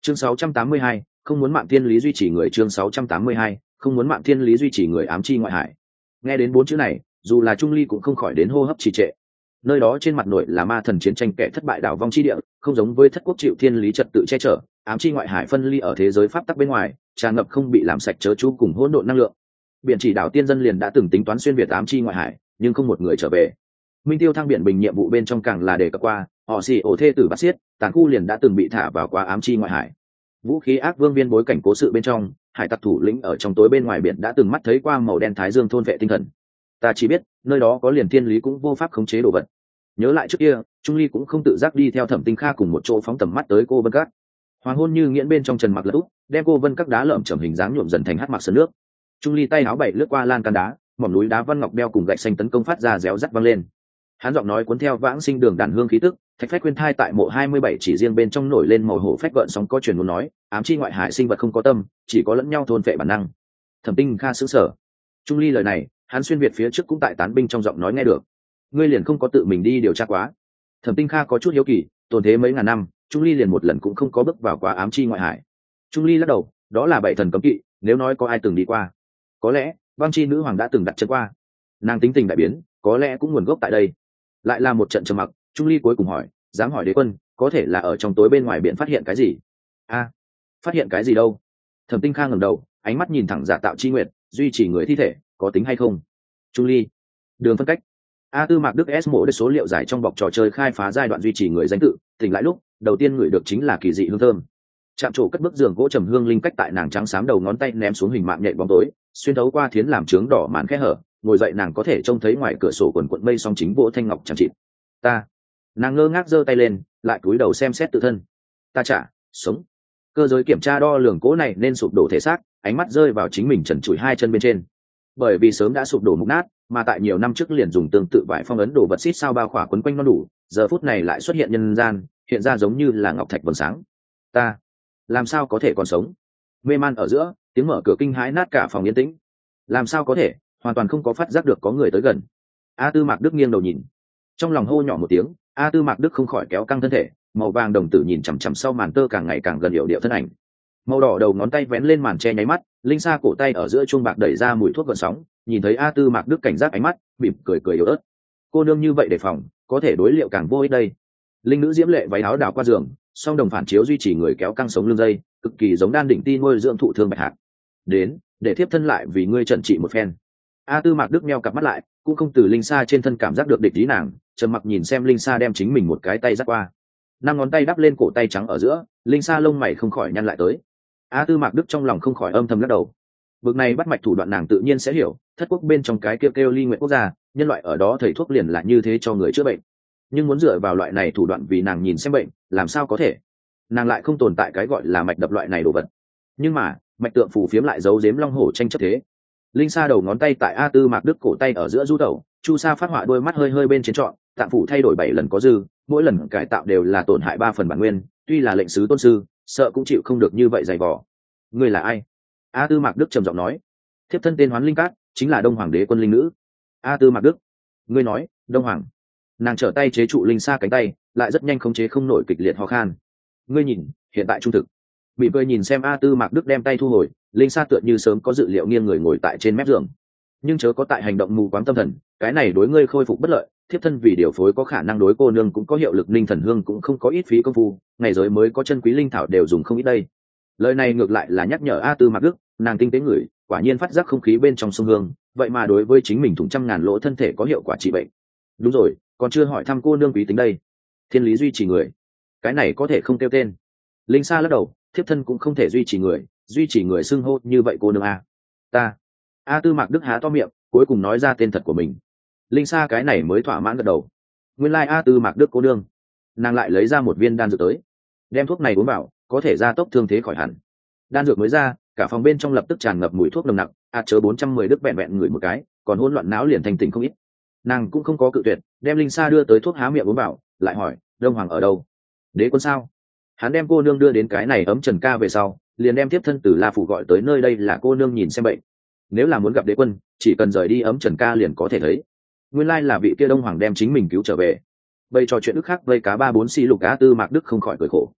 chương 682, không muốn mạng thiên lý duy trì người. Chương 682, không muốn mạng thiên lý duy trì người. Ám chi ngoại hải. Nghe đến 4 chữ này, dù là Trung Ly cũng không khỏi đến hô hấp trì trệ. Nơi đó trên mặt nội là ma thần chiến tranh kẻ thất bại đảo vong chi địa, không giống với thất quốc chịu thiên lý trật tự che chở, ám chi ngoại hải phân ly ở thế giới pháp tắc bên ngoài, tràn ngập không bị làm sạch chớ chú cùng hỗn độn năng lượng. Biển chỉ đảo tiên dân liền đã từng tính toán xuyên việt ám chi ngoại hải, nhưng không một người trở về. Minh Tiêu thăng biển bình nhiệm vụ bên trong càng là đề cập qua, họ xì ổ thê tử bắt xiết, tàn khu liền đã từng bị thả vào qua ám chi ngoại hải. Vũ khí ác vương viên bối cảnh cố sự bên trong, hải tặc thủ lĩnh ở trong tối bên ngoài biển đã từng mắt thấy qua màu đen thái dương thôn vệ tinh thần. Ta chỉ biết, nơi đó có liền thiên lý cũng vô pháp khống chế đồ vật. Nhớ lại trước kia, Trung Ly cũng không tự giác đi theo Thẩm Tinh Kha cùng một chỗ phóng tầm mắt tới cô Vân Các. Hoàng hôn như nghiễn bên trong trần mặc lật úp, đem cô Vân Các đá lởm chởm hình dáng nhuộm dần thành hắc mặc sơn nước. Trung Ly tay áo bảy lướt qua lan can đá, mỏm núi đá văn ngọc đeo cùng gạch xanh tấn công phát ra réo rắt vang lên. Hắn giọng nói cuốn theo vãng sinh đường đàn hương khí tức, thạch phách khuyên thai tại mộ 27 chỉ riêng bên trong nổi lên màu hổ phách gợn sóng có truyền muốn nói, ám chi ngoại hải sinh vật không có tâm, chỉ có lẫn nhau thôn phệ bản năng. Thẩm Tinh Kha sững sờ. Trung Ly lời này, hắn xuyên việt phía trước cũng tại tán binh trong giọng nói nghe được. Ngươi liền không có tự mình đi điều tra quá? Thẩm Tinh Kha có chút hiếu kỳ, tồn thế mấy ngàn năm, Trung Ly liền một lần cũng không có bước vào quá ám chi ngoại hải. Trung Ly lắc đầu, đó là bảy thần cấm kỵ, nếu nói có ai từng đi qua, có lẽ băng chi nữ hoàng đã từng đặt chân qua. Nàng tính tình đại biến, có lẽ cũng nguồn gốc tại đây. Lại là một trận trầm mặc, Trung Ly cuối cùng hỏi, dám hỏi đế quân, có thể là ở trong tối bên ngoài biển phát hiện cái gì? Phát hiện cái gì đâu? Thẩm Tinh Kha ngẩng đầu, ánh mắt nhìn thẳng Giả Tạo Chi Nguyệt, duy trì người thi thể, có tính hay không? Trung Ly, đường phân cách. A Tư Mạc Đức S mổ số liệu giải trong bọc trò chơi khai phá giai đoạn duy trì người danh tự, tỉnh lại lúc, đầu tiên ngửi được chính là kỳ dị hương thơm. Chạm trổ cất bức giường gỗ trầm hương linh cách tại nàng trắng xám đầu ngón tay ném xuống hình mạng nhện bóng tối, xuyên thấu qua thiến làm trướng đỏ màn khe hở, ngồi dậy nàng có thể trông thấy ngoài cửa sổ quần quận mây song chính vỗ thanh ngọc chẳng chịt. Nàng ngơ ngác giơ tay lên, lại cúi đầu xem xét tự thân. Ta chả sống. Cơ giới kiểm tra đo lường cố này nên sụp đổ thể xác, ánh mắt rơi vào chính mình trần trụi hai chân bên trên. Bởi vì sớm đã sụp đổ mục nát, mà tại nhiều năm trước liền dùng tương tự vải phong ấn đồ vật xít sao bao khỏa quấn quanh nó đủ, giờ phút này lại xuất hiện nhân gian, hiện ra giống như là ngọc thạch vầng sáng. Ta làm sao có thể còn sống? Mê man ở giữa, tiếng mở cửa kinh hãi nát cả phòng yên tĩnh. Làm sao có thể, hoàn toàn không có phát giác được có người tới gần. A Tư Mạc Đức nghiêng đầu nhìn, trong lòng hô nhỏ một tiếng. A Tư Mạc Đức không khỏi kéo căng thân thể, màu vàng đồng tử nhìn chằm chằm sau màn tơ càng ngày càng gần hiệu điệu thân ảnh. Màu đỏ đầu ngón tay vén lên màn che nháy mắt, linh sa cổ tay ở giữa chuông bạc đẩy ra mùi thuốc gợn sóng, nhìn thấy A Tư Mạc Đức cảnh giác ánh mắt, mỉm cười cười yếu ớt. Cô nương như vậy đề phòng, có thể đối liệu càng vô ích đây. Linh nữ diễm lệ váy áo đảo qua giường, song đồng phản chiếu duy trì người kéo căng sống lưng dây, cực kỳ giống đan đỉnh ti nuôi dưỡng thụ thương bạch hạc. Đến, để thiếp thân lại vì ngươi trần trị một phen. A Tư Mạc Đức meo cặp mắt lại, cũng không từ linh sa trên thân cảm giác được địch ý nàng, trầm mặc nhìn xem linh sa đem chính mình một cái tay dắt qua, năm ngón tay đắp lên cổ tay trắng ở giữa, linh sa lông mày không khỏi nhăn lại tới. A Tư Mạc Đức trong lòng không khỏi âm thầm lắc đầu. Bực này bắt mạch thủ đoạn nàng tự nhiên sẽ hiểu, thất quốc bên trong cái kêu ly nguyện quốc gia, nhân loại ở đó thầy thuốc liền là như thế cho người chữa bệnh. Nhưng muốn dựa vào loại này thủ đoạn vì nàng nhìn xem bệnh, làm sao có thể? Nàng lại không tồn tại cái gọi là mạch đập loại này đồ vật. Nhưng mà, mạch tượng phù phiếm lại giấu giếm long hổ tranh chấp thế. Linh sa đầu ngón tay tại A Tư Mạc Đức cổ tay ở giữa du tẩu, chu sa phát họa đôi mắt hơi hơi bên trên trọn, tạng phủ thay đổi 7 lần có dư, mỗi lần cải tạo đều là tổn hại 3 phần bản nguyên, tuy là lệnh sứ tôn sư, sợ cũng chịu không được như vậy dày vò. Ngươi là ai? A Tư Mạc Đức trầm giọng nói. Thiếp thân tên Hoán Linh Cát, chính là Đông Hoàng đế quân linh nữ. A Tư Mạc Đức. Ngươi nói, Đông Hoàng. Nàng trở tay chế trụ linh sa cánh tay, lại rất nhanh khống chế không nổi kịch liệt ho khan. Ngươi nhìn, hiện tại trung thực. Bị cười nhìn xem A Tư Mạc Đức đem tay thu hồi, linh sa tựa như sớm có dự liệu nghiêng người ngồi tại trên mép giường. Nhưng chớ có tại hành động mù quáng tâm thần, cái này đối ngươi khôi phục bất lợi, thiếp thân vì điều phối có khả năng đối cô nương cũng có hiệu lực, linh thần hương cũng không có ít phí công phu, ngày giới mới có chân quý linh thảo đều dùng không ít đây. Lời này ngược lại là nhắc nhở A Tư Mạc Đức, nàng tinh tế ngửi, quả nhiên phát giác không khí bên trong sông hương, vậy mà đối với chính mình thủng trăm ngàn lỗ thân thể có hiệu quả trị bệnh. Đúng rồi, còn chưa hỏi thăm cô nương quý tính đây. Thiên lý duy trì người, cái này có thể không kêu tên. Linh sa lắc đầu, thiếp thân cũng không thể duy trì người xưng hô như vậy cô nương a. Ta. A Tư Mạc Đức há to miệng, cuối cùng nói ra tên thật của mình. Linh sa cái này mới thỏa mãn gật đầu. Nguyên lai A Tư Mạc Đức cô nương. Nàng lại lấy ra một viên đan dược tới, đem thuốc này uống vào, có thể gia tốc thương thế khỏi hẳn. Đan dược mới ra, cả phòng bên trong lập tức tràn ngập mùi thuốc nồng nặc. Chớ 410 Đức vẹn vẹn ngửi một cái, còn hỗn loạn não liền thành tỉnh không ít. Nàng cũng không có cự tuyệt, đem linh sa đưa tới thuốc há miệng uống vào, lại hỏi, Đông Hoàng ở đâu? Đế quân sao? Hắn đem cô nương đưa đến cái này ấm trần ca về sau, liền đem tiếp thân từ La Phủ gọi tới nơi đây là cô nương nhìn xem bệnh. Nếu là muốn gặp đế quân, chỉ cần rời đi ấm trần ca liền có thể thấy. Nguyên lai là vị kia Đông Hoàng đem chính mình cứu trở về. Bây trò chuyện đức khác vây cá 3-4 xì lục. A Tư Mạc Đức không khỏi cười khổ.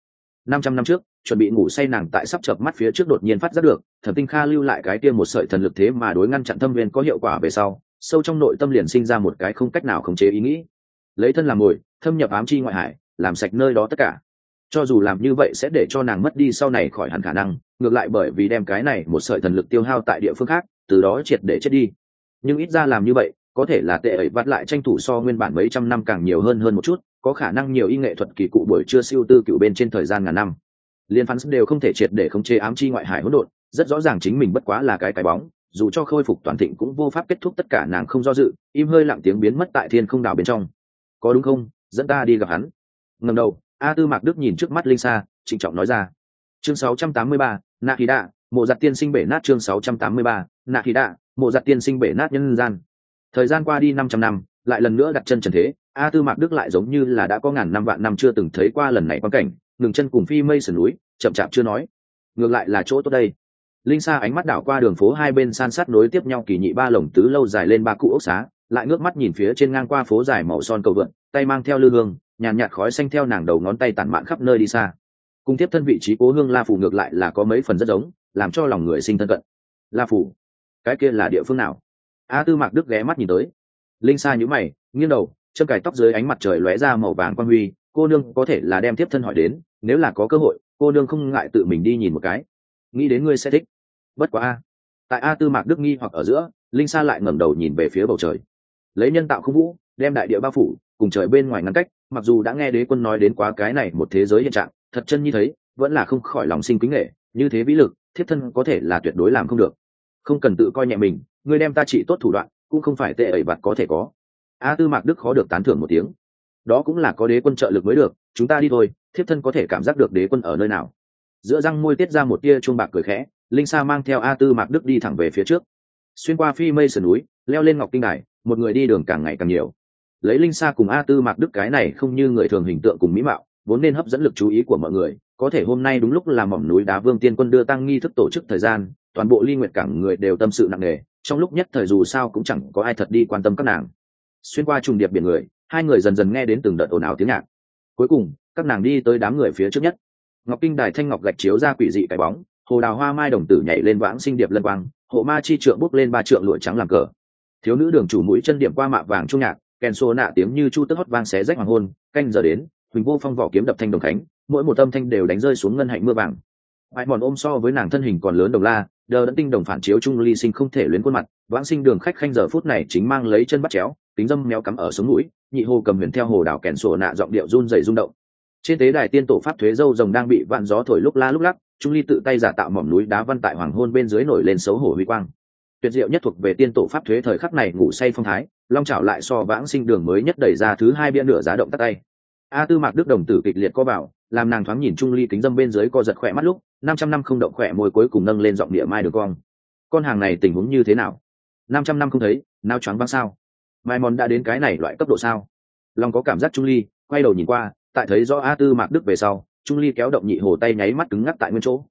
500 năm trước chuẩn bị ngủ say nàng tại sắp chợp mắt phía trước đột nhiên phát giác được Thẩm Tinh Kha lưu lại cái kia một sợi thần lực thế mà đối ngăn chặn thâm viên có hiệu quả về sau, sâu trong nội tâm liền sinh ra một cái không cách nào khống chế ý nghĩ, lấy thân làm mồi thâm nhập ám chi ngoại hải, làm sạch nơi đó tất cả. Cho dù làm như vậy sẽ để cho nàng mất đi sau này khỏi hẳn khả năng, ngược lại bởi vì đem cái này một sợi thần lực tiêu hao tại địa phương khác, từ đó triệt để chết đi. Nhưng ít ra làm như vậy có thể là tệ ẩy vắt lại tranh thủ so nguyên bản mấy trăm năm càng nhiều hơn một chút, có khả năng nhiều y nghệ thuật kỳ cụ buổi trưa siêu tư cựu bên trên thời gian ngàn năm. Liên phán đều không thể triệt để khống chế ám chi ngoại hải hỗn độn, rất rõ ràng chính mình bất quá là cái bóng, dù cho khôi phục toàn thịnh cũng vô pháp kết thúc tất cả. Nàng không do dự, im hơi lặng tiếng biến mất tại thiên không đảo bên trong. Có đúng không, dẫn ta đi gặp hắn. Ngẩng đầu, A Tư Mạc Đức nhìn trước mắt Linh Sa, trịnh trọng nói ra. Chương 683, Nạ Khí Đạ, mộ giặt tiên sinh bể nát. Chương 683, Nạ Khí Đạ, mộ giặt tiên sinh bể nát nhân gian. Thời gian qua đi 500 năm, lại lần nữa đặt chân trần thế, A Tư Mạc Đức lại giống như là đã có ngàn năm vạn năm chưa từng thấy qua lần này quan cảnh, ngừng chân cùng phi mây sườn núi, chậm chạp chưa nói. Ngược lại là chỗ tốt đây. Linh Sa ánh mắt đảo qua đường phố hai bên san sát nối tiếp nhau kỳ nhị ba lồng tứ lâu dài lên ba cụ ốc xá, lại ngước mắt nhìn phía trên ngang qua phố dài màu son cầu vượn, tay mang theo lư hương, nhàn nhạt khói xanh theo nàng đầu ngón tay tản mạn khắp nơi đi xa. Cùng tiếp thân vị trí cố hương La Phủ ngược lại là có mấy phần rất giống, làm cho lòng người sinh thân cận. La Phủ, cái kia là địa phương nào? A Tư Mạc Đức ghé mắt nhìn tới. Linh Sa nhíu mày, nghiêng đầu, châm cài tóc dưới ánh mặt trời lóe ra màu vàng quang huy, cô nương có thể là đem tiếp thân hỏi đến, nếu là có cơ hội cô nương không ngại tự mình đi nhìn một cái, nghĩ đến ngươi sẽ thích. Bất quá a. Tại A Tư Mạc Đức nghi hoặc ở giữa, Linh Sa lại ngẩng đầu nhìn về phía bầu trời. Lấy nhân tạo không vũ đem đại địa bao phủ, cùng trời bên ngoài ngăn cách, mặc dù đã nghe đế quân nói đến quá cái này một thế giới hiện trạng, thật chân như thấy vẫn là không khỏi lòng sinh kính nể. Như thế vĩ lực thiếp thân có thể là tuyệt đối làm không được. Không cần tự coi nhẹ mình, ngươi đem ta trị tốt thủ đoạn cũng không phải tệ ẩy vặt có thể có. A Tư Mạc Đức khó được tán thưởng một tiếng. Đó cũng là có đế quân trợ lực mới được, chúng ta đi thôi, thiếp thân có thể cảm giác được đế quân ở nơi nào. Giữa răng môi tiết ra một tia chuông bạc cười khẽ, Linh Sa mang theo A Tư Mạc Đức đi thẳng về phía trước, xuyên qua phi mây sườn núi, leo lên ngọc kinh đài, một người đi đường càng ngày càng nhiều. Lấy Linh Sa cùng A Tư Mạc Đức cái này không như người thường hình tượng cùng mỹ mạo, vốn nên hấp dẫn lực chú ý của mọi người, có thể hôm nay đúng lúc là mỏm núi đá Vương Tiên Quân đưa tăng nghi thức tổ chức thời gian, toàn bộ Ly Nguyệt cảng người đều tâm sự nặng nề, trong lúc nhất thời dù sao cũng chẳng có ai thật đi quan tâm các nàng. Xuyên qua trùng điệp biển người, hai người dần dần nghe đến từng đợt ồn ào tiếng nhạc. Cuối cùng, các nàng đi tới đám người phía trước nhất. Ngọc kinh đài thanh ngọc gạch chiếu ra quỷ dị cái bóng, hồ đào hoa mai đồng tử nhảy lên vãng sinh điệp lân quang, hộ ma chi trượng bốc lên 3 trượng lụa trắng làm cờ. Thiếu nữ đường chủ mũi chân điểm qua mạ vàng trung nhạc, kèn xô nạ tiếng như chu tức hót vang xé rách hoàng hôn. Canh giờ đến, huỳnh vô phong vỏ kiếm đập thanh đồng khánh, mỗi một âm thanh đều đánh rơi xuống ngân hạnh mưa vàng. Ai mòn ôm so với nàng thân hình còn lớn đồng la, đờ đẫn tinh đồng phản chiếu trung ly sinh không thể luyến khuôn mặt. Vãng sinh đường khách khanh giờ phút này chính mang lấy chân bắt chéo, kính dâm méo cắm ở sống mũi, nhị hồ cầm huyền theo hồ đào kèn sổ nạ giọng điệu run rẩy rung động. Trên tế đài tiên tổ pháp thuế dâu rồng đang bị vạn gió thổi lúc la lúc lắc, trung ly tự tay giả tạo mỏm núi đá văn tại hoàng hôn bên dưới nổi lên xấu hổ huy quang. Tuyệt diệu nhất thuộc về tiên tổ pháp thuế thời khắc này ngủ say phong thái, long chảo lại so vãng sinh đường mới nhất đẩy ra thứ hai bia nửa giá động tắt tay. A Tư Mạc Đức đồng tử kịch liệt co bảo, làm nàng thoáng nhìn trung ly kính dâm bên dưới co giật khỏe mắt lúc 500 năm không động khỏe môi cuối cùng nâng lên giọng địa mai được cong. Con hàng này tình huống như thế nào? 500 năm không thấy, nao choáng váng sao? Mai mòn đã đến cái này loại cấp độ sao? Long có cảm giác trung ly quay đầu nhìn qua, tại thấy rõ A Tư Mạc Đức về sau, trung ly kéo động nhị hồ tay nháy mắt cứng ngắc tại nguyên chỗ.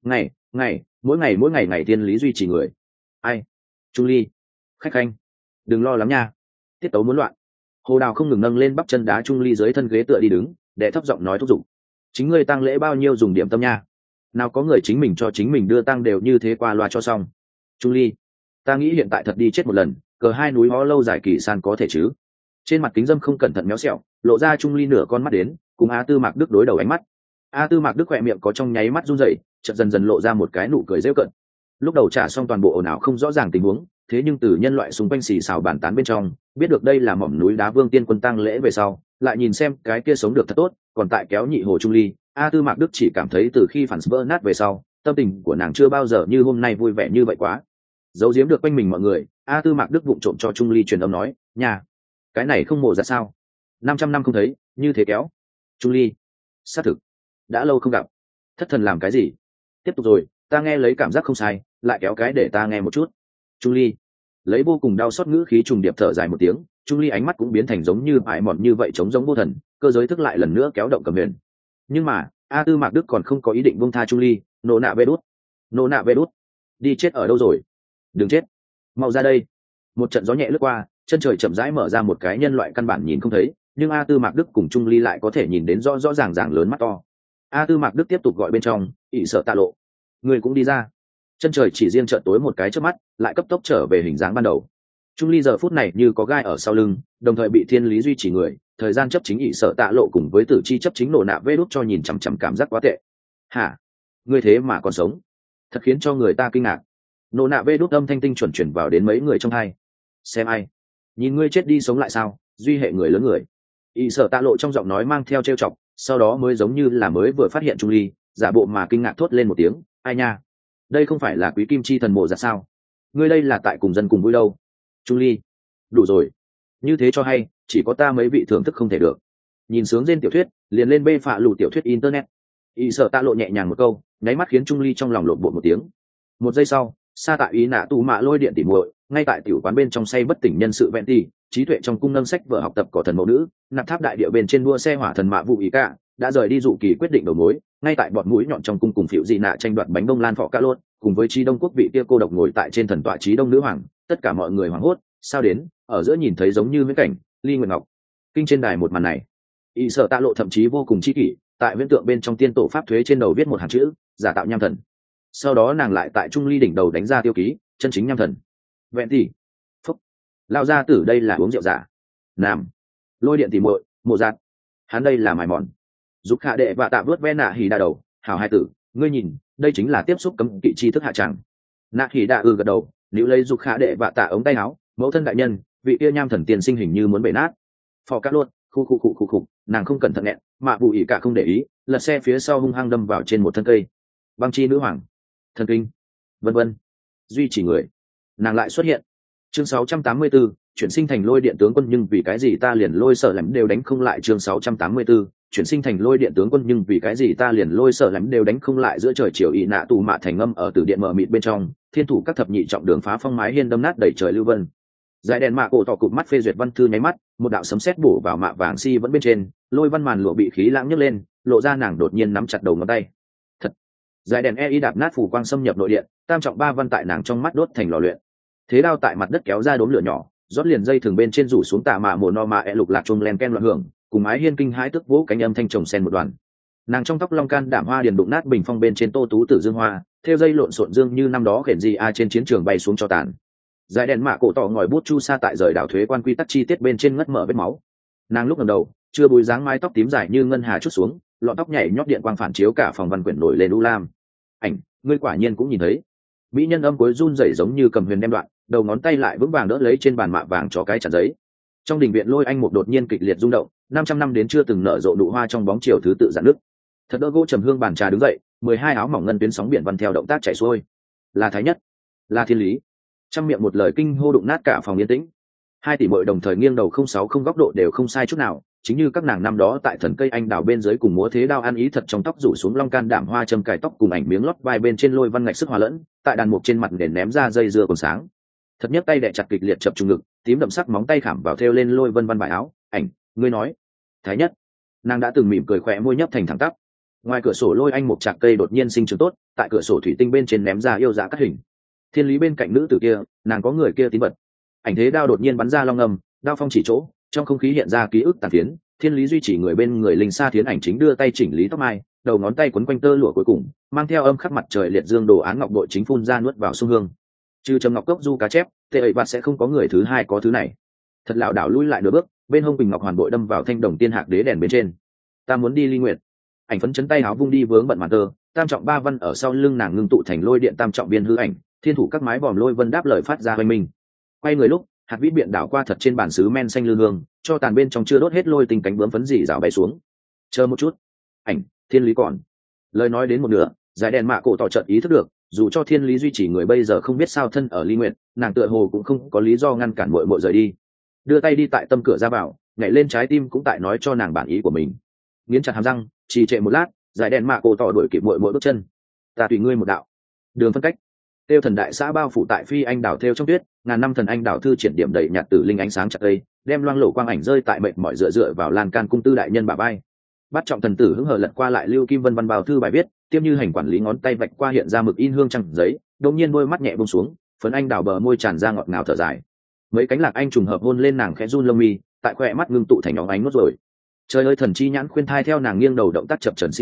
Mỗi ngày ngày thiên lý duy trì người. Ai? Trung ly, khách khanh, đừng lo lắm nha, tiết tấu muốn loạn. Hồ đào không ngừng nâng lên bắp chân đá trung ly dưới thân ghế tựa đi đứng, để thấp giọng nói thúc giục. Chính ngươi tăng lễ bao nhiêu dùng điểm tâm nha, nào có người chính mình cho chính mình đưa tăng đều như thế qua loa cho xong. Trung ly, ta nghĩ hiện tại thật đi chết một lần, cờ hai núi hó lâu dài kỳ san có thể chứ. Trên mặt kính dâm không cẩn thận méo xẹo, lộ ra trung ly nửa con mắt đến, cùng A Tư Mạc Đức đối đầu ánh mắt. A Tư Mạc Đức khỏe miệng có trong nháy mắt run rẩy, chợt dần dần lộ ra một cái nụ cười rêu cợt. Lúc đầu trả xong toàn bộ ồn ào không rõ ràng tình huống, thế nhưng từ nhân loại xung quanh xì xào bàn tán bên trong biết được đây là mỏm núi đá Vương Tiên Quân tăng lễ về sau, lại nhìn xem cái kia sống được thật tốt, còn tại kéo nhị hồ trung ly. A Tư Mạc Đức chỉ cảm thấy từ khi phản vỡ nát về sau, tâm tình của nàng chưa bao giờ như hôm nay vui vẻ như vậy quá. Giấu giếm được quanh mình mọi người, A Tư Mạc Đức vụng trộm cho trung ly truyền âm nói, nhà cái này không mổ ra sao? 500 năm không thấy, như thế kéo. Trung ly, xác thực đã lâu không gặp, thất thần làm cái gì? Tiếp tục rồi, ta nghe lấy cảm giác không sai, lại kéo cái để ta nghe một chút. Trung ly lấy vô cùng đau xót ngữ khí trùng điệp thở dài một tiếng, trung ly ánh mắt cũng biến thành giống như ải mòn như vậy, trống giống vô thần, cơ giới thức lại lần nữa kéo động cầm huyền. Nhưng mà A Tư Mạc Đức còn không có ý định buông tha trung ly. Nô nạ vê đút, đi chết ở đâu rồi? Đừng chết, mau ra đây. Một trận gió nhẹ lướt qua, chân trời chậm rãi mở ra một cái nhân loại căn bản nhìn không thấy, nhưng A Tư Mạc Đức cùng trung ly lại có thể nhìn đến rõ rõ ràng ràng lớn mắt to. A Tư Mạc Đức tiếp tục gọi bên trong, ỷ sợ tạ lộ, người cũng đi ra. Chân trời chỉ riêng chợt tối một cái trước mắt, lại cấp tốc trở về hình dáng ban đầu. Trung ly giờ phút này như có gai ở sau lưng, đồng thời bị thiên lý duy trì người, thời gian chấp chính ỷ sợ tạ lộ cùng với tử chi chấp chính nổ nạ vê đút cho nhìn chằm chằm cảm giác quá tệ. Hả? Ngươi thế mà còn sống? Thật khiến cho người ta kinh ngạc. Nổ nạ vê đút âm thanh tinh chuẩn chuyển vào đến mấy người trong hai. Xem ai? Nhìn ngươi chết đi sống lại sao? Duy hệ người lớn người. ỷ sợ tạ lộ trong giọng nói mang theo trêu chọc, sau đó mới giống như là mới vừa phát hiện Trung ly, giả bộ mà kinh ngạc thốt lên một tiếng, ai nha? Đây không phải là quý kim chi thần mộ ra sao? Ngươi đây là tại cùng dân cùng vui đâu? Trung ly, đủ rồi, như thế cho hay chỉ có ta mấy vị thưởng thức không thể được. Nhìn sướng trên tiểu thuyết liền lên bê phạ lù tiểu thuyết internet. Y sợ tạ lộ nhẹ nhàng một câu, nháy mắt khiến Trung ly trong lòng lộn bộ một tiếng. Một giây sau, xa tại ý nạ tù mạ lôi điện tỉ muội ngay tại tiểu quán bên trong say bất tỉnh nhân sự vẹn tỉ trí tuệ trong cung nâng sách vở học tập cỏ thần mẫu nữ nạp tháp đại địa bên trên đua xe hỏa thần mạ vụ ý cả đã rời đi dụ kỳ quyết định đầu mối ngay tại bọn mũi nhọn trong cung cùng phiệu dị nạ tranh đoạt bánh bông lan phọ ca lốt cùng với trí đông quốc vị kia cô độc ngồi tại trên thần tọa trí đông nữ hoàng. Tất cả mọi người hoảng hốt, sao đến ở giữa nhìn thấy giống như viễn cảnh ly nguyệt ngọc kinh trên đài một màn này. Y sợ tạ lộ thậm chí vô cùng chi kỷ, tại viễn tượng bên trong tiên tổ pháp thuế trên đầu viết một hàng chữ giả tạo nham thần, sau đó nàng lại tại trung ly đỉnh đầu đánh ra tiêu ký chân chính nham thần. Vẹn thì phúc lao ra tử đây là uống rượu giả. Nam lôi điện tỉ muội mộ giạt, hắn đây là mài mòn. Dục hạ đệ và tạ vớt ve nạ hỉ đa đầu, hảo hai tử, ngươi nhìn đây chính là tiếp xúc cấm kỵ tri thức hạ tràng. Nạ hỉ đa gật đầu, nếu lấy dục hạ đệ và tạ ống tay áo, mẫu thân đại nhân vị kia nham thần tiền sinh hình như muốn bể nát. Phò cát luôn khu, nàng không cẩn thận nghẹn, mạ bù ỉ cả không để ý, lật xe phía sau hung hăng đâm vào trên một thân cây. Băng chi nữ hoàng, thần kinh, vân vân, duy chỉ người, nàng lại xuất hiện. Chương 684, chuyển sinh thành lôi điện tướng quân nhưng vì cái gì ta liền lôi sợ lắm đều đánh không lại. Chương 684, chuyển sinh thành lôi điện tướng quân nhưng vì cái gì ta liền lôi sợ lắm đều đánh không lại. Giữa trời chiều ị nạ tù mạ thành âm ở từ điện mở mịt bên trong, thiên thủ các thập nhị trọng đường phá phong mái hiên đâm nát đẩy trời lưu vân. Giải đèn mạ cổ tỏ cụp mắt phê duyệt văn thư nháy mắt, một đạo sấm sét bổ vào mạ vàng si vẫn bên trên, lôi văn màn lụa bị khí lãng nhấc lên, lộ ra nàng đột nhiên nắm chặt đầu ngón tay. Thật. Giải đèn y đạp nát phủ quang xâm nhập nội điện, tam trọng ba văn tại nàng trong mắt đốt thành lò luyện. Thế đao tại mặt đất kéo ra đốm lửa nhỏ, rót liền dây thường bên trên rủ xuống tạ mạ mồ no mạ lục lạc chuông len ken loạn hưởng, cùng mái hiên kinh hãi tức vỗ cánh âm thanh trồng sen một đoàn. Nàng trong tóc long can đảm hoa điền đụng nát bình phong bên trên tô tú tử dương hoa, theo dây lộn xộn dương như năm đó khển gì trên chiến trường bay xuống cho tàn. Giải đèn mạ cổ tỏ ngòi bút chu sa tại rời đảo thuế quan quy tắc chi tiết bên trên ngất mở vết máu. Nàng lúc ngẩng đầu, chưa búi dáng mái tóc tím dài như ngân hà chút xuống, lọn tóc nhảy nhót điện quang phản chiếu cả phòng văn quyển nổi lên u lam. Ảnh, ngươi quả nhiên cũng nhìn thấy. Mỹ nhân âm cuối run rẩy giống như cầm huyền đem đoạn, đầu ngón tay lại vững vàng đỡ lấy trên bàn mạ vàng cho cái chặn giấy. Trong đình viện lôi anh một đột nhiên kịch liệt rung động, 500 năm đến chưa từng nở rộ nụ hoa trong bóng chiều thứ tự giãn nứt. Thật đỡ gỗ trầm hương bàn trà đứng dậy, 12 áo mỏng ngân tuyến sóng biển văn theo động tác chảy xuôi. Là thái nhất, là thiên lý. Trăm miệng một lời kinh hô đụng nát cả phòng yên tĩnh. Hai tỷ muội đồng thời nghiêng đầu 060 góc độ đều không sai chút nào, chính như các nàng năm đó tại thần cây anh đào bên dưới cùng múa thế đao ăn ý thật trong tóc rủ xuống long can đảm hoa châm cài tóc cùng ảnh miếng lót vai bên trên lôi văn ngạch sức hòa lẫn, tại đàn mục trên mặt nền ném ra dây dưa còn sáng. Thật nhất tay đè chặt kịch liệt chập trùng ngực, tím đậm sắc móng tay khảm vào thêu lên lôi vân văn bài áo. Ảnh, ngươi nói, thái nhất. Nàng đã từng mỉm cười khỏe môi nhấp thành thẳng tắp. Ngoài cửa sổ lôi anh một trạc cây đột nhiên sinh trưởng tốt, tại cửa sổ thủy tinh bên trên ném ra yêu dã cắt hình. Thiên lý bên cạnh nữ tử kia, nàng có người kia tín vật. Ảnh thế đao đột nhiên bắn ra long ngầm, đao phong chỉ chỗ, trong không khí hiện ra ký ức tàn phiến. Thiên lý duy chỉ người bên người linh xa thiến ảnh chính đưa tay chỉnh lý tóc mai, đầu ngón tay quấn quanh tơ lụa cuối cùng, mang theo âm khắc mặt trời liệt dương đồ án ngọc bội chính phun ra nuốt vào sung hương. Trừ trầm ngọc cốc du cá chép, tệ ấy bạn sẽ không có người thứ hai có thứ này. Thật lão đảo lui lại nửa bước, bên hông bình ngọc hoàn bội đâm vào thanh đồng tiên hạc đế đèn bên trên. Ta muốn đi ly nguyện. Ảnh phấn chấn tay áo vung đi vướng bận màn tơ, tam trọng ba văn ở sau lưng nàng ngưng tụ thành lôi điện tam trọng biên hư ảnh, thiên thủ các mái vòm lôi vân đáp lời phát ra hoành minh. Quay người lúc, hạt vĩ biện đảo qua thật trên bàn sứ men xanh lư hương, cho tàn bên trong chưa đốt hết lôi tinh cánh bướm phấn dì rào bay xuống. Chờ một chút, ảnh, thiên lý còn. Lời nói đến một nửa, giải đèn mạ cổ tỏ trận ý thức được, dù cho thiên lý duy chỉ người bây giờ không biết sao thân ở ly nguyện, nàng tựa hồ cũng không có lý do ngăn cản muội muội rời đi. Đưa tay đi tại tâm cửa ra vào, nhảy lên trái tim cũng tại nói cho nàng bản ý của mình. Nghiến chặt hàm răng, trì trệ một lát, giải đèn mạ cổ tỏ đuổi kịp muội muội bước chân. Ta tùy ngươi một đạo. Đường phân cách. Tiêu thần đại xã bao phủ tại phi anh đảo theo trong tuyết, ngàn năm thần anh đảo thư triển điểm đầy nhạt tử linh ánh sáng chặt đây, đem loang lổ quang ảnh rơi tại mệt mỏi dựa vào lan can cung tư đại nhân bà bay. Bắt trọng thần tử hứng hờ lật qua lại lưu kim vân văn bào thư bài viết, tiêm như hành quản lý ngón tay vạch qua hiện ra mực in hương trăng giấy, đột nhiên đôi mắt nhẹ buông xuống, phấn anh đảo bờ môi tràn ra ngọt ngào thở dài. Mấy cánh lạc anh trùng hợp hôn lên nàng khẽ run lông mi, tại khỏe mắt ngưng tụ thành óng ánh nốt rồi. Trời ơi thần chi nhãn khuyên thai theo nàng nghiêng đầu động tác chập chờn sinh huy,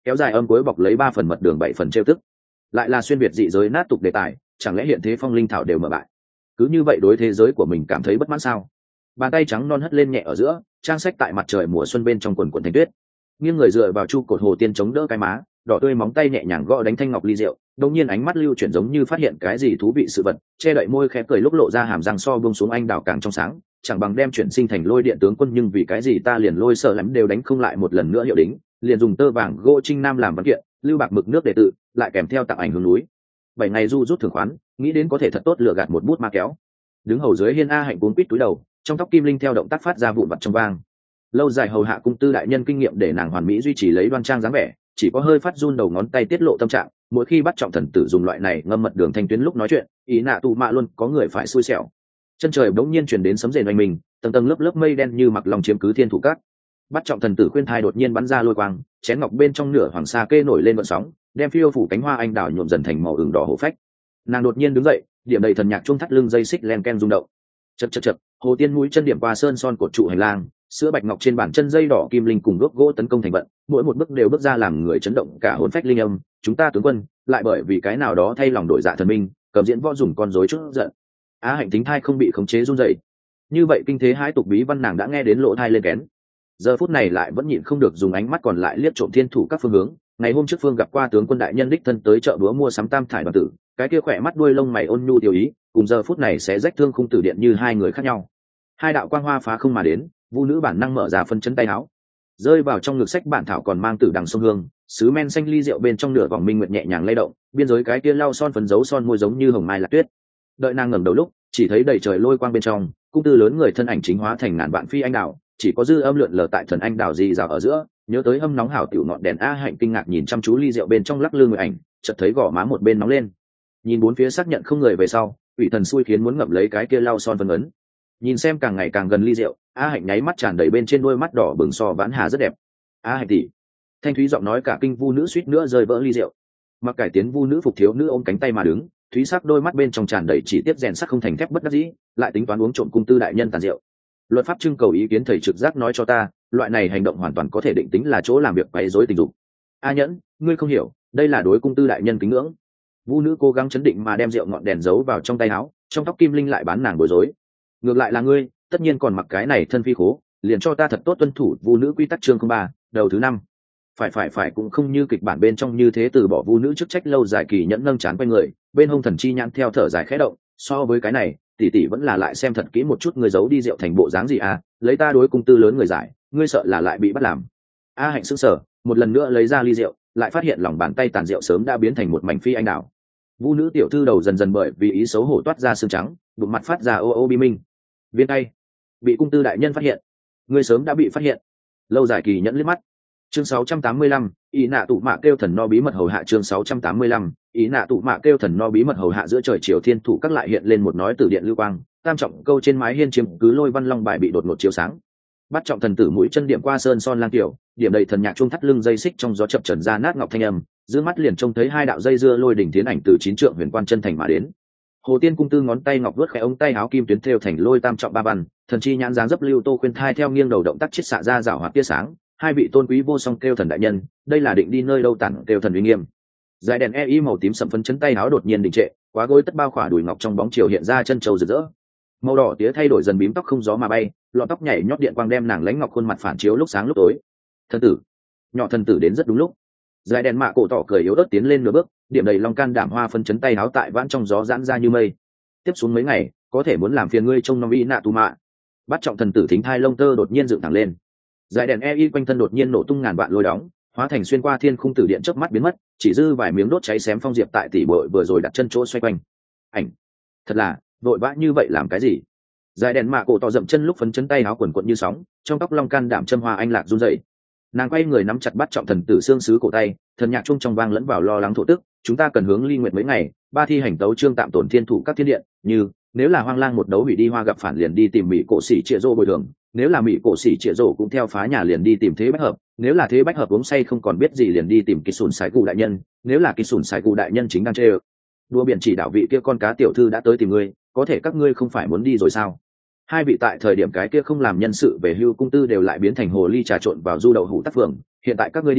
kéo dài âm cuối bọc lấy 3 phần mật đường 7 phần trêu tức. Lại là xuyên việt dị giới nát tục đề tài, chẳng lẽ hiện thế phong linh thảo đều mở bại? Cứ như vậy đối thế giới của mình cảm thấy bất mãn sao? Bàn tay trắng non hất lên nhẹ ở giữa, trang sách tại mặt trời mùa xuân bên trong quần quần thành tuyết. Nghiêng người dựa vào chu cột hồ tiên chống đỡ cái má, đỏ tươi móng tay nhẹ nhàng gõ đánh thanh ngọc ly rượu, đột nhiên ánh mắt lưu chuyển giống như phát hiện cái gì thú vị sự vật, che đậy môi khẽ cười lúc lộ ra hàm răng so buông xuống anh đào càng trong sáng, chẳng bằng đem chuyển sinh thành lôi điện tướng quân, nhưng vì cái gì ta liền lôi sợ lắm đều đánh không lại một lần nữa hiệu đính, liền dùng tơ vàng gỗ trinh nam làm văn kiện, lưu bạc mực nước để tự, lại kèm theo tặng ảnh hướng núi. 7 ngày du rút thưởng khoán, nghĩ đến có thể thật tốt lựa gạt một bút ma kéo. Đứng hầu dưới hiên a hạnh cuốn quýt túi đầu, trong tóc kim linh theo động tác phát ra vụn vặt trong vang. Lâu dài hầu hạ cung tư đại nhân kinh nghiệm để nàng hoàn mỹ duy trì lấy đoan trang dáng vẻ, chỉ có hơi phát run đầu ngón tay tiết lộ tâm trạng, mỗi khi bắt trọng thần tử dùng loại này ngâm mật đường thanh tuyến lúc nói chuyện, ý nạ tụ mạ luôn có người phải xui xẻo. Chân trời bỗng nhiên truyền đến sấm rền oanh mình, tầng tầng lớp lớp mây đen như mặc lòng chiếm cứ thiên thủ cát. Bắt trọng thần tử khuyên thai đột nhiên bắn ra lôi quang, chén ngọc bên trong nửa hoàng sa kê nổi lên vận sóng, đem phiêu phủ cánh hoa anh đào nhuộm dần thành màu ửng đỏ hổ phách. Nàng đột nhiên đứng dậy, điểm đầy thần nhạc chuông thắt lưng dây xích len ken rung động. Chậc chậc chậc, hồ tiên mũi chân điểm qua sơn son cột trụ hành lang, sữa bạch ngọc trên bàn chân dây đỏ kim linh cùng đốt gỗ tấn công thành vận, mỗi một bước đều bước ra làm người chấn động cả hồn phách linh âm. Chúng ta tướng quân lại bởi vì cái nào đó thay lòng đổi dạ thần minh, cầm diễn võ dùng con rối chút giận. Á hạnh tính thai không bị khống chế run rẩy. Như vậy kinh thế hãi tục bí văn nàng đã nghe đến lỗ thai lên kén. Giờ phút này lại vẫn nhịn không được dùng ánh mắt còn lại liếc trộm thiên thủ các phương hướng. Ngày hôm trước phương gặp qua tướng quân đại nhân đích thân tới chợ búa mua sắm tam thải đoàn tử, cái kia khỏe mắt đuôi lông mày ôn nhu tiêu ý, cùng giờ phút này sẽ rách thương khung tử điện như hai người khác nhau. Hai đạo quang hoa phá không mà đến, vu nữ bản năng mở ra phân chấn tay áo, rơi vào trong ngực sách bản thảo còn mang tử đằng sông hương, sứ men xanh ly rượu bên trong nửa vòng minh nguyệt nhẹ nhàng lay động, biên giới cái kia lau son phấn dấu son môi giống như hồng mai lạc tuyết. Đợi nàng ngẩng đầu lúc, chỉ thấy đầy trời lôi quang bên trong, cung tư lớn người thân ảnh chính hóa thành ngàn vạn phi anh đào, chỉ có dư âm lượn lờ tại thần anh đào gì rào ở giữa. Nhớ tới hâm nóng hảo tiểu ngọn đèn a hạnh kinh ngạc nhìn chăm chú ly rượu bên trong lắc lư người ảnh, chợt thấy gò má một bên nóng lên. Nhìn bốn phía xác nhận không người về sau, ủy thần xui khiến muốn ngậm lấy cái kia lau son phấn ấn. Nhìn xem càng ngày càng gần ly rượu, a hạnh nháy mắt tràn đầy bên trên đôi mắt đỏ bừng so vãn hà rất đẹp. A hạnh tỷ, thanh thúy giọng nói cả kinh vu nữ suýt nữa rơi vỡ ly rượu. Mặc cải tiến vu nữ phục thiếu nữ ôm cánh tay mà đứng, thúy sắc đôi mắt bên trong tràn đầy chỉ tiếp rèn sắc không thành thép bất đắc dĩ, lại tính toán uống trộm cung tư đại nhân tàn rượu. Luật pháp trưng cầu ý kiến thầy trực giác nói cho ta, loại này hành động hoàn toàn có thể định tính là chỗ làm việc quấy rối tình dục. A nhẫn, ngươi không hiểu, đây là đối cung tư đại nhân kính ngưỡng. Vu nữ cố gắng chấn định mà đem rượu ngọn đèn giấu vào trong tay áo, trong tóc kim linh lại bán nàng bối rối. Ngược lại là ngươi, tất nhiên còn mặc cái này thân phi khố, liền cho ta thật tốt tuân thủ vu nữ quy tắc chương 03, đầu thứ 5. Phải cũng không như kịch bản bên trong như thế, từ bỏ vu nữ chức trách lâu dài kỳ nhẫn nâng chán quanh người, bên hông thần chi nhãn theo thở dài khẽ động, so với cái này, tỷ tỷ vẫn là lại xem thật kỹ một chút người giấu đi rượu thành bộ dáng gì à, lấy ta đối cung tư lớn người giải, ngươi sợ là lại bị bắt làm. A hạnh sững sờ, một lần nữa lấy ra ly rượu, lại phát hiện lòng bàn tay tàn rượu sớm đã biến thành một mảnh phi anh đào. Vu nữ tiểu thư đầu dần dần bởi vì ý xấu hổ toát ra xương trắng, bụng mặt phát ra ô ô bi minh. Viên tay bị cung tư đại nhân phát hiện, ngươi sớm đã bị phát hiện. Lâu dài kỳ nhẫn liếc mắt. Chương 685, ý nạ tụ mạ kêu thần no bí mật hầu hạ. Chương 685, ý nạ tụ mạ kêu thần no bí mật hầu hạ. Giữa trời chiều thiên thủ các lại hiện lên một nói từ điện lưu quang, tam trọng câu trên mái hiên chiếm cứ lôi văn long bài bị đột ngột chiếu sáng. Bắt trọng thần tử mũi chân điểm qua sơn son lang tiểu, điểm đầy thần nhạc chuông thắt lưng dây xích trong gió chập trần ra nát ngọc thanh âm, giữa mắt liền trông thấy hai đạo dây dưa lôi đỉnh tiến ảnh từ 9 trượng huyền quan chân thành mà đến. Hồ tiên cung tư ngón tay ngọc vuốt khẽ ống tay áo kim tuyến thêu thành lôi tam trọng ba văn, thần chi nhãn dáng dấp lưu tô khuyên thai theo nghiêng đầu động tác chiết xạ ra rảo hoạt tia sáng. Hai vị tôn quý vô song kêu thần đại nhân, đây là định đi nơi đâu tản kêu thần uy nghiêm. Dải đèn ei màu tím sẫm phấn chấn tay áo đột nhiên đình trệ, quá gối tất bao khỏa đùi ngọc trong bóng chiều hiện ra chân trâu rực rỡ. Màu đỏ tía thay đổi dần bím tóc không gió mà bay, lọn tóc nhảy nhót điện quang đem nàng lãnh ngọc khuôn mặt phản chiếu lúc sáng lúc tối. Thần tử, nhỏ thần tử đến rất đúng lúc. Dải đèn mạ cổ tỏ cười yếu ớt tiến lên nửa bước, điểm đầy long can đảm hoa phân chấn tay áo tại vãn trong gió giãn ra như mây. Tiếp xuống mấy ngày, có thể muốn làm phiền ngươi trông nom ý nạ tù mạ. Bắt trọng thần tử thính thai lông tơ đột nhiên dựng thẳng lên. Dải đèn ei quanh thân đột nhiên nổ tung ngàn vạn lôi đóng, hóa thành xuyên qua thiên khung tử điện chớp mắt biến mất, chỉ dư vài miếng đốt cháy xém phong diệp tại tỷ bội vừa rồi đặt chân chỗ xoay quanh. Ảnh, thật là vội vã như vậy làm cái gì? Dải đèn mạ cổ tỏ dậm chân lúc phấn chấn tay áo quần quận như sóng, trong tóc long can đảm châm hoa anh lạc run rẩy. Nàng quay người nắm chặt bắt trọng thần tử xương sứ cổ tay, thần nhạc chung trong vang lẫn vào lo lắng thổ tức. Chúng ta cần hướng ly nguyện mấy ngày, ba thi hành tấu trương tạm tổn thiên thủ các thiên điện, như nếu là hoang lang một đấu hủy đi hoa gặp phản liền đi tìm mỹ cổ sĩ trịa rô bồi thường, nếu là mỹ cổ sĩ trịa rô cũng theo phá nhà liền đi tìm thế bách hợp, nếu là thế bách hợp uống say không còn biết gì liền đi tìm kỳ sùn sái cụ đại nhân, nếu là kỳ sùn sái cụ đại nhân chính đang chê ơ đua biển chỉ đạo vị kia con cá tiểu thư đã tới tìm ngươi, có thể các ngươi không phải muốn đi rồi sao? Hai vị tại thời điểm cái kia không làm nhân sự về hưu cung tư đều lại biến thành hồ ly trà trộn vào du đậu hủ tác phường, hiện tại các ngươi đi,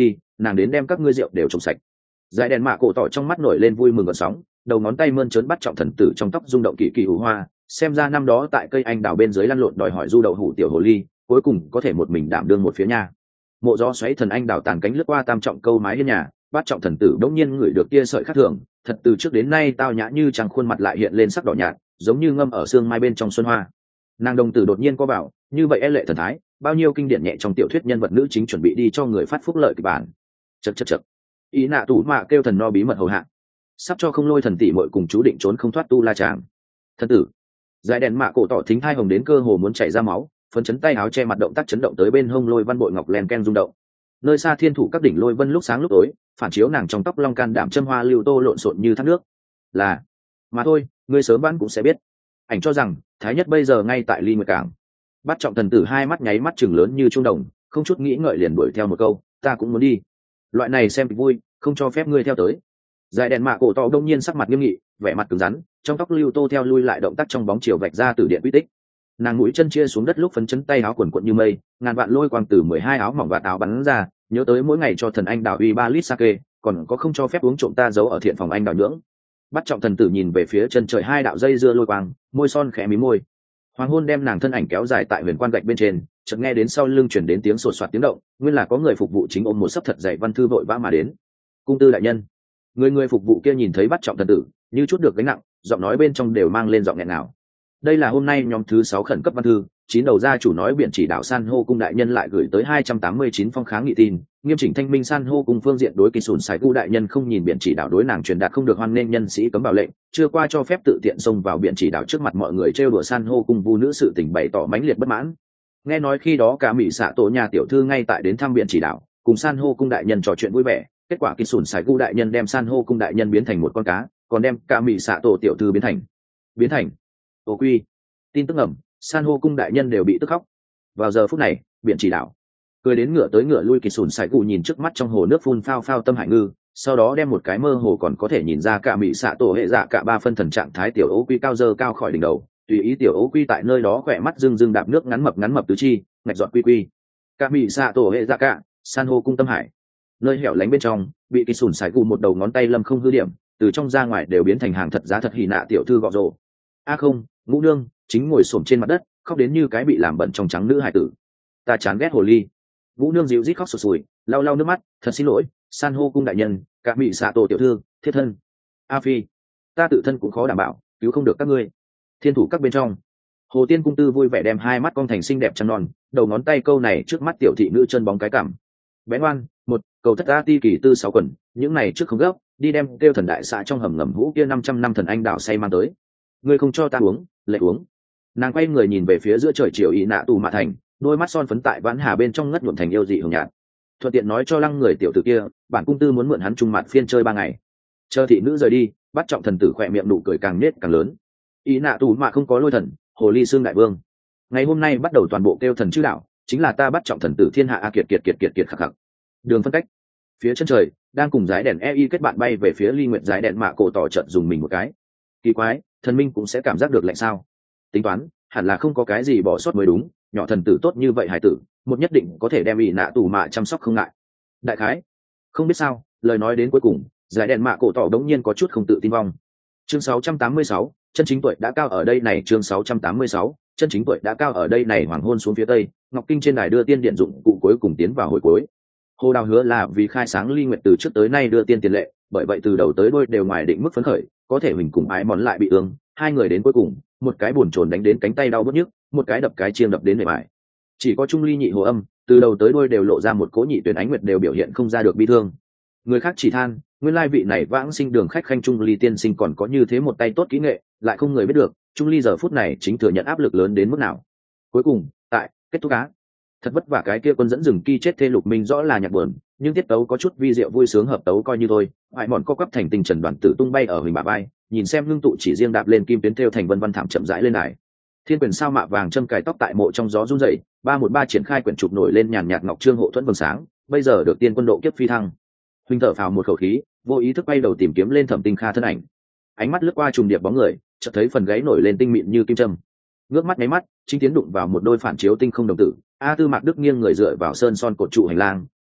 nàng đến đem các ngươi rượu đều trồng sạch. Giải đèn mạ cổ tỏ trong mắt nổi lên vui mừng gợn sóng, đầu ngón tay mơn trớn bắt trọng thần tử trong tóc rung động kỳ kỳ hữu hoa, xem ra năm đó tại cây anh đào bên dưới lăn lộn đòi hỏi du đậu hủ tiểu hồ ly, cuối cùng có thể một mình đảm đương một phía nha. Mộ gió xoáy thần anh đào tàn cánh lướt qua tam trọng câu mái hiên nhà, bắt trọng thần tử đống nhiên ngửi được tia sợi khác thường, thật từ trước đến nay tao nhã như trăng khuôn mặt lại hiện lên sắc đỏ nhạt, giống như ngâm ở xương mai bên trong xuân hoa. Nàng đồng tử đột nhiên co bảo, như vậy e lệ thần thái, bao nhiêu kinh điển nhẹ trong tiểu thuyết nhân vật nữ chính chuẩn bị đi cho người phát phúc lợi kịch bản. Chậc chậc chậc. Ý nạ tủ mạ kêu thần no bí mật hầu hạ, sắp cho không lôi thần tỷ muội cùng chú định trốn không thoát tu la chàng. Thần tử. Giải đèn mạ cổ tỏ thính thai hồng đến cơ hồ muốn chảy ra máu, phấn chấn tay áo che mặt động tác chấn động tới bên hông lôi văn bội ngọc len ken rung động. Nơi xa thiên thủ các đỉnh lôi vân lúc sáng lúc tối, phản chiếu nàng trong tóc long can đảm châm hoa lưu tô lộn xộn như thác nước. Là, mà thôi, ngươi sớm ban cũng sẽ biết. Ảnh cho rằng thái nhất bây giờ ngay tại ly nguyệt cảng. Bắt trọng thần tử hai mắt nháy mắt chừng lớn như trung đồng, không chút nghĩ ngợi liền đuổi theo một câu, ta cũng muốn đi. Loại này xem kịch vui, không cho phép ngươi theo tới. Giải đèn mạ cổ tỏ đông nhiên sắc mặt nghiêm nghị, vẻ mặt cứng rắn, trong tóc lưu tô theo lui lại động tác trong bóng chiều vạch ra từ điện quy tích. Nàng mũi chân chia xuống đất lúc phấn chấn tay áo quần quận như mây, ngàn vạn lôi quang từ 12 áo mỏng vạt áo bắn ra, nhớ tới mỗi ngày cho thần anh đào uy 3 lít sake, còn có không cho phép uống trộm ta giấu ở thiện phòng anh đào nhưỡng. Bắt trọng thần tử nhìn về phía chân trời hai đạo dây dưa lôi quang, môi son khẽ mí môi. Hoàng hôn đem nàng thân ảnh kéo dài tại huyền quan gạch bên trên, chợt nghe đến sau lưng chuyển đến tiếng sột soạt tiếng động, nguyên là có người phục vụ chính ôm một sấp thật dày văn thư vội vã mà đến. Cung tư đại nhân. Người phục vụ kia nhìn thấy bắt trọng thần tử, như chút được gánh nặng, giọng nói bên trong đều mang lên giọng nghẹn ngào. Đây là hôm nay nhóm thứ 6 khẩn cấp văn thư, 9 đầu gia chủ nói biển chỉ đạo san hô cung đại nhân lại gửi tới 289 phong kháng nghị tin, nghiêm chỉnh thanh minh san hô cung phương diện đối kỳ sùn sài gu đại nhân không nhìn biển chỉ đạo đối nàng truyền đạt không được hoan nghênh nhân sĩ cấm bảo lệnh, chưa qua cho phép tự tiện xông vào biển chỉ đạo trước mặt mọi người trêu đùa san hô cung vu nữ sự tình bày tỏ mãnh liệt bất mãn. Nghe nói khi đó cả mỹ xạ tổ nhà tiểu thư ngay tại đến thăm biển chỉ đạo, cùng san hô cung đại nhân trò chuyện vui vẻ, kết quả kỳ sùn sài gu đại nhân đem san hô cung đại nhân biến thành một con cá, còn đem cả mỹ xạ tổ tiểu thư biến thành ô quy. Tin tức ẩm, san hô cung đại nhân đều bị tức khóc. Vào giờ phút này, biển chỉ đạo cười đến ngựa tới ngựa lui, kỳ sùn sải cụ nhìn trước mắt trong hồ nước phun phao phao tâm hải ngư, sau đó đem một cái mơ hồ còn có thể nhìn ra cả mỹ xạ tổ hệ dạ cả 3 phân thần trạng thái tiểu ấu quy cao dơ cao khỏi đỉnh đầu, tùy ý tiểu ấu quy tại nơi đó khỏe mắt dưng dưng đạp nước ngắn mập tứ chi, ngạch giọt quy quy. Cả mỹ xạ tổ hệ dạ cả, san hô cung tâm hải. Nơi hẻo lánh bên trong, bị kỳ sùn sải cụ một đầu ngón tay lâm không hư điểm, từ trong ra ngoài đều biến thành hàng thật giá thật hỉ nạ tiểu thư gọ rồ. A không, ngũ nương chính ngồi xổm trên mặt đất, khóc đến như cái bị làm bẩn trong trắng nữ hài tử. Ta chán ghét hồ ly. Ngũ nương dịu rít khóc sụt sùi, lau lau nước mắt, thật xin lỗi, san hô cung đại nhân, cả mỹ xạ tổ tiểu thư, thiết thân. A phi, ta tự thân cũng khó đảm bảo, cứu không được các ngươi. Thiên thủ các bên trong, hồ tiên cung tư vui vẻ đem hai mắt con thành xinh đẹp trăng non, đầu ngón tay câu này trước mắt tiểu thị nữ chân bóng cái cảm. Bé ngoan, một cầu thất a ti kỳ tư 6 quần, những này trước không gấp, đi đem kêu thần đại xạ trong hầm ngầm hũ kia 500 năm thần anh đảo say mang tới. Ngươi không cho ta uống, lệ uống. Nàng quay người nhìn về phía giữa trời chiều ý nạ tù mạ thành, đôi mắt son phấn tại vãn hà bên trong ngất nhuộm thành yêu dị hồng nhạt. Thuận tiện nói cho lăng người tiểu tử kia, bản cung tư muốn mượn hắn trung mặt phiên chơi 3 ngày. Chờ thị nữ rời đi, bắt trọng thần tử khỏe miệng nụ cười càng nết càng lớn. Ý nạ tù mạ không có lôi thần, hồ ly xương đại vương. Ngày hôm nay bắt đầu toàn bộ kêu thần chư đạo, chính là ta bắt trọng thần tử thiên hạ a kiệt khắc khắc. Đường phân cách. Phía chân trời, đang cùng dải đèn ei kết bạn bay về phía ly nguyệt dải đèn mạ cổ tỏ trận dùng mình một cái. Kỳ quái, thần minh cũng sẽ cảm giác được lạnh sao? Tính toán, hẳn là không có cái gì bỏ sót mới đúng, nhỏ thần tử tốt như vậy hải tử, một nhất định có thể đem ỷ nạ tù mạ chăm sóc không ngại. Đại khái, không biết sao, lời nói đến cuối cùng, dải đèn mạ cổ tỏ đống nhiên có chút không tự tin vong. Chương 686, chân chính tuổi đã cao ở đây này, chương 686, chân chính tuổi đã cao ở đây này. Hoàng hôn xuống phía tây, ngọc kinh trên đài đưa tiên điện dụng cụ cuối cùng tiến vào hồi cuối. Hồ Đào hứa là vì khai sáng ly nguyệt từ trước tới nay đưa tiên tiền lệ, bởi vậy từ đầu tới đuôi đều ngoài định mức phấn khởi, có thể mình cùng ái món lại bị ương, hai người đến cuối cùng, một cái buồn chồn đánh đến cánh tay đau bứt nhức, một cái đập cái chiêng đập đến mệt mỏi. Chỉ có Trung Ly nhị hồ âm, từ đầu tới đuôi đều lộ ra một cố nhị tuyển ánh nguyệt đều biểu hiện không ra được bi thương. Người khác chỉ than, nguyên lai vị này vãng sinh đường khách khanh Trung Ly tiên sinh còn có như thế một tay tốt kỹ nghệ, lại không người biết được, Trung Ly giờ phút này chính thừa nhận áp lực lớn đến mức nào. Cuối cùng, kết thúc cá. Thật vất vả cái kia quân dẫn rừng ki chết thê Lục Minh rõ là nhạc buồn, nhưng tiết tấu có chút vi diệu vui sướng hợp tấu coi như thôi. Hoại mòn co quắp thành tình trần đoàn tử tung bay ở hình bà vai, nhìn xem ngưng tụ chỉ riêng đạp lên kim tuyến thêu thành vân văn thảm chậm rãi lên đài. Thiên quyền sao mạ vàng châm cài tóc tại mộ trong gió run rẩy, 313 triển khai quyển trục nổi lên nhàn nhạt ngọc trương hộ thuẫn vầng sáng, bây giờ được tiên quân độ kiếp phi thăng. Huynh thở phào một khẩu khí, vô ý thức bay đầu tìm kiếm lên Thẩm Tinh Kha thân ảnh. Ánh mắt lướt qua trùng điệp bóng người, chợt thấy phần gáy nổi lên tinh mịn như kim châm. Ngước mắt nháy mắt, chính tiến đụng vào một đôi phản chiếu tinh không đồng tử. A Tư Mạc Đức nghiêng người dựa vào sơn son cột trụ hành lang,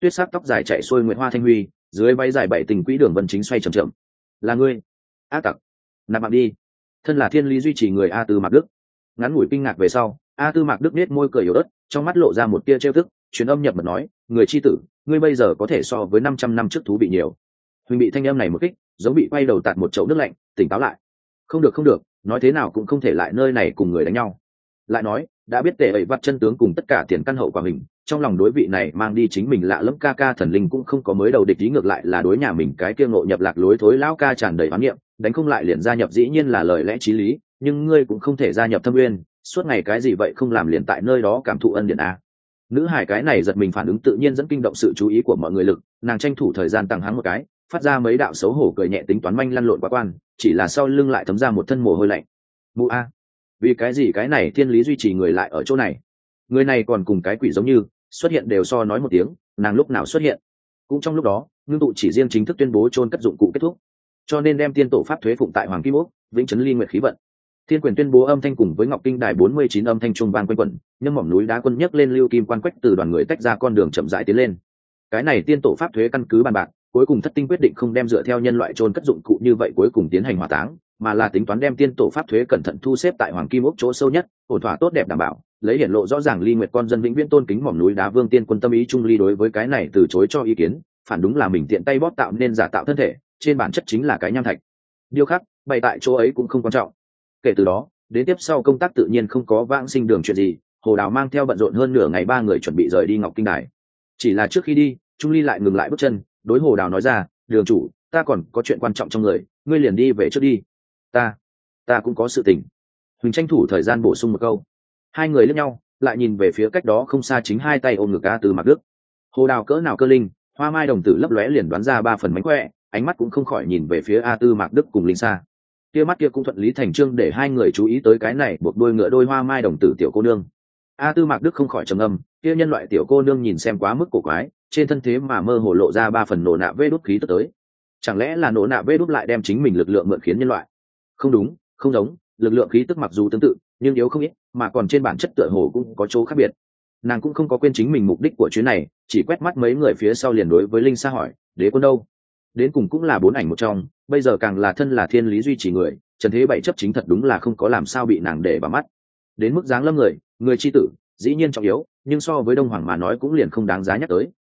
tuyết sắc tóc dài chạy xuôi nguyệt hoa thanh huy, dưới váy dài bảy tình quỹ đường vân chính xoay chậm chậm. Là ngươi, ác tặc, nạp mạng đi. Thân là thiên lý duy trì người A Tư Mạc Đức. Ngắn ngủi kinh ngạc về sau, A Tư Mạc Đức nết môi cười yếu ớt, trong mắt lộ ra một tia trêu tức, truyền âm nhập mật nói, người chi tử, ngươi bây giờ có thể so với 500 năm trước thú bị nhiều. Huỳnh bị thanh âm này một kích, giống bị quay đầu tạt một chậu nước lạnh, tỉnh táo lại. Không được không được, nói thế nào cũng không thể lại nơi này cùng người đánh nhau. Lại nói, đã biết tệ ẩy vắt chân tướng cùng tất cả tiền căn hậu quả mình, trong lòng đối vị này mang đi chính mình lạ lẫm ca ca thần linh cũng không có mới đầu địch ý, ngược lại là đối nhà mình cái kia ngộ nhập lạc lối thối lão ca tràn đầy oán niệm, đánh không lại liền gia nhập dĩ nhiên là lời lẽ chí lý, nhưng ngươi cũng không thể gia nhập thâm uyên, suốt ngày cái gì vậy không làm liền tại nơi đó cảm thụ ân điển a. Nữ hải cái này giật mình phản ứng tự nhiên dẫn kinh động sự chú ý của mọi người lực, nàng tranh thủ thời gian tăng hắng một cái, phát ra mấy đạo xấu hổ cười nhẹ tính toán manh lăn lộn quá quan, chỉ là sau lưng lại thấm ra một thân mồ hôi lạnh. Mụ a, vì cái gì cái này thiên lý duy trì người lại ở chỗ này? Người này còn cùng cái quỷ giống như, xuất hiện đều so nói một tiếng, nàng lúc nào xuất hiện? Cũng trong lúc đó, ngưng tụ chỉ riêng chính thức tuyên bố chôn cất dụng cụ kết thúc, cho nên đem tiên tổ pháp thuế phụng tại hoàng kim ốc, vĩnh trấn ly nguyệt khí vận. Thiên quyền tuyên bố âm thanh cùng với ngọc kinh đài 49 âm thanh trung vang quanh quẩn, nhưng mỏm núi đá quân nhấc lên lưu kim quan quách từ đoàn người tách ra con đường chậm rãi tiến lên. Cái này tiên tổ pháp thuế căn cứ bàn bạc, cuối cùng thất tinh quyết định không đem dựa theo nhân loại chôn cất dụng cụ như vậy cuối cùng tiến hành hỏa táng, mà là tính toán đem tiên tổ pháp thuế cẩn thận thu xếp tại hoàng kim ốc chỗ sâu nhất, ổn thỏa tốt đẹp đảm bảo, lấy hiển lộ rõ ràng ly nguyệt con dân vĩnh viễn tôn kính mỏm núi đá vương tiên quân tâm ý trung ly đối với cái này từ chối cho ý kiến, phản đúng là mình tiện tay bóp tạo nên giả tạo thân thể, trên bản chất chính là cái nham thạch. Điêu khắc, bày tại chỗ ấy cũng không quan trọng. Kể từ đó, đến tiếp sau công tác tự nhiên không có vãng sinh đường chuyện gì, Hồ Đào mang theo bận rộn hơn nửa ngày ba người chuẩn bị rời đi Ngọc Kinh Đài. Chỉ là trước khi đi, Trung Ly lại ngừng lại bước chân, đối Hồ Đào nói ra, đường chủ, ta còn có chuyện quan trọng trong người, ngươi liền đi về trước đi. Ta cũng có sự tình. Huỳnh tranh thủ thời gian bổ sung một câu. Hai người liếc nhau, lại nhìn về phía cách đó không xa chính hai tay ôm ngực A Tư Mạc Đức. Hồ Đào cỡ nào cơ linh, hoa mai đồng tử lấp lóe liền đoán ra ba phần mánh khỏe, ánh mắt cũng không khỏi nhìn về phía A Tư Mạc Đức cùng Linh Sa. Kia mắt kia cũng thuận lý thành chương để hai người chú ý tới cái này buộc đôi ngựa đôi hoa mai đồng tử tiểu cô nương. A Tư Mạc Đức không khỏi trầm ngâm, kia nhân loại tiểu cô nương nhìn xem quá mức cổ quái, trên thân thế mà mơ hồ lộ ra ba phần nổ nạ vê đốt khí tức tới. Chẳng lẽ là nổ nạ vê đốt lại đem chính mình lực lượng mượn khiến nhân loại? Không đúng, không giống, lực lượng khí tức mặc dù tương tự, nhưng yếu không ít, mà còn trên bản chất tựa hồ cũng có chỗ khác biệt. Nàng cũng không có quên chính mình mục đích của chuyến này, chỉ quét mắt mấy người phía sau liền đối với Linh Sa hỏi, đế quân đâu? Đến cùng cũng là bốn ảnh một trong, bây giờ càng là thân là thiên lý duy trì người, trần thế bảy chấp chính thật đúng là không có làm sao bị nàng để vào mắt. Đến mức dáng lâm người chi tử dĩ nhiên trọng yếu, nhưng so với đông hoàng mà nói cũng liền không đáng giá nhắc tới.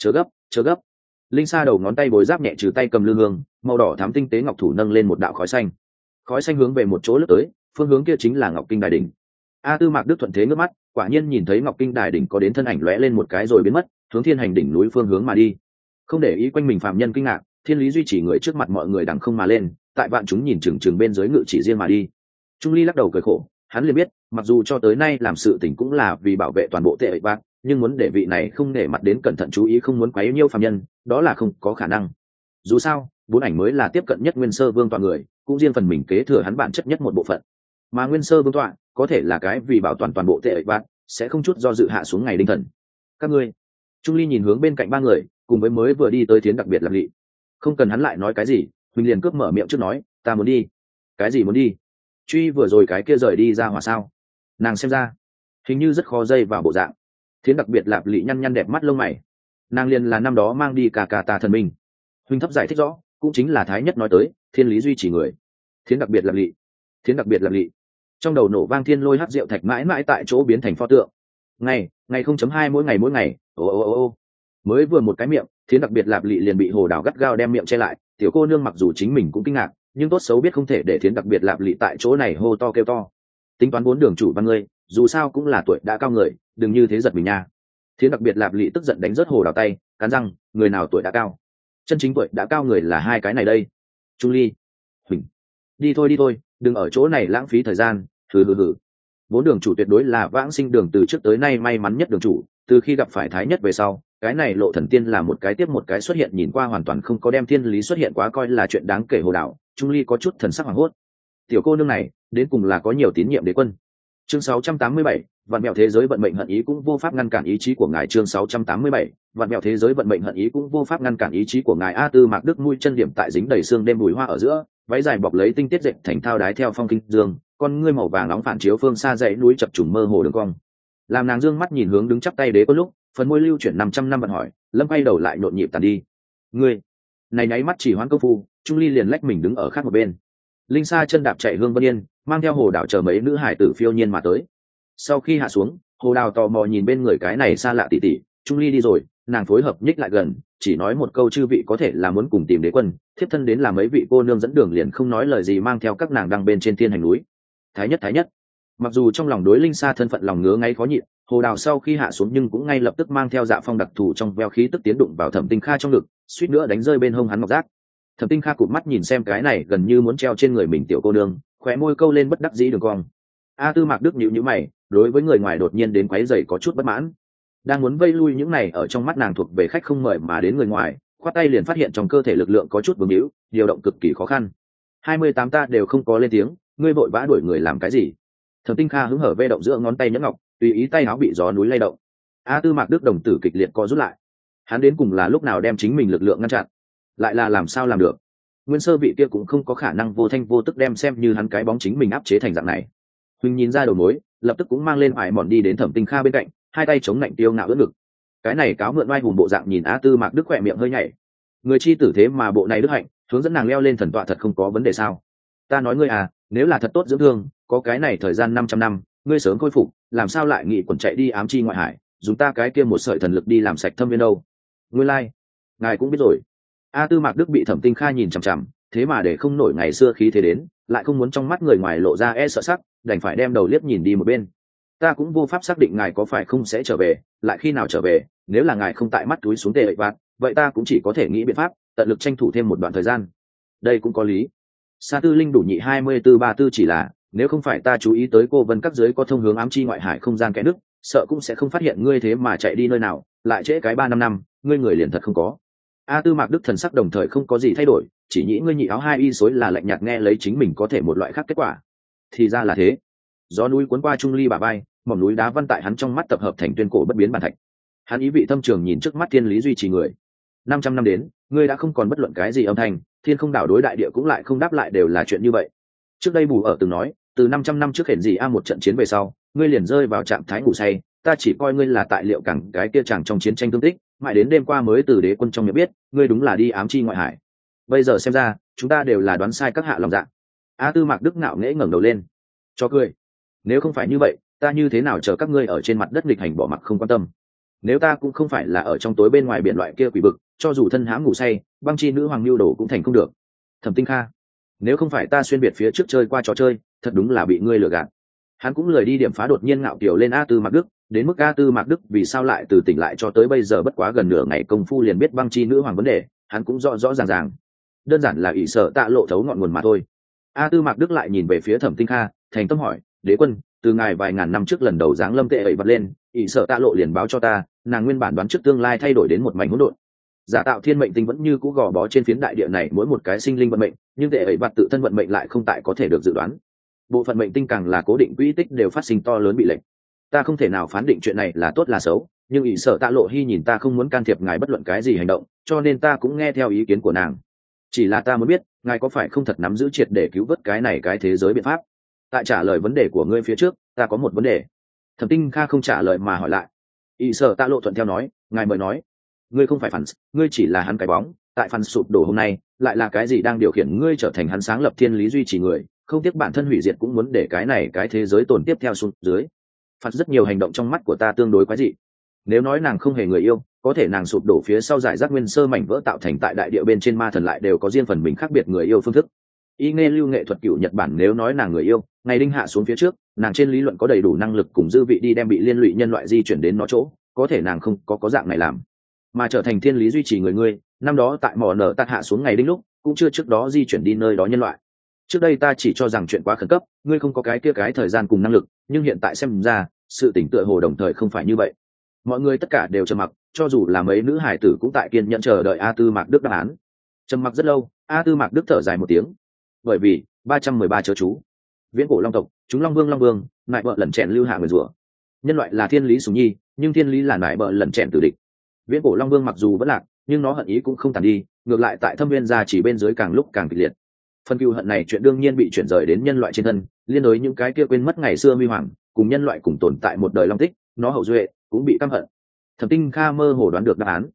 Chớ gấp. Linh Sa đầu ngón tay bồi giáp nhẹ trừ tay cầm lư hương, màu đỏ thắm tinh tế ngọc thủ nâng lên một đạo khói xanh hướng về một chỗ lướt tới, phương hướng kia chính là Ngọc Kinh Đài đỉnh. A Tư Mạc Đức thuận thế ngước mắt, quả nhiên nhìn thấy Ngọc Kinh Đài đỉnh có đến thân ảnh lóe lên một cái rồi biến mất, hướng thiên hành đỉnh núi phương hướng mà đi. Không để ý quanh mình phàm nhân kinh ngạc, thiên lý duy trì người trước mặt mọi người đằng không mà lên, tại vạn chúng nhìn chừng bên dưới ngự chỉ riêng mà đi. Trung Ly lắc đầu cười khổ, hắn liền biết, mặc dù cho tới nay làm sự tình cũng là vì bảo vệ toàn bộ tệ ẩy bạc, nhưng muốn để vị này không để mặt đến cẩn thận chú ý không muốn quấy nhiêu phàm nhân, đó là không có khả năng. Dù sao, bốn ảnh mới là tiếp cận nhất nguyên sơ vương tọa người, cũng riêng phần mình kế thừa hắn bản chất nhất một bộ phận. Mà nguyên sơ vương tọa có thể là cái vì bảo toàn toàn bộ tệ ẩy bạc, sẽ không chút do dự hạ xuống ngày đinh thần. Các ngươi. Trung Ly nhìn hướng bên cạnh ba người, cùng với mới vừa đi tới Thiến đặc biệt lập lị. Không cần hắn lại nói cái gì, Huỳnh liền cướp mở miệng trước nói, ta muốn đi. Cái gì muốn đi? Truy vừa rồi cái kia rời đi ra hỏa sao? Nàng xem ra hình như rất khó dây vào bộ dạng. Thiến đặc biệt lạp lị nhăn nhăn đẹp mắt lông mày. Nàng liền là năm đó mang đi cả tà thần minh. Huỳnh thấp giải thích rõ, cũng chính là thái nhất nói tới thiên lý duy trì người. Thiến đặc biệt lạp lị. Trong đầu nổ vang thiên lôi hắc rượu thạch mãi mãi tại chỗ biến thành pho tượng. Ngày 0.2 mỗi ngày. Ô. Mới vừa một cái miệng, Thiến đặc biệt lạp lị liền bị Hồ Đào gắt gao đem miệng che lại. Tiểu cô nương mặc dù chính mình cũng kinh ngạc, nhưng tốt xấu biết không thể để Thiến đặc biệt lạp lị tại chỗ này hô to kêu to. Tính toán bốn đường chủ văn ngươi, dù sao cũng là tuổi đã cao người, đừng như thế giật mình nha. Thiến đặc biệt lạp lị tức giận đánh rớt Hồ Đào tay, cắn răng, người nào tuổi đã cao? Chân chính tuổi đã cao người là hai cái này đây. Trung Ly, Huỳnh, đi thôi, đừng ở chỗ này lãng phí thời gian. Hừ. Bốn đường chủ tuyệt đối là vãng sinh đường từ trước tới nay may mắn nhất đường chủ, từ khi gặp phải thái nhất về sau, cái này lộ thần tiên là một cái tiếp một cái xuất hiện, nhìn qua hoàn toàn không có đem thiên lý xuất hiện quá coi là chuyện đáng kể. Hồ Đào, Trung Ly có chút thần sắc hoảng hốt. Tiểu cô nương này đến cùng là có nhiều tín nhiệm đế quân. Chương 687, vạn mẹo thế giới vận mệnh hận ý cũng vô pháp ngăn cản ý chí của ngài. Chương 687, vạn mẹo thế giới vận mệnh hận ý cũng vô pháp ngăn cản ý chí của ngài. A Tư Mạc Đức mũi chân điểm tại dính đầy xương đêm bùi hoa ở giữa, váy dài bọc lấy tinh tiết dệt thành thao đái theo phong kinh dương, con ngươi màu vàng nóng phản chiếu phương xa dãy núi chập trùng mơ hồ đường cong. Làm nàng dương mắt nhìn hướng đứng chắp tay đế quân lúc, phần môi lưu chuyển 500 năm bận hỏi, lâm bay đầu lại nhộn nhịp tàn đi. Ngươi này nháy mắt chỉ hoãn công phu, Trung Ly liền lách mình đứng ở khác một bên. Linh Sa chân đạp chạy hương vân yên, mang theo Hồ Đào chờ mấy nữ hải tử phiêu nhiên mà tới. Sau khi hạ xuống, Hồ Đào tò mò nhìn bên người cái này xa lạ tỉ tỉ. Trung Ly đi rồi, nàng phối hợp nhích lại gần, chỉ nói một câu chư vị có thể là muốn cùng tìm đế quân, thiếp thân đến là mấy vị cô nương dẫn đường liền không nói lời gì mang theo các nàng đăng bên trên thiên hành núi. Thái nhất. Mặc dù trong lòng đối Linh Sa thân phận lòng ngứa ngáy khó nhịn, Hồ Đào sau khi hạ xuống nhưng cũng ngay lập tức mang theo Dạ Phong đặc thù trong veo khí tức tiến đụng vào Thẩm Tinh Kha trong ngực, suýt nữa đánh rơi bên hông hắn ngọc giác. Thẩm Tinh Kha cụp mắt nhìn xem cái này gần như muốn treo trên người mình tiểu cô nương, khóe môi câu lên bất đắc dĩ đường cong. A Tư Mạc Đức nhíu nhíu mày, đối với người ngoài đột nhiên đến quấy rầy có chút bất mãn. Đang muốn vây lui những này ở trong mắt nàng thuộc về khách không mời mà đến người ngoài, khoát tay liền phát hiện trong cơ thể lực lượng có chút bướng hữu, điều động cực kỳ khó khăn. 28 ta đều không có lên tiếng, ngươi vội vã đuổi người làm cái gì? Thẩm Tinh Kha hứng hở vê động giữa ngón tay nhẫn ngọc, tùy ý tay áo bị gió núi lay động. A Tư Mạc Đức đồng tử kịch liệt co rút lại. Hắn đến cùng là lúc nào đem chính mình lực lượng ngăn chặn, lại là làm sao làm được? Nguyên sơ vị kia cũng không có khả năng vô thanh vô tức đem xem như hắn cái bóng chính mình áp chế thành dạng này. Huỳnh nhìn ra đầu mối, lập tức cũng mang lên ải mòn đi đến Thẩm Tinh Kha bên cạnh, hai tay chống lạnh tiêu ngạo ưỡn ngực. Cái này cáo mượn oai hùng bộ dạng nhìn A Tư Mạc Đức khỏe miệng hơi nhảy. Người chi tử thế mà bộ này đức hạnh, hướng dẫn nàng leo lên thần tọa thật không có vấn đề sao? Ta nói ngươi à, nếu là thật tốt dưỡng thương, có cái này thời gian 500 năm, ngươi sớm khôi phục, làm sao lại nghĩ quẩn chạy đi ám chi ngoại hải, dùng ta cái kia một sợi thần lực đi làm sạch thâm viên đâu? Ngươi lai, ngài cũng biết rồi. A Tư Mạc Đức bị Thẩm Tinh Kha nhìn chằm chằm, thế mà để không nổi ngày xưa khí thế đến, lại không muốn trong mắt người ngoài lộ ra e sợ sắc, đành phải đem đầu liếc nhìn đi một bên. Ta cũng vô pháp xác định ngài có phải không sẽ trở về, lại khi nào trở về, nếu là ngài không tại mắt túi xuống tệ ệ vạt, vậy ta cũng chỉ có thể nghĩ biện pháp, tận lực tranh thủ thêm một đoạn thời gian. Đây cũng có lý. Sa Tư Linh đủ nhị 2434 chỉ là, nếu không phải ta chú ý tới cô vân các dưới có thông hướng ám chi ngoại hải không gian kẽ nước, sợ cũng sẽ không phát hiện ngươi thế mà chạy đi nơi nào, lại trễ cái 3-5 năm, ngươi người liền thật không có. A Tư Mạc Đức thần sắc đồng thời không có gì thay đổi, chỉ nghĩ ngươi nhị áo hai y xối là lạnh nhạt nghe lấy chính mình có thể một loại khác kết quả. Thì ra là thế. Gió núi cuốn qua Trung Ly bả vai, mỏm núi đá văn tại hắn trong mắt tập hợp thành tuyên cổ bất biến bản thạch. Hắn ý vị thâm trường nhìn trước mắt thiên lý duy trì người. 500 năm đến, ngươi đã không còn bất luận cái gì âm thanh, thiên không đảo đối đại địa cũng lại không đáp lại đều là chuyện như vậy. Trước đây Bù ở từng nói, từ 500 năm trước hển gì một trận chiến về sau, ngươi liền rơi vào trạng thái ngủ say, ta chỉ coi ngươi là tại liệu cẳng cái kia chẳng trong chiến tranh tương tích, mãi đến đêm qua mới từ đế quân trong miệng biết, ngươi đúng là đi ám chi ngoại hải. Bây giờ xem ra, chúng ta đều là đoán sai các hạ lòng dạ. A Tư Mạc Đức ngạo nghễ ngẩng đầu lên, cho cười. Nếu không phải như vậy, ta như thế nào chờ các ngươi ở trên mặt đất nghịch hành bỏ mặc không quan tâm? Nếu ta cũng không phải là ở trong tối bên ngoài biển loại kia quỷ vực, cho dù thân hãm ngủ say, băng chi nữ hoàng lưu đồ cũng thành không được. Thẩm Tinh Kha, nếu không phải ta xuyên biệt phía trước chơi qua trò chơi, thật đúng là bị ngươi lừa gạt. Hắn cũng lười đi điểm phá đột nhiên ngạo kiểu lên A Tư Mạc Đức, đến mức A Tư Mạc Đức vì sao lại từ tỉnh lại cho tới bây giờ bất quá gần nửa ngày công phu liền biết băng chi nữ hoàng vấn đề, hắn cũng rõ rõ ràng. Đơn giản là ỷ sợ tạ lộ thấu ngọn nguồn mà thôi. A Tư Mạc Đức lại nhìn về phía Thẩm Tinh Kha, thành tâm hỏi, đế quân, từ ngài vài ngàn năm trước lần đầu giáng lâm tệ ẩy bật lên, ỷ sợ tạ lộ liền báo cho ta, nàng nguyên bản đoán trước tương lai thay đổi đến một mảnh hỗn độn. Giả tạo thiên mệnh tinh vẫn như cũ gò bó trên phiến đại địa này mỗi một cái sinh linh vận mệnh, nhưng tệ ẩy bật tự thân vận mệnh lại không tại có thể được dự đoán. Bộ phận mệnh tinh càng là cố định quỹ tích đều phát sinh to lớn bị lệch. Ta không thể nào phán định chuyện này là tốt là xấu, nhưng ỷ sợ tạ lộ hy nhìn ta không muốn can thiệp ngài bất luận cái gì hành động, cho nên ta cũng nghe theo ý kiến của nàng. Chỉ là ta muốn biết, ngài có phải không thật nắm giữ triệt để cứu vớt cái này cái thế giới biện pháp? Tại trả lời vấn đề của ngươi phía trước, ta có một vấn đề. Thẩm Tinh Kha không trả lời mà hỏi lại. ỷ sợ tạ lộ thuận theo nói, ngài mời nói. Ngươi không phải phản, ngươi chỉ là hắn cái bóng, tại phản sụp đổ hôm nay, lại là cái gì đang điều khiển ngươi trở thành hắn sáng lập thiên lý duy trì người, không tiếc bản thân hủy diệt cũng muốn để cái này cái thế giới tồn tiếp theo xuống dưới. Phản rất nhiều hành động trong mắt của ta tương đối quái dị. Nếu nói nàng không hề người yêu, có thể nàng sụp đổ phía sau giải rác nguyên sơ mảnh vỡ tạo thành tại đại địa bên trên ma thần lại đều có riêng phần mình khác biệt người yêu phương thức. Y nghe lưu nghệ thuật cựu Nhật Bản nếu nói nàng người yêu, ngày đinh hạ xuống phía trước, nàng trên lý luận có đầy đủ năng lực cùng dư vị đi đem bị liên lụy nhân loại di chuyển đến nó chỗ, có thể nàng không có dạng này làm, mà trở thành thiên lý duy trì người ngươi, năm đó tại mỏ nở tạt hạ xuống ngày đinh lúc, cũng chưa trước đó di chuyển đi nơi đó nhân loại. Trước đây ta chỉ cho rằng chuyện quá khẩn cấp, ngươi không có cái kia cái thời gian cùng năng lực, nhưng hiện tại xem ra, sự tỉnh tựa hồ đồng thời không phải như vậy. Mọi người tất cả đều trầm mặc, cho dù là mấy nữ hải tử cũng tại kiên nhẫn chờ đợi A Tư Mạc Đức đáp án. Trầm mặc rất lâu, A Tư Mạc Đức thở dài một tiếng. Bởi vì 313 chớ chú, viễn cổ long tộc, chúng long vương, nại vợ lẩn chèn lưu hạ người rủa. Nhân loại là thiên lý sủng nhi, nhưng thiên lý là nại vợ lẩn chèn tử địch. Viễn cổ long vương mặc dù vẫn lạc, nhưng nó hận ý cũng không tàn đi, ngược lại tại thâm viên gia chỉ bên dưới càng lúc càng kịch liệt. Phần cừu hận này chuyện đương nhiên bị chuyển rời đến nhân loại trên thân, liên đối những cái kia quên mất ngày xưa huy hoàng, cùng nhân loại cùng tồn tại một đời long tích, nó hậu duệ cũng bị căm hận. Thẩm Tinh Kha mơ hồ đoán được đáp án.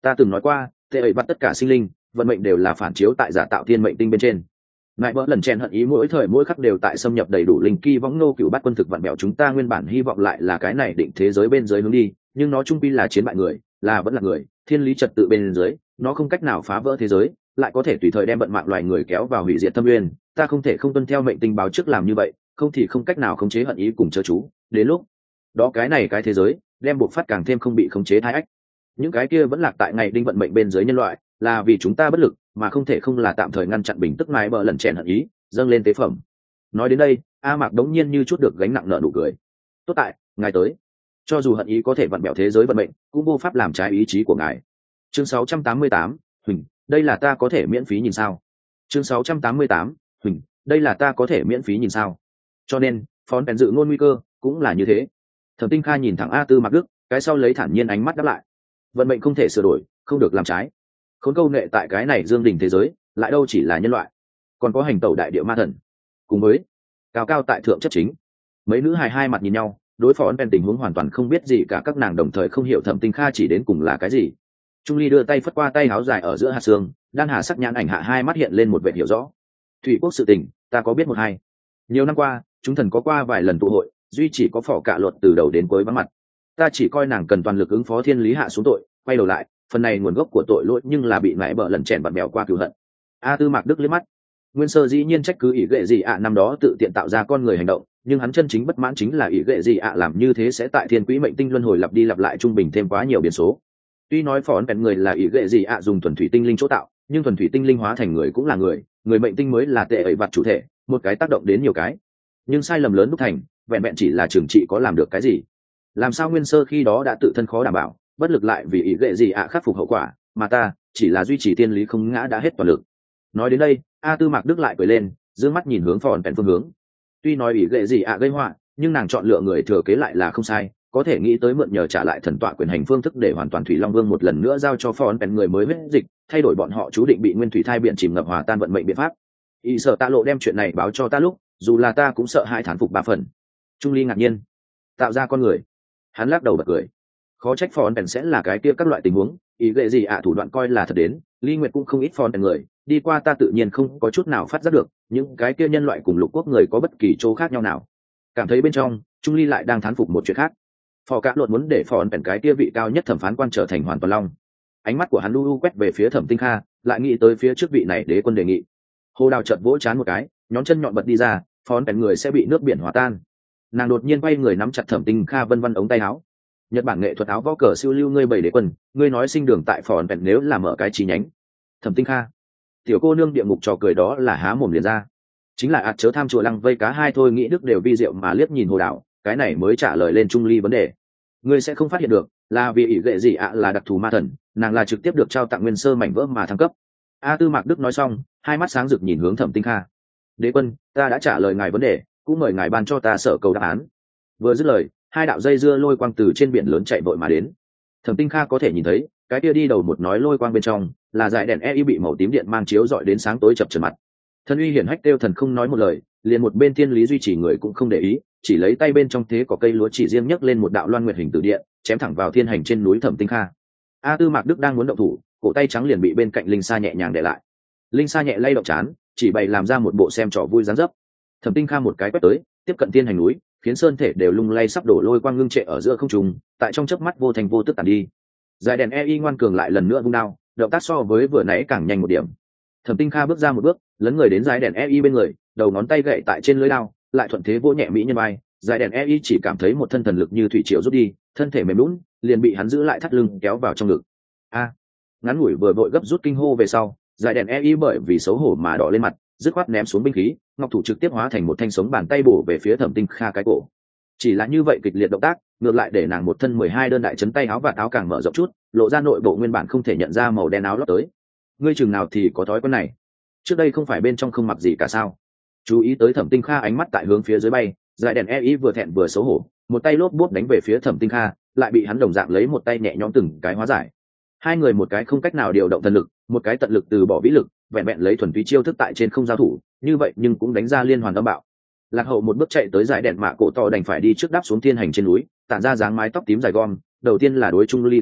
Ta từng nói qua tệ ấy bắt tất cả sinh linh vận mệnh đều là phản chiếu tại giả tạo thiên mệnh tinh bên trên. Ngại vỡ lần chen hận ý mỗi thời mỗi khắc đều tại xâm nhập đầy đủ linh kỳ võng nô cựu bắt quân thực vặn bẹo chúng ta nguyên bản hy vọng lại là cái này định thế giới bên dưới hướng đi, nhưng nó trung quy là chiến bại người, là vẫn là người, thiên lý trật tự bên dưới, nó không cách nào phá vỡ thế giới, lại có thể tùy thời đem vận mạng loài người kéo vào hủy diệt thâm nguyên. Ta không thể không tuân theo mệnh tinh báo trước làm như vậy, không thì không cách nào khống chế hận ý cùng chớ chú. Đến lúc đó cái này cái thế giới đem buộc phát càng thêm không bị khống chế thái ách. Những cái kia vẫn lạc tại ngày đinh vận mệnh bên dưới nhân loại, là vì chúng ta bất lực mà không thể không là tạm thời ngăn chặn bình tức mái bờ lần chèn hận ý dâng lên tế phẩm. Nói đến đây A Mạc đống nhiên như chút được gánh nặng nợ nụ cười. Tốt tại ngài tới, cho dù hận ý có thể vặn bẹo thế giới vận mệnh cũng vô pháp làm trái ý chí của ngài. Chương 688, Huỳnh, đây là ta có thể miễn phí nhìn sao? Chương 688, Huỳnh, đây là ta có thể miễn phí nhìn sao? Cho nên phón bèn dự ngôn nguy cơ cũng là như thế. Thẩm Tinh Kha nhìn thẳng A Tư Mạc Đức, cái sau lấy thản nhiên ánh mắt đáp lại. Vận mệnh không thể sửa đổi, không được làm trái. Khốn câu nệ tại cái này dương đình thế giới lại đâu chỉ là nhân loại, còn có hành tẩu đại địa ma thần, cùng với cao cao tại thượng chất chính. Mấy nữ hài hai mặt nhìn nhau, đối phó pen tình huống hoàn toàn không biết gì cả, các nàng đồng thời không hiểu Thẩm Tinh Kha chỉ đến cùng là cái gì. Trung ly đưa tay phất qua tay áo dài ở giữa hạt xương, đan hà sắc nhãn ảnh hạ hai mắt hiện lên một vẻ hiểu rõ. Thủy quốc sự tình ta có biết một hai. Nhiều năm qua chúng thần có qua vài lần tụ hội, duy chỉ có phỏ cạ luật từ đầu đến cuối vắng mặt. Ta chỉ coi nàng cần toàn lực ứng phó thiên lý hạ xuống tội, quay đầu lại phần này nguồn gốc của tội lỗi nhưng là bị mãi bợ lần chèn bạt bèo qua cửu hận. A Tư Mạc Đức liếc mắt. Nguyên sơ dĩ nhiên trách cứ ỷ ghệ gì ạ năm đó tự tiện tạo ra con người hành động, nhưng hắn chân chính bất mãn chính là ỷ ghệ gì ạ làm như thế sẽ tại thiên quỹ mệnh tinh luân hồi lặp đi lặp lại trung bình thêm quá nhiều biến số. Tuy nói phỏn bèn người là ỷ ghệ gì ạ dùng thuần thủy tinh linh chỗ tạo, nhưng thuần thủy tinh linh hóa thành người cũng là người mệnh tinh mới là tệ ẩy vặt chủ thể, một cái tác động đến nhiều cái. Nhưng sai lầm lớn đúc thành, vẹn vẹn chỉ là trường trị có làm được cái gì? Làm sao nguyên sơ khi đó đã tự thân khó đảm bảo, bất lực lại vì ý ghệ gì ạ khắc phục hậu quả, mà ta chỉ là duy trì tiên lý không ngã đã hết toàn lực. Nói đến đây A Tư Mạc Đức lại cười lên, dương mắt nhìn hướng phòn bèn phương hướng. Tuy nói ý ghệ gì ạ gây họa, nhưng nàng chọn lựa người thừa kế lại là không sai, có thể nghĩ tới mượn nhờ trả lại thần tọa quyền hành phương thức để hoàn toàn thủy long vương một lần nữa giao cho phòn bèn người mới huyết dịch, thay đổi bọn họ chú định bị nguyên thủy thai biển chìm ngập hòa tan vận mệnh biện pháp. Y sợ ta lộ đem chuyện này báo cho ta lúc, dù là ta cũng sợ hai thán phục ba phần. Trung ly ngạc nhiên, tạo ra con người. Hắn lắc đầu bật cười. Khó trách phòn bèn sẽ là cái kia các loại tình huống, ý ghệ gì ạ thủ đoạn coi là thật đến, Ly Nguyệt cũng không ít phòn bèn người, đi qua ta tự nhiên không có chút nào phát giác được, những cái kia nhân loại cùng lục quốc người có bất kỳ chỗ khác nhau nào. Cảm thấy bên trong, Trung Ly lại đang thán phục một chuyện khác. Phò Cạ Luật muốn để phòn bèn cái kia vị cao nhất thẩm phán quan trở thành hoàn toàn long. Ánh mắt của hắn lu quét về phía Thẩm Tinh Kha, lại nghĩ tới phía trước vị này đế quân đề nghị. Hồ Đào chợt vỗ chán một cái, nhón chân nhọn bật đi ra, phòn bèn người sẽ bị nước biển hòa tan. Nàng đột nhiên quay người nắm chặt Thẩm Tinh Kha vân vân ống tay áo. Nhật Bản nghệ thuật áo võ cờ siêu lưu ngươi bảy đế quân, ngươi nói sinh đường tại phòn bèn nếu là mở cái chi nhánh. Thẩm Tinh Kha, tiểu cô nương địa ngục trò cười đó là há mồm liền ra. Chính là ạt chớ tham chùa lăng vây cá hai thôi, nghĩ đức đều vi diệu mà liếc nhìn Hồ Đào, cái này mới trả lời lên Trung Ly vấn đề. Ngươi sẽ không phát hiện được, là vì ỷ ghệ gì ạ là đặc thù ma thần, nàng là trực tiếp được trao tặng nguyên sơ mảnh vỡ mà thăng cấp. A Tư Mạc Đức nói xong, hai mắt sáng rực nhìn hướng Thẩm Tinh Kha. Đế quân, ta đã trả lời ngài vấn đề, cũng mời ngài ban cho ta sở cầu đáp án. Vừa dứt lời, hai đạo dây dưa lôi quang từ trên biển lớn chạy vội mà đến. Thẩm Tinh Kha có thể nhìn thấy, cái kia đi đầu một nói lôi quang bên trong là dải đèn EI bị màu tím điện mang chiếu dọi đến sáng tối chập chờn mặt. Thần uy hiển hách tiêu thần không nói một lời, liền một bên tiên lý duy trì người cũng không để ý, chỉ lấy tay bên trong thế có cây lúa chỉ riêng nhấc lên một đạo loan nguyệt hình tử điện, chém thẳng vào thiên hành trên núi Thẩm Tinh Kha. A Tư Mạc Đức đang muốn động thủ, cổ tay trắng liền bị bên cạnh linh sa nhẹ nhàng để lại. Linh sa nhẹ lay động chán, chỉ bày làm ra một bộ xem trò vui dáng dấp. Thẩm Tinh Kha một cái quét tới, tiếp cận thiên hành núi, khiến sơn thể đều lung lay sắp đổ lôi quang ngưng trệ ở giữa không trung, tại trong chớp mắt vô thành vô tức tàn đi. Giải đèn EI ngoan cường lại lần nữa vung đao, động tác so với vừa nãy càng nhanh một điểm. Thẩm Tinh Kha bước ra một bước, lấn người đến giải đèn EI bên người, đầu ngón tay gậy tại trên lưỡi đao, lại thuận thế vỗ nhẹ mỹ nhân vai. Giải đèn EI chỉ cảm thấy một thân thần lực như thủy triều rút đi, thân thể mềm nhũn, liền bị hắn giữ lại thắt lưng kéo vào trong ngực. A! Ngắn ngủi vừa vội gấp rút kinh hô về sau, giải đèn EI bởi vì xấu hổ mà đỏ lên mặt, dứt khoát ném xuống binh khí, ngọc thủ trực tiếp hóa thành một thanh sống bàn tay bổ về phía Thẩm Tinh Kha cái cổ. Chỉ là như vậy kịch liệt động tác, ngược lại để nàng một thân 12 đơn đại chấn tay áo và áo càng mở rộng chút, lộ ra nội bộ nguyên bản không thể nhận ra màu đen áo lót tới. Ngươi chừng nào thì có thói quen này? Trước đây không phải bên trong không mặc gì cả sao? Chú ý tới Thẩm Tinh Kha ánh mắt tại hướng phía dưới bay, giải đèn EI vừa thẹn vừa xấu hổ, một tay lốp bốp đánh về phía Thẩm Tinh Kha, lại bị hắn đồng dạng lấy một tay nhẹ nhõm từng cái hóa giải. Hai người một cái không cách nào điều động thần lực, một cái tận lực từ bỏ vĩ lực, vẹn vẹn lấy thuần túy chiêu thức tại trên không giao thủ, như vậy nhưng cũng đánh ra liên hoàn âm bạo. Lạc Hậu một bước chạy tới giải đèn mạ cổ to đành phải đi trước đáp xuống thiên hành trên núi, tản ra dáng mái tóc tím dài gom, đầu tiên là đối Trung Ly gật đầu,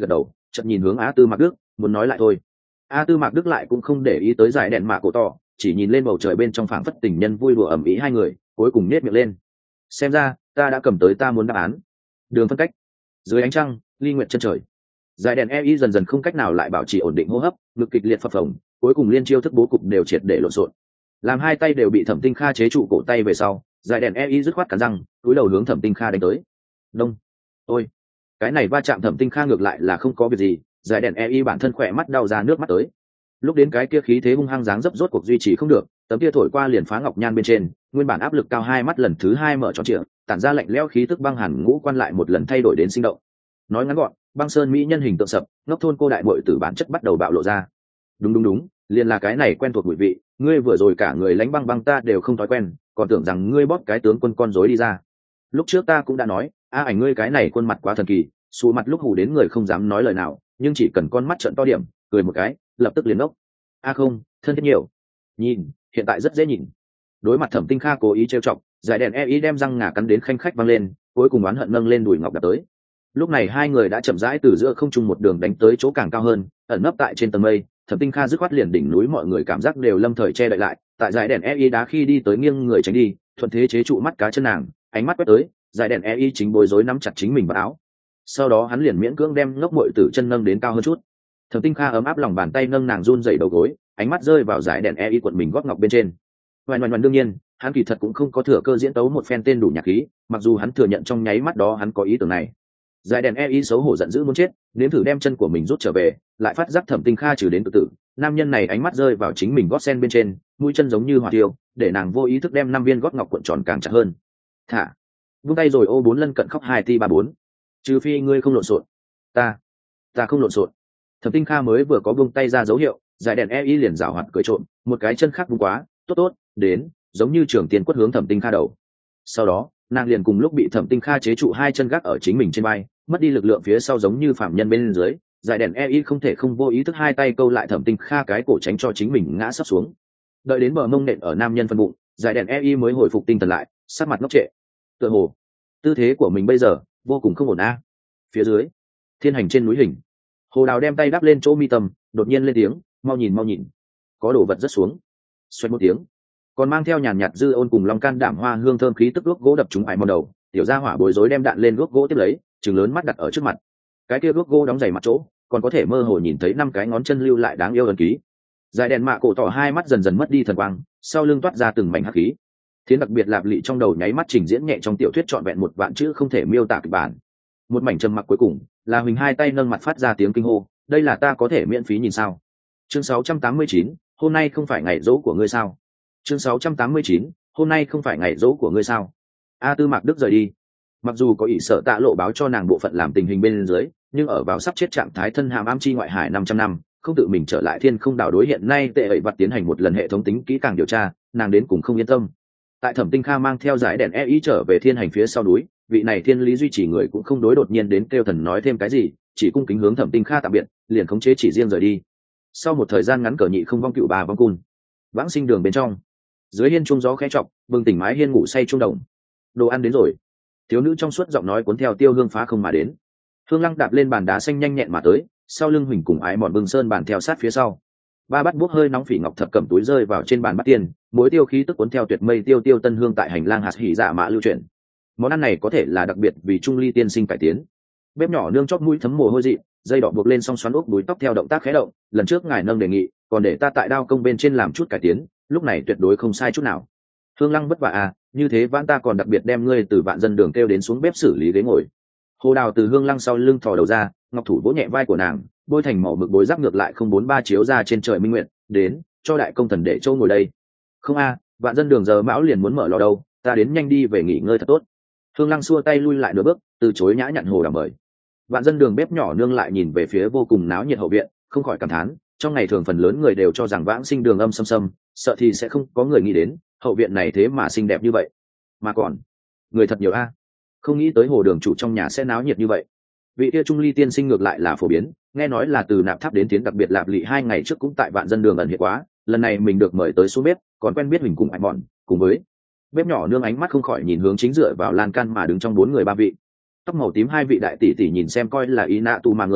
chợt nhìn hướng A Tư Mạc Đức muốn nói lại thôi. A Tư Mạc Đức lại cũng không để ý tới giải đèn mạ cổ tỏ, chỉ nhìn lên bầu trời bên trong phảng phất tình nhân vui đùa ầm ĩ hai người, cuối cùng nết miệng lên. Xem ra ta đã cầm tới ta muốn đáp án. Đường phân cách. Dưới ánh trăng, ly nguyện chân trời. Giải đèn EI dần dần không cách nào lại bảo trì ổn định hô hấp, ngực kịch liệt phập phồng, cuối cùng liên chiêu thức bố cục đều triệt để lộn xộn. Làm hai tay đều bị Thẩm Tinh Kha chế trụ cổ tay về sau, giải đèn EI dứt khoát cắn răng, cúi đầu hướng Thẩm Tinh Kha đánh tới. Đông. Ôi, cái này va chạm Thẩm Tinh Kha ngược lại là không có việc gì, giải đèn EI bản thân khỏe mắt đau ra nước mắt tới. Lúc đến cái kia khí thế hung hăng dáng dấp rốt cuộc duy trì không được, tấm kia thổi qua liền phá ngọc nhan bên trên, nguyên bản áp lực cao hai mắt lần thứ hai mở tròn trịa, tản ra lạnh lẽo khí tức băng hàn ngũ quan lại một lần thay đổi đến sinh động. Nói ngắn gọn, băng sơn mỹ nhân hình tượng sập, ngốc thôn cô đại muội tử bản chất bắt đầu bạo lộ ra. Đúng, liền là cái này quen thuộc mùi vị, ngươi vừa rồi cả người lánh băng băng ta đều không thói quen, còn tưởng rằng ngươi bóp cái tướng quân con rối đi ra. Lúc trước ta cũng đã nói, ảnh ngươi cái này khuôn mặt quá thần kỳ, sụ mặt lúc hù đến người không dám nói lời nào, nhưng chỉ cần con mắt trợn to điểm, cười một cái, lập tức liền ốc. Không, thân thiết nhiều. Nhìn, hiện tại rất dễ nhìn. Đối mặt Thẩm Tinh Kha cố ý trêu chọc, giải đèn EI đem răng ngà cắn đến khanh khách văng lên, cuối cùng oán hận nâng lên đùi ngọc đập tới. Lúc này hai người đã chậm rãi từ giữa không trung một đường đánh tới chỗ càng cao hơn, ẩn nấp tại trên tầng mây. Thẩm Tinh Kha dứt khoát liền đỉnh núi, mọi người cảm giác đều lâm thời che đậy lại. Tại giải đèn EI đá khi đi tới nghiêng người tránh đi, thuận thế chế trụ mắt cá chân nàng, ánh mắt quét tới, giải đèn EI chính bối rối nắm chặt chính mình vào áo. Sau đó hắn liền miễn cưỡng đem ngốc muội tử chân nâng đến cao hơn chút. Thẩm Tinh Kha ấm áp lòng bàn tay nâng nàng run rẩy đầu gối, ánh mắt rơi vào giải đèn EI quận mình gót ngọc bên trên. Ngoan đương nhiên, hắn kỳ thật cũng không có thừa cơ diễn tấu một phen tên đủ nhạc khí, mặc dù hắn thừa nhận trong nháy mắt đó hắn có ý tưởng này. Giải đèn EI xấu hổ giận dữ muốn chết, nếm thử đem chân của mình rút trở về, lại phát giác Thẩm Tinh Kha trừ đến tự tử, nam nhân này ánh mắt rơi vào chính mình gót sen bên trên, mũi chân giống như hỏa tiêu, để nàng vô ý thức đem 5 viên gót ngọc cuộn tròn càng chặt hơn. Thả, vung tay rồi ô 4 lân cận khóc 2 ti 34. Trừ phi ngươi không lộn xộn. Ta không lộn xộn. Thẩm Tinh Kha mới vừa có buông tay ra dấu hiệu, giải đèn EI liền giảo hoạt cười trộm, một cái chân khác vung quá, tốt, đến, giống như trường tiền quất hướng Thẩm Tinh Kha đầu. Sau đó, nàng liền cùng lúc bị Thẩm Tinh Kha chế trụ hai chân gác ở chính mình trên vai, mất đi lực lượng phía sau giống như phạm nhân bên dưới, giải đèn EI không thể không vô ý thức hai tay câu lại Thẩm Tinh Kha cái cổ tránh cho chính mình ngã sấp xuống. Đợi đến bờ mông nện ở nam nhân phân bụng, giải đèn EI mới hồi phục tinh thần lại, sắc mặt ngốc trệ. Tựa hồ, tư thế của mình bây giờ vô cùng không ổn a. Phía dưới, thiên hành trên núi hình, Hồ Đào đem tay đắp lên chỗ mi tâm, đột nhiên lên tiếng, mau nhìn, có đồ vật rất xuống. Xoẹt một tiếng, còn mang theo nhàn nhạt dư ôn cùng long can đảm hoa hương thơm khí tức luốc gỗ đập trúng ải mòn đầu, tiểu gia hỏa bối rối đem đạn lên luốc gỗ tiếp lấy, trừng lớn mắt đặt ở trước mặt. Cái kia luốc gỗ đóng dày mặt chỗ, còn có thể mơ hồ nhìn thấy 5 cái ngón chân lưu lại đáng yêu ấn ký. Dài đèn mạ cổ tỏ hai mắt dần dần mất đi thần quang, sau lưng toát ra từng mảnh hắc khí. Thiến đặc biệt lạp lị trong đầu nháy mắt trình diễn nhẹ trong tiểu thuyết trọn vẹn một vạn chữ không thể miêu tả kịch bản. Một mảnh trầm mặc cuối cùng, là Huỳnh hai tay nâng mặt phát ra tiếng kinh hô, đây là ta có thể miễn phí nhìn sao? Chương 689, hôm nay không phải ngày dỗ của ngươi sao? Chương 689, hôm nay không phải ngày dỗ của ngươi sao? A Tư Mạc Đức rời đi. Mặc dù có ý sợ tạ lộ báo cho nàng bộ phận làm tình hình bên dưới, nhưng ở vào sắp chết trạng thái thân hàm am chi ngoại hải 500 năm, không tự mình trở lại thiên không đảo đối hiện nay tệ ẩy vặt tiến hành một lần hệ thống tính kỹ càng điều tra, nàng đến cùng không yên tâm. Tại Thẩm Tinh Kha mang theo giải đèn EI trở về thiên hành phía sau núi, vị này thiên lý duy trì người cũng không đối đột nhiên đến kêu thần nói thêm cái gì, chỉ cung kính hướng Thẩm Tinh Kha tạm biệt, liền khống chế chỉ riêng rời đi. Sau một thời gian ngắn cờ nhị không vong cựu bà vong cun, vãng sinh đường bên trong, dưới hiên chuông gió khẽ chọc, bừng tỉnh mái hiên ngủ say chuông đồng. Đồ ăn đến rồi. Thiếu nữ trong suốt giọng nói cuốn theo tiêu hương phá không mà đến. Hương Lăng đạp lên bàn đá xanh nhanh nhẹn mà tới, sau lưng Huỳnh cùng ái mòn bừng sơn bàn theo sát phía sau. Ba bát bút hơi nóng phỉ ngọc thập cẩm túi rơi vào trên bàn bát tiền, mối tiêu khí tức cuốn theo tuyệt mây tiêu tiêu tân hương tại hành lang hạt hỉ dạ mã lưu chuyển. Món ăn này có thể là đặc biệt vì trung ly tiên sinh cải tiến. Bếp nhỏ nương chót mũi thấm mồ hôi dị, dây đỏ buộc lên song xoắn ốc đuôi tóc theo động tác khẽ động, lần trước ngài nâng đề nghị, còn để ta tại đao công bên trên làm chút cải tiến, lúc này tuyệt đối không sai chút nào. Hương Lăng vất vả à, như thế vãn ta còn đặc biệt đem ngươi từ vạn dân đường kêu đến xuống bếp xử lý ghế ngồi. Hồ Đào từ Hương Lăng sau lưng thò đầu ra, ngọc thủ vỗ nhẹ vai của nàng, bôi thành màu mực bối giáp ngược lại không 43 chiếu ra trên trời minh nguyện, đến, cho đại công thần để châu ngồi đây. Không a, vạn dân đường giờ mão liền muốn mở lò đâu, ta đến nhanh đi về nghỉ ngơi thật tốt. Hương Lăng xua tay lui lại nửa bước, từ chối nhã nhặn Hồ Đào mời. Vạn dân đường bếp nhỏ nương lại nhìn về phía vô cùng náo nhiệt hậu viện, không khỏi cảm thán, trong ngày thường phần lớn người đều cho rằng vãng sinh đường âm xâm, sợ thì sẽ không có người nghĩ đến hậu viện này thế mà xinh đẹp như vậy, mà còn người thật nhiều a. Không nghĩ tới Hồ đường chủ trong nhà sẽ náo nhiệt như vậy. Vị kia trung ly tiên sinh ngược lại là phổ biến, nghe nói là từ Nạp Tháp đến Tiến đặc biệt lạp lị 2 ngày trước cũng tại vạn dân đường ẩn hiện quá, lần này mình được mời tới xuống bếp, còn quen biết mình cùng anh bọn, cùng với bếp nhỏ nương ánh mắt không khỏi nhìn hướng chính dựa vào lan can mà đứng trong 4 người 3 vị tóc màu tím 2 vị đại tỷ tỷ nhìn xem coi là ý nạ tu mà người,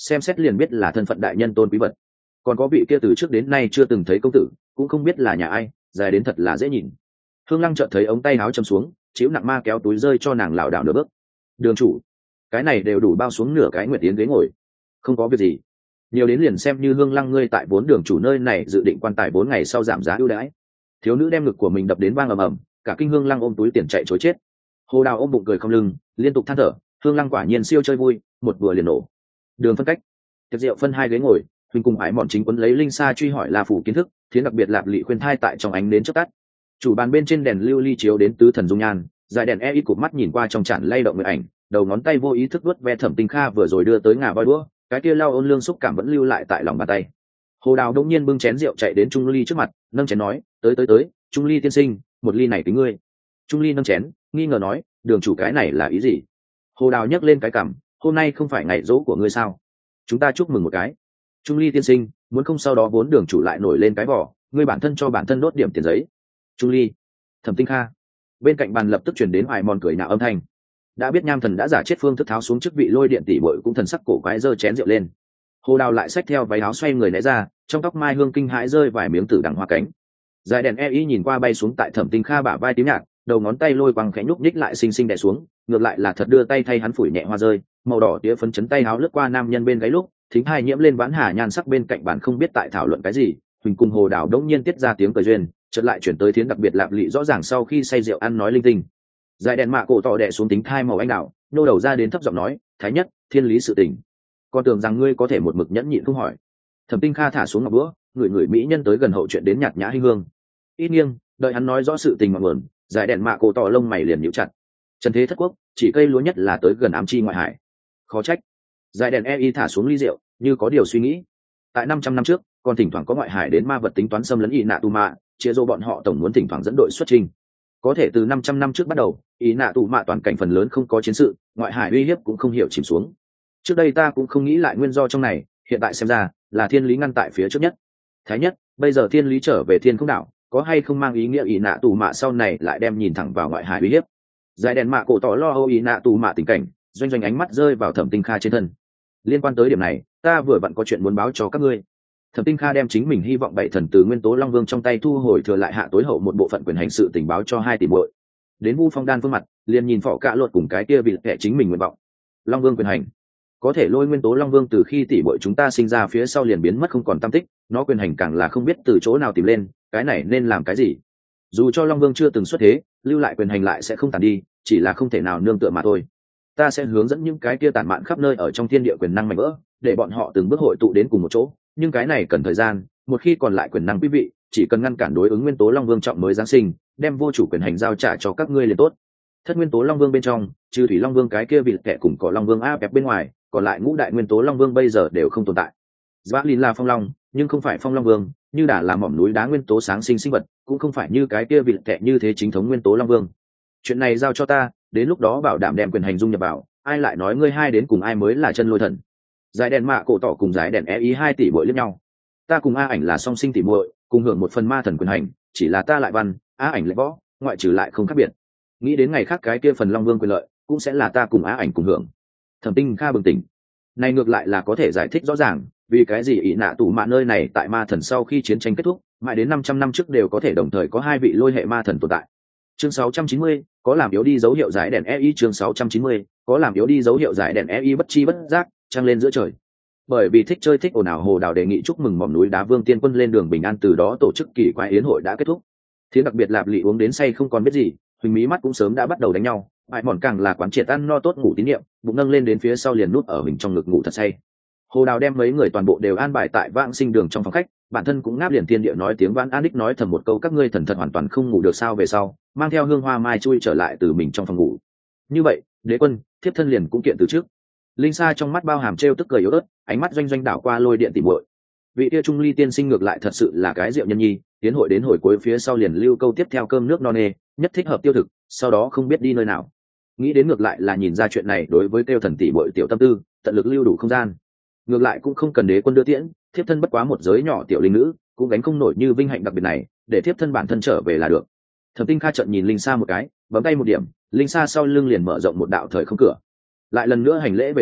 xem xét liền biết là thân phận đại nhân tôn quý vật. Còn có vị kia từ trước đến nay chưa từng thấy công tử, cũng không biết là nhà ai, dài đến thật là dễ nhìn. Hương Lăng chợt thấy ống tay áo chầm xuống, chịu nặng ma kéo túi rơi cho nàng lảo đảo nửa bước. Đường chủ, cái này đều đủ bao xuống nửa cái nguyệt tiến ghế ngồi. Không có việc gì, nhiều đến liền xem như Hương Lăng ngươi tại 4 đường chủ nơi này dự định quan tài 4 ngày sau giảm giá ưu đãi. Thiếu nữ đem ngực của mình đập đến vang ầm ầm, cả kinh Hương Lăng ôm túi tiền chạy trối chết. Hồ Đào ôm bụng cười không lưng, liên tục than thở. Hương Lăng quả nhiên siêu chơi vui, một vừa liền nổ. Đường phân cách, tiệc rượu phân 2 ghế ngồi, Huỳnh cùng Ái Mọn chính quấn lấy Linh Sa truy hỏi La phủ kiến thức, Thiến đặc biệt lạp lị khuyên thai tại trong ánh đến chớp tắt. Chủ bàn bên trên đèn lưu ly chiếu đến tứ thần dung nhan, dài đèn e ít cụp mắt nhìn qua trong tràn lay động người ảnh, đầu ngón tay vô ý thức vuốt ve Thẩm Tinh Kha vừa rồi đưa tới ngà voi đũa, cái kia lau ôn lương xúc cảm vẫn lưu lại tại lòng bàn tay. Hồ Đào đông nhiên bưng chén rượu chạy đến Trung Ly trước mặt, nâng chén nói, tới, Trung Ly tiên sinh, một ly này tính ngươi. Trung Ly nâng chén, nghi ngờ nói, đường chủ cái này là ý gì? Hồ Đào nhấc lên cái cằm, hôm nay không phải ngày dỗ của ngươi sao? Chúng ta chúc mừng một cái. Trung Ly tiên sinh, muốn không sau đó 4 đường chủ lại nổi lên cái vỏ, ngươi bản thân cho bản thân đốt điểm tiền giấy. Trung Ly, Thẩm Tinh Kha. Bên cạnh bàn lập tức chuyển đến Hoài Mòn cười nhạo âm thanh. Đã biết Nham Thần đã giả chết phương thức tháo xuống chức vị lôi điện tỷ muội cũng thần sắc cổ quái giơ chén rượu lên. Hồ Đào lại xách theo váy áo xoay người né ra, trong tóc mai hương kinh hãi rơi vài miếng tử đằng hoa cánh. Dài đèn e nhìn qua bay xuống tại Thẩm Tinh Kha bả vai tím nhạt, đầu ngón tay lôi quăng khẽ nhúc nhích lại xinh xinh đè xuống, ngược lại là thật đưa tay thay hắn phủi nhẹ hoa rơi, màu đỏ tía phấn chấn tay áo lướt qua nam nhân bên gáy lúc, thính hai nhiễm lên vãn hà nhan sắc bên cạnh bàn không biết tại thảo luận cái gì. Huỳnh cùng Hồ Đào đống nhiên tiết ra tiếng cười duyên, chợt lại chuyển tới Thiến đặc biệt lạp lị rõ ràng sau khi say rượu ăn nói linh tinh. Dài đèn mạ cổ tỏ đè xuống tính thai màu anh đạo, nô đầu ra đến thấp giọng nói, thái nhất, thiên lý sự tình, con tưởng rằng ngươi có thể một mực nhẫn nhịn không hỏi. Thẩm Tinh Kha thả xuống ngọc búa, người mỹ nhân tới gần hậu chuyện đến nhạt nhã hinh hương. Ít nghiêng, đợi hắn nói rõ sự tình ngọn nguồn, dài đèn mạ cổ tỏ lông mày liền nhíu chặt. Trần thế thất quốc, chỉ cây lúa nhất là tới gần ám chi ngoại hải. Khó trách. Dài đèn thả xuống ly rượu, như có điều suy nghĩ. Tại 500 năm trước, còn thỉnh thoảng có ngoại hải đến ma vật tính toán xâm lấn y nạ tu mạ, chia rô bọn họ tổng muốn thỉnh thoảng dẫn đội xuất trình. Có thể từ 500 năm trước bắt đầu, y nạ tu mạ toàn cảnh phần lớn không có chiến sự, ngoại hải uy hiếp cũng không hiểu chìm xuống. Trước đây ta cũng không nghĩ lại nguyên do trong này, hiện tại xem ra là thiên lý ngăn tại phía trước nhất. Thái nhất, bây giờ thiên lý trở về thiên không đảo, có hay không mang ý nghĩa y nạ tù mạ sau này lại đem nhìn thẳng vào ngoại hải uy hiếp. Dài đèn mạ cổ tỏ lo âu y nạ tù mạ tình cảnh, doanh doanh ánh mắt rơi vào Thẩm Tinh Kha trên thân. Liên quan tới điểm này, ta vừa vặn có chuyện muốn báo cho các ngươi. Thẩm Tinh Kha đem chính mình hy vọng 7 thần từ nguyên tố long vương trong tay thu hồi, thừa lại hạ tối hậu một bộ phận quyền hành sự tình báo cho 2 tỷ muội. Đến Vu Phong Đan phương mặt, liền nhìn phỏ cạ luật cùng cái kia vị kệ chính mình nguyện vọng. Long vương quyền hành có thể lôi nguyên tố long vương từ khi tỷ muội chúng ta sinh ra phía sau liền biến mất không còn tăm tích, nó quyền hành càng là không biết từ chỗ nào tìm lên, cái này nên làm cái gì? Dù cho long vương chưa từng xuất thế, lưu lại quyền hành lại sẽ không tàn đi, chỉ là không thể nào nương tựa mà thôi. Ta sẽ hướng dẫn những cái kia tản mạn khắp nơi ở trong thiên địa quyền năng mạnh vỡ, để bọn họ từng bước hội tụ đến cùng một chỗ, nhưng cái này cần thời gian. Một khi còn lại quyền năng quý vị, chỉ cần ngăn cản đối ứng nguyên tố long vương trọng mới giáng sinh, đem vô chủ quyền hành giao trả cho các ngươi liền tốt. Thất nguyên tố long vương bên trong, trừ thủy long vương cái kia vị kệ cùng cỏ long vương áp bên ngoài, còn lại ngũ đại nguyên tố long vương bây giờ đều không tồn tại. Zvalin là phong long, nhưng không phải phong long vương, như đã là mỏm núi đá nguyên tố sáng sinh sinh vật, cũng không phải như cái kia vị kệ như thế chính thống nguyên tố long vương. Chuyện này giao cho ta, đến lúc đó bảo đảm đem quyền hành dung nhập vào, ai lại nói ngươi hai đến cùng ai mới là chân lôi thần. Giải đèn mạ cổ tỏ cùng giải đèn 2 tỷ muội liếc nhau. Ta cùng A ảnh là song sinh tỷ muội, cùng hưởng một phần ma thần quyền hành, chỉ là ta lại văn, A ảnh lại võ, ngoại trừ lại không khác biệt. Nghĩ đến ngày khác cái kia phần long vương quyền lợi, cũng sẽ là ta cùng A ảnh cùng hưởng. Thẩm Tinh Kha bừng tỉnh. Này ngược lại là có thể giải thích rõ ràng, vì cái gì ỷ nạ tù mạ nơi này tại ma thần sau khi chiến tranh kết thúc, mãi đến 500 năm trước đều có thể đồng thời có 2 vị lôi hệ ma thần tồn tại. Chương 690, có làm yếu đi dấu hiệu giải đèn chương 690, có làm yếu đi dấu hiệu giải đèn bất chi bất giác trăng lên giữa trời. Bởi vì thích chơi thích ồn ào, Hồ Đào đề nghị chúc mừng mỏm núi đá vương tiên quân lên đường bình an, từ đó tổ chức kỳ quái yến hội đã kết thúc. Thiến đặc biệt lạp lị uống đến say không còn biết gì, Huỳnh mí mắt cũng sớm đã bắt đầu đánh nhau, bại mòn càng là quán triệt ăn no tốt ngủ tín nhiệm, bụng nâng lên đến phía sau liền nút ở mình trong ngực ngủ thật say. Hồ Đào đem mấy người toàn bộ đều an bài tại vãng sinh đường trong phòng khách, bản thân cũng ngáp liền thiên địa nói tiếng vãn an đích nói thầm một câu các ngươi thần thật hoàn toàn không ngủ được sao, về sau mang theo hương hoa mai chui trở lại từ mình trong phòng ngủ. Như vậy đế quân thiếp thân liền cũng kiện từ trước. Linh Sa trong mắt bao hàm trêu tức cười yếu ớt, ánh mắt doanh doanh đảo qua lôi điện tỉ muội. Vị kia Trung Ly tiên sinh ngược lại thật sự là cái rượu nhân nhi, tiến hội đến hồi cuối phía sau liền lưu câu tiếp theo cơm nước no nê, nhất thích hợp tiêu thực, sau đó không biết đi nơi nào. Nghĩ đến ngược lại là nhìn ra chuyện này đối với tiêu thần tỷ muội tiểu tâm tư, tận lực lưu đủ không gian. Ngược lại cũng không cần đế quân đưa tiễn, thiếp thân bất quá một giới nhỏ tiểu linh nữ, cũng gánh không nổi như vinh hạnh đặc biệt này, để thiếp thân bản thân trở về là được. Thẩm Tinh Kha trợn nhìn Linh Sa một cái, bấm tay một điểm, Linh Sa sau lưng liền mở rộng một đạo thời không cửa. Lại lần nữa hành lễ về sau,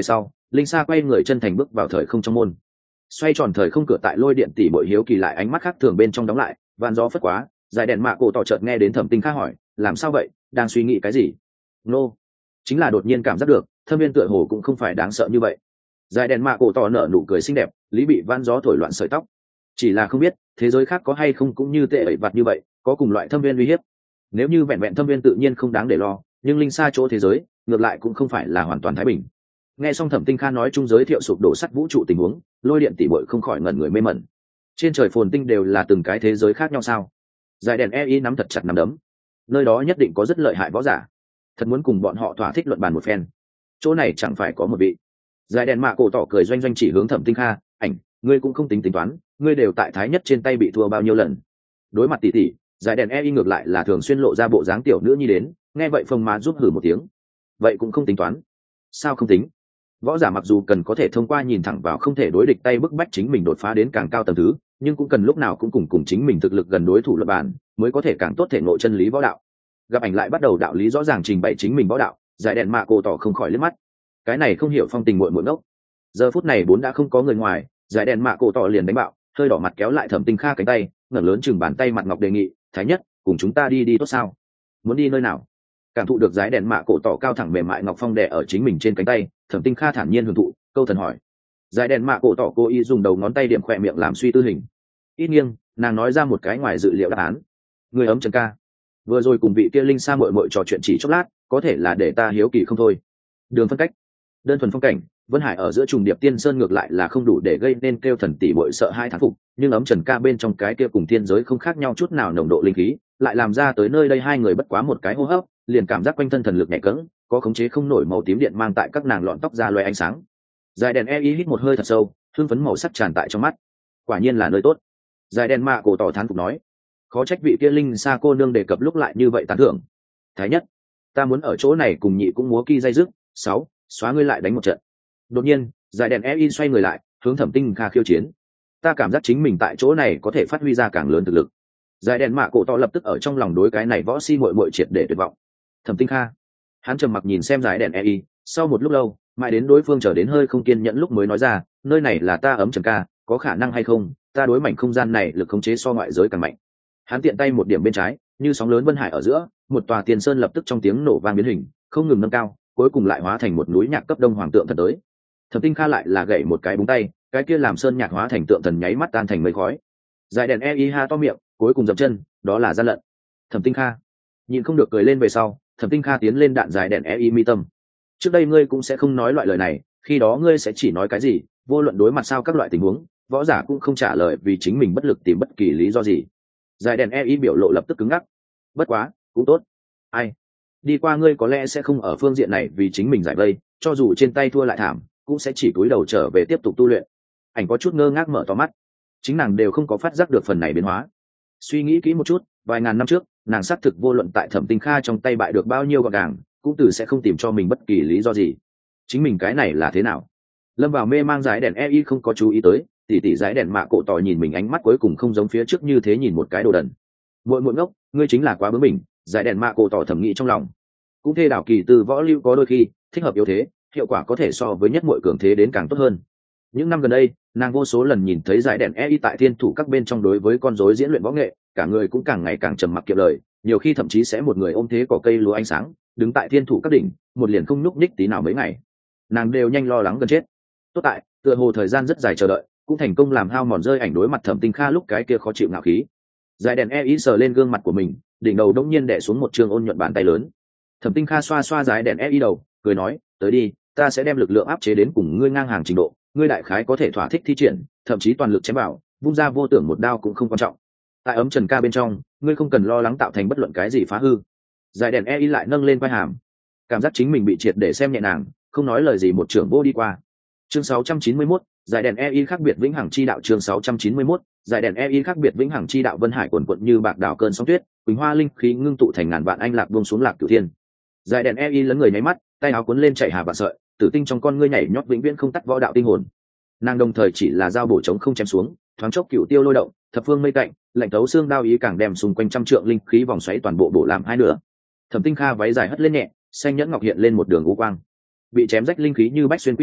linh sa quay người chân thành bước vào thời không trong môn. Xoay tròn thời không cửa tại lôi điện tỷ bội hiếu kỳ lại ánh mắt khác thường bên trong đóng lại, van gió phất quá, dài đèn mạ cổ tỏ chợt nghe đến Thẩm Tinh Kha hỏi, làm sao vậy, đang suy nghĩ cái gì? Nô, chính là đột nhiên cảm giác được Thâm Viên tựa hồ cũng không phải đáng sợ như vậy. Dài đèn mạ cổ tỏ nở nụ cười xinh đẹp, lý bị van gió thổi loạn sợi tóc. Chỉ là không biết thế giới khác có hay không cũng như tệ ẩy vặt như vậy, có cùng loại thâm viên uy hiếp. Nếu như vẹn vẹn thâm viên tự nhiên không đáng để lo, nhưng linh xa chỗ thế giới ngược lại cũng không phải là hoàn toàn thái bình. Nghe xong Thẩm Tinh Kha nói chung giới thiệu sụp đổ sắt vũ trụ tình huống, lôi điện tỷ bội không khỏi ngẩn người mê mẩn. Trên trời phồn tinh đều là từng cái thế giới khác nhau sao? Dài đèn EI nắm thật chặt nắm đấm, nơi đó nhất định có rất lợi hại võ giả, thật muốn cùng bọn họ thỏa thích luận bàn một phen. Chỗ này chẳng phải có một vị. Dài đèn mạ cổ tỏ cười doanh doanh chỉ hướng Thẩm Tinh Kha, ảnh, ngươi cũng không tính toán, ngươi đều tại thái nhất trên tay bị thua bao nhiêu lần. Đối mặt tỷ tỷ, dài đèn EI ngược lại là thường xuyên lộ ra bộ dáng tiểu nữ nhi đến, nghe vậy phồng má giúp hử một tiếng. Vậy cũng không tính toán? Sao không tính? Võ giả mặc dù cần có thể thông qua nhìn thẳng vào không thể đối địch tay bức bách chính mình đột phá đến càng cao tầng thứ, nhưng cũng cần lúc nào cũng cùng chính mình thực lực gần đối thủ luận bàn, mới có thể càng tốt thể ngộ chân lý võ đạo. Gặp ảnh lại bắt đầu đạo lý rõ ràng trình bày chính mình võ đạo, giải đèn mạ cổ tỏ không khỏi liếc mắt. Cái này không hiểu phong tình muội muội ngốc. Giờ phút này bốn đã không có người ngoài, giải đèn mạ cổ tỏ liền đánh bạo, hơi đỏ mặt kéo lại Thẩm Tinh Kha cánh tay, ngẩng lớn chừng bàn tay mặt ngọc đề nghị, thái nhất, cùng chúng ta đi tốt sao? Muốn đi nơi nào? Cảm thụ được giải đèn mạ cổ tỏ cao thẳng mềm mại ngọc phong đè ở chính mình trên cánh tay, Thẩm Tinh Kha thản nhiên hưởng thụ, câu thần hỏi. Giải đèn mạ cổ tỏ cố ý dùng đầu ngón tay điểm khỏe miệng làm suy tư hình. Ít nghiêng, nàng nói ra một cái ngoài dự liệu đáp án. Người ấm Trần ca, vừa rồi cùng vị kia linh sa muội muội trò chuyện chỉ chốc lát, có thể là để ta hiếu kỳ không thôi. Đường phân cách, đơn thuần phong cảnh, Vân Hải ở giữa trùng điệp tiên sơn ngược lại là không đủ để gây nên kêu thần tỷ muội sợ hai thán phục, nhưng ấm Trần ca bên trong cái kia cùng thiên giới không khác nhau chút nào nồng độ linh khí, lại làm ra tới nơi đây hai người bất quá một cái hô hấp, liền cảm giác quanh thân thần lực nhẹ cẫng, có khống chế không nổi màu tím điện mang tại các nàng lọn tóc ra loé ánh sáng. Dài đèn EI hít một hơi thật sâu, hương phấn màu sắc tràn tại trong mắt. Quả nhiên là nơi tốt. Dài đèn mạ cổ tỏ thán phục nói, khó trách vị kia linh sa cô nương đề cập lúc lại như vậy tán thưởng. Thái nhất, ta muốn ở chỗ này cùng nhị cũng múa ki dây dứt. 6, xóa ngươi lại đánh một trận. Đột nhiên, dài đèn EI xoay người lại, hướng Thẩm Tinh Kha khiêu chiến. Ta cảm giác chính mình tại chỗ này có thể phát huy ra càng lớn thực lực. Dài đèn mạ cổ tỏ lập tức ở trong lòng đối cái này võ si muội muội triệt để tuyệt vọng. Thẩm Tinh Kha, hắn trầm mặc nhìn xem dài đèn EI, sau một lúc lâu, mãi đến đối phương trở đến hơi không kiên nhẫn lúc mới nói ra, nơi này là ta ấm Trần ca, có khả năng hay không, ta đối mảnh không gian này lực khống chế so ngoại giới càng mạnh. Hắn tiện tay một điểm bên trái, như sóng lớn Vân Hải ở giữa, một tòa tiền sơn lập tức trong tiếng nổ vang biến hình, không ngừng nâng cao, cuối cùng lại hóa thành một núi nhạc cấp đông hoàng tượng thần tới. Thẩm Tinh Kha lại là gậy một cái búng tay, cái kia làm sơn nhạc hóa thành tượng thần nháy mắt tan thành mây khói. Dài đèn EI ha to miệng, cuối cùng dậm chân, đó là gian lận. Thẩm Tinh Kha nhịn không được cười lên về sau, Thẩm Tinh Kha tiến lên đạn dài đèn EI mi tâm. Trước đây ngươi cũng sẽ không nói loại lời này, khi đó ngươi sẽ chỉ nói cái gì, vô luận đối mặt sao các loại tình huống, võ giả cũng không trả lời vì chính mình bất lực tìm bất kỳ lý do gì. Dài đèn EI biểu lộ lập tức cứng ngắc. Bất quá, cũng tốt. Ai? Đi qua ngươi có lẽ sẽ không ở phương diện này vì chính mình giải vây, cho dù trên tay thua lại thảm, cũng sẽ chỉ cúi đầu trở về tiếp tục tu luyện. Ảnh có chút ngơ ngác mở to mắt. Chính nàng đều không có phát giác được phần này biến hóa. Suy nghĩ kỹ một chút, vài ngàn năm trước, nàng xác thực vô luận tại Thẩm Tinh Kha trong tay bại được bao nhiêu gọn gàng, cũng từ sẽ không tìm cho mình bất kỳ lý do gì. Chính mình cái này là thế nào? Lâm vào mê mang giải đèn EI không có chú ý tới, tỷ giải đèn mạ cổ tỏ nhìn mình ánh mắt cuối cùng không giống phía trước như thế nhìn một cái đồ đần. Muội muội ngốc, ngươi chính là quá bướng bỉnh, giải đèn mạ cổ tỏ thẩm nghĩ trong lòng. Cũng thê đảo kỳ từ võ lưu có đôi khi thích hợp yếu thế, hiệu quả có thể so với nhất muội cường thế đến càng tốt hơn. Những năm gần đây, nàng vô số lần nhìn thấy giải đèn EI tại thiên thủ các bên trong đối với con rối diễn luyện võ nghệ, cả người cũng càng ngày càng trầm mặc kiệm lời, nhiều khi thậm chí sẽ một người ôm thế cỏ cây lúa ánh sáng, đứng tại thiên thủ các đỉnh, một liền không nhúc nhích tí nào mấy ngày. Nàng đều nhanh lo lắng gần chết. Tốt tại, tựa hồ thời gian rất dài chờ đợi, cũng thành công làm hao mòn rơi ảnh đối mặt Thẩm Tinh Kha lúc cái kia khó chịu ngạo khí. Giải đèn EI sờ lên gương mặt của mình, đỉnh đầu đống nhiên đè xuống một trường ôn nhuận bàn tay lớn. Thẩm Tinh Kha xoa xoa giải đèn EI đầu, cười nói, tới đi, ta sẽ đem lực lượng áp chế đến cùng ngươi ngang hàng trình độ, ngươi đại khái có thể thỏa thích thi triển, thậm chí toàn lực chém vào, vung ra vô tưởng một đao cũng không quan trọng. Tại ấm Trần ca bên trong, ngươi không cần lo lắng tạo thành bất luận cái gì phá hư. Giải đèn EI lại nâng lên vai hàm, cảm giác chính mình bị triệt để xem nhẹ nàng, không nói lời gì một trưởng vô đi qua. Chương 691, giải đèn EI khác biệt vĩnh hằng chi đạo. Chương 691, giải đèn EI khác biệt vĩnh hằng chi đạo. Vân Hải cuồn cuộn như bạc đảo cơn sóng tuyết, quỳnh hoa linh khí ngưng tụ thành ngàn vạn anh lạc buông xuống lạc cửu thiên. Giải đèn EI lấn người nháy mắt, tay áo cuốn lên chạy hà vạn sợi, tử tinh trong con ngươi nhảy nhót vĩnh viễn không tắt võ đạo tinh hồn. Nàng đồng thời chỉ là dao bổ chống không chém xuống, thoáng chốc cửu tiêu lôi động, thập phương mây cạnh, lạnh tấu xương đao ý càng đem xung quanh trăm trượng linh khí vòng xoáy toàn bộ bổ làm hai nửa. Thẩm Tinh Kha váy dài hất lên nhẹ, xanh nhẫn ngọc hiện lên một đường u quang. Bị chém rách linh khí như bách xuyên quy hải,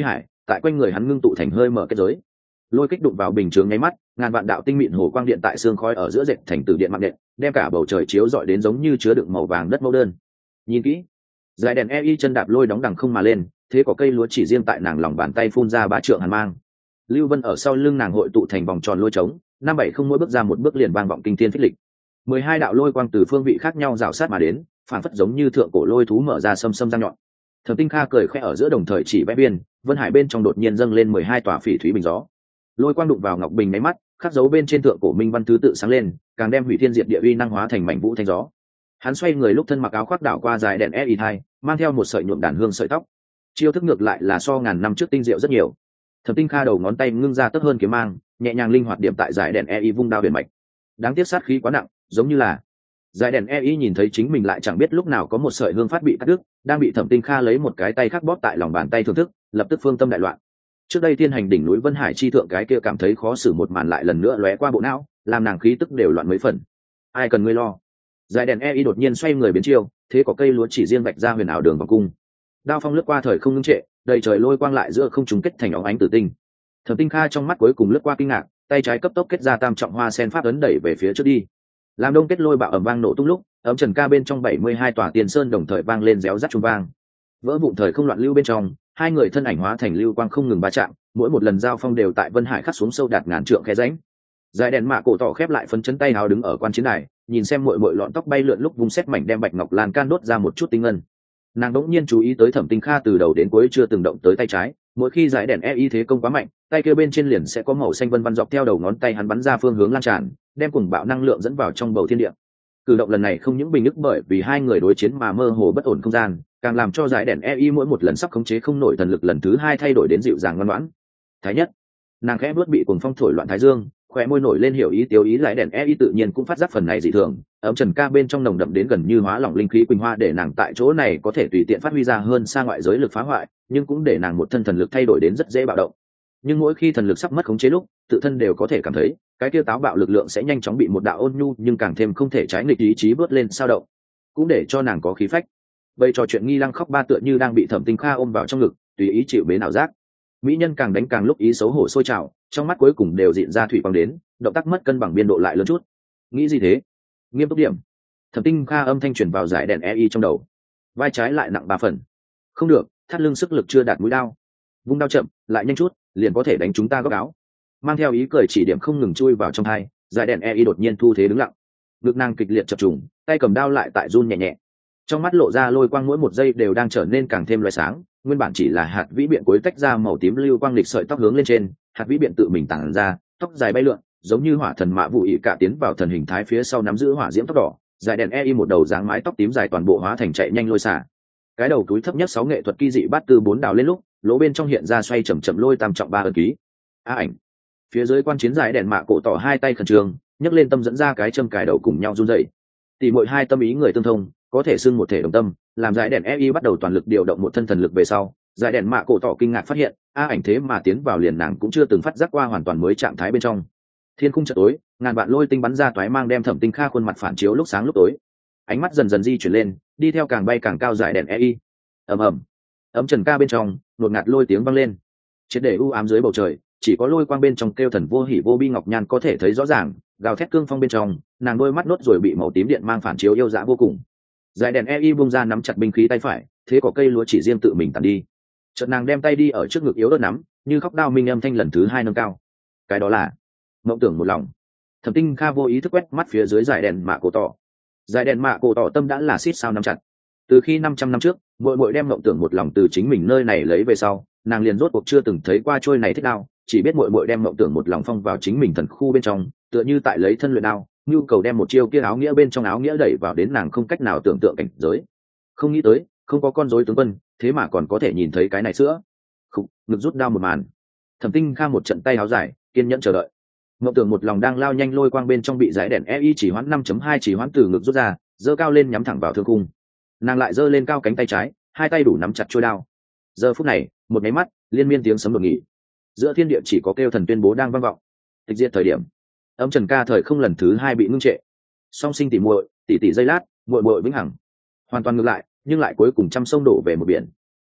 tại quanh người hắn ngưng tụ thành hơi mở kết giới. Lôi kích đụng vào bình chướng nháy mắt, ngàn vạn đạo tinh mịn hồ quang điện tại xương khói ở giữa dệt thành từ điện mạng điện, đem cả bầu trời chiếu rọi đến giống như chứa đựng màu vàng đất mẫu đơn. Nhìn kỹ, giải đèn ei chân đạp lôi đóng đằng không mà lên, thế có cây lúa chỉ riêng tại nàng lòng bàn tay phun ra 3 trượng hàn mang. Lưu Vân ở sau lưng nàng hội tụ thành vòng tròn lôi trống, 570 mỗi bước ra một bước liền vang vọng kinh thiên phích lịch. 12 đạo lôi quang từ phương vị khác nhau rào sát mà đến, phản phất giống như thượng cổ lôi thú mở ra xâm xâm răng nhọn. Thẩm Tinh Kha cười khẽ ở giữa đồng thời chỉ vẽ biên, Vân Hải bên trong đột nhiên dâng lên 12 tòa phỉ thúy bình gió. Lôi quang đụng vào ngọc bình máy mắt, khắc dấu bên trên thượng cổ minh văn thứ tự sáng lên, càng đem hủy thiên diệt địa uy năng hóa thành mảnh vũ thanh gió. Hắn xoay người lúc thân mặc áo khoác đảo qua dài đèn ei, mang theo một sợi nhuộm đàn hương sợi tóc. Chiêu thức ngược lại là so ngàn năm trước tinh diệu rất nhiều. Thẩm Tinh Kha đầu ngón tay ngưng ra tấp hơn kiếm mang, nhẹ nhàng linh hoạt điểm tại dài đèn ei vung đao huyền mạch. Đáng tiếc sát khí quá nặng, giống như là dài đèn ei nhìn thấy chính mình lại chẳng biết lúc nào có một sợi hương phát bị cắt đứt, đang bị Thẩm Tinh Kha lấy một cái tay khác bóp tại lòng bàn tay thưởng thức, lập tức phương tâm đại loạn. Trước đây thiên hành đỉnh núi Vân Hải chi thượng cái kia cảm thấy khó xử một màn lại lần nữa lóe qua bộ não, làm nàng khí tức đều loạn mấy phần. Ai cần ngươi lo? Dài đèn ei đột nhiên xoay người biến chiêu, thế có cây lúa chỉ riêng vạch ra huyền ảo đường vòng cung. Đao phong lướt qua thời không ngưng trệ, đầy trời lôi quang lại giữa không trùng kết thành óng ánh tử tinh. Thẩm Tinh Kha trong mắt cuối cùng lướt qua kinh ngạc, tay trái cấp tốc kết ra tam trọng hoa sen pháp ấn đẩy về phía trước đi. Làm đông kết lôi bạo ầm vang nổ tung lúc, ấm trần ca bên trong 72 tòa tiền sơn đồng thời vang lên réo rắt trung vang. Vỡ vụn thời không loạn lưu bên trong, hai người thân ảnh hóa thành lưu quang không ngừng va chạm, mỗi một lần giao phong đều tại Vân Hải khắc xuống sâu đạt ngàn trượng khe rãnh. Dài đèn mạ cổ tỏ khép lại phấn chấn tay háo đứng ở quan chiến đài, nhìn xem muội muội lọn tóc bay lượn lúc vung xét mảnh đem bạch ngọc lan can đốt ra một chút tinh ngân. Nàng đỗng nhiên chú ý tới Thẩm Tinh Kha từ đầu đến cuối chưa từng động tới tay trái, mỗi khi giải đèn ei thế công quá mạnh, tay kia bên trên liền sẽ có màu xanh vân vân dọc theo đầu ngón tay hắn bắn ra phương hướng lan tràn, đem cùng bạo năng lượng dẫn vào trong bầu thiên địa. Cử động lần này không những bình ức bởi vì hai người đối chiến mà mơ hồ bất ổn không gian, càng làm cho giải đèn ei mỗi một lần sắp khống chế không nổi thần lực lần thứ hai thay đổi đến dịu dàng ngoan ngoãn. Thái nhất, nàng khẽ bước bị cuồng phong thổi loạn thái dương, khóe môi nổi lên hiểu ý tiêu ý, giải đèn ei tự nhiên cũng phát giác phần này dị thường, ấm trần ca bên trong nồng đậm đến gần như hóa lỏng linh khí quỳnh hoa để nàng tại chỗ này có thể tùy tiện phát huy ra hơn xa ngoại giới lực phá hoại, nhưng cũng để nàng một thân thần lực thay đổi đến rất dễ bạo động. Nhưng mỗi khi thần lực sắp mất khống chế lúc, tự thân đều có thể cảm thấy cái kia táo bạo lực lượng sẽ nhanh chóng bị một đạo ôn nhu nhưng càng thêm không thể trái nghịch ý chí bước lên sao động, cũng để cho nàng có khí phách. Vậy trò chuyện nghi lăng khóc ba tựa như đang bị Thẩm Tinh Kha ôm vào trong ngực, tùy ý chịu bế nào giác. Mỹ nhân càng đánh càng lúc ý xấu hổ sôi trào, trong mắt cuối cùng đều dịn ra thủy quang đến, động tác mất cân bằng biên độ lại lớn chút. Nghĩ gì thế? Nghiêm túc điểm. Thẩm Tinh Kha âm thanh truyền vào giải đèn ei trong đầu. Vai trái lại nặng 3 phần. Không được, thắt lưng sức lực chưa đạt mũi đao. Vung đao chậm, lại nhanh chút, liền có thể đánh chúng ta góc áo. Mang theo ý cười chỉ điểm không ngừng chui vào trong hai, giải đèn ei đột nhiên thu thế đứng lặng. Ngực nàng kịch liệt chập trùng, tay cầm đao lại tại run nhẹ nhẹ. Trong mắt lộ ra lôi quang mỗi một giây đều đang trở nên càng thêm loé sáng, nguyên bản chỉ là hạt vĩ biện cuối tách ra màu tím lưu quang lịch sợi tóc hướng lên trên, hạt vĩ biện tự mình tản ra, tóc dài bay lượn, giống như hỏa thần mã vụ ý cả tiến vào thần hình thái phía sau nắm giữ hỏa diễm tóc đỏ, giải đèn ei một đầu dáng mái tóc tím dài toàn bộ hóa thành chạy nhanh lôi xả. Cái đầu túi thấp nhất 6 nghệ thuật kỳ dị bát tư 4 đào lên lúc, lỗ bên trong hiện ra xoay chậm chậm lôi tam trọng 3 ấn ký. Ảnh. Phía dưới quan chiến giải đèn mạ cổ tỏ hai tay khẩn trương, nhấc lên tâm dẫn ra cái châm cài đầu cùng nhau run dậy. Tỷ muội hai tâm ý người tương thông, có thể xưng một thể đồng tâm, làm giải đèn ei bắt đầu toàn lực điều động một thân thần lực về sau, giải đèn mạ cổ tỏ kinh ngạc phát hiện, ảnh thế mà tiến vào liền nàng cũng chưa từng phát giác qua hoàn toàn mới trạng thái bên trong. Thiên khung chợt tối, ngàn vạn lôi tinh bắn ra toái mang đem Thẩm Tinh Kha khuôn mặt phản chiếu lúc sáng lúc tối. Ánh mắt dần dần di chuyển lên, đi theo càng bay càng cao giải đèn ei. Ầm ầm. Ấm trần ca bên trong, đột ngạt lôi tiếng vang lên. Triệt để u ám dưới bầu trời, chỉ có lôi quang bên trong kêu thần vô hỉ vô bi ngọc nhan có thể thấy rõ ràng, gào thét cương phong bên trong, nàng đôi mắt nốt rồi bị màu tím điện mang phản chiếu yêu dã vô cùng. Giải đèn ei bung ra nắm chặt binh khí tay phải, thế có cây lúa chỉ riêng tự mình tàn đi. Chợt nàng đem tay đi ở trước ngực yếu ớt nắm, như khóc đau minh âm thanh lần thứ 2 nâng cao. Cái đó là mộng tưởng một lòng. Thẩm Tinh Kha vô ý thức quét mắt phía dưới giải đèn mạ cổ tỏ. Giải đèn mạ cổ tỏ tâm đã là xít sao nắm chặt. Từ khi 500 năm trước, muội đem mộng tưởng một lòng từ chính mình nơi này lấy về sau, nàng liền rốt cuộc chưa từng thấy qua trôi này thích đao, chỉ biết muội đem mộng tưởng một lòng phong vào chính mình thần khu bên trong, tựa như tại lấy thân luyện đao, nhu cầu đem một chiêu kia áo nghĩa bên trong áo nghĩa đẩy vào đến nàng không cách nào tưởng tượng cảnh giới. Không nghĩ tới, không có con rối tướng quân, thế mà còn có thể nhìn thấy cái này sữa. Ngực rút đao một màn. Thẩm Tinh Kha một trận tay áo dài, kiên nhẫn chờ đợi. Mộng tưởng một lòng đang lao nhanh lôi quang bên trong bị giải đèn ei chỉ hoãn 5.2 chỉ hoãn từ ngực rút ra, giơ cao lên nhắm thẳng vào thương khung. Nàng lại giơ lên cao cánh tay trái, hai tay đủ nắm chặt chuôi đao. Giờ phút này, một máy mắt, liên miên tiếng sấm đột ngỉ. Giữa thiên địa chỉ có kêu thần tuyên bố đang vang vọng. Tịch diệt thời điểm, âm trần ca thời không lần thứ 2 bị ngưng trệ. Song sinh tỉ muội, tỉ tỉ giây lát, muội muội vĩnh hằng. Hoàn toàn ngược lại, nhưng lại cuối cùng trăm sông đổ về một biển.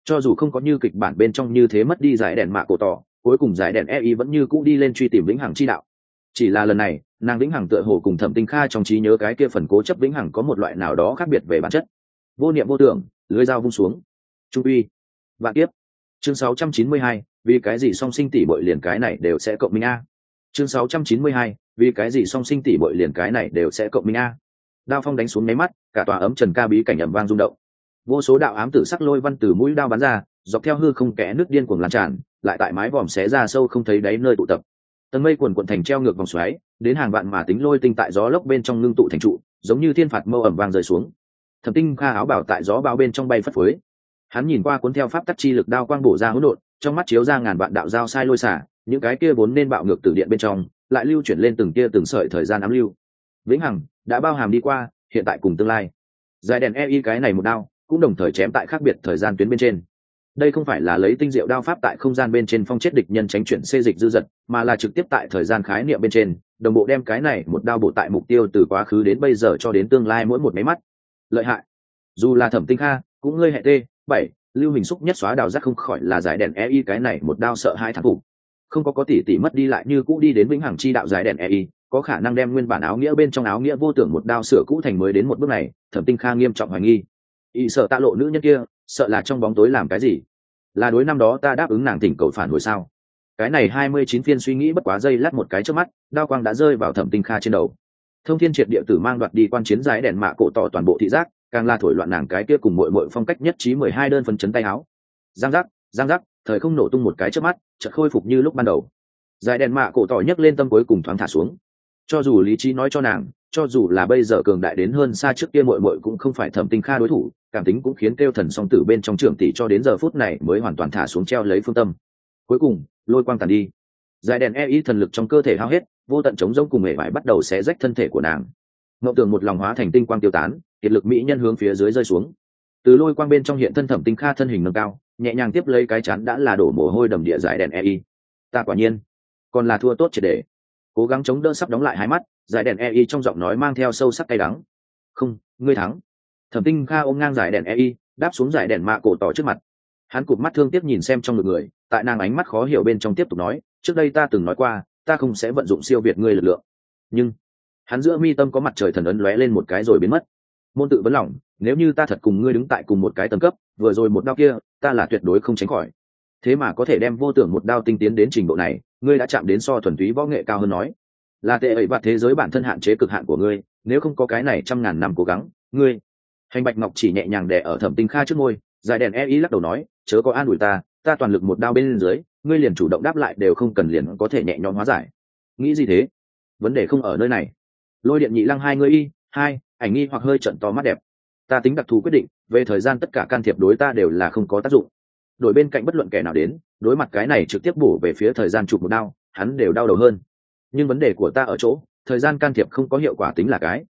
Cho dù không có như kịch bản bên trong như thế mất đi giải đèn mạ cổ tỏ, cuối cùng giải đèn ei vẫn như cũ đi lên truy tìm vĩnh hằng chi đạo. Chỉ là lần này nàng vĩnh hằng tựa hồ cùng Thẩm Tinh Kha trong trí nhớ cái kia phần cố chấp vĩnh hằng có một loại nào đó khác biệt về bản chất. Vô niệm vô tưởng, lưới dao vung xuống. Trung uy, vạn kiếp. Chương 692, vì cái gì song sinh tỷ bội liền cái này đều sẽ cộng minh a. Chương 692, vì cái gì song sinh tỷ bội liền cái này đều sẽ cộng minh a. Đao phong đánh xuống nháy mắt, cả tòa ấm trần ca bí cảnh ầm vang rung động. Vô số đạo ám tử sắc lôi văn từ mũi đao bắn ra, dọc theo hư không kẽ nước điên cuồng lan tràn, lại tại mái vòm xé ra sâu không thấy đáy nơi tụ tập. Tầng mây cuồn cuộn thành treo ngược vòng xoáy, đến hàng vạn mà tính lôi tinh tại gió lốc bên trong ngưng tụ thành trụ, giống như thiên phạt mâu ẩm vang rơi xuống. Thẩm Tinh Kha áo bào tại gió bao bên trong bay phất phới. Hắn nhìn qua cuốn theo pháp tắc chi lực đao quang bổ ra hỗn độn, trong mắt chiếu ra ngàn vạn đạo dao sai lôi xả, những cái kia vốn nên bạo ngược từ điện bên trong, lại lưu chuyển lên từng tia từng sợi thời gian ám lưu. Vĩnh hằng đã bao hàm đi qua, hiện tại cùng tương lai. Dài đèn ei cái này một đao, cũng đồng thời chém tại khác biệt thời gian tuyến bên trên. Đây không phải là lấy tinh diệu đao pháp tại không gian bên trên phong chết địch nhân tránh chuyển xê dịch dư dật, mà là trực tiếp tại thời gian khái niệm bên trên, đồng bộ đem cái này một đao bổ tại mục tiêu từ quá khứ đến bây giờ cho đến tương lai mỗi một máy mắt. Lợi hại. Dù là Thẩm Tinh Kha, cũng ngơi hệ T7, lưu hình xúc nhất xóa đào giác không khỏi là giải đèn ei cái này một đao sợ hai thằng phục. Không có tỷ mất đi lại như cũ đi đến vĩnh hằng chi đạo giải đèn ei, có khả năng đem nguyên bản áo nghĩa bên trong áo nghĩa vô tưởng một đao sửa cũ thành mới đến một bước này, Thẩm Tinh Kha nghiêm trọng hoài nghi. Y sợ tạ lộ nữ nhân kia, sợ là trong bóng tối làm cái gì? Là đối năm đó ta đáp ứng nàng thỉnh cầu phản hồi sao? Cái này 29 phiên suy nghĩ bất quá giây lát một cái trước mắt, đao quang đã rơi vào Thẩm Tinh Kha trên đầu. Thông thiên triệt địa tử mang đoạt đi quan chiến giải đèn mạ cổ tỏ toàn bộ thị giác, càng là thổi loạn nàng cái kia cùng muội phong cách nhất trí 12 đơn phân chấn tay áo. Giang giác, thời không nổ tung một cái trước mắt, chợt khôi phục như lúc ban đầu. Giải đèn mạ cổ tỏ nhấc lên tâm cuối cùng thoáng thả xuống. Cho dù lý trí nói cho nàng, cho dù là bây giờ cường đại đến hơn xa trước kia muội cũng không phải Thẩm Tinh Kha đối thủ, cảm tính cũng khiến kêu thần song tử bên trong trưởng tỷ cho đến giờ phút này mới hoàn toàn thả xuống treo lấy phương tâm. Cuối cùng lôi quang tàn đi, giải đèn ei thần lực trong cơ thể hao hết, vô tận chống rông cùng mệt mỏi bắt đầu xé rách thân thể của nàng. Ngộng tưởng một lòng hóa thành tinh quang tiêu tán, kiệt lực mỹ nhân hướng phía dưới rơi xuống. Từ lôi quang bên trong hiện thân Thẩm Tinh Kha thân hình nâng cao, nhẹ nhàng tiếp lấy cái chắn đã là đổ mồ hôi đầm địa giải đèn ei. Ta quả nhiên còn là thua tốt triệt để. Cố gắng chống đỡ sắp đóng lại hai mắt, giải đèn ei trong giọng nói mang theo sâu sắc cay đắng. Không, ngươi thắng. Thẩm Tinh Kha ôm ngang giải đèn ei, đáp xuống giải đèn mạ cổ tỏ trước mặt. Hắn cụp mắt thương tiếc nhìn xem trong ngực người, tại nàng ánh mắt khó hiểu bên trong tiếp tục nói, trước đây ta từng nói qua, ta không sẽ vận dụng siêu việt ngươi lực lượng. Nhưng hắn giữa mi tâm có mặt trời thần ấn lóe lên một cái rồi biến mất. Môn tự vấn lòng, nếu như ta thật cùng ngươi đứng tại cùng một cái tầng cấp, vừa rồi một đao kia, ta là tuyệt đối không tránh khỏi. Thế mà có thể đem vô tưởng một đao tinh tiến đến trình độ này, ngươi đã chạm đến so thuần túy võ nghệ cao hơn nói. Là tệ ẩy vặt thế giới bản thân hạn chế cực hạn của ngươi, nếu không có cái này trăm ngàn năm cố gắng, ngươi. Hành Bạch Ngọc chỉ nhẹ nhàng đè ở Thẩm Tinh Kha trước môi, giải đèn ei lắc đầu nói, chớ có an ủi ta toàn lực một đao bên dưới, ngươi liền chủ động đáp lại đều không cần liền có thể nhẹ nhõm hóa giải. Nghĩ gì thế? Vấn đề không ở nơi này. Lôi điện nhị lăng hai ngươi ảnh nghi hoặc hơi trận to mắt đẹp. Ta tính đặc thù quyết định, về thời gian tất cả can thiệp đối ta đều là không có tác dụng. Đổi bên cạnh bất luận kẻ nào đến, đối mặt cái này trực tiếp bổ về phía thời gian chụp một đao, hắn đều đau đầu hơn. Nhưng vấn đề của ta ở chỗ, thời gian can thiệp không có hiệu quả tính là cái.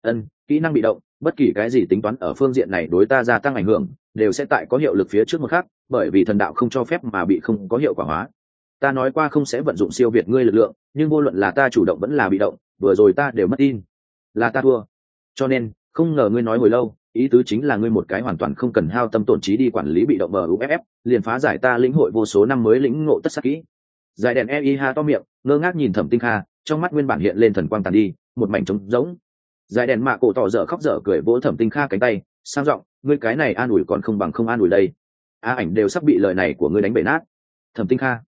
Kỹ năng bị động, bất kỳ cái gì tính toán ở phương diện này đối ta gia tăng ảnh hưởng, đều sẽ tại có hiệu lực phía trước một khác, bởi vì thần đạo không cho phép mà bị không có hiệu quả hóa. Ta nói qua không sẽ vận dụng siêu việt ngươi lực lượng, nhưng vô luận là ta chủ động vẫn là bị động, vừa rồi ta đều mất tin, là ta thua. Cho nên, không ngờ ngươi nói hồi lâu, ý tứ chính là ngươi một cái hoàn toàn không cần hao tâm tổn trí đi quản lý bị động MUFF, liền phá giải ta lĩnh hội vô số năm mới lĩnh ngộ tất sắc kỹ. Giải đèn ei ha to miệng, ngơ ngác nhìn Thẩm Tinh Kha, trong mắt nguyên bản hiện lên thần quang tàn đi, một mảnh trống rỗng. Giải đèn mạ cổ tỏ dở khóc dở cười vỗ Thẩm Tinh Kha cánh tay, sang giọng, ngươi cái này an ủi còn không bằng không an ủi đây. Ảnh đều sắp bị lời này của ngươi đánh bể nát. Thẩm Tinh Kha,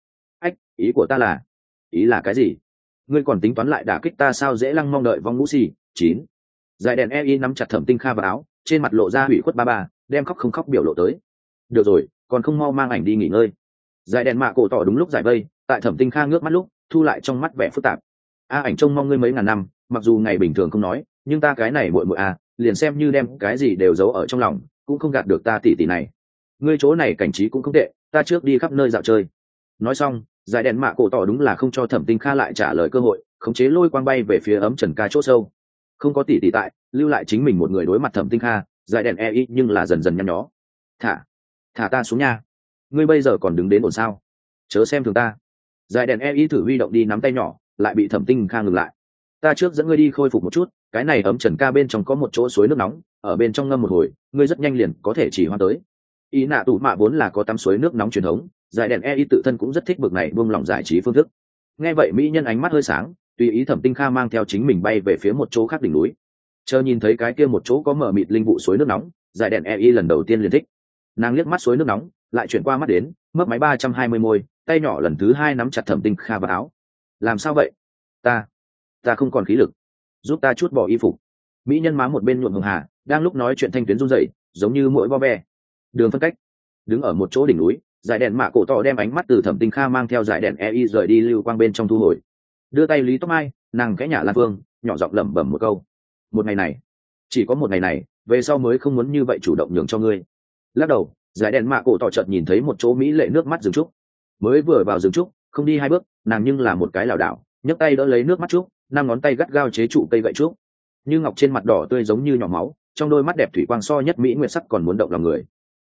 ý của ta là, ý là cái gì? Ngươi còn tính toán lại đả kích ta sao? Dễ lăng mong đợi vong ngũ xì. 9. Giải đèn ei nắm chặt Thẩm Tinh Kha vào áo, trên mặt lộ ra hủy khuất ba, đem khóc không khóc biểu lộ tới. Được rồi, còn không mau mang ảnh đi nghỉ ngơi. Giải đèn mạ cổ tỏ đúng lúc giải vây, tại Thẩm Tinh Kha ngước mắt lúc, thu lại trong mắt vẻ phức tạp. Ảnh trông mong ngươi mấy ngàn năm, mặc dù ngày bình thường không nói, nhưng ta cái này muội liền xem như đem cái gì đều giấu ở trong lòng, cũng không gạt được ta tỷ này. Ngươi chỗ này cảnh trí cũng không tệ, ta trước đi khắp nơi dạo chơi. Nói xong, giải đèn mạ cổ tỏ đúng là không cho Thẩm Tinh Kha lại trả lời cơ hội, khống chế lôi quang bay về phía ấm trần ca chỗ sâu. Không có tỷ tại, lưu lại chính mình một người đối mặt Thẩm Tinh Kha, giải đèn ei nhưng là dần dần nhăn nhó. Thả ta xuống nha. Ngươi bây giờ còn đứng đến ổn sao? Chớ xem thường ta. Giải đèn ei thử huy động đi nắm tay nhỏ, lại bị Thẩm Tinh Kha ngừng lại. Ta trước dẫn ngươi đi khôi phục một chút, cái này ấm trần ca bên trong có một chỗ suối nước nóng, ở bên trong ngâm một hồi, ngươi rất nhanh liền có thể chỉ hoa tới. ý nạ tù mạ vốn là có tắm suối nước nóng truyền thống, giải đèn e tự thân cũng rất thích bực này buông lỏng giải trí phương thức. Nghe vậy mỹ nhân ánh mắt hơi sáng, tùy ý Thẩm Tinh Kha mang theo chính mình bay về phía một chỗ khác đỉnh núi. Chờ nhìn thấy cái kia một chỗ có mở mịt linh vụ suối nước nóng, giải đèn e lần đầu tiên liền thích. Nàng liếc mắt suối nước nóng, lại chuyển qua mắt đến mấp máy 320 môi, tay nhỏ lần thứ hai nắm chặt Thẩm Tinh Kha vào áo. Làm sao vậy? Ta không còn khí lực, giúp ta chút bỏ y phục. Mỹ nhân má một bên nhuộm hồng hà, đang lúc nói chuyện thanh tuyến run rẩy, giống như mũi vo ve. Đường phân cách, đứng ở một chỗ đỉnh núi, giải đèn mạ cổ tỏ đem ánh mắt từ Thẩm Tinh Kha mang theo giải đèn rời đi lưu quang bên trong thu hồi, đưa tay lý tóc mai, nàng khẽ nhả lan phương, nhỏ giọng lẩm bẩm một câu: một ngày này, chỉ có một ngày này, về sau mới không muốn như vậy chủ động nhường cho ngươi. Lắc đầu, giải đèn mạ cổ tỏ chợt nhìn thấy một chỗ mỹ lệ nước mắt rừng trúc. Mới vừa vào rừng trúc, không đi hai bước, nàng nhưng là một cái lảo đảo, nhấc tay đỡ lấy nước mắt trúc, năm ngón tay gắt gao chế trụ cây gậy trúc, như ngọc trên mặt đỏ tươi giống như nhỏ máu, trong đôi mắt đẹp thủy quang so nhất mỹ nguyệt sắc còn muốn động lòng người.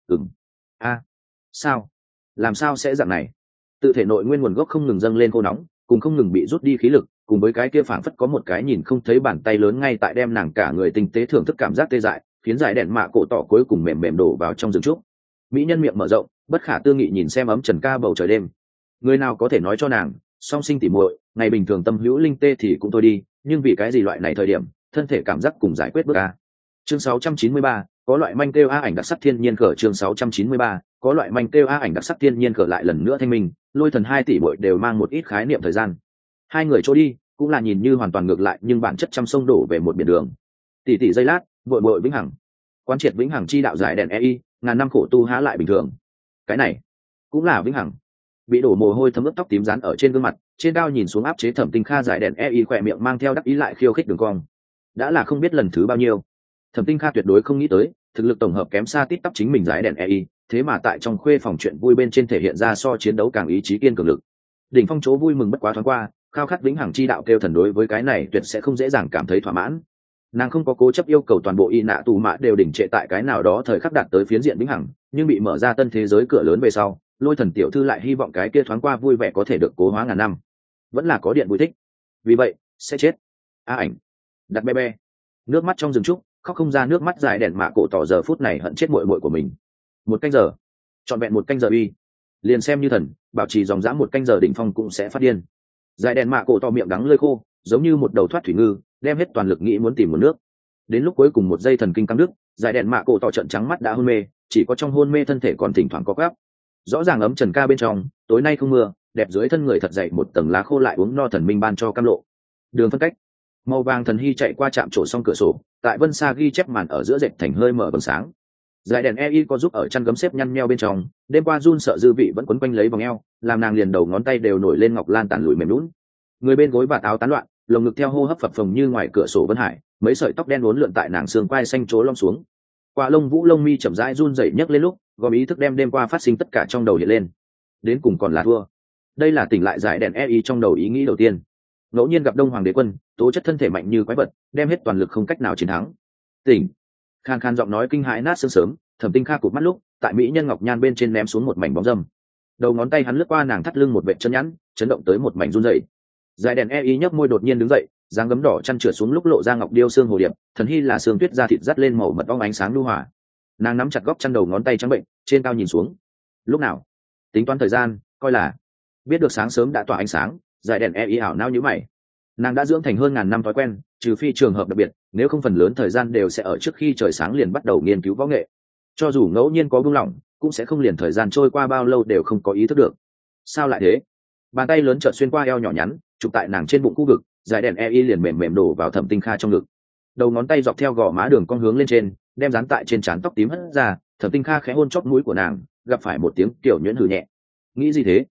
Sao? Làm sao sẽ dạng này? Tự thể nội nguyên nguồn gốc không ngừng dâng lên khô nóng, cùng không ngừng bị rút đi khí lực, cùng với cái kia phảng phất có một cái nhìn không thấy bàn tay lớn ngay tại đem nàng cả người tinh tế thưởng thức cảm giác tê dại, khiến giải đèn mạ cổ tỏ cuối cùng mềm mềm đổ vào trong rừng trúc. Mỹ nhân miệng mở rộng, bất khả tư nghị nhìn xem ấm trần ca bầu trời đêm. Người nào có thể nói cho nàng, song sinh tỉ muội, ngày bình thường tâm hữu linh tê thì cũng thôi đi, nhưng vì cái gì loại này thời điểm, thân thể cảm giác cùng giải quyết bước a. Chương 693, có loại manh kêu a ảnh đặc sắc thiên nhiên cờ. Chương 693, có loại manh kêu a ảnh đặc sắc thiên nhiên cờ. Lại lần nữa thanh minh, Lôi Thần 2 tỷ muội đều mang một ít khái niệm thời gian. Hai người trôi đi, cũng là nhìn như hoàn toàn ngược lại, nhưng bản chất trăm sông đổ về một biển đường. Tỷ giây lát, vội vội vĩnh hằng. Quán triệt vĩnh hằng chi đạo giải đèn ngàn năm khổ tu há lại bình thường. Cái này cũng là vĩnh hằng. Bị đổ mồ hôi thấm ướt tóc tím rán ở trên gương mặt, trên cao nhìn xuống áp chế Thẩm Tinh Kha giải đèn khỏe miệng mang theo đắc ý lại khiêu khích đường cong. Đã là không biết lần thứ bao nhiêu, Thẩm Tinh Kha tuyệt đối không nghĩ tới, thực lực tổng hợp kém xa tít tắp chính mình giải đèn thế mà tại trong khuê phòng chuyện vui bên trên thể hiện ra so chiến đấu càng ý chí kiên cường lực. Đỉnh phong chỗ vui mừng bất quá thoáng qua, khao khát vĩnh hằng chi đạo kêu thần đối với cái này tuyệt sẽ không dễ dàng cảm thấy thỏa mãn. Nàng không có cố chấp yêu cầu toàn bộ y nạ tù mạ đều đỉnh trệ tại cái nào đó thời khắc đạt tới phiến diện vĩnh hằng, nhưng bị mở ra tân thế giới cửa lớn về sau, Lôi Thần tiểu thư lại hy vọng cái kia thoáng qua vui vẻ có thể được cố hóa ngàn năm, vẫn là có điện vui thích, vì vậy sẽ chết. Ảnh đặt be nước mắt trong rừng trúc, khóc không ra nước mắt, dài đèn mạ cổ tỏ giờ phút này hận chết muội muội của mình. Một canh giờ, trọn vẹn một canh giờ uy, liền xem như thần bảo trì dòng dã một canh giờ đỉnh phong cũng sẽ phát điên. Dài đèn mạ cổ tỏ miệng đắng lưỡi khô, giống như một đầu thoát thủy ngư, đem hết toàn lực nghĩ muốn tìm một nước. Đến lúc cuối cùng một giây thần kinh căng đứt, dài đèn mạ cổ tỏ trợn trắng mắt đã hôn mê, chỉ có trong hôn mê thân thể còn thỉnh thoảng có gáp. Rõ ràng ấm trần ca bên trong, tối nay không mưa, đẹp dưới thân người thật dậy một tầng lá khô lại uống no thần minh ban cho cam lộ. Đường phân cách, màu vàng thần hy chạy qua chạm trổ xong cửa sổ, tại vân xa ghi chép màn ở giữa dệt thành hơi mở bừng sáng. Giải đèn có giúp ở chăn gấm xếp nhăn nheo bên trong, đêm qua run sợ dư vị vẫn quấn quanh lấy vòng eo, làm nàng liền đầu ngón tay đều nổi lên ngọc lan tàn lùi mềm lún. Người bên gối và áo tán loạn, lồng ngực theo hô hấp phập phồng như ngoài cửa sổ vân hải, mấy sợi tóc đen uốn lượn tại nàng xương quai xanh trố lom xuống. Qua lông vũ lông mi chậm rãi run rẩy nhấc lên lúc, gom ý thức đem đêm qua phát sinh tất cả trong đầu hiện lên. Đến cùng còn là thua. Đây là tỉnh lại giải đèn trong đầu ý nghĩ đầu tiên. Ngẫu nhiên gặp Đông Hoàng đế quân, tố chất thân thể mạnh như quái vật, đem hết toàn lực không cách nào chiến thắng. Tỉnh. Khan khan giọng nói kinh hãi nát xương sớm, Thẩm Tinh Kha cụp mắt lúc, tại mỹ nhân ngọc nhan bên trên ném xuống một mảnh bóng dâm. Đầu ngón tay hắn lướt qua nàng thắt lưng một vệt chân nhẵn, chấn động tới một mảnh run rẩy. Giải đèn nhấp môi đột nhiên đứng dậy, dáng gấm đỏ chăn trượt xuống lúc lộ ra ngọc điêu xương hồ điệp, thần hy là xương tuyết da thịt dắt lên màu mật ong ánh sáng nhu hòa. Nàng nắm chặt góc chăn đầu ngón tay trắng bệnh, trên cao nhìn xuống. Lúc nào? Tính toán thời gian, coi là biết được sáng sớm đã tỏa ánh sáng, giải đèn ảo nao như mày. Nàng đã dưỡng thành hơn ngàn năm thói quen, trừ phi trường hợp đặc biệt, nếu không phần lớn thời gian đều sẽ ở trước khi trời sáng liền bắt đầu nghiên cứu võ nghệ. Cho dù ngẫu nhiên có buông lỏng, cũng sẽ không liền thời gian trôi qua bao lâu đều không có ý thức được. Sao lại thế? Bàn tay lớn chợt xuyên qua eo nhỏ nhắn, chụp tại nàng trên bụng khu vực, giải đèn liền mềm mềm đổ vào Thẩm Tinh Kha trong ngực. Đầu ngón tay dọc theo gò má đường cong hướng lên trên, đem dán tại trên trán tóc tím hất ra. Thẩm Tinh Kha khẽ hôn chóp mũi của nàng, gặp phải một tiếng kiểu nhuyễn hừ nhẹ. Nghĩ gì thế?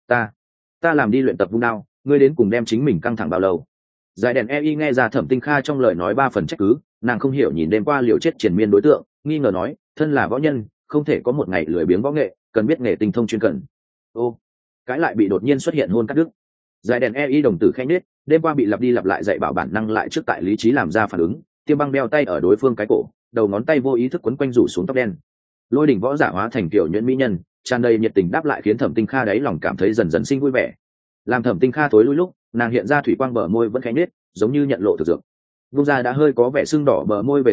Ta làm đi luyện tập vung đao, ngươi đến cùng đem chính mình căng thẳng bao lâu? Giải đèn nghe ra Thẩm Tinh Kha trong lời nói ba phần trách cứ, nàng không hiểu nhìn đêm qua liều chết triền miên đối tượng, nghi ngờ nói, thân là võ nhân, không thể có một ngày lười biếng võ nghệ, cần biết nghề tinh thông chuyên cần. Ô, cái lại bị đột nhiên xuất hiện hôn cắt đứt. Giải đèn đồng tử khẽ nhếch, đêm qua bị lặp đi lặp lại dạy bảo bản năng lại trước tại lý trí làm ra phản ứng, tiêm băng đeo tay ở đối phương cái cổ, đầu ngón tay vô ý thức quấn quanh rủ xuống tóc đen. Lôi đỉnh võ giả hóa thành kiểu nhuyễn mỹ nhân, tràn đầy nhiệt tình đáp lại khiến Thẩm Tinh Kha đáy lòng cảm thấy dần dần sinh vui vẻ. Làm Thẩm Tinh Kha tối lui lúc, nàng hiện ra thủy quang bờ môi vẫn khẽ nhếch, giống như nhận lộ thực dược. Vung ra đã hơi có vẻ sưng đỏ bờ môi về sau,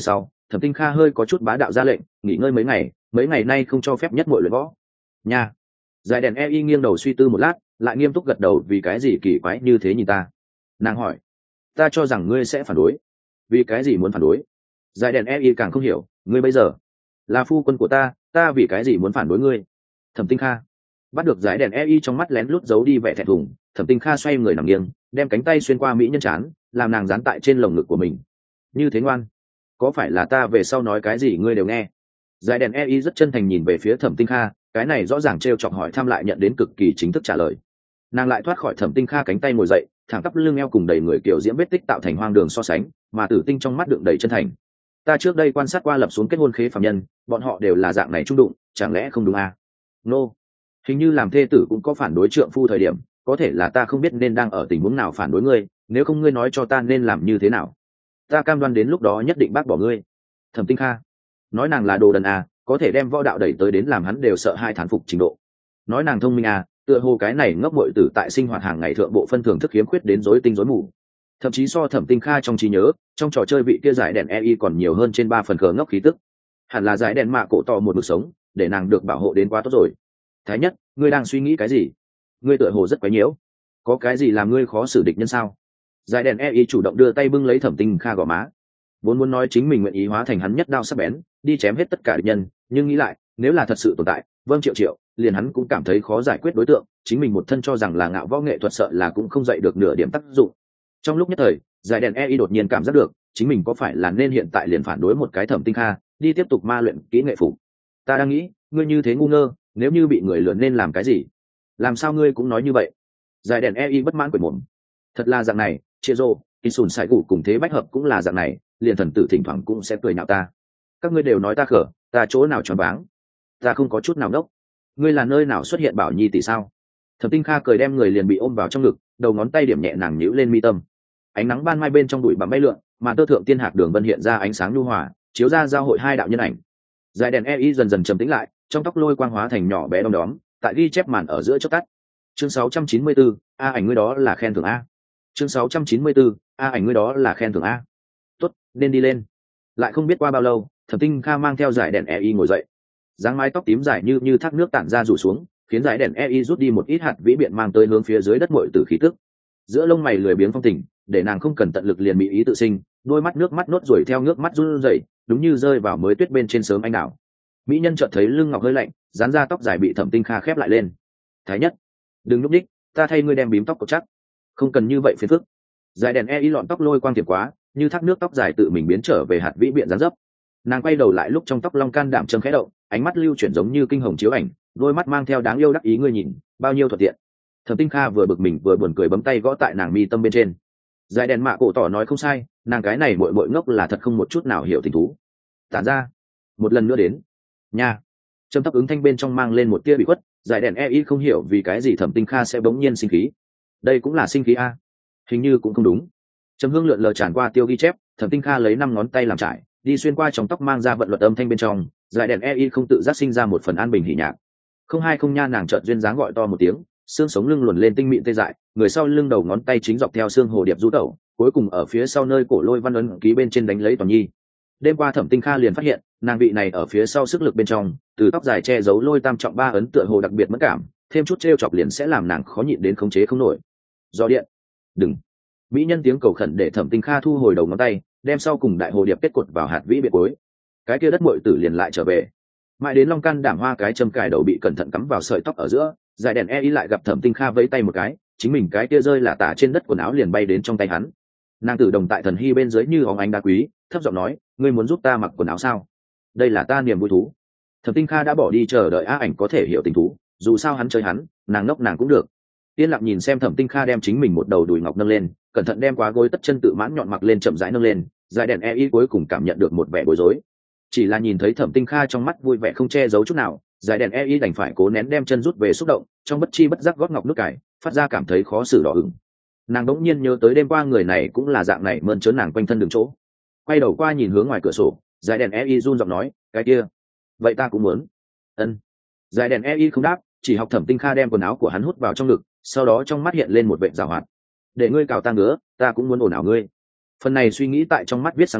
Thẩm Tinh Kha hơi có chút bá đạo ra lệnh, nghỉ ngơi mấy ngày nay không cho phép nhất muội luyện võ nha. Giải đèn EI nghiêng đầu suy tư một lát, lại nghiêm túc gật đầu. Vì cái gì kỳ quái như thế nhìn ta? Nàng hỏi. Ta cho rằng ngươi sẽ phản đối. Vì cái gì muốn phản đối? Giải đèn EI càng không hiểu. Ngươi bây giờ là phu quân của ta vì cái gì muốn phản đối ngươi? Thẩm Tinh Kha bắt được giải đèn EI trong mắt lén lút giấu đi vẻ thẹn thùng. Thẩm Tinh Kha xoay người nằm nghiêng, đem cánh tay xuyên qua mỹ nhân trán, làm nàng dán tại trên lồng ngực của mình. Như thế ngoan, có phải là ta về sau nói cái gì ngươi đều nghe? Giải đèn EI rất chân thành nhìn về phía Thẩm Tinh Kha, cái này rõ ràng trêu chọc hỏi thăm lại nhận đến cực kỳ chính thức trả lời. Nàng lại thoát khỏi Thẩm Tinh Kha cánh tay ngồi dậy, thẳng tắp lưng eo cùng đầy người kiểu diễm vết tích tạo thành hoang đường so sánh, mà Tử Tinh trong mắt đựng đầy chân thành. Ta trước đây quan sát qua lập xuống kết hôn khế phàm nhân, bọn họ đều là dạng này trung đụng, chẳng lẽ không đúng à? Nô, hình như làm thê tử cũng có phản đối trượng phu thời điểm, có thể là ta không biết nên đang ở tình huống nào phản đối ngươi, nếu không ngươi nói cho ta nên làm như thế nào. Ta cam đoan đến lúc đó nhất định bác bỏ ngươi. Thẩm Tinh Kha nói nàng là đồ đần à, có thể đem võ đạo đẩy tới đến làm hắn đều sợ hai thán phục trình độ. Nói nàng thông minh à, tựa hồ cái này ngốc muội tử tại sinh hoạt hàng ngày thượng bộ phân thường thức khiếm khuyết đến rối tinh rối mù. Thậm chí so Thẩm Tinh Kha trong trí nhớ, trong trò chơi vị kia giải đèn EI còn nhiều hơn trên 3 phần cờ ngốc khí tức. Hẳn là giải đèn mạ cổ to một mức sống, để nàng được bảo hộ đến quá tốt rồi. Thái Nhất, ngươi đang suy nghĩ cái gì? Ngươi tựa hồ rất quấy nhiễu. Có cái gì làm ngươi khó xử địch nhân sao? Giải đèn EI chủ động đưa tay bưng lấy Thẩm Tinh Kha gò má. Vốn muốn nói chính mình nguyện ý hóa thành hắn nhất đao sắc bén, đi chém hết tất cả địch nhân, nhưng nghĩ lại, nếu là thật sự tồn tại, Vâng Triệu, liền hắn cũng cảm thấy khó giải quyết đối tượng, chính mình một thân cho rằng là ngạo võ nghệ thuật sợ là cũng không dậy được nửa điểm tác dụng. Trong lúc nhất thời, giải đèn EI đột nhiên cảm giác được, chính mình có phải là nên hiện tại liền phản đối một cái Thẩm Tinh Kha, đi tiếp tục ma luyện kỹ nghệ phục. Ta đang nghĩ, ngươi như thế ngu ngơ, nếu như bị người lừa nên làm cái gì? Làm sao ngươi cũng nói như vậy? Giải đèn EI bất mãn quệt mồm. Thật là dạng này, Chia Rô, Sùn Sải Cụ cùng Thế Bách Hợp cũng là dạng này, liền thần tử thỉnh thoảng cũng sẽ cười nhạo ta. Các ngươi đều nói ta khở, ta chỗ nào choáng váng? Ta không có chút nào đốc. Ngươi là nơi nào xuất hiện Bảo Nhi tỷ sao? Thẩm Tinh Kha cười đem người liền bị ôm vào trong ngực, đầu ngón tay điểm nhẹ nàng nhíu lên mi tâm. Ánh nắng ban mai bên trong bụi bặm bay lượn, mà tơ thượng tiên hạc đường vân hiện ra ánh sáng nhu hòa, chiếu ra giao hội hai đạo nhân ảnh. Giải đèn EI dần dần trầm tĩnh lại, trong tóc lôi quang hóa thành nhỏ bé đom đóm, tại ghi chép màn ở giữa chốc tắt. Chương 694, a ảnh ngươi đó là khen thưởng a. Chương 694, a ảnh ngươi đó là khen thưởng a. Tốt, nên đi lên. Lại không biết qua bao lâu, Thẩm Tinh Kha mang theo giải đèn EI ngồi dậy. Dáng mái tóc tím dài như thác nước tản ra rủ xuống, khiến giải đèn EI rút đi một ít hạt vĩ biện mang tới hướng phía dưới đất muội tử khí tức. Giữa lông mày lười biếng phong tình, để nàng không cần tận lực liền bị ý tự sinh, đôi mắt nước mắt nốt rồi theo nước mắt run rẩy, đúng như rơi vào mới tuyết bên trên sớm anh đào. Mỹ nhân chợt thấy lưng ngọc hơi lạnh, dán ra tóc dài bị Thẩm Tinh Kha khép lại lên. Thái Nhất, đừng lúc đích, ta thay ngươi đem bím tóc cột chắc. Không cần như vậy phiền phức. Giải đèn EI lọn tóc lôi quang tiệp quá, như thác nước tóc dài tự mình biến trở về hạt vĩ biện dáng dấp. Nàng quay đầu lại lúc trong tóc long can đảm châm khẽ động, ánh mắt lưu chuyển giống như kinh hồng chiếu ảnh, đôi mắt mang theo đáng yêu đắc ý ngươi nhìn, bao nhiêu thuận tiện. Thẩm Tinh Kha vừa bực mình vừa buồn cười bấm tay gõ tại nàng mi tâm bên trên. Giải đèn mạ cổ tỏ nói không sai, nàng cái này muội ngốc là thật không một chút nào hiểu tình thú. Tản ra, một lần nữa đến. Nha. Trầm thấp ứng thanh bên trong mang lên một tia bị khuất, giải đèn EI không hiểu vì cái gì Thẩm Tinh Kha sẽ bỗng nhiên sinh khí. Đây cũng là sinh khí a? Hình như cũng không đúng. Trầm hương lượn lờ tràn qua tiêu ghi chép, Thẩm Tinh Kha lấy 5 ngón tay làm trải, đi xuyên qua trong tóc mang ra vận luật âm thanh bên trong, giải đèn EI không tự giác sinh ra một phần an bình hỉ nhạc. Không hai không nha nàng chợt duyên dáng gọi to một tiếng, xương sống lưng luồn lên tinh mịn tê dại, người sau lưng đầu ngón tay chính dọc theo xương hồ điệp rũ tẩu, cuối cùng ở phía sau nơi cổ lôi văn ấn ký bên trên đánh lấy Toàn Nhi. Đêm qua Thẩm Tinh Kha liền phát hiện, nàng vị này ở phía sau sức lực bên trong, từ tóc dài che giấu lôi tam trọng 3 ấn tựa hồ đặc biệt mẫn cảm, thêm chút trêu chọc liền sẽ làm nàng khó nhịn đến khống chế không nổi. Do điện, đừng. Mỹ nhân tiếng cầu khẩn để Thẩm Tinh Kha thu hồi đầu ngón tay, đem sau cùng đại hồ điệp kết cột vào hạt vĩ biệt cuối. Cái kia đất muội tử liền lại trở về. Mãi đến long can đảm hoa cái châm cài đầu bị cẩn thận cắm vào sợi tóc ở giữa, giải đèn EI lại gặp Thẩm Tinh Kha vẫy tay một cái, chính mình cái kia rơi là tả trên đất quần áo liền bay đến trong tay hắn. Nàng tử đồng tại thần hy bên dưới như óng ánh đá quý, thấp giọng nói, ngươi muốn giúp ta mặc quần áo sao? Đây là ta niềm vui thú. Thẩm Tinh Kha đã bỏ đi chờ đợi a ảnh có thể hiểu tình thú, dù sao hắn chơi hắn, nàng ngốc nàng cũng được. Yên lặng nhìn xem Thẩm Tinh Kha đem chính mình một đầu đùi ngọc nâng lên, cẩn thận đem quá gối tất chân tự mãn nhọn mặc lên chậm rãi nâng lên, giải đèn EI cuối cùng cảm nhận được một vẻ bối rối. Chỉ là nhìn thấy Thẩm Tinh Kha trong mắt vui vẻ không che giấu chút nào, giải đèn EI đành phải cố nén đem chân rút về xúc động, trong bất chi bất giác gót ngọc nước cải, phát ra cảm thấy khó xử đỏ ửng. Nàng đống nhiên nhớ tới đêm qua người này cũng là dạng này mơn trớn nàng quanh thân đường chỗ. Quay đầu qua nhìn hướng ngoài cửa sổ, giải đèn EI run giọng nói, cái kia, vậy ta cũng muốn. Ân. Giải đèn EI không đáp, chỉ học Thẩm Tinh Kha đem quần áo của hắn hút vào trong ngực, sau đó trong mắt hiện lên một vẻ giảo hoạt. Để ngươi cào ta ngứa, ta cũng muốn ồn ào ngươi. Phần này suy nghĩ tại trong mắt viết sáng loáng,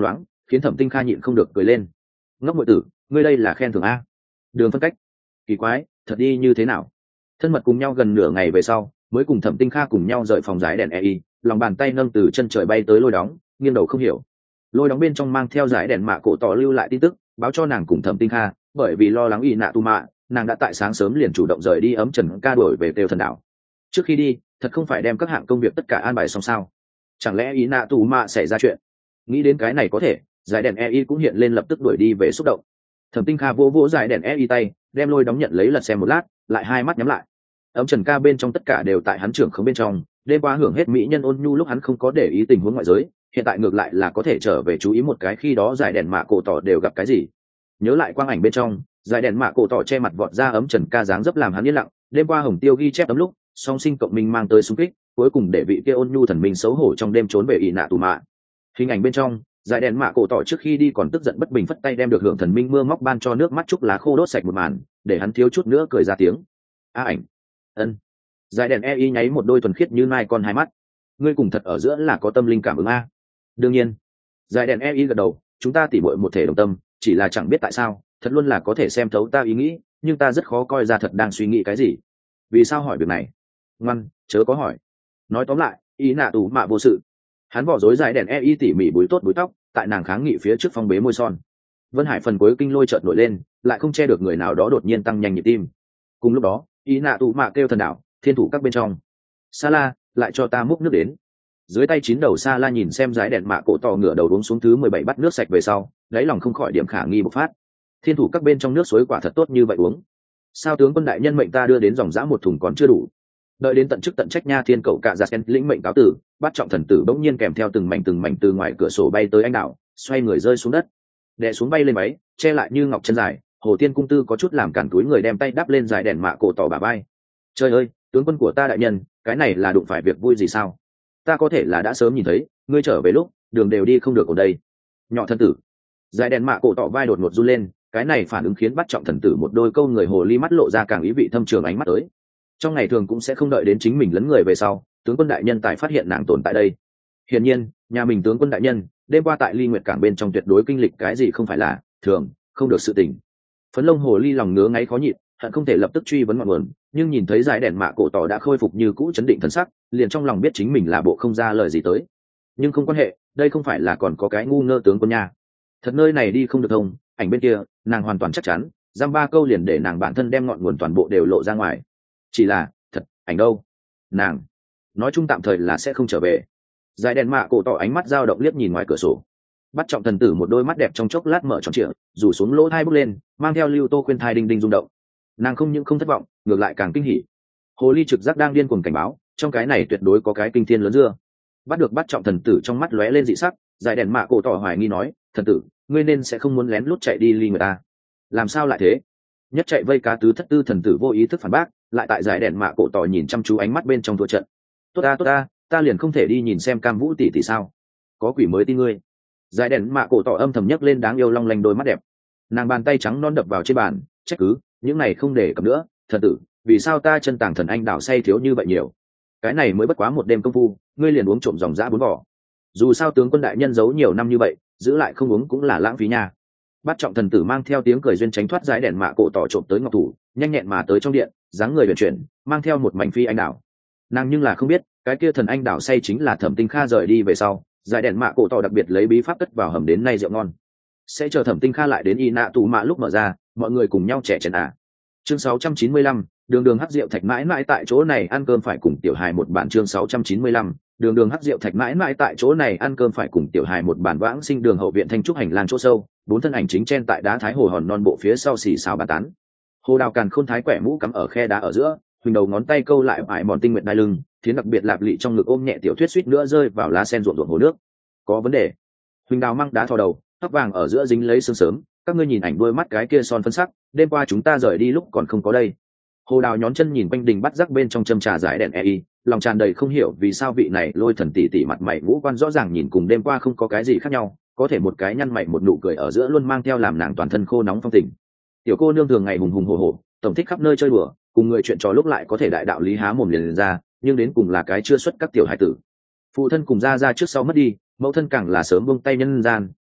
khiến Thẩm Tinh Kha nhịn không được cười lên. Ngốc muội tử, ngươi đây là khen thưởng a? Đường phân cách. Kỳ quái, thật đi như thế nào? Thân mật cùng nhau gần nửa ngày về sau, mới cùng Thẩm Tinh Kha cùng nhau rời phòng giải đèn EI, lòng bàn tay nâng từ chân trời bay tới lôi đóng, nghiêng đầu không hiểu. Lôi đóng bên trong mang theo giải đèn mạ cổ tỏ lưu lại tin tức, báo cho nàng cùng Thẩm Tinh Kha, bởi vì lo lắng y nạ tu mạ, nàng đã tại sáng sớm liền chủ động rời đi ấm trần ca đuổi về Têu Thần đảo. Trước khi đi, thật không phải đem các hạng công việc tất cả an bài xong sao? Chẳng lẽ y nạ tu mạ xảy ra chuyện? Nghĩ đến cái này có thể, giải đèn EI cũng hiện lên lập tức đuổi đi về xúc động. Thẩm Tinh Kha vỗ vỗ giải đèn EI tay, đem lôi đóng nhận lấy lật xem một lát, lại hai mắt nhắm lại. Ấm trần ca bên trong tất cả đều tại hắn trưởng không bên trong, đêm qua hưởng hết mỹ nhân ôn nhu lúc hắn không có để ý tình huống ngoại giới, hiện tại ngược lại là có thể trở về chú ý một cái khi đó giải đèn mạ cổ tỏ đều gặp cái gì. Nhớ lại quang ảnh bên trong, giải đèn mạ cổ tỏ che mặt vọt ra ấm trần ca dáng dấp làm hắn yên lặng, đêm qua hồng tiêu ghi chép tấm lúc song sinh cộng minh mang tới xung kích, cuối cùng để vị kia ôn nhu thần minh xấu hổ trong đêm trốn về ỷ nạ tù mạ. Hình ảnh bên trong, giải đèn mạ cổ tỏ trước khi đi còn tức giận bất bình phất tay đem được hưởng thần minh mưa móc ban cho nước mắt chúc lá khô đốt sạch một màn, để hắn thiếu chút nữa cười ra tiếng. Ảnh. Ân. Giải đèn EI nháy một đôi thuần khiết như nai con hai mắt. Ngươi cùng thật ở giữa là có tâm linh cảm ứng a? Đương nhiên. Giải đèn EI gật đầu, chúng ta tỉ muội một thể đồng tâm, chỉ là chẳng biết tại sao, thật luôn là có thể xem thấu ta ý nghĩ, nhưng ta rất khó coi ra thật đang suy nghĩ cái gì. Vì sao hỏi việc này? Ngoan, chớ có hỏi. Nói tóm lại, ý nạ tù mạ vô sự. Hắn vỏ rối giải đèn EI tỉ mỉ búi tốt búi tóc, tại nàng kháng nghị phía trước phong bế môi son. Vân Hải phần cuối kinh lôi chợt nổi lên, lại không che được người nào đó đột nhiên tăng nhanh nhịp tim. Cùng lúc đó, ý nạ tù mạ kêu thần đảo, thiên thủ các bên trong. Sa La, lại cho ta múc nước đến. Dưới tay chín đầu Sa La nhìn xem dải đèn mạ cổ tỏ ngửa đầu uống xuống thứ 17 bát nước sạch về sau, lấy lòng không khỏi điểm khả nghi bộc phát. Thiên thủ các bên trong nước suối quả thật tốt như vậy uống. Sao tướng quân đại nhân mệnh ta đưa đến dòng dã một thùng còn chưa đủ. Đợi đến tận chức tận trách nha thiên cậu cạ giặt lĩnh mệnh cáo tử, bắt trọng thần tử bỗng nhiên kèm theo từng mảnh từ ngoài cửa sổ bay tới anh đảo, xoay người rơi xuống đất. Đè xuống bay lên máy, che lại như ngọc chân dài, Hồ Tiên cung tư có chút làm cản túi người đem tay đắp lên dải đèn mạ cổ tỏ bà bay. Trời ơi, tướng quân của ta đại nhân, cái này là đụng phải việc vui gì sao? Ta có thể là đã sớm nhìn thấy, ngươi trở về lúc đường đều đi không được ở đây. Nhỏ thần tử, dải đèn mạ cổ tỏ vai đột ngột run lên, cái này phản ứng khiến bắt trọng thần tử một đôi câu người hồ ly mắt lộ ra càng ý vị thâm trường ánh mắt tới. Trong ngày thường cũng sẽ không đợi đến chính mình lấn người về sau, tướng quân đại nhân tài phát hiện nàng tồn tại đây. Hiển nhiên, nhà mình tướng quân đại nhân đêm qua tại Ly Nguyệt cảng bên trong tuyệt đối kinh lịch cái gì không phải là thường, không được sự tình. Phấn lông hồ ly lòng ngứa ngáy khó nhịn, hận không thể lập tức truy vấn ngọn nguồn, nhưng nhìn thấy dải đèn mạ cổ tỏ đã khôi phục như cũ chấn định thần sắc, liền trong lòng biết chính mình là bộ không ra lời gì tới. Nhưng không quan hệ, đây không phải là còn có cái ngu ngơ tướng quân nha. Thật nơi này đi không được thông, ảnh bên kia, nàng hoàn toàn chắc chắn, giam ba câu liền để nàng bản thân đem ngọn nguồn toàn bộ đều lộ ra ngoài. Chỉ là, thật, ảnh đâu? Nàng nói chung tạm thời là sẽ không trở về. Dải đèn mạ cổ tỏ ánh mắt dao động liếc nhìn ngoài cửa sổ. Bắt trọng thần tử một đôi mắt đẹp trong chốc lát mở tròn trịa, rủ xuống lỗ thai bước lên, mang theo lưu tô khuyên thai đinh đinh rung động. Nàng không những không thất vọng, ngược lại càng kinh hỉ. Hồ ly trực giác đang điên cuồng cảnh báo, trong cái này tuyệt đối có cái kinh thiên lớn dưa. Bắt được bắt trọng thần tử trong mắt lóe lên dị sắc, dải đèn mạ cổ tỏ hoài nghi nói, thần tử, ngươi nên sẽ không muốn lén lút chạy đi ly người ta. Làm sao lại thế? Nhất chạy vây cá tứ thất tư thần tử vô ý thức phản bác, lại tại dải đèn mạ cổ tỏ nhìn chăm chú ánh mắt bên trong thua trận. Tốt ta, ta liền không thể đi nhìn xem Cam Vũ tỷ tỷ sao? Có quỷ mới tin ngươi. Dải đèn mạ cổ tỏ âm thầm nhấc lên đáng yêu long lanh đôi mắt đẹp. Nàng bàn tay trắng non đập vào trên bàn, trách cứ, những này không để cầm nữa, thần tử, vì sao ta chân tàng thần anh đảo say thiếu như vậy nhiều? Cái này mới bất quá một đêm công phu, ngươi liền uống trộm dòng dã 4 vỏ. Dù sao tướng quân đại nhân giấu nhiều năm như vậy, giữ lại không uống cũng là lãng phí nha. Bắt trọng thần tử mang theo tiếng cười duyên tránh thoát dải đèn mạ cổ tỏ trộm tới ngọc thủ, nhanh nhẹn mà tới trong điện, dáng người huyền chuyển, mang theo một mảnh phi anh đảo. Nàng nhưng là không biết, cái kia thần anh đảo say chính là Thẩm Tinh Kha rời đi về sau, dải đèn mạ cổ tỏ đặc biệt lấy bí pháp cất vào hầm đến nay rượu ngon. Sẽ chờ Thẩm Tinh Kha lại đến y nạ tù mạ lúc mở ra, mọi người cùng nhau trẻ chén à. Chương 695, đường hắc rượu thạch mãi mãi tại chỗ này ăn cơm phải cùng tiểu hài một bản. Chương 695, đường hắc rượu thạch mãi mãi tại chỗ này ăn cơm phải cùng tiểu hài một bản. Vãng sinh đường hậu viện thanh trúc hành lang chỗ sâu, 4 thân ảnh chính chen tại đá thái hồ hòn non bộ phía sau xì xào bàn tán. Hồ đào càn khôn thái quẻ mũ cắm ở khe đá ở giữa, huỳnh đầu ngón tay câu lại ải mòn tinh nguyện đai lưng, thiến đặc biệt lạp lị trong ngực ôm nhẹ tiểu thuyết suýt nữa rơi vào lá sen ruộng hồ nước. Có vấn đề. Huỳnh đào mang đá thò đầu, tóc vàng ở giữa dính lấy sương sớm, các ngươi nhìn ảnh đôi mắt cái kia son phấn sắc, đêm qua chúng ta rời đi lúc còn không có đây. Hồ đào nhón chân nhìn quanh đình bắt rắc bên trong châm trà dải đèn EI, lòng tràn đầy không hiểu vì sao vị này lôi thần tỷ tỷ mặt mày ngũ quan rõ ràng nhìn cùng đêm qua không có cái gì khác nhau, có thể một cái nhăn mày một nụ cười ở giữa luôn mang theo làm nàng toàn thân khô nóng phong tình. Tiểu cô nương thường ngày hùng hùng hổ hổ, tổng thích khắp nơi chơi đùa, cùng người chuyện trò lúc lại có thể đại đạo lý há mồm liền ra, nhưng đến cùng là cái chưa xuất các tiểu hải tử. Phụ thân cùng ra trước sau mất đi, mẫu thân càng là sớm buông tay nhân gian,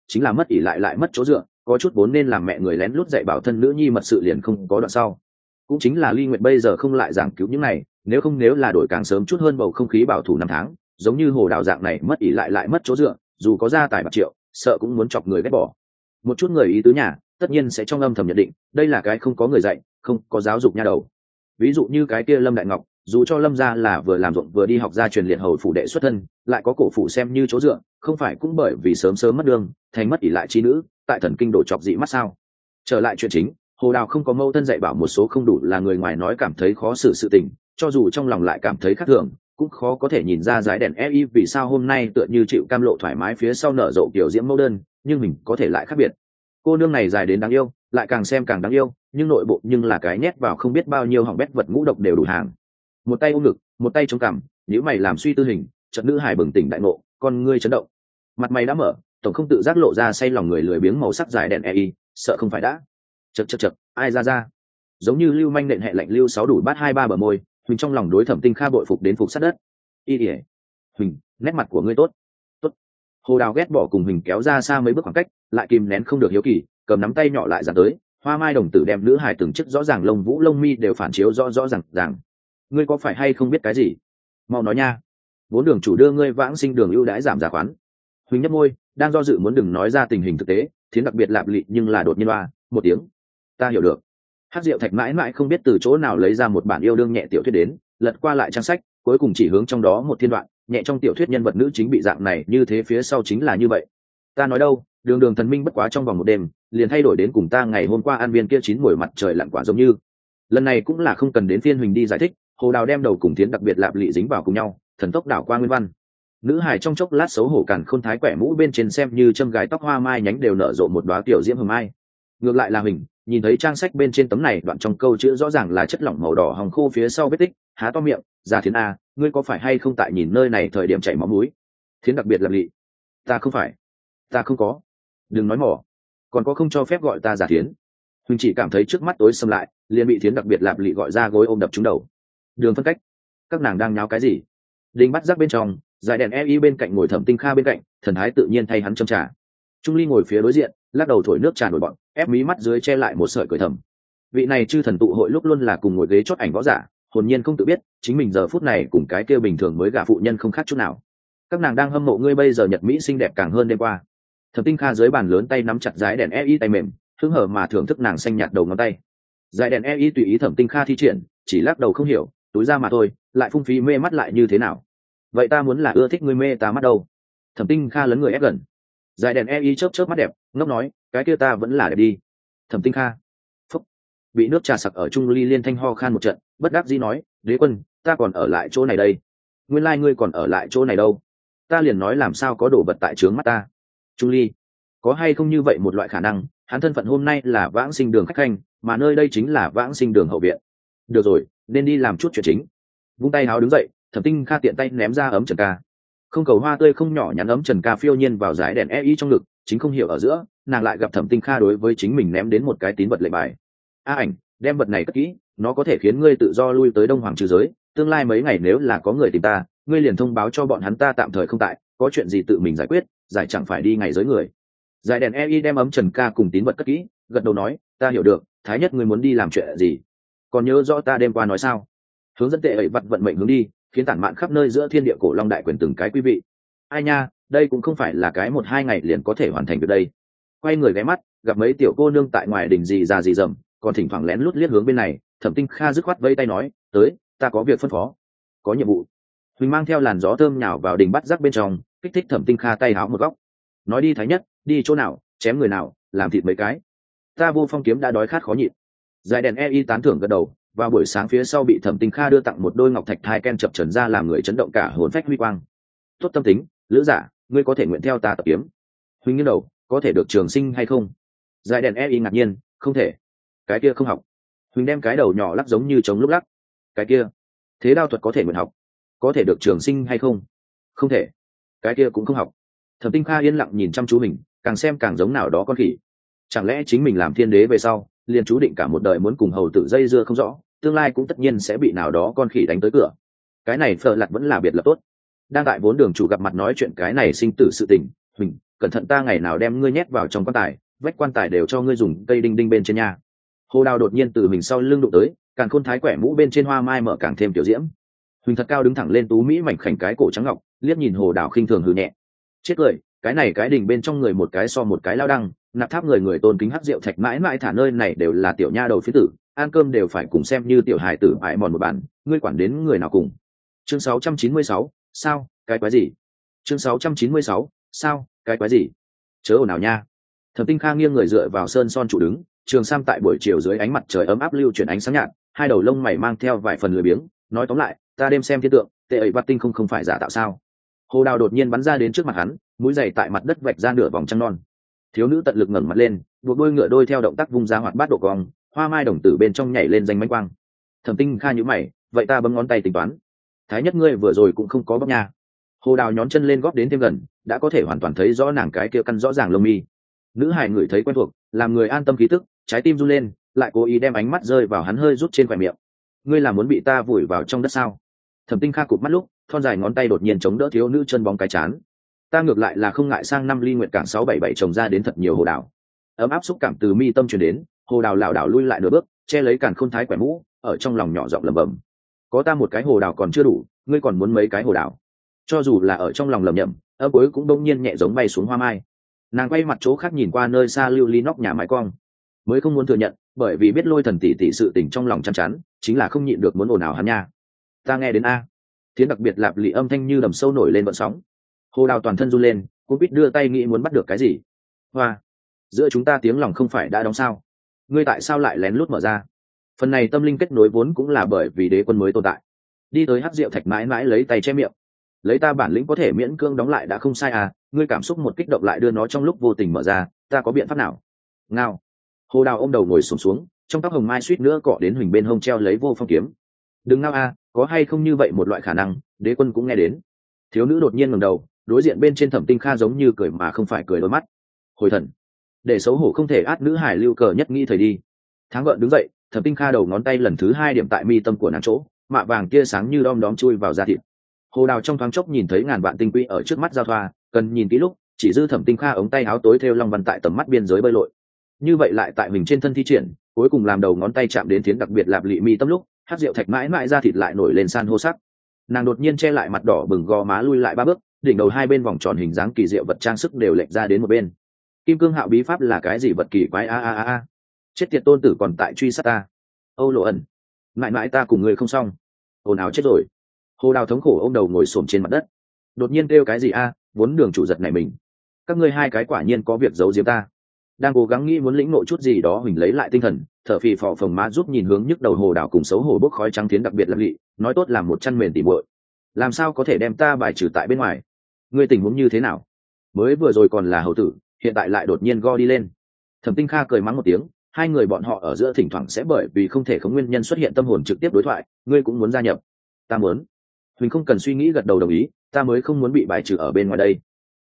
chính là mất ỷ lại mất chỗ dựa, có chút vốn nên làm mẹ người lén lút dạy bảo thân nữ nhi mật sự liền không có đoạn sau. Cũng chính là Ly Nguyệt bây giờ không lại giảng cứu những này, nếu là đổi càng sớm chút hơn bầu không khí bảo thủ năm tháng, giống như Hồ Đào dạng này mất ỷ lại mất chỗ dựa, dù có gia tài bạc triệu, sợ cũng muốn chọc người ghét bỏ. Một chút người ý tứ nhà, tất nhiên sẽ trong âm thầm nhận định, đây là cái không có người dạy, không có giáo dục nha đầu. Ví dụ như cái kia Lâm Đại Ngọc, dù cho Lâm gia là vừa làm ruộng vừa đi học gia truyền liệt hầu phủ đệ xuất thân, lại có cổ phủ xem như chỗ dựa, không phải cũng bởi vì sớm mất đường, thành mất ỷ lại trí nữ, tại thần kinh đổ chọc dị mắt sao? Trở lại chuyện chính, Hồ Đào không có mâu thân dạy bảo một số không đủ là người ngoài nói cảm thấy khó xử sự tình, cho dù trong lòng lại cảm thấy khác thường, cũng khó có thể nhìn ra dải đèn EI vì sao hôm nay tựa như chịu cam lộ thoải mái phía sau nở rộ kiểu diễm mẫu đơn, nhưng mình có thể lại khác biệt. Cô nương này dài đến đáng yêu, lại càng xem càng đáng yêu, nhưng nội bộ nhưng là cái nhét vào không biết bao nhiêu hỏng bét vật ngũ độc đều đủ hàng. Một tay ôm ngực, một tay chống cằm, nếu mày làm suy tư hình, chợt nữ hài bừng tỉnh đại ngộ, con ngươi chấn động, mặt mày đã mở, tổng không tự giác lộ ra say lòng người lười biếng màu sắc dài đèn EI, sợ không phải đã. Chậc, ai ra. Giống như lưu manh nện hẹ lạnh lưu sáu đủ bát hai ba bờ môi, Huỳnh trong lòng đối Thẩm Tinh Kha bội phục đến phục sát đất. Ỉa, Huỳnh, nét mặt của ngươi tốt. Hồ Đào ghét bỏ cùng Huỳnh kéo ra xa mấy bước khoảng cách, lại kìm nén không được hiếu kỳ, cầm nắm tay nhỏ lại dàn tới, hoa mai đồng tử đem nữ hài từng chiếc rõ ràng lông vũ lông mi đều phản chiếu rõ ràng. Ngươi có phải hay không biết cái gì? Mau nói nha. Vốn đường chủ đưa ngươi vãng sinh đường ưu đãi giảm giá khoán. Huỳnh nhếch môi, đang do dự muốn đừng nói ra tình hình thực tế, Thiến đặc biệt lạp lị nhưng là đột nhiên loa, một tiếng. Ta hiểu được. Hắc Diệu Thạch mãi không biết từ chỗ nào lấy ra một bản yêu đương nhẹ tiểu thuyết đến, lật qua lại trang sách, cuối cùng chỉ hướng trong đó một thiên đoạn, nhẹ trong tiểu thuyết nhân vật nữ chính bị dạng này như thế phía sau chính là như vậy. Ta nói đâu, đường thần minh bất quá trong vòng một đêm, liền thay đổi đến cùng ta ngày hôm qua ăn viên kia chín mùi mặt trời lặn quả giống như. Lần này cũng là không cần đến phiên Huỳnh đi giải thích, Hồ Đào đem đầu cùng Thiến đặc biệt lạp lị dính vào cùng nhau, thần tốc đảo qua nguyên văn. Nữ hài trong chốc lát xấu hổ càn khôn thái quẻ mũ bên trên xem như châm gài tóc hoa mai nhánh đều nở rộ một đóa tiểu diễm hồng mai. Ngược lại là Huỳnh, nhìn thấy trang sách bên trên tấm này đoạn trong câu chữ rõ ràng là chất lỏng màu đỏ hồng khô phía sau vết tích, há to miệng, "Già Thiến a, ngươi có phải hay không tại nhìn nơi này thời điểm chảy máu mũi?" Thiến đặc biệt lặp lị, "Ta không phải, ta không có." "Đừng nói mỏ, còn có không cho phép gọi ta Già Thiến." Huỳnh chỉ cảm thấy trước mắt tối sầm lại, liền bị Thiến đặc biệt lặp lị gọi ra gối ôm đập trúng đầu. Đường phân cách, các nàng đang nháo cái gì? Đình bắt giác bên trong, dải đèn EI bên cạnh ngồi Thẩm Tinh Kha bên cạnh, thần thái tự nhiên thay hắn châm trà. Trung Ly ngồi phía đối diện, lắc đầu thổi nước trà nổi bọn, ép mí mắt dưới che lại một sợi cười thầm. Vị này chư thần tụ hội lúc luôn là cùng ngồi ghế chót ảnh võ giả, hồn nhiên không tự biết, chính mình giờ phút này cùng cái kia bình thường mới gả phụ nhân không khác chút nào. Các nàng đang hâm mộ ngươi bây giờ nhật mỹ xinh đẹp càng hơn đêm qua. Thẩm Tinh Kha dưới bàn lớn tay nắm chặt dải đèn EI tay mềm, hứng hở mà thưởng thức nàng xanh nhạt đầu ngón tay. Dải đèn EI tùy ý Thẩm Tinh Kha thi triển, chỉ lắc đầu không hiểu, túi ra mà thôi, lại phung phí mê mắt lại như thế nào? Vậy ta muốn là ưa thích ngươi mê ta mắt đâu? Thẩm Tinh Kha lấn người ép gần. Dải đèn EI chớp mắt đẹp, ngốc nói, cái kia ta vẫn là đẹp đi. Thẩm Tinh Kha, phúc, bị nước trà sặc ở Trung Ly liên thanh ho khan một trận, bất đắc dĩ nói, đế quân, ta còn ở lại chỗ này đây. Nguyên lai ngươi còn ở lại chỗ này đâu? Ta liền nói làm sao có đổ vật tại trướng mắt ta. Trung Ly, có hay không như vậy một loại khả năng, hắn thân phận hôm nay là vãng sinh đường khách khanh, mà nơi đây chính là vãng sinh đường hậu viện. Được rồi, nên đi làm chút chuyện chính. Vung tay háo đứng dậy, Thẩm Tinh Kha tiện tay ném ra ấm trần ca. Không cầu hoa tươi không nhỏ nhắn ấm trần ca phiêu nhiên vào dải đèn EI trong ngực, chính không hiểu ở giữa, nàng lại gặp Thẩm Tinh Kha đối với chính mình ném đến một cái tín vật lệnh bài. A Ảnh, đem vật này cất kỹ, nó có thể khiến ngươi tự do lui tới Đông Hoàng trừ giới, tương lai mấy ngày nếu là có người tìm ta, ngươi liền thông báo cho bọn hắn ta tạm thời không tại, có chuyện gì tự mình giải quyết, giải chẳng phải đi ngày giới người. Dải đèn EI đem ấm trần ca cùng tín vật cất kỹ, gật đầu nói, ta hiểu được, thái nhất ngươi muốn đi làm chuyện gì? Còn nhớ rõ ta đêm qua nói sao? Hướng dẫn tệ ẩy vặt vận mệnh hướng đi, khiến tản mạn khắp nơi giữa thiên địa cổ long đại quyền từng cái quý vị. Ai nha, đây cũng không phải là cái 1-2 ngày liền có thể hoàn thành được đây. Quay người ghé mắt, gặp mấy tiểu cô nương tại ngoài đình gì già gì dầm, còn thỉnh thoảng lén lút liếc hướng bên này, Thẩm Tinh Kha dứt khoát vây tay nói, tới, ta có việc phân phó, có nhiệm vụ. Huỳnh mang theo làn gió thơm nhào vào đình bắt giác bên trong, kích thích Thẩm Tinh Kha tay háo một góc. Nói đi thái nhất, đi chỗ nào, chém người nào, làm thịt mấy cái. Ta vô phong kiếm đã đói khát khó nhịn. Giải đèn EI tán thưởng gật đầu. Vào buổi sáng phía sau bị Thẩm Tinh Kha đưa tặng một đôi ngọc thạch thai ken chập trần ra làm người chấn động cả hồn phách huy quang. Tốt tâm tính, lữ giả, ngươi có thể nguyện theo ta tập kiếm. Huỳnh nghiêng đầu, có thể được trường sinh hay không? Giải đèn EI ngạc nhiên, không thể. Cái kia không học. Huỳnh đem cái đầu nhỏ lắc giống như trống lúc lắc. Cái kia, thế đao thuật có thể nguyện học, có thể được trường sinh hay không? Không thể. Cái kia cũng không học. Thẩm Tinh Kha yên lặng nhìn chăm chú mình, càng xem càng giống nào đó con khỉ. Chẳng lẽ chính mình làm thiên đế về sau, liền chú định cả một đời muốn cùng hầu tử dây dưa không rõ, tương lai cũng tất nhiên sẽ bị nào đó con khỉ đánh tới cửa. Cái này phờ lặt vẫn là biệt lập tốt. Đang tại vốn đường chủ gặp mặt nói chuyện cái này sinh tử sự tình, Huỳnh, cẩn thận ta ngày nào đem ngươi nhét vào trong quan tài, vách quan tài đều cho ngươi dùng cây đinh đinh bên trên nhà. Hồ Đào đột nhiên từ mình sau lưng đụng tới, Càn Khôn Thái quẻ mũ bên trên hoa mai mở càng thêm tiểu diễm. Huỳnh thật cao đứng thẳng lên tú mỹ mảnh khảnh cái cổ trắng ngọc, liếc nhìn Hồ Đào khinh thường hừ nhẹ. Chết cười, cái này cái đỉnh bên trong người một cái so một cái lao đăng, nạp tháp người người tôn kính hắc rượu thạch mãi mãi thả nơi này đều là tiểu nha đầu phía tử, ăn cơm đều phải cùng xem như tiểu hài tử bãi mòn một bàn, ngươi quản đến người nào cùng. Chương 696, sao, cái quái gì? Chương 696, sao, cái quái gì? Chớ ồn ào nha. Thẩm Tinh Kha nghiêng người dựa vào sơn son trụ đứng, trường sam tại buổi chiều dưới ánh mặt trời ấm áp lưu chuyển ánh sáng nhạt, hai đầu lông mày mang theo vài phần lười biếng, nói tóm lại, ta đêm xem thiên tượng, tệ ấy bắt tinh không phải giả tạo sao? Hồ Đào đột nhiên bắn ra đến trước mặt hắn, mũi giày tại mặt đất vạch ra nửa vòng trăng non. Thiếu nữ tận lực ngẩng mặt lên, buộc đôi ngựa đôi theo động tác vung ra hoạt bát độ cong, hoa mai đồng tử bên trong nhảy lên danh mánh quang. Thẩm Tinh Kha nhíu mày, vậy ta bấm ngón tay tính toán. Thái nhất ngươi vừa rồi cũng không có bóp nha. Hồ Đào nhón chân lên góp đến thêm gần, đã có thể hoàn toàn thấy rõ nàng cái kia căn rõ ràng lông mi. Nữ hải ngửi thấy quen thuộc, làm người an tâm khí tức, trái tim run lên, lại cố ý đem ánh mắt rơi vào hắn hơi rút trên khóe miệng. Ngươi là muốn bị ta vùi vào trong đất sao? Thẩm Tinh Kha cụp mắt lúc, thon dài ngón tay đột nhiên chống đỡ thiếu nữ chân bóng cái chán. Ta ngược lại là không ngại sang năm ly nguyện cảng 677 trồng ra đến thật nhiều hồ đào. Ấm áp xúc cảm từ mi tâm truyền đến, Hồ Đào lảo đảo lui lại nửa bước, che lấy Càn Khôn Thái quẻ mũ, ở trong lòng nhỏ giọng lẩm bẩm. Có ta một cái hồ đào còn chưa đủ, ngươi còn muốn mấy cái hồ đào? Cho dù là ở trong lòng lẩm nhẩm, âm cuối cũng đông nhiên nhẹ giống bay xuống hoa mai. Nàng quay mặt chỗ khác nhìn qua nơi xa lưu ly nóc nhà mái cong, mới không muốn thừa nhận, bởi vì biết Lôi Thần tỷ tỷ sự tình trong lòng chăn chắn, chính là không nhịn được muốn ồn ào hắn nha. Ta nghe đến a. Tiếng đặc biệt lạp lị âm thanh như đầm sâu nổi lên vận sóng. Hồ Đào toàn thân run lên, cô biết đưa tay nghĩ muốn bắt được cái gì. Hoa, giữa chúng ta tiếng lòng không phải đã đóng sao? Ngươi tại sao lại lén lút mở ra? Phần này tâm linh kết nối vốn cũng là bởi vì đế quân mới tồn tại. Đi tới hắc rượu thạch mãi mãi lấy tay che miệng. Lấy ta bản lĩnh có thể miễn cương đóng lại đã không sai à, ngươi cảm xúc một kích động lại đưa nó trong lúc vô tình mở ra, ta có biện pháp nào? Ngao. Hồ Đào ôm đầu ngồi xổm xuống, trong tóc hồng mai suýt nữa cọ đến Huỳnh bên hông treo lấy vô phong kiếm. Đừng ngao a, có hay không như vậy một loại khả năng, đế quân cũng nghe đến. Thiếu nữ đột nhiên ngẩng đầu, đối diện bên trên Thẩm Tinh Kha giống như cười mà không phải cười đôi mắt. Hồi thần, để xấu hổ không thể át nữ hải lưu cờ nhất nghĩ thời đi. Tháng gợn đứng dậy, Thẩm Tinh Kha đầu ngón tay lần thứ hai điểm tại mi tâm của nàng chỗ, mạ vàng kia sáng như đom đóm chui vào da thịt. Hồ Đào trong thoáng chốc nhìn thấy ngàn vạn tinh quỹ ở trước mắt giao thoa, cần nhìn kỹ lúc, chỉ dư Thẩm Tinh Kha ống tay áo tối thêu long văn tại tầm mắt biên giới bơi lội. Như vậy lại tại mình trên thân thi triển, cuối cùng làm đầu ngón tay chạm đến thiến đặc biệt lạp lị mi tâm lúc, hát rượu thạch mãi mãi da thịt lại nổi lên san hô sắc. Nàng đột nhiên che lại mặt đỏ bừng gò má lui lại ba bước, đỉnh đầu hai bên vòng tròn hình dáng kỳ diệu vật trang sức đều lệch ra đến một bên. Kim cương hạo bí pháp là cái gì vật kỳ quái a. Chết tiệt tôn tử còn tại truy sát ta. Âu Lộ Ẩn, mãi mãi ta cùng người không xong. Ồn ào chết rồi. Hồ Đào thống khổ ôm đầu ngồi xổm trên mặt đất. Đột nhiên kêu cái gì a, vốn đường chủ giật này mình. Các ngươi hai cái quả nhiên có việc giấu giếm ta. Đang cố gắng nghĩ muốn lĩnh nội chút gì đó, Huỳnh lấy lại tinh thần, thở phì phò phồng má giúp nhìn hướng nhức đầu Hồ Đào cùng xấu hổ bốc khói trắng tiến đặc biệt lập lị, nói tốt làm một chăn mền tỉ muội, làm sao có thể đem ta bài trừ tại bên ngoài? Ngươi tình huống như thế nào? Mới vừa rồi còn là hầu tử, hiện tại lại đột nhiên go đi lên. Thẩm Tinh Kha cười mắng một tiếng, hai người bọn họ ở giữa thỉnh thoảng sẽ bởi vì không thể không nguyên nhân xuất hiện tâm hồn trực tiếp đối thoại. Ngươi cũng muốn gia nhập? Ta muốn. Huỳnh không cần suy nghĩ gật đầu đồng ý, ta mới không muốn bị bài trừ ở bên ngoài đây.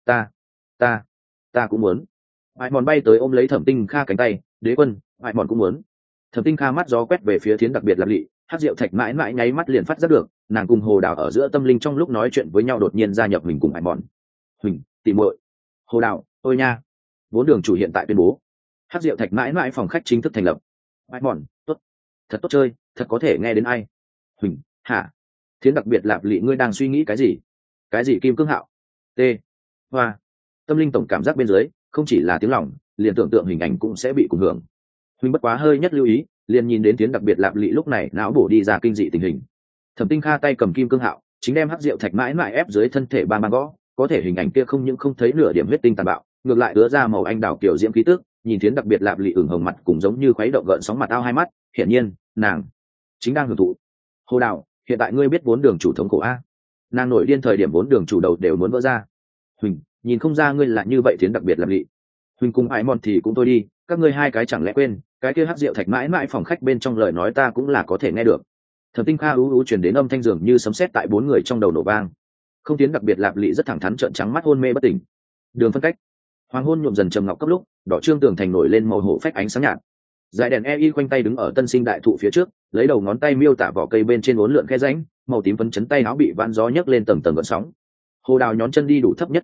Ta cũng muốn. Ai mòn bay tới ôm lấy Thẩm Tinh Kha cánh tay, đế quân, ai mòn cũng muốn. Thẩm Tinh Kha mắt gió quét về phía thiến đặc biệt lập lị, hát rượu thạch mãi mãi nháy mắt liền phát giác được, nàng cùng Hồ Đào ở giữa tâm linh trong lúc nói chuyện với nhau đột nhiên gia nhập mình cùng ai mòn. Huỳnh, tỉ muội. Hồ Đào, ôi nha. Vốn đường chủ hiện tại tuyên bố, hát rượu thạch mãi mãi phòng khách chính thức thành lập. Ai mòn, tốt, thật tốt chơi, thật có thể nghe đến ai. Huỳnh, hả? Thiến đặc biệt lạp lị, ngươi đang suy nghĩ cái gì? Cái gì kim cương hạo? T. Hoa. Tâm linh tổng cảm giác bên dưới, không chỉ là tiếng lòng, liền tưởng tượng hình ảnh cũng sẽ bị cùng hưởng. Huỳnh bất quá hơi nhất lưu ý, liền nhìn đến Thiến đặc biệt lạp lị lúc này não bổ đi ra kinh dị tình hình. Thẩm Tinh Kha tay cầm kim cương hạo, chính đem hắc rượu thạch mãi mãi ép dưới thân thể bang gõ, có thể hình ảnh kia không những không thấy nửa điểm huyết tinh tàn bạo, ngược lại ứa ra màu anh đào kiểu diễm khí tức, nhìn Thiến đặc biệt lạp lị ửng hồng mặt cùng giống như khuấy động gợn sóng mặt ao hai mắt, hiển nhiên, nàng chính đang hưởng thụ. Hồ Đào, hiện tại ngươi biết vốn đường chủ thống khổ a? Nàng nổi điên thời điểm vốn đường chủ đầu đều muốn vỡ ra. Huỳnh, nhìn không ra ngươi là như vậy Thiến đặc biệt lạp lị. Huỳnh cùng Ái Mòn thì cũng thôi đi, các ngươi hai cái chẳng lẽ quên, cái kia hắc rượu thạch mãi mãi phòng khách bên trong lời nói ta cũng là có thể nghe được. Thẩm Tinh Kha ú truyền đến âm thanh dường như sấm sét tại bốn người trong đầu nổ vang. Không Tiến đặc biệt lạp lị rất thẳng thắn trợn trắng mắt hôn mê bất tỉnh. Đường phân cách, hoàng hôn nhuộm dần trầm ngọc cấp lúc, đỏ trương tường thành nổi lên màu hổ phách ánh sáng nhạt. Giải đèn EI quanh tay đứng ở tân sinh đại thụ phía trước, lấy đầu ngón tay miêu tả vỏ cây bên trên uốn lượn khe rãnh, màu tím phấn chấn tay áo bị vãn gió nhấc lên tầng tầng gợn sóng. Hồ Đào nhón chân đi đủ thấp nhất chặt cây,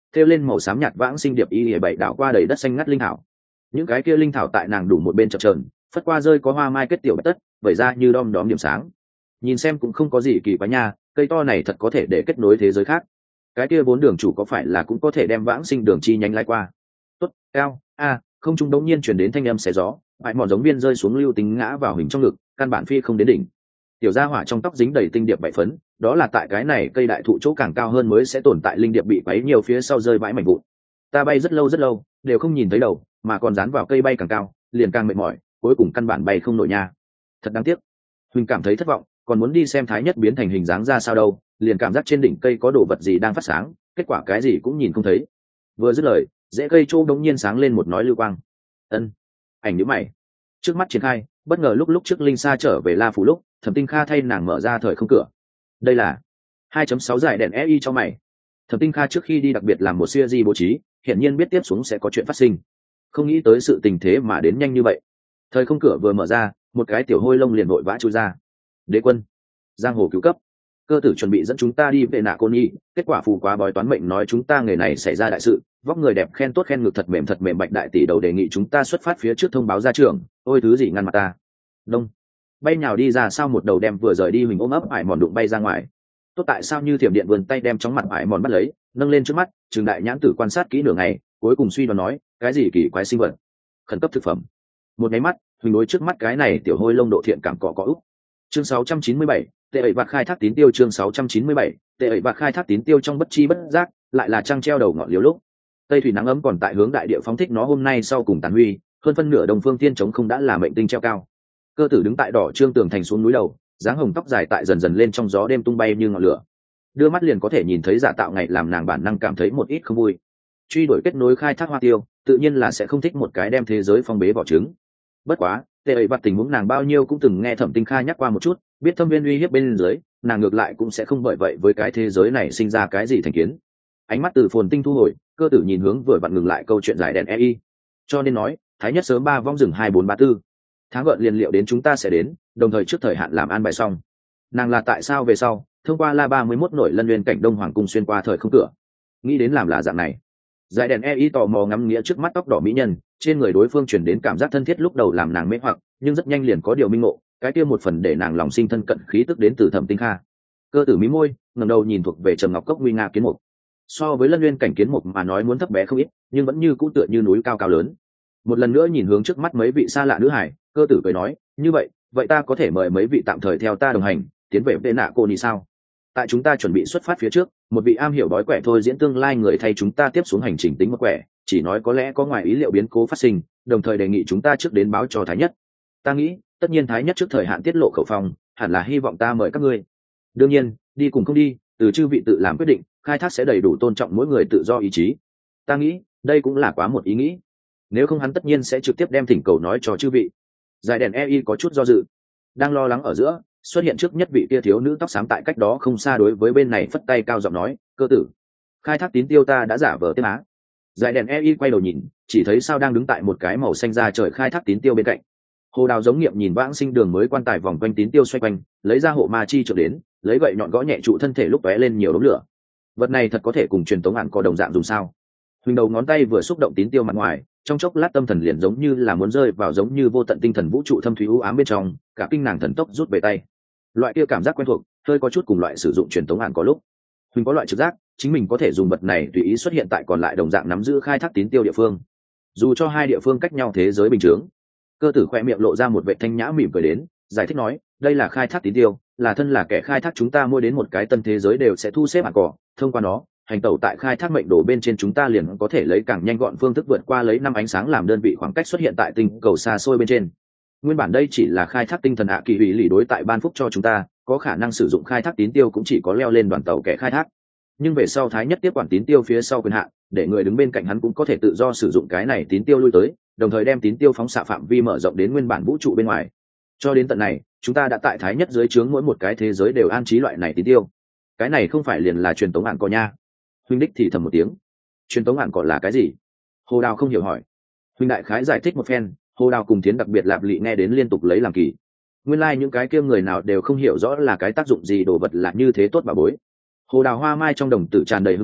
thêu lên màu xám nhạt vãng sinh điệp y bảy đảo qua đầy đất xanh ngắt linh thảo. Những cái kia linh thảo tại nàng đủ một bên chập chờn, phất qua rơi có hoa mai kết tiểu bạch tất, vẩy ra như đom đóm điểm sáng. Nhìn xem cũng không có gì kỳ quái nha, cây to này thật có thể để kết nối thế giới khác. Cái kia vốn đường chủ có phải là cũng có thể đem vãng sinh đường chi nhánh lai qua? Tốt, cao, không trung đống nhiên chuyển đến thanh âm xé gió, bại mòn giống viên rơi xuống lưu tính ngã vào hình trong ngực, căn bản phi không đến đỉnh. Tiểu gia hỏa trong tóc dính đầy tinh điệp bại phấn, đó là tại cái này cây đại thụ chỗ càng cao hơn mới sẽ tồn tại linh điệp bị quấy nhiều phía sau rơi vãi mảnh vụn. Ta bay rất lâu đều không nhìn thấy đầu, mà còn dán vào cây bay càng cao liền càng mệt mỏi, cuối cùng căn bản bay không nổi nha. Thật đáng tiếc. Huỳnh cảm thấy thất vọng, còn muốn đi xem thái nhất biến thành hình dáng ra sao đâu, liền cảm giác trên đỉnh cây có đồ vật gì đang phát sáng, kết quả cái gì cũng nhìn không thấy. Vừa dứt lời, rễ cây chỗ đống nhiên sáng lên một nói lưu quang. Ân. Ảnh nhíu mày. Trước mắt triển khai, bất ngờ lúc trước linh sa trở về La Phủ lúc, Thẩm Tinh Kha thay nàng mở ra thời không cửa. Đây là 2.6 giải đèn EI cho mày. Thẩm Tinh Kha trước khi đi đặc biệt làm một series bố trí, hiển nhiên biết tiếp xuống sẽ có chuyện phát sinh. Không nghĩ tới sự tình thế mà đến nhanh như vậy. Thời không cửa vừa mở ra, một cái tiểu hôi lông liền vội vã chui ra. Đế quân, giang hồ cứu cấp. Cơ tử chuẩn bị dẫn chúng ta đi về nạ côn nhi, kết quả phù quá bói toán mệnh nói chúng ta nghề này xảy ra đại sự, vóc người đẹp khen tốt khen ngực thật mềm bạch đại tỷ đầu đề nghị chúng ta xuất phát phía trước thông báo ra trường. Ôi thứ gì ngăn mặt ta. Đông. Bay nhào đi ra sau một đầu đem vừa rời đi Huỳnh ôm ấp ải mòn đụng bay ra ngoài. Tốt tại sao như thiểm điện vườn tay đem chóng mặt ải mòn bắt lấy, nâng lên trước mắt, Trường đại nhãn tử quan sát kỹ nửa ngày, cuối cùng suy đoán nói, cái gì kỳ quái sinh vật, khẩn cấp thực phẩm. Một cái mắt, Huỳnh đối trước mắt cái này tiểu hôi lông độ thiện cảm cọ úp. Chương 697, tệ ẩy vạt khai thác tín tiêu. Chương 697, tệ ẩy vạt khai thác tín tiêu. Trong bất chi bất giác, lại là trăng treo đầu ngọn liếu lúc. Tây thủy nắng ấm còn tại hướng đại địa phóng thích nó hôm nay sau cùng tàn huy, hơn phân nửa đồng phương tiên chống không đã là mệnh tinh treo cao. Cơ tử đứng tại đỏ trương tường thành xuống núi đầu, dáng hồng tóc dài tại dần dần lên trong gió đêm tung bay như ngọn lửa. Đưa mắt liền có thể nhìn thấy giả tạo ngày làm nàng bản năng cảm thấy một ít không vui. Truy đuổi kết nối khai thác hoa tiêu, tự nhiên là sẽ không thích một cái đem thế giới phong bế vỏ trứng. Bất quá, tệ ấy vặt tình huống nàng bao nhiêu cũng từng nghe Thẩm Tinh Kha nhắc qua một chút, biết thâm viên uy hiếp bên dưới, nàng ngược lại cũng sẽ không bởi vậy với cái thế giới này sinh ra cái gì thành kiến. Ánh mắt từ phồn tinh thu hồi, cơ tử nhìn hướng vừa vặn ngừng lại câu chuyện giải đèn EI. Cho nên nói, thái nhất sớm 3 vong rừng 2434. Tháng gợn liền liệu đến chúng ta sẽ đến, đồng thời trước thời hạn làm an bài xong. Nàng là tại sao về sau, thông qua La 31 nổi lân nguyên cảnh Đông Hoàng cung xuyên qua thời không cửa. Nghĩ đến làm là dạng này. Giải đèn EI tò mò ngắm nghĩa trước mắt tóc đỏ mỹ nhân, trên người đối phương chuyển đến cảm giác thân thiết lúc đầu làm nàng mê hoặc, nhưng rất nhanh liền có điều minh ngộ, cái kia một phần để nàng lòng sinh thân cận khí tức đến từ Thẩm Tinh Kha. Cơ tử mí môi, ngẩng đầu nhìn thuộc về Trầm Ngọc Cốc nguy nga kiến mục. So với lân nguyên cảnh kiến mục mà nói muốn thấp bé không ít, nhưng vẫn như cũ tựa như núi cao cao lớn. Một lần nữa nhìn hướng trước mắt mấy vị xa lạ nữ hải, cơ tử cười nói, như vậy ta có thể mời mấy vị tạm thời theo ta đồng hành, tiến về Vệ Nạ Cô Ni sao? Tại chúng ta chuẩn bị xuất phát phía trước, một vị am hiểu bói quẻ thôi diễn tương lai người thay chúng ta tiếp xuống hành trình tính một quẻ, chỉ nói có lẽ có ngoài ý liệu biến cố phát sinh, đồng thời đề nghị chúng ta trước đến báo cho thái nhất. Ta nghĩ, tất nhiên thái nhất trước thời hạn tiết lộ khẩu phong, hẳn là hy vọng ta mời các ngươi. Đương nhiên, đi cùng không đi, từ chư vị tự làm quyết định, khai thác sẽ đầy đủ tôn trọng mỗi người tự do ý chí. Ta nghĩ, đây cũng là quá một ý nghĩ. Nếu không hắn tất nhiên sẽ trực tiếp đem thỉnh cầu nói cho chư vị. Giải đèn EI có chút do dự, đang lo lắng ở giữa, xuất hiện trước nhất vị kia thiếu nữ tóc xám tại cách đó không xa đối với bên này phất tay cao giọng nói, cơ tử, khai thác tín tiêu ta đã giả vờ tiếp á. Giải đèn EI quay đầu nhìn, chỉ thấy sao đang đứng tại một cái màu xanh ra trời khai thác tín tiêu bên cạnh. Hồ Đào giống nghiệm nhìn vãng sinh đường mới quan tài vòng quanh tín tiêu xoay quanh, lấy ra hộ ma chi trượng đến, lấy gậy nhọn gõ nhẹ trụ thân thể lúc tóe lên nhiều đống lửa. Vật này thật có thể cùng truyền tống ản có đồng dạng dùng sao? Huỳnh đầu ngón tay vừa xúc động tín tiêu mặt ngoài, trong chốc lát tâm thần liền giống như là muốn rơi vào giống như vô tận tinh thần vũ trụ thâm thúy u ám bên trong, cả kinh nàng thần tốc rút về tay. Loại kia cảm giác quen thuộc, hơi có chút cùng loại sử dụng truyền tống ản có lúc. Huỳnh có loại trực giác, chính mình có thể dùng vật này tùy ý xuất hiện tại còn lại đồng dạng nắm giữ khai thác tín tiêu địa phương. Dù cho hai địa phương cách nhau thế giới bình thường. Cơ tử khoe miệng lộ ra một vệ thanh nhã mỉm cười đến, giải thích nói, đây là khai thác tín tiêu, là thân là kẻ khai thác chúng ta mỗi đến một cái tân thế giới đều sẽ thu xếp ản cỏ, thông qua nó, hành tẩu tại khai thác mệnh đồ bên trên chúng ta liền có thể lấy càng nhanh gọn phương thức vượt qua lấy năm ánh sáng làm đơn vị khoảng cách xuất hiện tại tinh cầu xa xôi bên trên. Nguyên bản đây chỉ là khai thác tinh thần kỳ hủy lì đối tại ban phúc cho chúng ta, có khả năng sử dụng khai thác tín tiêu cũng chỉ có leo lên đoàn tàu kẻ khai thác. Nhưng về sau thái nhất tiếp quản tín tiêu phía sau quyền hạn, để người đứng bên cạnh hắn cũng có thể tự do sử dụng cái này tín tiêu lui tới, đồng thời đem tín tiêu phóng xạ phạm vi mở rộng đến nguyên bản vũ trụ bên ngoài. Cho đến tận này, chúng ta đã tại thái nhất dưới trướng mỗi một cái thế giới đều an trí loại này tín tiêu. Cái này không phải liền là truyền tống ản cỏ nha. Huynh đích thì thầm một tiếng. Truyền tống ản cỏ là cái gì? Hồ Đào không hiểu hỏi. Huynh đại khái giải thích một phen, Hồ Đào cùng Thiến đặc biệt lạp lị nghe đến liên tục lấy làm kỳ. Nguyên lai những cái kia người nào đều không hiểu rõ là cái tác dụng gì đồ vật là như thế tốt bà bối. Hồ Đào hoa mai trong đồng tử tràn đầy hưng phấn,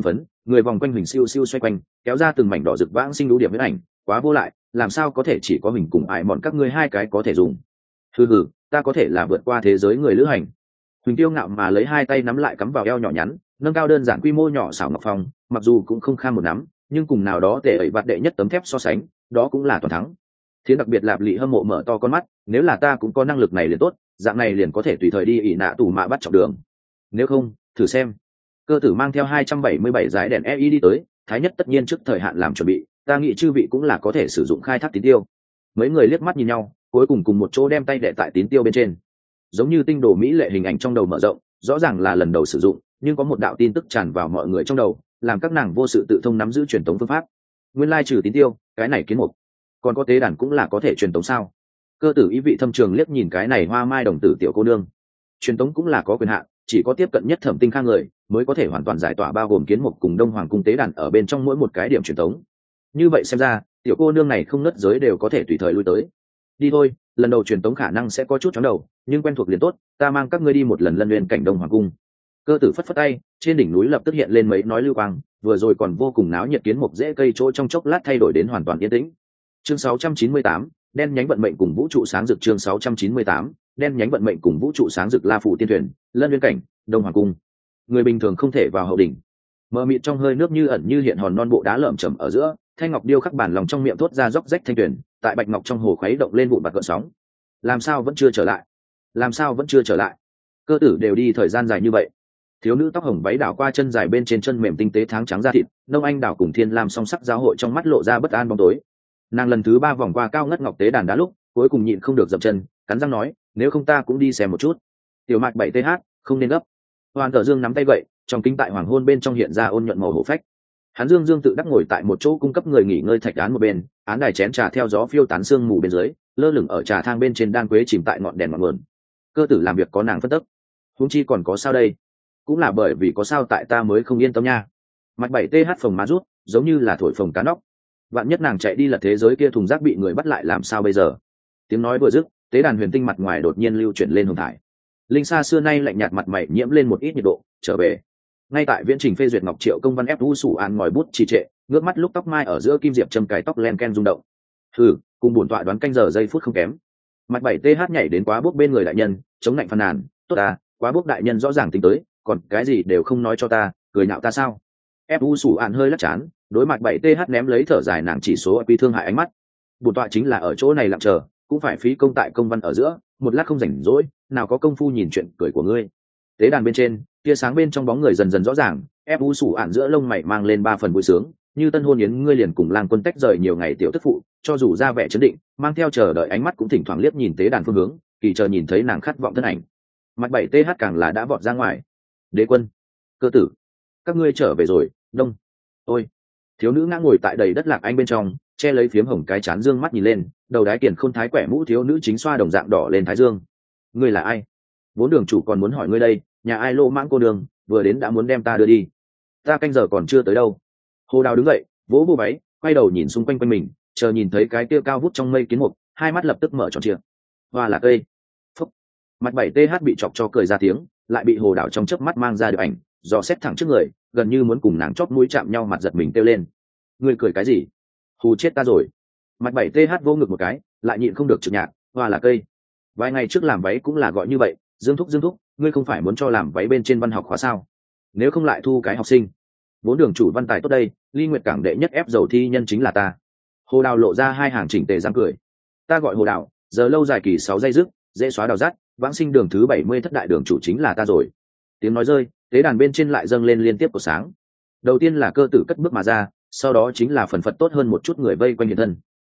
người vòng quanh huỳnh siêu siêu xoay quanh, kéo ra từng mảnh đỏ rực vãng sinh đũ điểm huyết ảnh, quá vô lại, làm sao có thể chỉ có mình cùng ải mòn các ngươi hai cái có thể dùng. Hừ, ta có thể là vượt qua thế giới người lữ hành. Huỳnh tiêu ngạo mà lấy hai tay nắm lại cắm vào eo nhỏ nhắn, nâng cao đơn giản quy mô nhỏ xảo ngọc phong, mặc dù cũng không kham một nắm, nhưng cùng nào đó tệ ẩy vặt đệ nhất tấm thép so sánh, đó cũng là toàn thắng. Thiến đặc biệt lạp lị hâm mộ mở to con mắt, nếu là ta cũng có năng lực này liền tốt, dạng này liền có thể tùy thời đi ỷ nạ tù mạ bắt trọng đường. Nếu không, thử xem. Cơ tử mang theo 277 dải đèn EI đi tới, thái nhất tất nhiên trước thời hạn làm chuẩn bị, ta nghĩ chư vị cũng là có thể sử dụng khai thác tín tiêu. Mấy người liếc mắt nhìn nhau, cuối cùng cùng một chỗ đem tay đệ tại tín tiêu bên trên. Giống như tinh đồ mỹ lệ hình ảnh trong đầu mở rộng, rõ ràng là lần đầu sử dụng, nhưng có một đạo tin tức tràn vào mọi người trong đầu, làm các nàng vô sự tự thông nắm giữ truyền tống phương pháp. Nguyên lai trừ tín tiêu, cái này kiến mục, còn có tế đàn cũng là có thể truyền tống sao? Cơ tử ý vị thâm trường liếc nhìn cái này hoa mai đồng tử tiểu cô nương. Truyền tống cũng là có quyền hạn, chỉ có tiếp cận nhất Thẩm Tinh Khang người mới có thể hoàn toàn giải tỏa bao gồm kiến mục cùng Đông Hoàng cung tế đàn ở bên trong mỗi một cái điểm truyền tống. Như vậy xem ra, tiểu cô nương này không nứt giới đều có thể tùy thời lui tới. Đi thôi, lần đầu truyền tống khả năng sẽ có chút chóng đầu, nhưng quen thuộc liền tốt, ta mang các ngươi đi một lần lân luyện cảnh Đông Hoàng cung. Cơ tử phất phất tay, trên đỉnh núi lập tức hiện lên mấy nói lưu quang, vừa rồi còn vô cùng náo nhiệt kiến mục dễ cây chỗ trong chốc lát thay đổi đến hoàn toàn yên tĩnh. Chương 698, đen nhánh vận mệnh cùng vũ trụ sáng rực. Chương 698, đen nhánh vận mệnh cùng vũ trụ sáng rực. La phủ tiên thuyền, lân luyện cảnh, Đông Hoàng cung. Người bình thường không thể vào hậu đỉnh. Mờ mịt trong hơi nước như ẩn như hiện hòn non bộ đá lởm chởm ở giữa, thanh ngọc điêu khắc bản lòng trong miệng thốt ra róc rách thanh tuyển, tại bạch ngọc trong hồ khuấy động lên vụn bạc gợn sóng. Làm sao vẫn chưa trở lại? Làm sao vẫn chưa trở lại? Cơ tử đều đi thời gian dài như vậy. Thiếu nữ tóc hồng váy đảo qua chân dài bên trên chân mềm tinh tế tháng trắng da thịt, nông anh đảo cùng thiên lam song sắc giáo hội trong mắt lộ ra bất an bóng tối. Nàng lần thứ 3 vòng qua cao ngất ngọc tế đàn đá lúc, cuối cùng nhịn không được dậm chân, cắn răng nói, nếu không ta cũng đi xem một chút. Tiểu mạch 7 th, không nên gấp. Hoàn Cờ Dương nắm tay vậy, trong kính tại hoàng hôn bên trong hiện ra ôn nhuận màu hổ phách. Hắn dương tự đắc ngồi tại một chỗ cung cấp người nghỉ ngơi thạch án một bên, án đài chén trà theo gió phiêu tán sương mù bên dưới, lơ lửng ở trà thang bên trên đan quế chìm tại ngọn đèn ngọn nguồn. Cơ tử làm việc có nàng phân tức, huống chi còn có sao đây? Cũng là bởi vì có sao tại ta mới không yên tâm nha. Mạch 7 th phồng má rút, giống như là thổi phồng cá nóc. Vạn nhất nàng chạy đi lật thế giới kia thùng rác bị người bắt lại làm sao bây giờ? Tiếng nói vừa dứt, tế đàn huyền tinh mặt ngoài đột nhiên lưu chuyển lên hồng thải. Linh Sa xưa nay lạnh nhạt mặt mày nhiễm lên một ít nhiệt độ, trở về. Ngay tại viễn trình phê duyệt ngọc triệu công văn ép u sủ an ngòi bút trì trệ, ngước mắt lúc tóc mai ở giữa kim diệp châm cái tóc len ken rung động. Cùng bổn tọa đoán canh giờ giây phút không kém. Mạch 7 th nhảy đến quá bước bên người đại nhân, chống lạnh phàn nàn, tốt à, quá bước đại nhân rõ ràng tính tới, còn cái gì đều không nói cho ta, cười nhạo ta sao? Ép u sủ an hơi lắc chán, đối mặt 7 th ném lấy thở dài nàng chỉ số quy thương hại ánh mắt. Bổn tọa chính là ở chỗ này lặng chờ, cũng phải phí công tại công văn ở giữa, một lát không rảnh rỗi, nào có công phu nhìn chuyện cười của ngươi. Tế đàn bên trên, tia sáng bên trong bóng người dần dần rõ ràng, ép u sủ ạn giữa lông mày mang lên 3 phần vui sướng, như tân hôn yến ngươi liền cùng lang quân tách rời nhiều ngày tiểu tức phụ, cho dù ra vẻ chấn định, mang theo chờ đợi ánh mắt cũng thỉnh thoảng liếc nhìn tế đàn phương hướng, kỳ chờ nhìn thấy nàng khát vọng thân ảnh. Mặt 7 th càng là đã vọt ra ngoài. Đế quân, Cơ tử, các ngươi trở về rồi. Đông. Ôi. Thiếu nữ ngã ngồi tại đầy đất lạc anh bên trong, che lấy phiếm hồng cái chán dương mắt nhìn lên, đầu đái kiền khôn thái quẻ mũ thiếu nữ chính xoa đồng dạng đỏ lên thái dương. Ngươi là ai? Vốn đường chủ còn muốn hỏi ngươi đây, nhà ai lô mãng cô đường, vừa đến đã muốn đem ta đưa đi. Ta canh giờ còn chưa tới đâu. Hồ Đào đứng dậy, vỗ vô váy, quay đầu nhìn xung quanh quanh mình, chờ nhìn thấy cái kia cao vút trong mây kiến mục, hai mắt lập tức mở tròn trịa. Hoa là cây. Phúc. Mặt 7 th bị chọc cho cười ra tiếng, lại bị Hồ Đào trong chớp mắt mang ra được ảnh, dò xét thẳng trước người, gần như muốn cùng nàng chóp mũi chạm nhau, mặt giật mình kêu lên. Ngươi cười cái gì? Hù chết ta rồi. Mặt 7 th vô ngực một cái, lại nhịn không được trực nhạc, hoa là cây. Vài ngày trước làm váy cũng là gọi như vậy, Dương Thúc, ngươi không phải muốn cho làm váy bên trên văn học khóa sao? Nếu không lại thu cái học sinh. Vốn đường chủ văn tài tốt đây, Ly Nguyệt cảng đệ nhất ép dầu thi nhân chính là ta. Hồ Đào lộ ra hai hàng chỉnh tề răng cười. Ta gọi Hồ Đào, giờ lâu dài kỳ 6 giây dứt, dễ xóa đào rát, vãng sinh đường thứ 70 thất đại đường chủ chính là ta rồi. Tiếng nói rơi, tế đàn bên trên lại dâng lên liên tiếp của sáng. Đầu tiên là Cơ tử cất bước mà ra, sau đó chính là phần phật tốt hơn một chút người vây quanh hiện thân.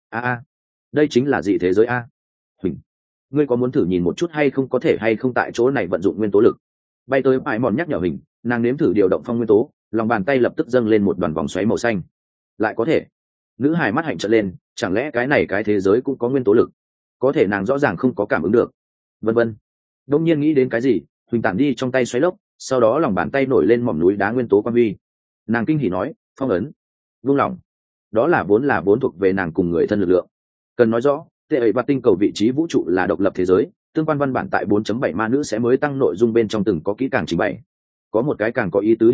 Đây chính là dị thế giới a. Huỳnh, ngươi có muốn thử nhìn một chút hay không, có thể hay không tại chỗ này vận dụng nguyên tố lực? Bay tới bãi mòn nhắc nhở hình, nàng nếm thử điều động phong nguyên tố, lòng bàn tay lập tức dâng lên một đoàn vòng xoáy màu xanh. Lại có thể. Nữ hài mắt hạnh trợn lên, chẳng lẽ cái này cái thế giới cũng có nguyên tố lực? Có thể nàng rõ ràng không có cảm ứng được. Vân vân. Đông nhiên nghĩ đến cái gì, Huỳnh tản đi trong tay xoáy lốc, sau đó lòng bàn tay nổi lên mỏm núi đá nguyên tố quan huy. Nàng kinh hỉ nói, phong ấn. Vung lòng. Đó là vốn thuộc về nàng cùng người thân lực lượng. Cần nói rõ, tệ ấy và tinh cầu vị trí vũ trụ là độc lập thế giới, tương quan văn bản tại 4.7 ma nữ sẽ mới tăng nội dung bên trong từng có kỹ càng trình bày. Có một cái càng có ý tứ điểm là,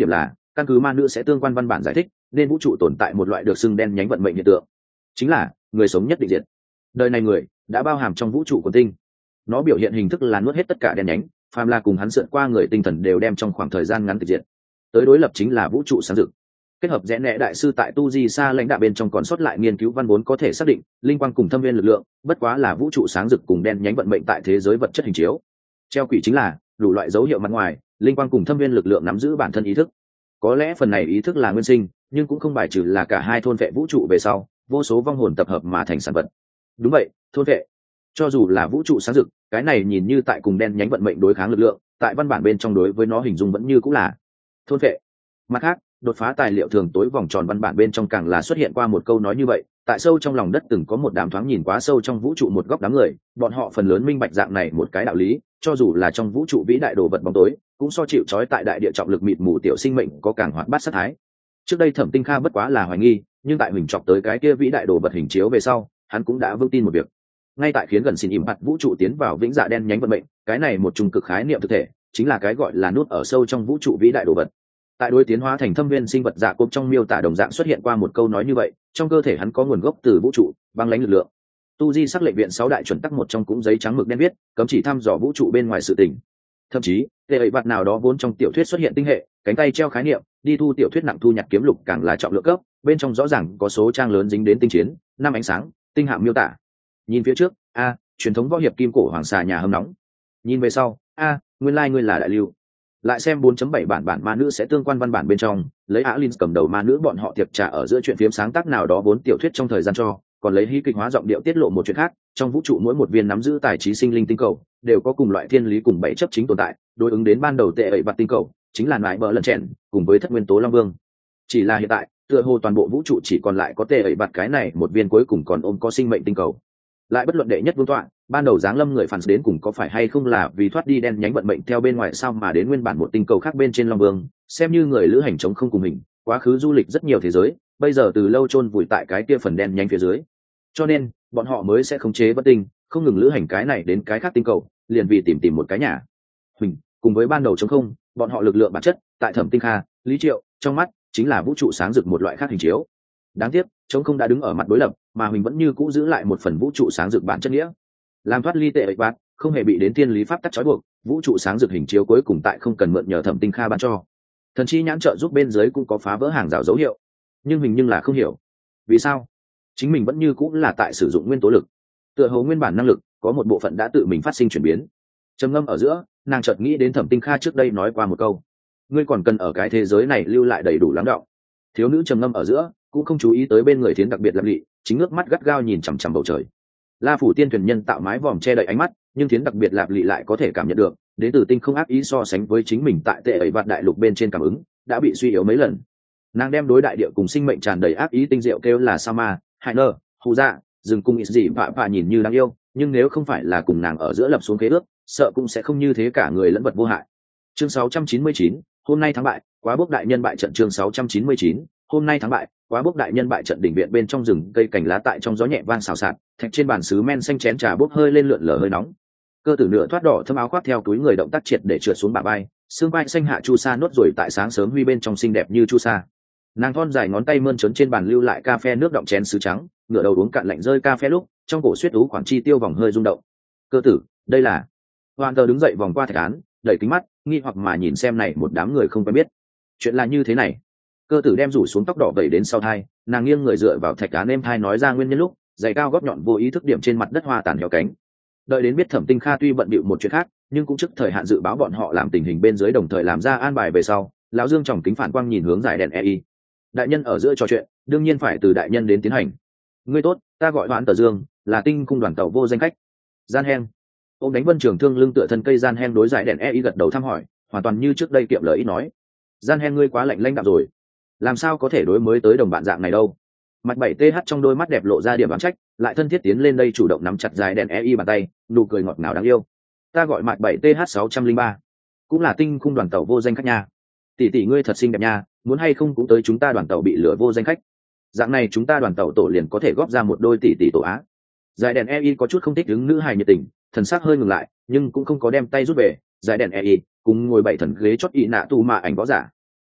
căn cứ ma nữ sẽ tương quan văn bản giải thích, nên vũ trụ tồn tại một loại được xưng đen nhánh vận mệnh hiện tượng, chính là người sống nhất định diệt. Đời này người đã bao hàm trong vũ trụ của tinh, nó biểu hiện hình thức là nuốt hết tất cả đen nhánh, phàm là cùng hắn sượn qua người tinh thần đều đem trong khoảng thời gian ngắn tịch diệt. Tới đối lập chính là vũ trụ sáng rực. Kết hợp rẽ nẹ đại sư tại tu di sa lãnh đạo bên trong còn sót lại nghiên cứu văn vốn có thể xác định linh quang cùng thâm viên lực lượng bất quá là vũ trụ sáng rực cùng đen nhánh vận mệnh tại thế giới vật chất hình chiếu. Treo quỷ chính là đủ loại dấu hiệu mặt ngoài, linh quang cùng thâm viên lực lượng nắm giữ bản thân ý thức. Có lẽ phần này ý thức là nguyên sinh, nhưng cũng không bài trừ là cả hai thôn vệ vũ trụ về sau vô số vong hồn tập hợp mà thành sản vật. Đúng vậy, thôn vệ. Cho dù là vũ trụ sáng rực, cái này nhìn như tại cùng đen nhánh vận mệnh đối kháng lực lượng, tại văn bản bên trong đối với nó hình dung vẫn như cũng là thôn vệ. Mặt khác, đột phá tài liệu thường tối vòng tròn văn bản bên trong càng là xuất hiện qua một câu nói như vậy, tại sâu trong lòng đất từng có một đám thoáng nhìn quá sâu trong vũ trụ một góc đám người, bọn họ phần lớn minh bạch dạng này một cái đạo lý, cho dù là trong vũ trụ vĩ đại đồ vật bóng tối, cũng so chịu trói tại đại địa trọng lực mịt mù tiểu sinh mệnh có càng hoạt bát sát thái. Trước đây Thẩm Tinh Kha bất quá là hoài nghi, nhưng tại mình chọc tới cái kia vĩ đại đồ vật hình chiếu về sau, hắn cũng đã vững tin một việc. Ngay tại khiến gần xin ỉm mặt vũ trụ tiến vào vĩnh dạ đen nhánh vận mệnh, cái này một trung cực khái niệm thực thể, chính là cái gọi là nút ở sâu trong vũ trụ vĩ đại đồ vật. Tại đối tiến hóa thành thâm viên sinh vật dạ cộp trong miêu tả đồng dạng xuất hiện qua một câu nói như vậy, trong cơ thể hắn có nguồn gốc từ vũ trụ, băng lãnh lực lượng. Tu di sắc lệnh viện 6 đại chuẩn tắc một trong cũng giấy trắng mực đen viết, cấm chỉ thăm dò vũ trụ bên ngoài sự tình. Thậm chí, tệ ấy bạn nào đó vốn trong tiểu thuyết xuất hiện tinh hệ, cánh tay treo khái niệm, đi thu tiểu thuyết nặng thu nhặt kiếm lục càng là trọng lượng cấp, bên trong rõ ràng có số trang lớn dính đến tinh chiến, năm ánh sáng, tinh hạm miêu tả. Nhìn phía trước, truyền thống võ hiệp kim cổ hoàng xà nhà hâm nóng. Nhìn về sau, nguyên lai ngươi là đại lưu. Lại xem 4.7 bản ma nữ sẽ tương quan văn bản bên trong, lấy Alin cầm đầu ma nữ bọn họ tiệc trà ở giữa chuyện phiếm sáng tác nào đó vốn tiểu thuyết trong thời gian cho, còn lấy hí kịch hóa giọng điệu tiết lộ một chuyện khác, trong vũ trụ mỗi một viên nắm giữ tài trí sinh linh tinh cầu, đều có cùng loại thiên lý cùng bảy chấp chính tồn tại, đối ứng đến ban đầu tệ ẩy bạt tinh cầu, chính là nại bờ lần chèn, cùng với thất nguyên tố long vương. Chỉ là hiện tại, tựa hồ toàn bộ vũ trụ chỉ còn lại có tệ ẩy bạt cái này một viên cuối cùng còn ôm có sinh mệnh tinh cầu. Lại bất luận đệ nhất vương tọa, ban đầu giáng lâm người phản đến cùng có phải hay không là vì thoát đi đen nhánh vận mệnh theo bên ngoài sao mà đến nguyên bản một tinh cầu khác bên trên long vương, xem như người lữ hành chống không cùng mình, quá khứ du lịch rất nhiều thế giới, bây giờ từ lâu chôn vùi tại cái kia phần đen nhánh phía dưới. Cho nên, bọn họ mới sẽ khống chế bất tinh, không ngừng lữ hành cái này đến cái khác tinh cầu, liền vì tìm một cái nhà. Huỳnh, cùng với ban đầu chống không, bọn họ lực lượng bản chất, tại Thẩm Tinh Kha, Lý Triệu, trong mắt, chính là vũ trụ sáng rực một loại khác hình chiếu. Đáng tiếc, chống không đã đứng ở mặt đối lập, mà mình vẫn như cũ giữ lại một phần vũ trụ sáng rực bản chất nghĩa. Làm thoát ly tệ ẩy bạt, không hề bị đến thiên lý pháp tắc trói buộc, vũ trụ sáng rực hình chiếu cuối cùng tại không cần mượn nhờ Thẩm Tinh Kha ban cho. Thần chi nhãn trợ giúp bên dưới cũng có phá vỡ hàng rào dấu hiệu, nhưng mình là không hiểu vì sao chính mình vẫn như cũng là tại sử dụng nguyên tố lực, tựa hồ nguyên bản năng lực có một bộ phận đã tự mình phát sinh chuyển biến. Trầm ngâm ở giữa, nàng chợt nghĩ đến Thẩm Tinh Kha trước đây nói qua một câu: ngươi còn cần ở cái thế giới này lưu lại đầy đủ lắng đọng. Thiếu nữ trầm ngâm ở giữa cũng không chú ý tới bên người Thiến đặc biệt Lạp Lị chính ngước mắt gắt gao nhìn chằm chằm bầu trời. La phủ tiên thuyền nhân tạo mái vòm che đậy ánh mắt, nhưng Thiến đặc biệt Lạp Lị lại có thể cảm nhận được đến từ tinh không ác ý so sánh với chính mình tại tệ ẩy vạt đại lục bên trên cảm ứng đã bị suy yếu mấy lần. Nàng đem đối đại địa cùng sinh mệnh tràn đầy ác ý tinh diệu kêu là Sama, Hainer, Hù Dạ, dừng cung ít gì vạ nhìn như đáng yêu, nhưng nếu không phải là cùng nàng ở giữa lập xuống khế ước, sợ cũng sẽ không như thế cả người lẫn vật vô hại. Chương 699, hôm nay thắng bại, quá bước đại nhân bại trận. Chương 699, hôm nay thắng bại, quá bước đại nhân bại trận. Đỉnh viện bên trong rừng cây cành lá tại trong gió nhẹ vang xào xạc, thạch trên bàn sứ men xanh chén trà bốc hơi lên lượn lờ hơi nóng. Cơ tử nửa thoát đỏ thâm áo khoác theo túi người động tác triệt để trượt xuống bả vai, xương vai xanh hạ chu sa nốt rồi tại sáng sớm huy bên trong xinh đẹp như chu sa. Nàng thon dài ngón tay mơn trớn trên bàn lưu lại cà phê nước đọng chén sứ trắng, ngửa đầu uống cạn lạnh rơi cà phê lúc trong cổ suýt ú khoảng chi tiêu vòng hơi rung động. Cơ tử, đây là... Hoàn tờ đứng dậy vòng qua thạch án, đẩy kính mắt nghi hoặc mà nhìn xem này một đám người không quen biết. Chuyện là như thế này. Cơ tử đem rủ xuống tóc đỏ vẩy đến sau thai, nàng nghiêng người dựa vào thạch án êm thai nói ra nguyên nhân lúc giày cao gót nhọn vô ý thức điểm trên mặt đất hoa tàn héo cánh. Đợi đến biết Thẩm Tinh Kha tuy bận bịu một chuyện khác, nhưng cũng trước thời hạn dự báo bọn họ làm tình hình bên dưới đồng thời làm ra an bài về sau, lão Dương tròng kính phản quang nhìn hướng giải đèn EI. Đại nhân ở giữa trò chuyện, đương nhiên phải từ đại nhân đến tiến hành. Ngươi tốt, ta gọi Hoãn Tờ Dương, là tinh cung đoàn tàu vô danh khách. Gian Heng. Ông đánh Vân Trường Thương lưng tựa thân cây Gian Heng đối giải đèn EI gật đầu thăm hỏi, hoàn toàn như trước đây kiệm lời ít nói. Gian Heng ngươi quá lạnh lãnh đạm rồi, làm sao có thể đối mới tới đồng bạn dạng này đâu. Mặt 7th trong đôi mắt đẹp lộ ra điểm đoán trách, lại thân thiết tiến lên đây chủ động nắm chặt giải đèn EI bàn tay, nụ cười ngọt ngào đáng yêu. Ta gọi mặt 7th 603, cũng là tinh cung đoàn tàu vô danh khách nha. Tỷ tỷ ngươi thật xinh đẹp nha, muốn hay không cũng tới chúng ta đoàn tàu bị lửa vô danh khách. Dạng này chúng ta đoàn tàu tổ liền có thể góp ra một đôi tỷ tỷ tổ á. Giải đèn EI có chút không thích đứng nữ hài nhiệt tình, thần sắc hơi ngừng lại, nhưng cũng không có đem tay rút về. Giải đèn EI cùng ngồi bảy thần ghế chót ị nạ tu mà ảnh võ giả.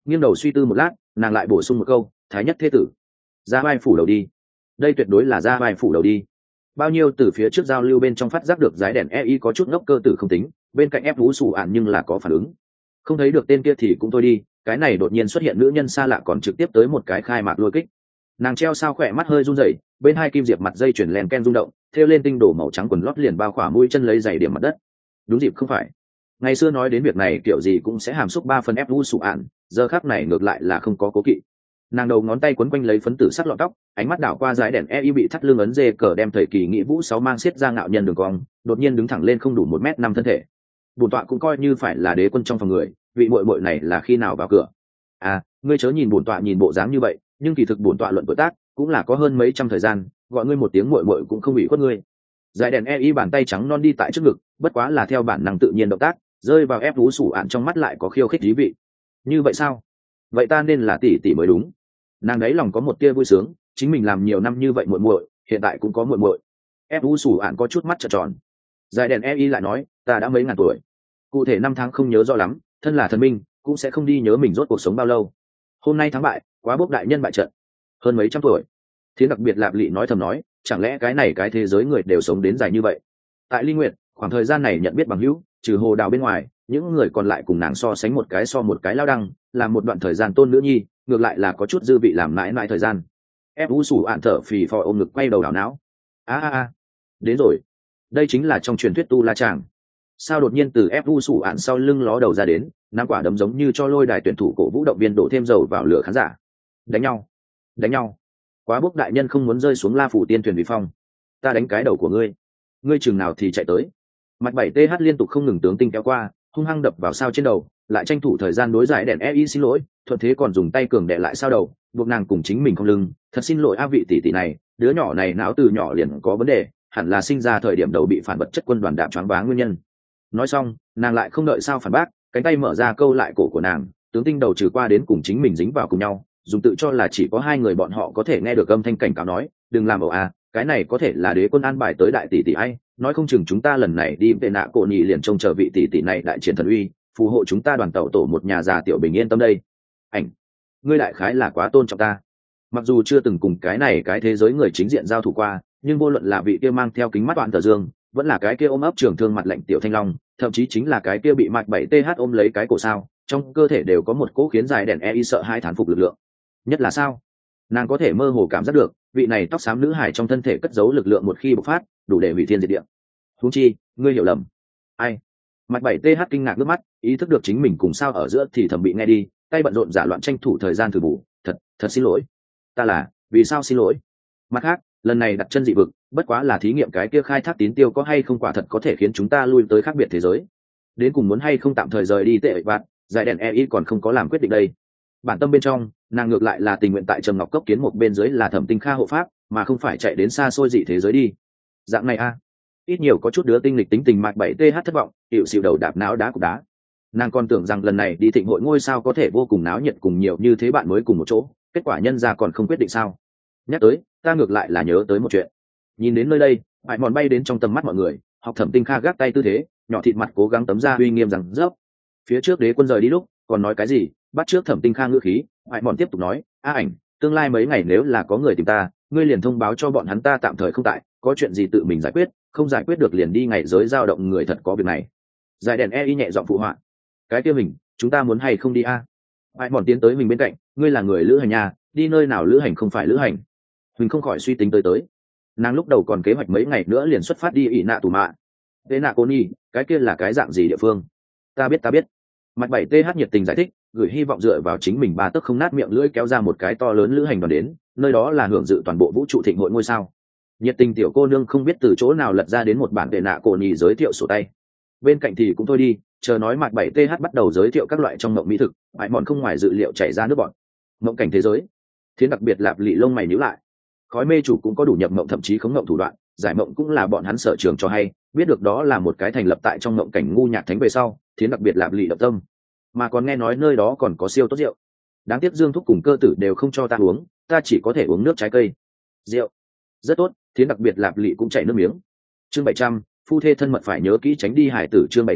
Nghiêng đầu suy tư một lát, nàng lại bổ sung một câu, thái nhất thế tử, ra vai phủ đầu đi. Đây tuyệt đối là ra vai phủ đầu đi. Bao nhiêu từ phía trước giao lưu bên trong phát giác được dái đèn ei có chút ngốc cơ tử không tính, bên cạnh ép vũ sủ ạn nhưng là có phản ứng. Không thấy được tên kia thì cũng thôi đi, cái này đột nhiên xuất hiện nữ nhân xa lạ còn trực tiếp tới một cái khai mạc lôi kích. Nàng treo sao khỏe mắt hơi run rẩy, bên hai kim diệp mặt dây chuyển len ken rung động, thêu lên tinh đổ màu trắng quần lót liền bao khỏa mũi chân lấy giày điểm mặt đất. Đúng dịp không phải. Ngày xưa nói đến việc này kiểu gì cũng sẽ hàm xúc 3 phần ép vũ sủ ạn, giờ khắc này ngược lại là không có cố kỵ. Nàng đầu ngón tay quấn quanh lấy phấn tử sắc lọn tóc, ánh mắt đảo qua dải đèn ei bị thắt lưng ấn dê cờ đem thời kỳ nghị vũ 6 mang xiết ra ngạo nhân đường cong, đột nhiên đứng thẳng lên không đủ 1m5 thân thể. Bổn tọa cũng coi như phải là đế quân trong phòng người, vị muội muội này là khi nào vào cửa? À, ngươi chớ nhìn bổn tọa nhìn bộ dáng như vậy, nhưng kỳ thực bổn tọa luận tuổi tác cũng là có hơn mấy trăm thời gian, gọi ngươi một tiếng muội muội cũng không bị khuất ngươi. Dải đèn ei bàn tay trắng non đi tại trước ngực, bất quá là theo bản năng tự nhiên động tác, rơi vào ép vũ sủ ạn trong mắt lại có khiêu khích thú vị. Như vậy sao? Vậy ta nên là tỷ tỷ mới đúng. Nàng đấy lòng có một tia vui sướng, chính mình làm nhiều năm như vậy muội muội, hiện tại cũng có muội muội. Ép vũ sủ ạn có chút mắt trợn tròn. Dải đèn ei lại nói, ta đã mấy ngàn tuổi, cụ thể năm tháng không nhớ rõ lắm, thân là thần minh cũng sẽ không đi nhớ mình rốt cuộc sống bao lâu. Hôm nay thắng bại, quá bốc đại nhân bại trận, hơn mấy trăm tuổi. Thiến đặc biệt lạp lị nói thầm nói, chẳng lẽ cái này cái thế giới người đều sống đến dài như vậy? Tại Ly Nguyệt, khoảng thời gian này nhận biết bằng hữu, trừ Hồ Đào bên ngoài, những người còn lại cùng nàng so sánh một cái lao đăng, làm một đoạn thời gian tôn nữ nhi, ngược lại là có chút dư vị làm mãi mãi thời gian. Ép vũ sủ ạn thở phì phò ôm ngực quay đầu đảo não. A, đến rồi, đây chính là trong truyền thuyết tu la chàng. Sao đột nhiên từ ép vũ sủ ạn sau lưng ló đầu ra đến, nắm quả đấm giống như cho lôi đài tuyển thủ cổ vũ động viên đổ thêm dầu vào lửa khán giả. Đánh nhau, quá bốc đại nhân không muốn rơi xuống La Phủ Tiên thuyền vì phong. Ta đánh cái đầu của ngươi chừng nào thì chạy tới. Mặt 7th liên tục không ngừng tướng tinh kéo qua, hung hăng đập vào sao trên đầu, lại tranh thủ thời gian đối giải đèn ei xin lỗi, thuận thế còn dùng tay cường đè lại sao đầu, buộc nàng cùng chính mình không lưng. Thật xin lỗi a vị tỷ tỷ này, đứa nhỏ này não từ nhỏ liền có vấn đề, hẳn là sinh ra thời điểm đầu bị phản vật chất quân đoàn đạp choáng váng nguyên nhân. Nói xong, nàng lại không đợi sao phản bác, cánh tay mở ra câu lại cổ của nàng, tướng tinh đầu trừ qua đến cùng chính mình dính vào cùng nhau, dùng tự cho là chỉ có hai người bọn họ có thể nghe được âm thanh cảnh cáo nói, đừng làm ẩu à, cái này có thể là đế quân an bài tới đại tỷ tỷ ai, nói không chừng chúng ta lần này đi về nạ cổ nhị liền trông chờ vị tỷ tỷ này đại triển thần uy, phù hộ chúng ta đoàn tàu tổ một nhà già tiểu bình yên tâm đây. Ảnh, ngươi đại khái là quá tôn trọng ta. Mặc dù chưa từng cùng cái này cái thế giới người chính diện giao thủ qua, nhưng vô luận là vị kia mang theo kính mắt đoạn tờ dương, vẫn là cái kia ôm ấp trường thương mặt lạnh tiểu thanh long, thậm chí chính là cái kia bị mạch 7th ôm lấy cái cổ sao, trong cơ thể đều có một cỗ khiến dài đèn ei sợ hai thán phục lực lượng. Nhất là sao, nàng có thể mơ hồ cảm giác được vị này tóc xám nữ hải trong thân thể cất giấu lực lượng một khi bộc phát đủ để hủy thiên diệt địa. Huống chi ngươi hiểu lầm. Ai? Mặt 7th kinh ngạc nước mắt, ý thức được chính mình cùng sao ở giữa thì thầm bị nghe đi, tay bận rộn giả loạn tranh thủ thời gian thử bù. Thật xin lỗi. Ta là, vì sao xin lỗi? Mặt khác, lần này đặt chân dị vực, bất quá là thí nghiệm cái kia khai thác tín tiêu có hay không quả thật có thể khiến chúng ta lui tới khác biệt thế giới. Đến cùng muốn hay không tạm thời rời đi tệ bạn, giải đèn ei còn không có làm quyết định đây. Bản tâm bên trong, nàng ngược lại là tình nguyện tại Trầm Ngọc Cốc kiến một bên dưới là Thẩm Tinh Kha hộ pháp, mà không phải chạy đến xa xôi dị thế giới đi. Dạng này a, ít nhiều có chút đứa tinh lịch tính tình mạch 7th thất vọng, hiệu xịu đầu đạp não đá cục đá. Nàng còn tưởng rằng lần này đi thịnh hội ngôi sao có thể vô cùng náo nhiệt cùng nhiều như thế bạn mới cùng một chỗ, kết quả nhân ra còn không quyết định sao. Nhắc tới, ta ngược lại là nhớ tới một chuyện. Nhìn đến nơi đây, bại mòn bay đến trong tầm mắt mọi người, học Thẩm Tinh Kha gác tay tư thế, nhỏ thịt mặt cố gắng tấm ra uy nghiêm rằng dốc. Phía trước đế quân rời đi lúc, còn nói cái gì, bắt trước Thẩm Tinh Kha ngữ khí, bại mòn tiếp tục nói, a ảnh, tương lai mấy ngày nếu là có người tìm ta, ngươi liền thông báo cho bọn hắn ta tạm thời không tại, có chuyện gì tự mình giải quyết, không giải quyết được liền đi ngày giới dao động người thật có việc này. Giải đèn ei nhẹ giọng phụ họa, cái kia mình, chúng ta muốn hay không đi a? Bại mòn tiến tới mình bên cạnh, ngươi là người lữ hành nhà, đi nơi nào lữ hành không phải lữ hành. Mình không khỏi suy tính tới. Nàng lúc đầu còn kế hoạch mấy ngày nữa liền xuất phát đi ỷ nạ tù mạ. Thế nạ cô nhi, cái kia là cái dạng gì địa phương? Ta biết. Mặt 7th nhiệt tình giải thích, gửi hy vọng dựa vào chính mình ba tấc không nát miệng lưỡi kéo ra một cái to lớn lữ hành đoàn đến, nơi đó là hưởng dự toàn bộ vũ trụ thịnh hội ngôi sao. Nhiệt tình tiểu cô nương không biết từ chỗ nào lật ra đến một bản tệ nạ cổ nhì giới thiệu sổ tay. Bên cạnh thì cũng thôi đi, chờ nói mặt 7th bắt đầu giới thiệu các loại trong mộng mỹ thực, bại mòn không ngoài dự liệu chảy ra nước bọn. Mộng cảnh thế giới. Thiến đặc biệt lạp lị lông mày nhíu lại. Khói mê chủ cũng có đủ nhập mộng thậm chí khống mộng thủ đoạn, giải mộng cũng là bọn hắn sở trường cho hay, biết được đó là một cái thành lập tại trong mộng cảnh ngu nhạc thánh về sau, Thiến đặc biệt lạp lị động tâm. Mà còn nghe nói nơi đó còn có siêu tốt rượu. Đáng tiếc Dương Thúc cùng Cơ Tử đều không cho ta uống, ta chỉ có thể uống nước trái cây. Rượu rất tốt, Thiến đặc biệt lạp lị cũng chảy nước miếng. Chương 700, phu thê thân mật phải nhớ kỹ tránh đi hải tử. Chương 700,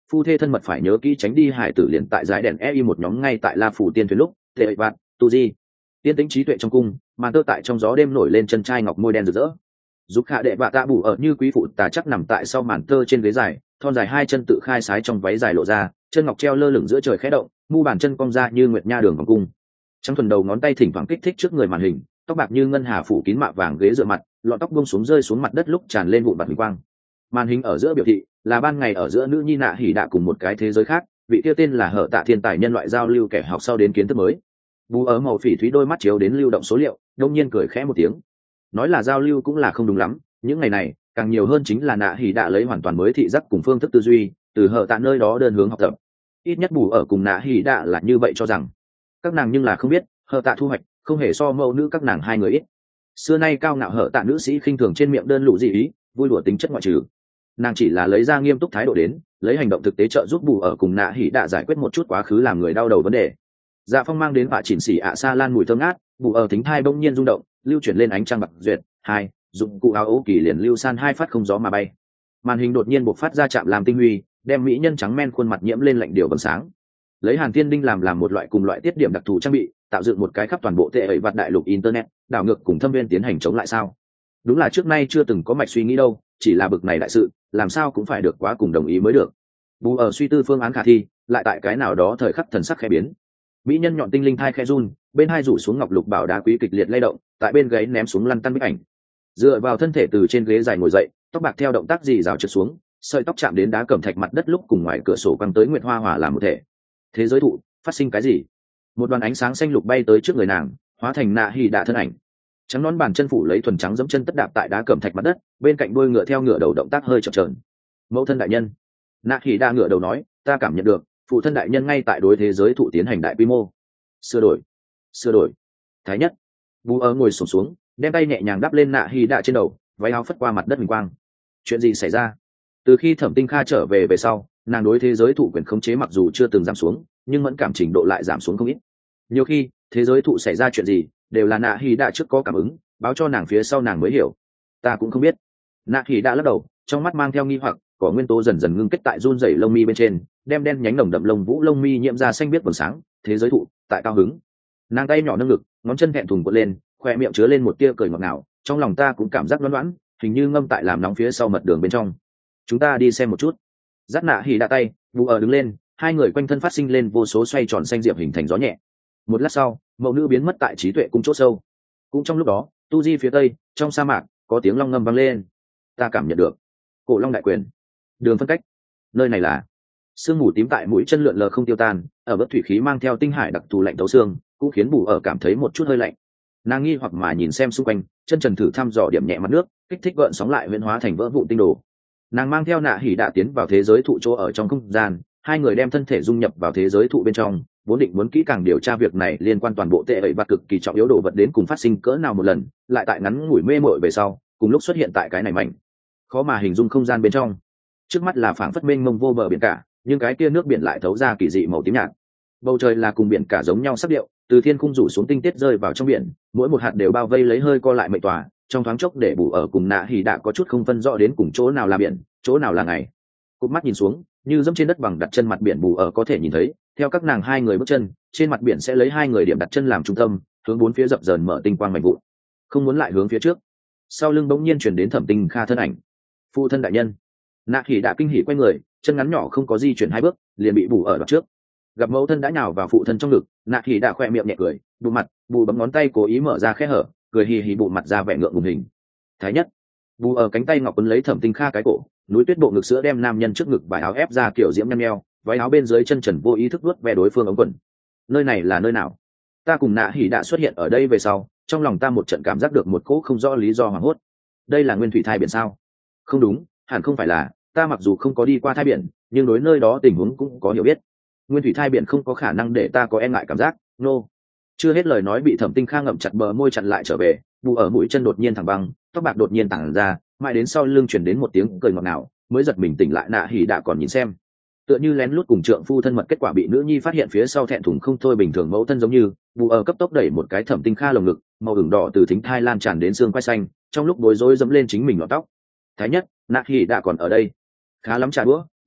phu thê thân mật phải nhớ kỹ tránh đi hải tử liền tại giải đèn ei một nhóm ngay tại la phủ tiên thuyền lúc tệ vạn tu di tiên tính trí tuệ trong cung màn tơ tại trong gió đêm nổi lên chân trai ngọc môi đen rực rỡ. Giúp hạ đệ bạ tạ bù ở như quý phụ tà chắc nằm tại sau màn tơ trên ghế dài, thon dài hai chân tự khai sái trong váy dài lộ ra, chân ngọc treo lơ lửng giữa trời khẽ động, mu bàn chân cong ra như nguyệt nha đường vòng cung. Trắng thuần đầu ngón tay thỉnh thoảng kích thích trước người màn hình, tóc bạc như ngân hà phủ kín mạ vàng ghế dựa mặt, lọn tóc buông xuống rơi xuống mặt đất lúc tràn lên vụn bạc huỳnh quang. Màn hình ở giữa biểu thị là ban ngày ở giữa nữ nhi nạ hỉ đạ cùng một cái thế giới khác, vị kia tên là Hở Tạ thiên tài nhân loại giao lưu kẻ học sau đến kiến thức mới. Bù ở màu phỉ thúy đôi mắt chiếu đến lưu động số liệu, đông nhiên cười khẽ một tiếng. Nói là giao lưu cũng là không đúng lắm, những ngày này càng nhiều hơn chính là nạ hỉ đạ lấy hoàn toàn mới thị giác cùng phương thức tư duy từ Hở Tạ nơi đó đơn hướng học tập. Ít nhất bù ở cùng nạ hỉ đạ là như vậy cho rằng. Các nàng nhưng là không biết, Hở Tạ thu hoạch không hề so mẫu nữ các nàng hai người ít. Xưa nay cao ngạo Hở Tạ nữ sĩ khinh thường trên miệng đơn lụ dị ý, vui đùa tính chất ngoại trừ. Nàng chỉ là lấy ra nghiêm túc thái độ đến, lấy hành động thực tế trợ giúp bù ở cùng nạ hỉ đạ giải quyết một chút quá khứ làm người đau đầu vấn đề. Dạ phong mang đến vạ chỉnh xỉ ạ xa lan mùi thơm ngát, bù ở thính thai bỗng nhiên rung động, lưu chuyển lên ánh trăng bạc duyệt. Hai, dụng cụ áo ố kỳ liền lưu san hai phát không gió mà bay. Màn hình đột nhiên bộc phát ra chạm làm tinh huy, đem mỹ nhân trắng men khuôn mặt nhiễm lên lạnh điều vầng sáng. Lấy Hàn Thiên Đinh làm một loại cùng loại tiết điểm đặc thù trang bị, tạo dựng một cái khắp toàn bộ tệ ẩy vặt đại lục internet, đảo ngược cùng thâm viên tiến hành chống lại sao? Đúng là trước nay chưa từng có mạch suy nghĩ đâu, chỉ là bực này đại sự, làm sao cũng phải được quá cùng đồng ý mới được. Bù ở suy tư phương án khả thi, lại tại cái nào đó thời khắc thần sắc khẽ biến. Mỹ nhân nhọn tinh linh thai khẽ run, bên hai rủ xuống ngọc lục bảo đá quý kịch liệt lay động, tại bên gáy ném xuống lăn tăn bức ảnh. Dựa vào thân thể từ trên ghế dài ngồi dậy, tóc bạc theo động tác dì rào trượt xuống, sợi tóc chạm đến đá cẩm thạch mặt đất lúc cùng ngoài cửa sổ quăng tới nguyệt hoa hòa làm một thể. Thế giới thụ phát sinh cái gì? Một đoàn ánh sáng xanh lục bay tới trước người nàng, hóa thành nạ hỉ đạ thân ảnh. Trắng nón bàn chân phủ lấy thuần trắng giẫm chân tất đạp tại đá cẩm thạch mặt đất, bên cạnh đuôi ngựa theo ngựa đầu động tác hơi chậm chờn. Mẫu thân đại nhân, nạ hỉ đạ ngựa đầu nói, ta cảm nhận được phụ thân đại nhân ngay tại đối thế giới thụ tiến hành đại quy mô sửa đổi. Thái nhất bù ở ngồi sụp xuống, đem tay nhẹ nhàng đắp lên nạ hỉ đạ trên đầu, váy áo phất qua mặt đất huỳnh quang. Chuyện gì xảy ra? Từ khi Thẩm Tinh Kha trở về sau, nàng đối thế giới thụ quyền khống chế mặc dù chưa từng giảm xuống, nhưng mẫn cảm trình độ lại giảm xuống không ít. Nhiều khi thế giới thụ xảy ra chuyện gì đều là nạ hỉ đạ trước có cảm ứng, báo cho nàng phía sau nàng mới hiểu. Ta cũng không biết. Nạ hỉ đạ lắc đầu, trong mắt mang theo nghi hoặc, có nguyên tố dần dần ngưng kết tại run rẩy lông mi bên trên, đem đen nhánh nồng đậm lông vũ lông mi nhiễm ra xanh biếc vầng sáng. Thế giới thụ tại cao hứng. Nàng tay nhỏ nâng ngực, ngón chân thẹn thùng cuộn lên, khoe miệng chứa lên một tia cười ngọt ngào, trong lòng ta cũng cảm giác loãng loãng, hình như ngâm tại làm nóng phía sau mật đường bên trong. Chúng ta đi xem một chút. Dắt nạ hỉ đạ tay, bù ở đứng lên, hai người quanh thân phát sinh lên vô số xoay tròn xanh diệp hình thành gió nhẹ. Một lát sau, mẫu nữ biến mất tại trí tuệ cung chỗ sâu. Cũng trong lúc đó, tu di phía tây, trong sa mạc, có tiếng long ngâm vang lên. Ta cảm nhận được cổ long đại quyền. Đường phân cách. Nơi này là sương mù tím tại mũi chân lượn lờ không tiêu tan, ở bất thủy khí mang theo tinh hải đặc thù lạnh tấu xương, cũng khiến bù ở cảm thấy một chút hơi lạnh. Nàng nghi hoặc mà nhìn xem xung quanh, chân trần thử thăm dò điểm nhẹ mặt nước, kích thích gợn sóng lại huyễn hóa thành vỡ vụn tinh đồ. Nàng mang theo nạ hỉ đạ tiến vào thế giới thụ chỗ ở trong không gian, hai người đem thân thể dung nhập vào thế giới thụ bên trong, vốn định muốn kỹ càng điều tra việc này liên quan toàn bộ tệ ẩy và cực kỳ trọng yếu đồ vật đến cùng phát sinh cỡ nào một lần, lại tại ngắn ngủi mê mội về sau, cùng lúc xuất hiện tại cái này mạnh khó mà hình dung không gian bên trong. Trước mắt là phảng phất mênh mông vô bờ biển cả, nhưng cái kia nước biển lại thấu ra kỳ dị màu tím nhạt. Bầu trời là cùng biển cả giống nhau sắc điệu, từ thiên khung rủ xuống tinh tiết rơi vào trong biển, mỗi một hạt đều bao vây lấy hơi co lại mệnh tòa, trong thoáng chốc để bù ở cùng nạ hỉ đạ có chút không phân rõ đến cùng chỗ nào là biển, chỗ nào là ngày. Cụp mắt nhìn xuống, như dẫm trên đất bằng đặt chân mặt biển, bù ở có thể nhìn thấy, theo các nàng hai người bước chân, trên mặt biển sẽ lấy hai người điểm đặt chân làm trung tâm, hướng bốn phía dập dờn mở tinh quang mạnh vụn. Không muốn lại hướng phía trước. Sau lưng bỗng nhiên truyền đến Thẩm Tinh Kha thân ảnh. Phụ thân đại nhân. Nạ hỉ đạ kinh hỉ quay người, chân ngắn nhỏ không có di chuyển hai bước, liền bị bù ở đoạn trước. Gặp mẫu thân đã nhào vào phụ thân trong ngực, nạ hỉ đạ khoe miệng nhẹ cười, bù mặt, bù bấm ngón tay cố ý mở ra khe hở, cười hì hì bù mặt ra vẻ ngượng ngùng hình. Thái nhất. Bù ở cánh tay ngọc quấn lấy Thẩm Tinh Kha cái cổ, núi tuyết bộ ngực sữa đem nam nhân trước ngực vải áo ép ra kiểu diễm nhăn nheo, váy áo bên dưới chân trần vô ý thức vuốt ve đối phương ống quần. Nơi này là nơi nào? Ta cùng nạ hỉ đạ xuất hiện ở đây về sau, trong lòng ta một trận cảm giác được một cỗ không rõ lý do hoảng hốt. Đây là nguyên thủy thai biển sao? Không đúng, hẳn không phải là. Ta mặc dù không có đi qua thai biển, nhưng đối nơi đó tình huống cũng có hiểu biết. Nguyên thủy thai biển không có khả năng để ta có e ngại cảm giác. Chưa hết lời nói bị Thẩm Tinh Kha ngậm chặt bờ môi chặn lại trở về, bù ở mũi chân đột nhiên thẳng băng, tóc bạc đột nhiên tản ra, mãi đến sau lưng chuyển đến một tiếng cười ngọt ngào, mới giật mình tỉnh lại. Nạ hỉ đạ còn nhìn xem, tựa như lén lút cùng trượng phu thân mật, kết quả bị nữ nhi phát hiện phía sau thẹn thùng không thôi. Bình thường mẫu thân giống như bù ở cấp tốc đẩy một cái Thẩm Tinh Kha lồng ngực, màu ửng đỏ từ thính thai lan tràn đến xương quai xanh, trong lúc bối rối dẫm lên chính mình lọn tóc. Thái nhất, nạ hỉ đạ còn ở đây. Khá lắm trà đũa,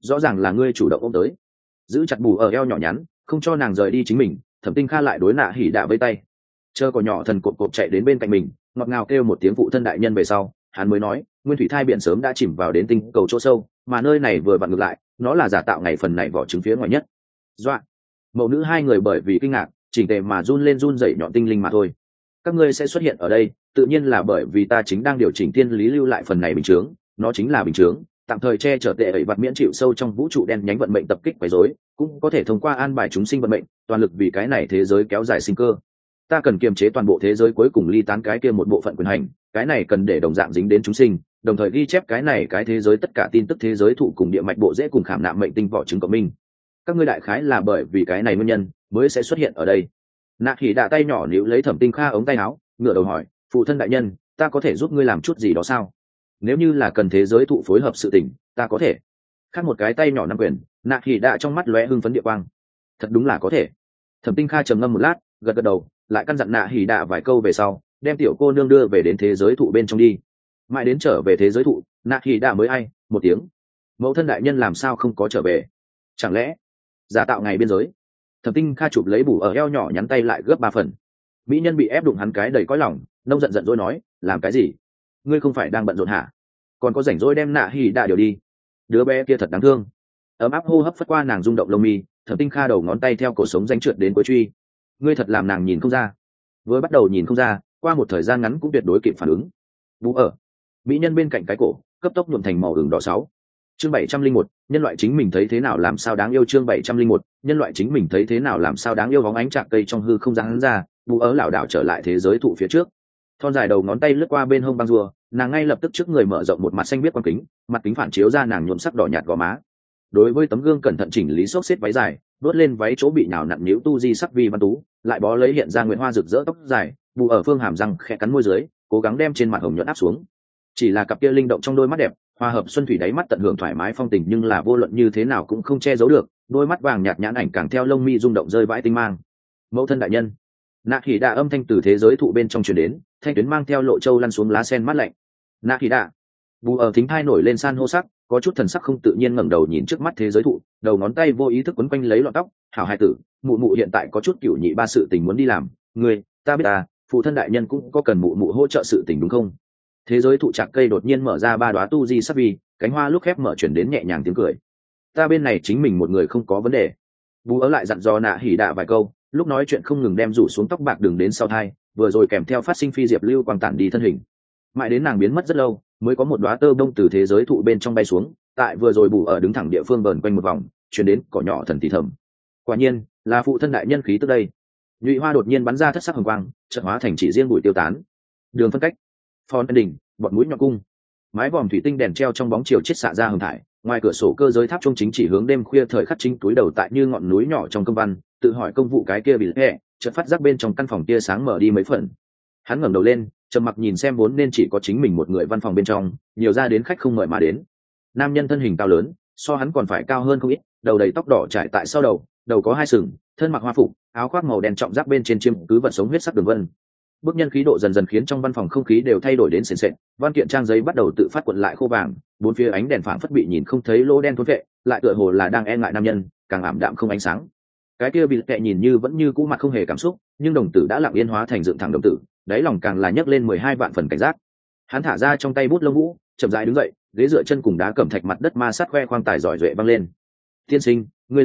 rõ ràng là ngươi chủ động ôm tới. Giữ chặt bù ở eo nhỏ nhắn, không cho nàng rời đi chính mình, Thẩm Tinh Kha lại đối nạ hỉ đạ với tay. Chờ cỏ nhỏ thần cộp cộp chạy đến bên cạnh mình, ngọt ngào kêu một tiếng phụ thân đại nhân về sau, hắn mới nói, nguyên thủy thai biển sớm đã chìm vào đến tinh cầu chỗ sâu, mà nơi này vừa vặn ngược lại, nó là giả tạo ngày phần này vỏ trứng phía ngoài nhất. Doạ. Mẫu nữ hai người bởi vì kinh ngạc, chỉnh tề mà run lên run rẩy nhọn tinh linh mà thôi. Các ngươi sẽ xuất hiện ở đây, tự nhiên là bởi vì ta chính đang điều chỉnh tiên lý lưu lại phần này bình chướng, nó chính là bình chướng, tạm thời che chở tệ ẩy vặt miễn chịu sâu trong vũ trụ đen nhánh vận mệnh tập kích quấy rối, cũng có thể thông qua an bài chúng sinh vận mệnh, toàn lực vì cái này thế giới kéo dài sinh cơ. Ta cần kiềm chế toàn bộ thế giới cuối cùng ly tán cái kia một bộ phận quyền hành, cái này cần để đồng dạng dính đến chúng sinh, đồng thời ghi chép cái này cái thế giới tất cả tin tức thế giới thụ cùng địa mạch bộ dễ cùng khảm nạm mệnh tinh vỏ trứng cộng minh. Các ngươi đại khái là bởi vì cái này nguyên nhân mới sẽ xuất hiện ở đây. Nạ Hỉ Đạ tay nhỏ níu lấy Thẩm Tinh Kha ống tay áo, ngửa đầu hỏi, phụ thân đại nhân, ta có thể giúp ngươi làm chút gì đó sao? Nếu như là cần thế giới thụ phối hợp sự tình, ta có thể. Khác một cái tay nhỏ nắm quyền, Nạ Hỉ Đạ trong mắt lóe hưng phấn địa quang. Thật đúng là có thể. Thẩm Tinh Kha trầm ngâm một lát, gật gật đầu, lại căn dặn Nạ Hỉ Đạ vài câu về sau, đem tiểu cô nương đưa về đến thế giới thụ bên trong đi. Mãi đến trở về thế giới thụ, Nạ Hỉ Đạ mới ai một tiếng. Mẫu thân đại nhân làm sao không có trở về? Chẳng lẽ giả tạo ngày biên giới? Thẩm Tinh Kha chụp lấy bù ở eo nhỏ nhắn tay lại gấp 3 phần. Mỹ nhân bị ép đụng hắn cái đầy cõi lòng, nông giận giận dỗi nói, làm cái gì? Ngươi không phải đang bận rộn hả? Còn có rảnh rỗi đem Nạ Hỉ Đạ điều đi. Đứa bé kia thật đáng thương. Ấm áp hô hấp phất qua nàng rung động lông mi, Thẩm Tinh Kha đầu ngón tay theo cổ sống rãnh trượt đến cuối truy. Ngươi thật làm nàng nhìn không ra. Vừa bắt đầu nhìn không ra, qua một thời gian ngắn cũng tuyệt đối kịp phản ứng. Bú ở. Mỹ nhân bên cạnh cái cổ, cấp tốc nhuộm thành màu ửng đỏ 6. Chương 701, nhân loại chính mình thấy thế nào làm sao đáng yêu. Chương 701, nhân loại chính mình thấy thế nào làm sao đáng yêu. Vóng ánh chạc cây trong hư không gian hắn ra, Bú ở lảo đảo trở lại thế giới thụ phía trước. Thon dài đầu ngón tay lướt qua bên hông băng rùa, nàng ngay lập tức trước người mở rộng một mặt xanh biếc quang kính, mặt kính phản chiếu ra nàng nhuộm sắc đỏ nhạt gò má. Đối với tấm gương cẩn thận chỉnh lý xốc xếp váy dài, đốt lên váy chỗ bị nhào nặn nhíu tu di sắc vi văn tú, lại bó lấy hiện ra nguyện hoa rực rỡ tóc dài, Bù ở phương hàm răng khẽ cắn môi dưới, cố gắng đem trên mặt hồng nhuận áp xuống. Chỉ là cặp kia linh động trong đôi mắt đẹp, hòa hợp xuân thủy đáy mắt tận hưởng thoải mái phong tình, nhưng là vô luận như thế nào cũng không che giấu được, đôi mắt vàng nhạt nhãn ảnh càng theo lông mi rung động rơi vãi tinh mang. Mẫu thân đại nhân. Nạ Hỉ Đạ âm thanh từ thế giới thụ bên trong truyền đến, thanh tuyến mang theo lộ châu lăn xuống lá sen mát lạnh. Nạ Hỉ Đạ. Bù ở thính thai nổi lên san hô sắc, có chút thần sắc không tự nhiên ngẩng đầu nhìn trước mắt thế giới thụ, đầu ngón tay vô ý thức quấn quanh lấy lọn tóc. Hảo hài tử, mụ mụ hiện tại có chút cửu nhị ba sự tình muốn đi làm, ngươi, ta biết ta, phụ thân đại nhân cũng có cần mụ mụ hỗ trợ sự tình đúng không? Thế giới thụ trạc cây đột nhiên mở ra 3 đóa tu di sắc vi, cánh hoa lúc khép mở chuyển đến nhẹ nhàng tiếng cười. Ta bên này chính mình một người không có vấn đề. Bù ở lại dặn dò Nạ Hỉ Đạ vài câu, lúc nói chuyện không ngừng đem rủ xuống tóc bạc đường đến sau thai, vừa rồi kèm theo phát sinh phi diệp lưu quang tản đi thân hình. Mãi đến nàng biến mất rất lâu, mới có một đóa tơ bông từ thế giới thụ bên trong bay xuống, tại vừa rồi Bù ở đứng thẳng địa phương vờn quanh một vòng, chuyển đến cỏ nhỏ thần thì thầm. Quả nhiên, là phụ thân đại nhân khí tức đây. Nhụy hoa đột nhiên bắn ra thất sắc hồng quang, chợt hóa thành chỉ riêng bụi tiêu tán. Đường phân cách, phòn đỉnh, bọn mũi nhọn cung, mái vòm thủy tinh đèn treo trong bóng chiều chết xạ ra hồng thải. Ngoài cửa sổ cơ giới tháp trung chính chỉ hướng đêm khuya thời khắc chính túi đầu tại như ngọn núi nhỏ trong công văn, tự hỏi công vụ cái kia bị hẹ, chợt phát giác bên trong căn phòng kia sáng mở đi mấy phần. Hắn ngẩng đầu lên, trầm mặc nhìn xem vốn nên chỉ có chính mình một người văn phòng bên trong, nhiều ra đến khách không mời mà đến. Nam nhân thân hình cao lớn, so hắn còn phải cao hơn không ít, đầu đầy tóc đỏ trải tại sau đầu, đầu có 2 sừng, thân mặc hoa phục, áo khoác màu đen trọng giáp bên trên chiêm cứ vật sống huyết sắc đường vân. Bước nhân khí độ dần dần khiến trong văn phòng không khí đều thay đổi đến sền sệt, văn kiện trang giấy bắt đầu tự phát cuộn lại khô vàng, bốn phía ánh đèn phảng phất bị nhìn không thấy lỗ đen thôn vệ, lại tựa hồ là đang e ngại nam nhân, càng ảm đạm không ánh sáng. Cái kia bị tệ nhìn như vẫn như cũ mặt không hề cảm xúc, nhưng đồng tử đã lặng yên hóa thành dựng thẳng đồng tử, đáy lòng càng là nhấc lên 12 vạn phần cảnh giác. Hắn thả ra trong tay bút lông vũ, chậm rãi đứng dậy, ghế dựa chân cùng đá cẩm thạch mặt đất ma sát khoe khoang tài giỏi duệ văng lên. Tiên sinh,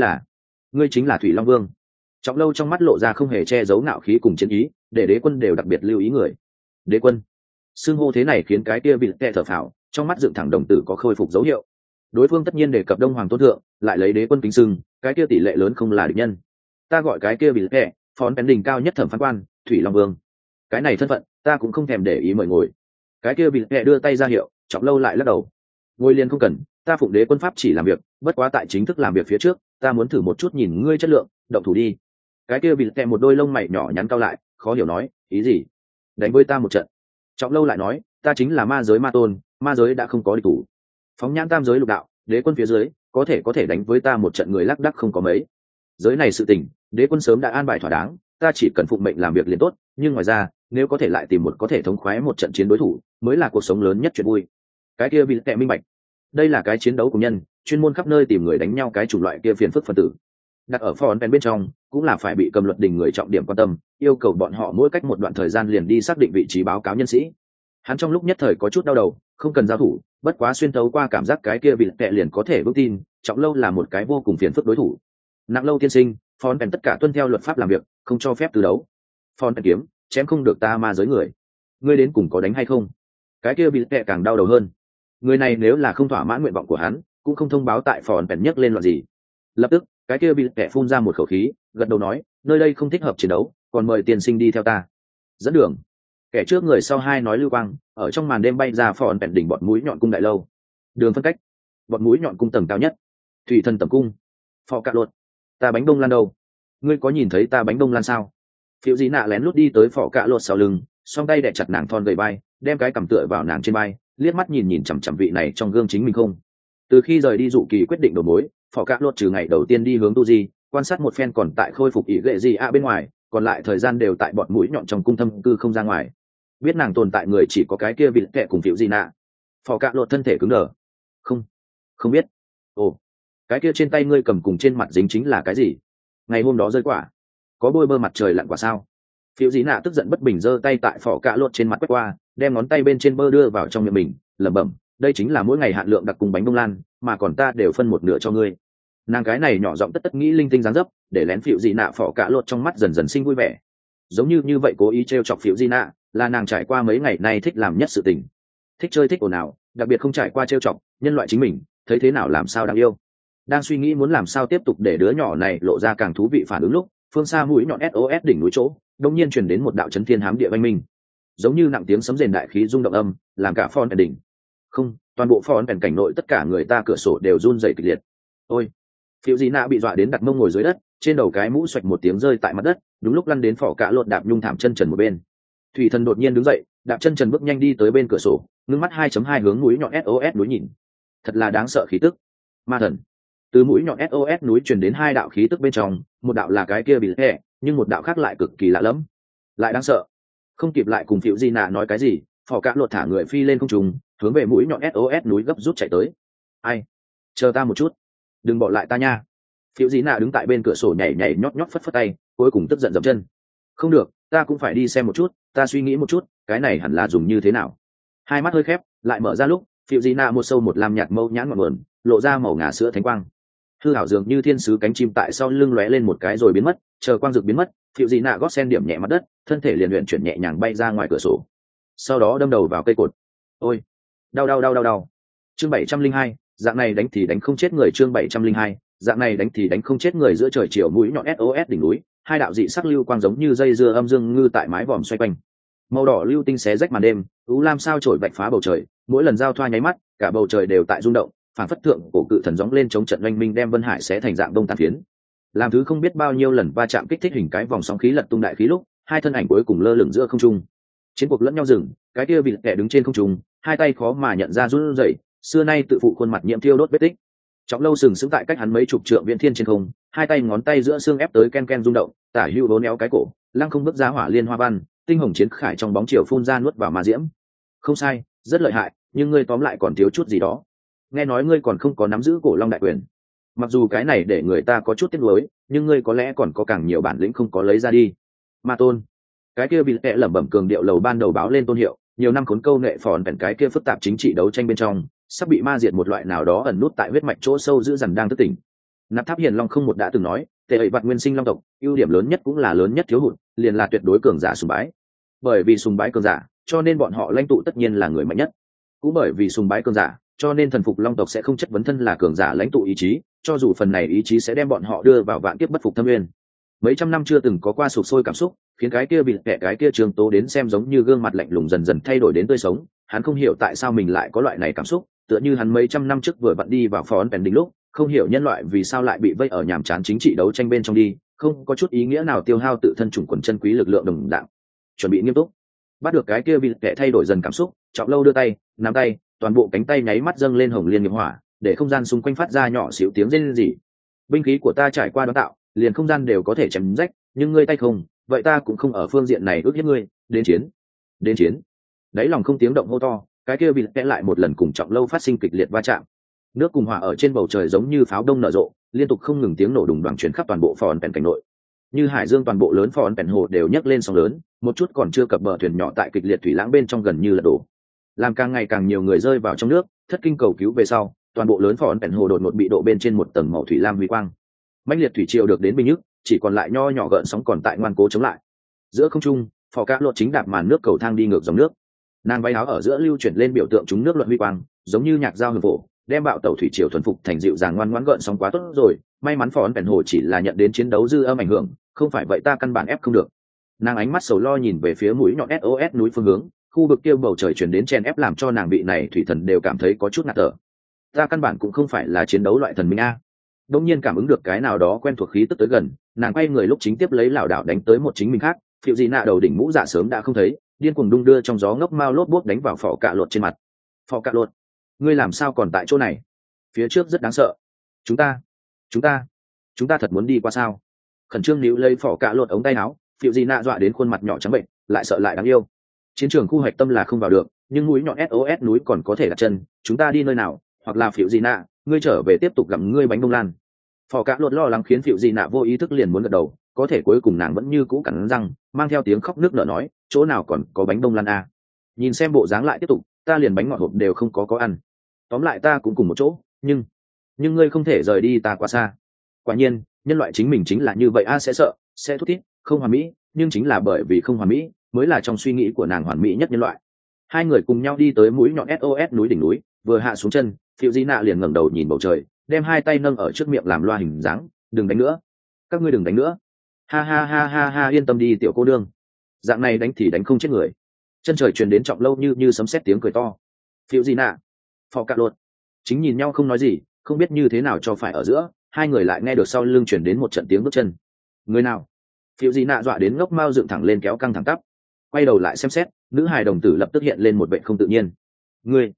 ngươi chính là Thủy Long Vương. Trọng Lâu trong mắt lộ ra không hề che giấu ngạo khí cùng chiến ý, để đế quân đều đặc biệt lưu ý người. Đế quân, xưng hô thế này khiến cái kia bị tệ thở phào, trong mắt dựng thẳng đồng tử có khôi phục dấu hiệu. Đối phương tất nhiên đề cập Đông Hoàng Tôn Thượng, lại lấy đế quân kính xưng, cái kia tỷ lệ lớn không là địch nhân. Ta gọi cái kia bị tệ, phón bén đỉnh cao nhất thẩm phán quan, Thủy Long Vương. Cái này thân phận, ta cũng không thèm để ý mời ngồi. Cái kia bị tệ đưa tay ra hiệu, Trọng Lâu lại lắc đầu. Ngồi liền không cần, ta phụng đế quân pháp chỉ làm việc, bất quá tại chính thức làm việc phía trước, ta muốn thử một chút nhìn ngươi chất lượng, động thủ đi. Cái kia bị tệ một đôi lông mày nhỏ nhắn cao lại, khó hiểu nói, ý gì? Đánh với ta một trận. Trọng Lâu lại nói, ta chính là ma giới ma tôn, ma giới đã không có địch thủ. Phóng nhãn tam giới lục đạo, đế quân phía dưới, có thể đánh với ta một trận người lác đác không có mấy. Giới này sự tình, đế quân sớm đã an bài thỏa đáng, ta chỉ cần phụng mệnh làm việc liền tốt, nhưng ngoài ra, nếu có thể lại tìm một có thể thống khoái một trận chiến đối thủ, mới là cuộc sống lớn nhất chuyện vui. Cái kia bị tệ minh bạch, đây là cái chiến đấu của nhân, chuyên môn khắp nơi tìm người đánh nhau cái chủng loại kia phiền phức phân tử. Đặt ở phòn bên trong cũng là phải bị cầm luật đình người trọng điểm quan tâm, yêu cầu bọn họ mỗi cách một đoạn thời gian liền đi xác định vị trí báo cáo nhân sĩ. Hắn trong lúc nhất thời có chút đau đầu, không cần giao thủ, bất quá xuyên thấu qua cảm giác cái kia bị tệ liền có thể vững tin Trọng Lâu là một cái vô cùng phiền phức đối thủ. Nặng Lâu tiên sinh, phòn tất cả tuân theo luật pháp làm việc, không cho phép từ đấu. Phòn kiếm chém không được ta ma giới người, ngươi đến cùng có đánh hay không? Cái kia bị tệ càng đau đầu hơn. Người này nếu là không thỏa mãn nguyện vọng của hắn, cũng không thông báo tại phòn nhấc lên loạn gì. Lập tức cái kia bị tệ phun ra một khẩu khí, gật đầu nói, nơi đây không thích hợp chiến đấu, còn mời tiên sinh đi theo ta. Dẫn đường. Kẻ trước người sau hai nói lưu quang, ở trong màn đêm bay ra phòn đỉnh bọt mũi nhọn cung đại lâu. Đường phân cách, bọt mũi nhọn cung tầng cao nhất. Thủy thần tầm cung. Phò cạ luật. Ta bánh đông lan đâu? Ngươi có nhìn thấy ta bánh đông lan sao? Phiêu Dĩ Nạ lén lút đi tới phò cạ luật sau lưng, song tay đè chặt nàng thon gầy vai, đem cái cằm tựa vào nàng trên vai, liếc mắt nhìn chằm chằm vị này trong gương chính mình không. Từ khi rời đi dụ kỳ quyết định đầu mối, phò cạ luật trừ ngày đầu tiên đi hướng tu di, quan sát một phen còn tại khôi phục ý ghệ gì bên ngoài, còn lại thời gian đều tại bọt mũi nhọn trong cung thâm cư không ra ngoài. Biết nàng tồn tại người chỉ có cái kia vị kệ cùng Phiêu Dĩ Nạ. Phò cạ luật thân thể cứng đờ. Không biết. Ồ, cái kia trên tay ngươi cầm cùng trên mặt dính chính là cái gì? Ngày hôm đó rơi quả, có bôi bơ mặt trời lặn quả sao? Phiêu Dĩ Nạ tức giận bất bình giơ tay tại phò cạ luật trên mặt quét qua, đem ngón tay bên trên bơ đưa vào trong miệng mình, lẩm bẩm, đây chính là mỗi ngày hạn lượng đặc cùng bánh bông lan, mà còn ta đều phân một nửa cho ngươi. Nàng cái này nhỏ giọng tất tất nghĩ linh tinh dáng dấp, để lén Phiêu Dĩ Nạ phò cạ luật trong mắt dần dần sinh vui vẻ. Giống như vậy cố ý trêu chọc Phiêu Dĩ Nạ, là nàng trải qua mấy ngày nay thích làm nhất sự tình. Thích chơi thích ồn ào, đặc biệt không trải qua trêu chọc nhân loại chính mình, thấy thế nào làm sao đáng yêu. Đang suy nghĩ muốn làm sao tiếp tục để đứa nhỏ này lộ ra càng thú vị phản ứng lúc, phương xa mũi nhọn SOS đỉnh núi chỗ, đột nhiên truyền đến một đạo chấn thiên hám địa vang minh. Giống như nặng tiếng sấm rền đại khí rung động âm, làm cả phòn đỉnh. Không, toàn bộ phòn cảnh nội tất cả người ta cửa sổ đều run rẩy kịch liệt. Ôi, Phiêu Dĩ Nạ bị dọa đến đặt mông ngồi dưới đất, trên đầu cái mũ xoạch một tiếng rơi tại mặt đất, đúng lúc lăn đến phỏ cả lột đạp nhung thảm chân trần một bên. Thủy thần đột nhiên đứng dậy, đạp chân trần bước nhanh đi tới bên cửa sổ, ngưng mắt 2.2 hướng núi nhọn SOS núi nhìn. Thật là đáng sợ khí tức. Ma thần. Từ mũi nhọn SOS núi truyền đến hai đạo khí tức bên trong, một đạo là cái kia bị hẹ, nhưng một đạo khác lại cực kỳ lạ lẫm, lại đáng sợ. Không kịp lại cùng Phiêu Di Nạ nói cái gì, phò cả lột thả người phi lên không trung, hướng về mũi nhọn SOS núi gấp rút chạy tới. Ai? Chờ ta một chút, đừng bỏ lại ta nha. Phiêu Di Nạ đứng tại bên cửa sổ nhảy nhảy nhót nhót phất phất tay, cuối cùng tức giận dậm chân. Không được, ta cũng phải đi xem một chút, ta suy nghĩ một chút, cái này hẳn là dùng như thế nào. Hai mắt hơi khép, lại mở ra lúc, Phiêu Di Nạ một sâu một lam nhạt mâu nhãn ngọn nguồn, lộ ra màu ngà sữa thánh quang. Hư hảo dường như thiên sứ cánh chim tại sau lưng lóe lên một cái rồi biến mất, chờ quang dược biến mất, Phiêu Di Nạ gót sen điểm nhẹ mặt đất, thân thể liền luyện chuyển nhẹ nhàng bay ra ngoài cửa sổ. Sau đó đâm đầu vào cây cột. Ôi, đau. Chương 702, dạng này đánh thì đánh không chết người. Chương 702, dạng này đánh thì đánh không chết người. Giữa trời chiều mũi nhọn SOS đỉnh núi, hai đạo dị sắc lưu quang giống như dây dưa âm dương ngư tại mái vòm xoay quanh. Màu đỏ lưu tinh xé rách màn đêm, u lam sao chổi vạch phá bầu trời, mỗi lần giao thoa nháy mắt, cả bầu trời đều tại rung động, phản phất thượng cổ cự thần gióng lên chống trận oanh minh đem Vân Hải xé thành dạng đông tan phiến. Làm thứ không biết bao nhiêu lần va chạm kích thích hình cái vòng sóng khí lật tung đại khí lúc, hai thân ảnh cuối cùng lơ lửng giữa không trung. Chiến cuộc lẫn nhau dừng, cái kia bị kẻ đứng trên không trung, hai tay khó mà nhận ra run rẩy, xưa nay tự phụ khuôn mặt nhiễm thiêu đốt vết tích. Trọng Lâu sừng sững tại cách hắn mấy chục trượng viễn thiên trên không, hai tay ngón tay giữa xương ép tới ken ken rung động, tả hữu bốn néo cái cổ, lăng không bước ra hỏa liên hoa văn, tinh hồng chiến khải trong bóng chiều phun ra nuốt vào ma diễm. Không sai, rất lợi hại, nhưng ngươi tóm lại còn thiếu chút gì đó. Nghe nói ngươi còn không có nắm giữ cổ long đại quyền. Mặc dù cái này để người ta có chút tiếc nuối, nhưng ngươi có lẽ còn có càng nhiều bản lĩnh không có lấy ra đi. Ma tôn. Cái kia bị tệ lẩm bẩm cường điệu lầu ban đầu báo lên tôn hiệu, nhiều năm khốn câu nệ phòn bèn cái kia phức tạp chính trị đấu tranh bên trong, sắp bị ma diệt một loại nào đó ẩn nút tại huyết mạch chỗ sâu giữ dằn đang thức tỉnh. Nạp Tháp Hiền Long không một đã từng nói, tệ ẩy vặt nguyên sinh long tộc, ưu điểm lớn nhất cũng là lớn nhất thiếu hụt, liền là tuyệt đối cường giả sùng bái. Bởi vì sùng bái cường giả, cho nên bọn họ lãnh tụ tất nhiên là người mạnh nhất. Cũng bởi vì sùng bái cường giả, cho nên thần phục long tộc sẽ không chất vấn thân là cường giả lãnh tụ ý chí, cho dù phần này ý chí sẽ đem bọn họ đưa vào vạn kiếp bất phục thâm nguyên. Mấy trăm năm chưa từng có qua sụp sôi cảm xúc, khiến cái kia bị kẻ cái kia Trường Tố đến xem giống như gương mặt lạnh lùng dần dần thay đổi đến tươi sống. Hắn không hiểu tại sao mình lại có loại này cảm xúc, tựa như hắn mấy trăm năm trước vừa vặn đi vào phón bèn đỉnh lúc, không hiểu nhân loại vì sao lại bị vây ở nhàm chán chính trị đấu tranh bên trong đi, không có chút ý nghĩa nào tiêu hao tự thân chủng quần chân quý lực lượng đồng đạo. Chuẩn bị nghiêm túc, bắt được cái kia bị kẻ thay đổi dần cảm xúc, Trọng Lâu đưa tay, nắm tay, toàn bộ cánh tay nháy mắt dâng lên hồng liên nghiệp hỏa, để không gian xung quanh phát ra nhỏ xíu tiếng rên rỉ. Binh khí của ta trải qua đón tạo, liền không gian đều có thể chém rách, nhưng ngươi tay không, vậy ta cũng không ở phương diện này ước hiếp ngươi. Đến chiến. Đấy lòng không tiếng động hô to, cái kia bị kẽ lại một lần cùng Trọng Lâu phát sinh kịch liệt va chạm. Nước cùng hỏa ở trên bầu trời giống như pháo đông nở rộ, liên tục không ngừng tiếng nổ đùng đoàng truyền khắp toàn bộ phòn pèn cảnh nội. Như hải dương toàn bộ lớn phòn pèn hồ đều nhấc lên sóng lớn, một chút còn chưa cập bờ thuyền nhỏ tại kịch liệt thủy lãng bên trong gần như là đổ. Làm càng ngày càng nhiều người rơi vào trong nước, thất kinh cầu cứu về sau, toàn bộ lớn phòn pèn hồ đột ngột bị độ bên trên một tầng màu thủy lam huy quang. Mãnh liệt thủy triều được đến bình nhức, chỉ còn lại nho nhỏ gợn sóng còn tại ngoan cố chống lại. Giữa không trung, phò cá lột chính đạp màn nước cầu thang đi ngược dòng nước. Nàng váy áo ở giữa lưu chuyển lên biểu tượng chúng nước luận huy quang, giống như nhạc giao hưởng phổ, đem bạo tàu thủy triều thuần phục thành dịu dàng ngoan ngoãn gợn sóng quá tốt rồi. May mắn phòn pèn hồ chỉ là nhận đến chiến đấu dư âm ảnh hưởng, không phải vậy ta căn bản ép không được. Nàng ánh mắt sầu lo nhìn về phía mũi nhọn SOS núi phương hướng, khu vực kia bầu trời chuyển đến chen ép làm cho nàng vị này thủy thần đều cảm thấy có chút ngạt thở. Ta căn bản cũng không phải là chiến đấu loại thần minh a. Đông nhiên cảm ứng được cái nào đó quen thuộc khí tức tới gần, nàng quay người lúc chính tiếp lấy lảo đảo đánh tới một chính mình khác, phiệu gì nạ đầu đỉnh mũ dạ sớm đã không thấy, điên cuồng đung đưa trong gió ngốc mao lốp bốp đánh vào phò cạ lột trên mặt. Phò cạ lột, ngươi làm sao còn tại chỗ này? Phía trước rất đáng sợ. Chúng ta thật muốn đi qua sao? Khẩn trương níu lấy phò cạ lột ống tay áo, phiệu gì nạ dọa đến khuôn mặt nhỏ trắng bệnh, lại sợ lại đáng yêu. Chiến trường khu hạch tâm là không vào được, nhưng núi nhọn SOS núi còn có thể đặt chân, chúng ta đi nơi nào? Hoặc là phiệu gì nạ, ngươi trở về tiếp tục gặm ngươi bánh bông lan. Phò cạ lột lo lắng khiến phiệu gì nạ vô ý thức liền muốn gật đầu, có thể cuối cùng nàng vẫn như cũ cắn răng, mang theo tiếng khóc nước nở nói, chỗ nào còn có bánh bông lan à? Nhìn xem bộ dáng lại tiếp tục, ta liền bánh ngọt hộp đều không có ăn. Tóm lại ta cũng cùng một chỗ, nhưng ngươi không thể rời đi ta quá xa. Quả nhiên, nhân loại chính mình chính là như vậy a, sẽ sợ, sẽ thút thít, không hoàn mỹ, nhưng chính là bởi vì không hoàn mỹ, mới là trong suy nghĩ của nàng hoàn mỹ nhất nhân loại. Hai người cùng nhau đi tới mũi nhọn SOS núi đỉnh núi, vừa hạ xuống chân, phiệu di nạ liền ngẩng đầu nhìn bầu trời, đem hai tay nâng ở trước miệng làm loa hình dáng, đừng đánh nữa, các ngươi đừng đánh nữa, ha ha ha ha ha, yên tâm đi tiểu cô nương, dạng này đánh thì đánh không chết người. Chân trời truyền đến Trọng Lâu như sấm sét tiếng cười to. Phiệu di nạ, phò cạ lột chính nhìn nhau không nói gì, không biết như thế nào cho phải ở giữa, hai người lại nghe được sau lưng truyền đến một trận tiếng bước chân. Người nào? Phiệu di nạ dọa đến ngốc mao dựng thẳng lên kéo căng thẳng tắp, quay đầu lại xem xét, nữ hài đồng tử lập tức hiện lên một vẻ không tự nhiên. Ngươi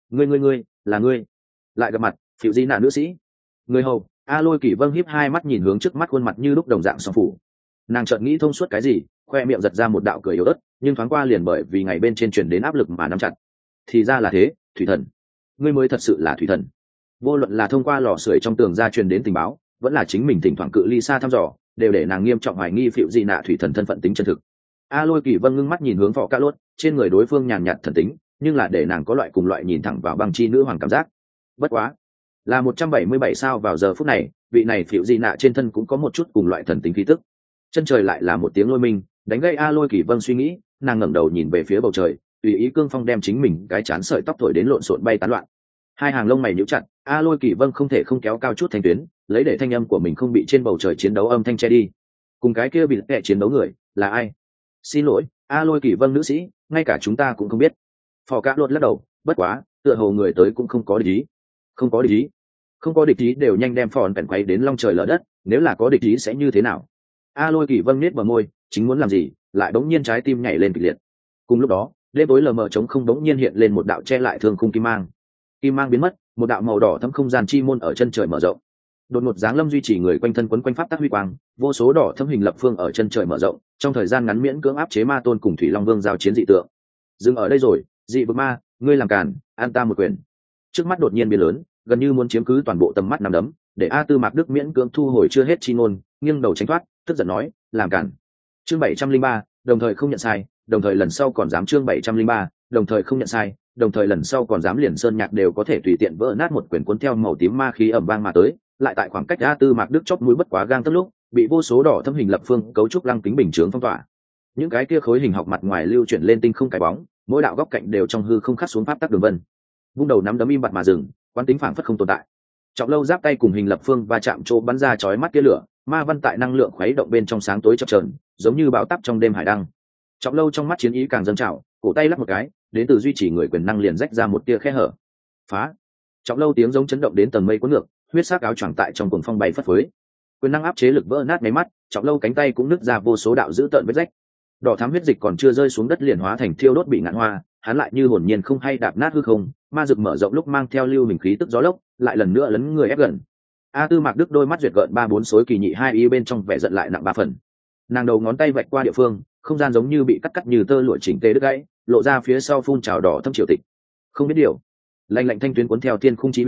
là ngươi? Lại gặp mặt, phiệu di nạ nữ sĩ. Người hầu, A Lôi Kỳ Vâng hiếp hai mắt nhìn hướng trước mắt khuôn mặt như lúc đồng dạng song phủ. Nàng chợt nghĩ thông suốt cái gì, khoe miệng giật ra một đạo cười yếu ớt, nhưng thoáng qua liền bởi vì ngày bên trên truyền đến áp lực mà nắm chặt. Thì ra là thế, thủy thần. Ngươi mới thật sự là thủy thần. Vô luận là thông qua lò sưởi trong tường ra truyền đến tình báo, vẫn là chính mình thỉnh thoảng cự ly xa thăm dò, đều để nàng nghiêm trọng hoài nghi phiệu di nạ thủy thần thân phận tính chân thực. A Lôi Kỳ Vâng ngưng mắt nhìn hướng Phò Cạ Lốt, trên người đối phương nhàn nhạt thần tính, nhưng là để nàng có loại cùng loại nhìn thẳng vào băng chi nữ hoàng cảm giác. Bất quá, là 177 sao vào giờ phút này, vị này phiệu di nạ trên thân cũng có một chút cùng loại thần tính khí tức. Chân trời lại là một tiếng lôi minh, đánh gây A Lôi Kỳ Vâng suy nghĩ, nàng ngẩng đầu nhìn về phía bầu trời, tùy ý cương phong đem chính mình cái chán sợi tóc thổi đến lộn xộn bay tán loạn. Hai hàng lông mày nhíu chặt, A Lôi Kỳ Vâng không thể không kéo cao chút thanh tuyến, lấy để thanh âm của mình không bị trên bầu trời chiến đấu âm thanh che đi. Cùng cái kia bị kẻ chiến đấu người là ai? Xin lỗi, A Lôi Kỳ Vâng nữ sĩ, ngay cả chúng ta cũng không biết. Phò Cạ Lốt lắc đầu, bất quá, tựa hồ người tới cũng không có địch ý. Không có địch ý đều nhanh đem phòn bèn quay đến long trời lở đất, nếu là có địch ý sẽ như thế nào? A Lôi Kỳ Vâng nết bờ môi, chính muốn làm gì, lại bỗng nhiên trái tim nhảy lên kịch liệt. Cùng lúc đó, đêm tối lờ mờ trống không bỗng nhiên hiện lên một đạo che lại thương khung kim mang. Kim mang biến mất, một đạo màu đỏ thâm không gian chi môn ở chân trời mở rộng. Đột ngột dáng lâm duy trì người quanh thân quấn quanh pháp tắc huy quang, vô số đỏ thâm hình lập phương ở chân trời mở rộng, trong thời gian ngắn miễn cưỡng áp chế ma tôn cùng thủy long vương giao chiến dị tượng. Dừng ở đây rồi, dị vực ma, ngươi làm càn, an ta một quyền. Trước mắt đột nhiên biến lớn, gần như muốn chiếm cứ toàn bộ tầm mắt nằm đấm, để A Tư Mạc Đức miễn cưỡng thu hồi chưa hết chi ngôn, nghiêng đầu tránh thoát, tức giận nói, làm càn. Chương 703, đồng thời không nhận sai, đồng thời lần sau còn dám. Chương 703, đồng thời không nhận sai, đồng thời lần sau còn dám. Liền sơn nhạc đều có thể tùy tiện vỡ nát một quyển cuốn theo màu tím ma khí ầm vang mà tới, lại tại khoảng cách A Tư Mạc Đức chóp mũi bất quá gang tấc lúc, bị vô số đỏ thâm hình lập phương cấu trúc lăng kính bình chướng phong tỏa. Những cái kia khối hình học mặt ngoài lưu chuyển lên tinh không cái bóng, mỗi đạo góc cạnh đều trong hư không khắc xuống pháp tắc đường vân. Vung đầu nắm đấm im bặt mà dừng, quán tính phảng phất không tồn tại. Trọng Lâu giáp tay cùng hình lập phương va chạm chỗ bắn ra chói mắt kia lửa, ma văn tại năng lượng khuấy động bên trong sáng tối chập chờn, giống như bão táp trong đêm hải đăng. Trọng Lâu trong mắt chiến ý càng dâng trào, cổ tay lắc một cái, đến từ duy trì người quyền năng liền rách ra một tia khe hở. Phá! Trọng Lâu tiếng giống chấn động đến tầng mây cuốn ngược, huyết sắc áo choàng tại trong cuồng phong bay phất phới. Quyền năng áp chế lực vỡ nát mấy mắt, Trọng Lâu cánh tay cũng nứt ra vô số đạo dữ tợn vết rách. Đỏ thắm huyết dịch còn chưa rơi xuống đất liền hóa thành thiêu đốt bị ngạn hoa, hắn lại như hồn nhiên không hay đạp nát hư không, ma dực mở rộng lúc mang theo lưu hình khí tức gió lốc, lại lần nữa lấn người ép gần. A Tư Mạc Đức đôi mắt duyệt gợn ba bốn xối kỳ nhị hai ý bên trong vẻ giận lại nặng ba phần. Nàng đầu ngón tay vạch qua địa phương, không gian giống như bị cắt như tơ lụa chỉnh tề đứt gãy, lộ ra phía sau phun trào đỏ thâm triều tịch. Không biết điều. Lạnh lạnh thanh tuyến cuốn theo thiên khung chi uy,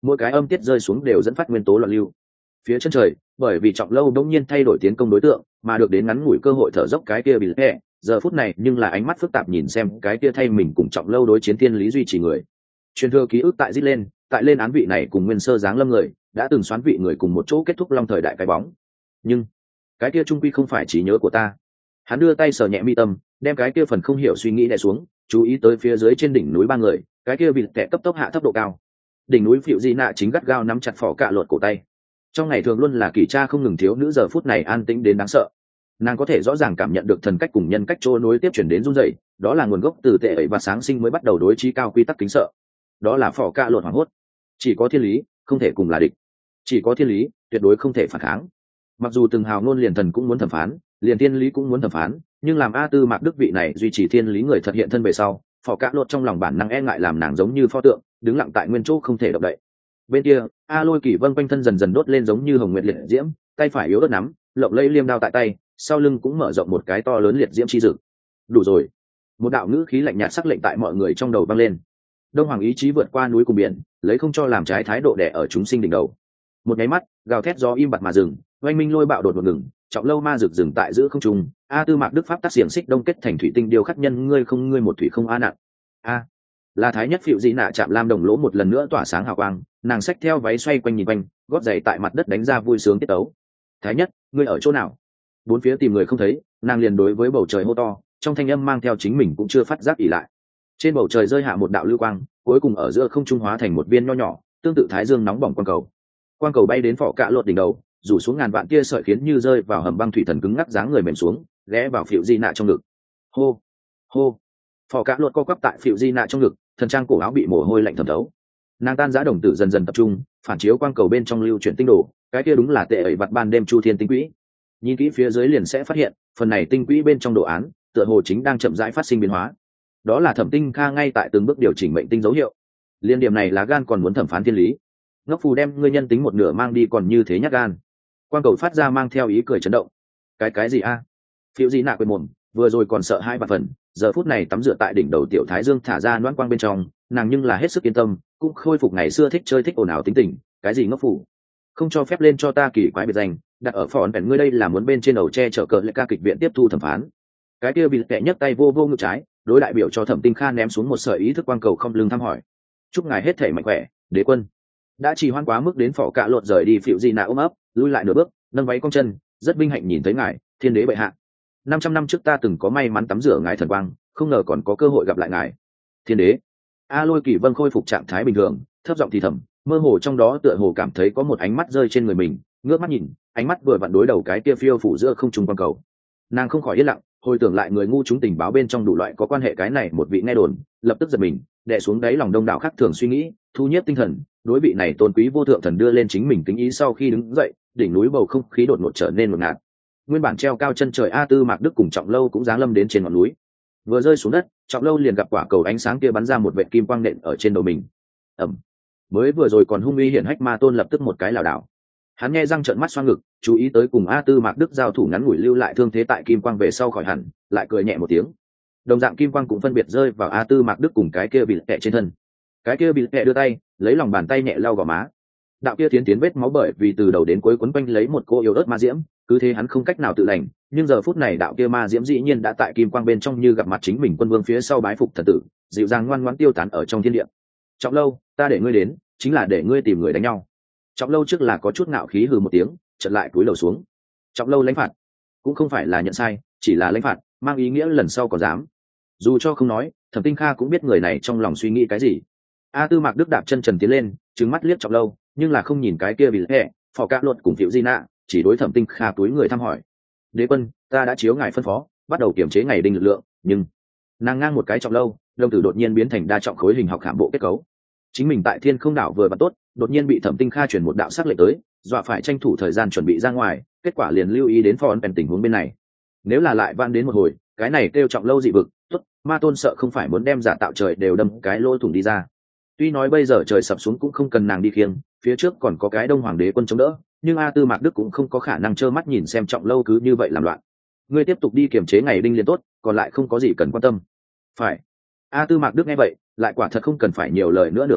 mỗi cái âm tiết rơi xuống đều dẫn phát nguyên tố loạn lưu. Phía chân trời, bởi vì Trọng Lâu đống nhiên thay đổi tiến công đối tượng, mà được đến ngắn ngủi cơ hội thở dốc cái kia bị lệ, giờ phút này nhưng là ánh mắt phức tạp nhìn xem cái kia thay mình cùng Trọng Lâu đối chiến thiên lý duy trì người. Truyền thừa ký ức tại dít lên, tại lên án vị này cùng nguyên sơ giáng lâm người, đã từng xoán vị người cùng một chỗ kết thúc long thời đại cái bóng. Nhưng cái kia trung quy không phải trí nhớ của ta. Hắn đưa tay sờ nhẹ mi tâm, đem cái kia phần không hiểu suy nghĩ đè xuống, chú ý tới phía dưới trên đỉnh núi ba người, cái kia bị kẻ cấp tốc hạ thấp độ cao. Đỉnh núi Phiệu Di Nạ chính gắt gao nắm chặt phỏ cạ lột cổ tay. Trong ngày thường luôn là kỳ cha không ngừng thiếu nữ giờ phút này an tĩnh đến đáng sợ. Nàng có thể rõ ràng cảm nhận được thần cách cùng nhân cách trôi nối tiếp chuyển đến run rẩy, đó là nguồn gốc từ tệ ấy và sáng sinh mới bắt đầu đối trí cao quy tắc kính sợ. Đó là phỏ cạ lột hoảng hốt. Chỉ có thiên lý, không thể cùng là địch. Chỉ có thiên lý, tuyệt đối không thể phản kháng. Mặc dù từng hào ngôn liền thần cũng muốn thẩm phán, liền thiên lý cũng muốn thẩm phán, nhưng làm A Tư Mạc Đức vị này duy trì thiên lý người thật hiện thân về sau, phỏ cạ lột trong lòng bản năng e ngại làm nàng giống như pho tượng, đứng lặng tại nguyên chỗ không thể động đậy. Bên kia, A Lôi Kỳ Vân quanh thân dần dần đốt lên giống như hồng nguyệt liệt diễm, tay phải yếu ớt nắm, lộng lẫy liêm đao tại tay, sau lưng cũng mở rộng một cái to lớn liệt diễm chi dực. Đủ rồi. Một đạo ngữ khí lạnh nhạt sắc lệnh tại mọi người trong đầu vang lên. Đông Hoàng ý chí vượt qua núi cùng biển, lấy không cho làm trái thái độ đè ở chúng sinh đỉnh đầu. Một cái mắt, gào thét gió im bặt mà dừng, oanh minh lôi bạo đột ngột ngừng, Trọng Lâu ma rực dừng tại giữa không trung. A Tư Mạc Đức pháp tác xiềng xích đông kết thành thủy tinh điêu khắc nhân ngươi không ngươi một thủy không a nặng. A là thái nhất Phiệu Di Nạ chạm lam đồng lỗ một lần nữa tỏa sáng hào quang, nàng xách theo váy xoay quanh nhìn quanh, gót giày tại mặt đất đánh ra vui sướng tiết tấu. Thái nhất, ngươi ở chỗ nào? Bốn phía tìm người không thấy, nàng liền đối với bầu trời hô to, trong thanh âm mang theo chính mình cũng chưa phát giác ỉ lại. Trên bầu trời rơi hạ một đạo lưu quang, cuối cùng ở giữa không trung hóa thành một viên nho nhỏ, tương tự thái dương nóng bỏng quang cầu. Quang cầu bay đến phỏ cạ lột đỉnh đầu, rủ xuống ngàn vạn tia sợi khiến như rơi vào hầm băng thủy thần cứng ngắc dáng người mềm xuống, ghé vào Phiệu Di Nạ trong ngực. Hô, hô. Phỏ cạ lột co quắp tại Phiệu Di Nạ trong ngực, thần trang cổ áo bị mồ hôi lạnh thấm thấu. Nàng tan giã đồng tử dần dần tập trung, phản chiếu quang cầu bên trong lưu chuyển tinh đồ, cái kia đúng là tệ ẩy vặt ban đêm chu thiên tinh quỹ. Nhìn kỹ phía dưới liền sẽ phát hiện, phần này tinh quỹ bên trong đồ án, tựa hồ chính đang chậm rãi phát sinh biến hóa. Đó là Thẩm Tinh Kha ngay tại từng bước điều chỉnh mệnh tinh dấu hiệu. Liên điểm này là gan còn muốn thẩm phán thiên lý. Ngốc phù đem ngươi nhân tính một nửa mang đi còn như thế nhát gan. Quang cầu phát ra mang theo ý cười chấn động. Cái gì a? Phiệu Di Nạ quên mồm, vừa rồi còn sợ hai vạn phần, giờ phút này tắm rửa tại đỉnh đầu tiểu thái dương thả ra loãng quang bên trong, nàng nhưng là hết sức yên tâm, cũng khôi phục ngày xưa thích chơi thích ồn ào tính tình. Cái gì ngốc phủ, không cho phép lên cho ta kỳ quái biệt danh, đặt ở phòn bèn ngươi đây là muốn bên trên đầu che chở cờ lệ ca kịch viện tiếp thu thẩm phán. Cái kia bị tệ nhấc tay vô vô ngực trái, đối đại biểu cho Thẩm Tinh Kha ném xuống một sợi ý thức quang cầu không lưng thăm hỏi. Chúc ngài hết thể mạnh khỏe, đế quân. Đã trì hoãn quá mức đến phỏ cạ lột rời đi Phiệu Di Nạ ôm ấp, lui lại nửa bước, nâng váy cong chân, rất vinh hạnh nhìn thấy ngài, thiên đế bệ hạ. 500 năm trước ta từng có may mắn tắm rửa ngài thần quang, không ngờ còn có cơ hội gặp lại ngài. Thiên đế. A Lôi Kỳ Vân khôi phục trạng thái bình thường, thấp giọng thì thầm, mơ hồ trong đó tựa hồ cảm thấy có một ánh mắt rơi trên người mình, ngước mắt nhìn, ánh mắt vừa vặn đối đầu cái kia phiêu phủ giữa không trung quang cầu. Nàng không khỏi yên lặng, hồi tưởng lại người ngu chúng tình báo bên trong đủ loại có quan hệ cái này một vị nghe đồn, lập tức giật mình, đè xuống đáy lòng đông đảo khác thường suy nghĩ, thu nhiếp tinh thần, đối vị này tôn quý vô thượng thần đưa lên chính mình kính ý sau khi đứng dậy, đỉnh núi bầu không khí đột ngột trở nên ngột ngạt. Nguyên bản treo cao chân trời A Tư Mạc Đức cùng Trọng Lâu cũng giáng lâm đến trên ngọn núi. Vừa rơi xuống đất, Trọng Lâu liền gặp quả cầu ánh sáng kia bắn ra một vệt kim quang nện ở trên đầu mình. Ầm. Mới vừa rồi còn hung uy hiển hách ma tôn lập tức một cái lảo đảo. Hắn nghe răng trợn mắt xoa ngực, chú ý tới cùng A Tư Mạc Đức giao thủ ngắn ngủi lưu lại thương thế tại kim quang về sau khỏi hẳn, lại cười nhẹ một tiếng. Đồng dạng kim quang cũng phân biệt rơi vào A Tư Mạc Đức cùng cái kia bị tệ trên thân. Cái kia bị tệ đưa tay, lấy lòng bàn tay nhẹ lau gò má. Đạo kia tiến vết máu bởi vì từ đầu đến cuối quấn quanh lấy một cô yêu ớt ma diễm, cứ thế hắn không cách nào tự lành, nhưng giờ phút này đạo kia ma diễm dĩ nhiên đã tại kim quang bên trong như gặp mặt chính mình quân vương phía sau bái phục thần tử, dịu dàng ngoan ngoãn tiêu tán ở trong thiên địa. Trọng Lâu, ta để ngươi đến, chính là để ngươi tìm người đánh nhau. Trọng Lâu trước là có chút ngạo khí hừ một tiếng, chợt lại cúi đầu xuống. Trọng Lâu lãnh phạt, cũng không phải là nhận sai, chỉ là lãnh phạt, mang ý nghĩa lần sau còn dám. Dù cho không nói, Thẩm Tinh Kha cũng biết người này trong lòng suy nghĩ cái gì. A Tư Mạc Đức đạp chân trần tiến lên, trừng mắt liếc Trọng Lâu, nhưng là không nhìn cái kia bị hệ, phò cạ luật cùng Phiệu Di Nạ, chỉ đối Thẩm Tinh Kha túi người thăm hỏi. Đế quân, ta đã chiếu ngài phân phó, bắt đầu kiểm chế ngày đinh lực lượng, nhưng nàng ngang một cái Trọng Lâu, đồng tử đột nhiên biến thành đa trọng khối hình học hàm bộ kết cấu. Chính mình tại Thiên Không đảo vừa vặn tốt, đột nhiên bị Thẩm Tinh Kha chuyển một đạo sắc lệnh tới, dọa phải tranh thủ thời gian chuẩn bị ra ngoài, kết quả liền lưu ý đến phòn bèn tình huống bên này. Nếu là lại van đến một hồi, cái này kêu Trọng Lâu dị vực, tốt, ma tôn sợ không phải muốn đem giả tạo trời đều đâm cái lỗ thủng đi ra. Tuy nói bây giờ trời sập xuống cũng không cần nàng đi khiêng, phía trước còn có cái Đông Hoàng đế quân chống đỡ, nhưng A Tư Mạc Đức cũng không có khả năng trơ mắt nhìn xem Trọng Lâu cứ như vậy làm loạn. Ngươi tiếp tục đi kiểm chế ngày đinh liền tốt, còn lại không có gì cần quan tâm. Phải. A Tư Mạc Đức nghe vậy, lại quả thật không cần phải nhiều lời nữa được câu,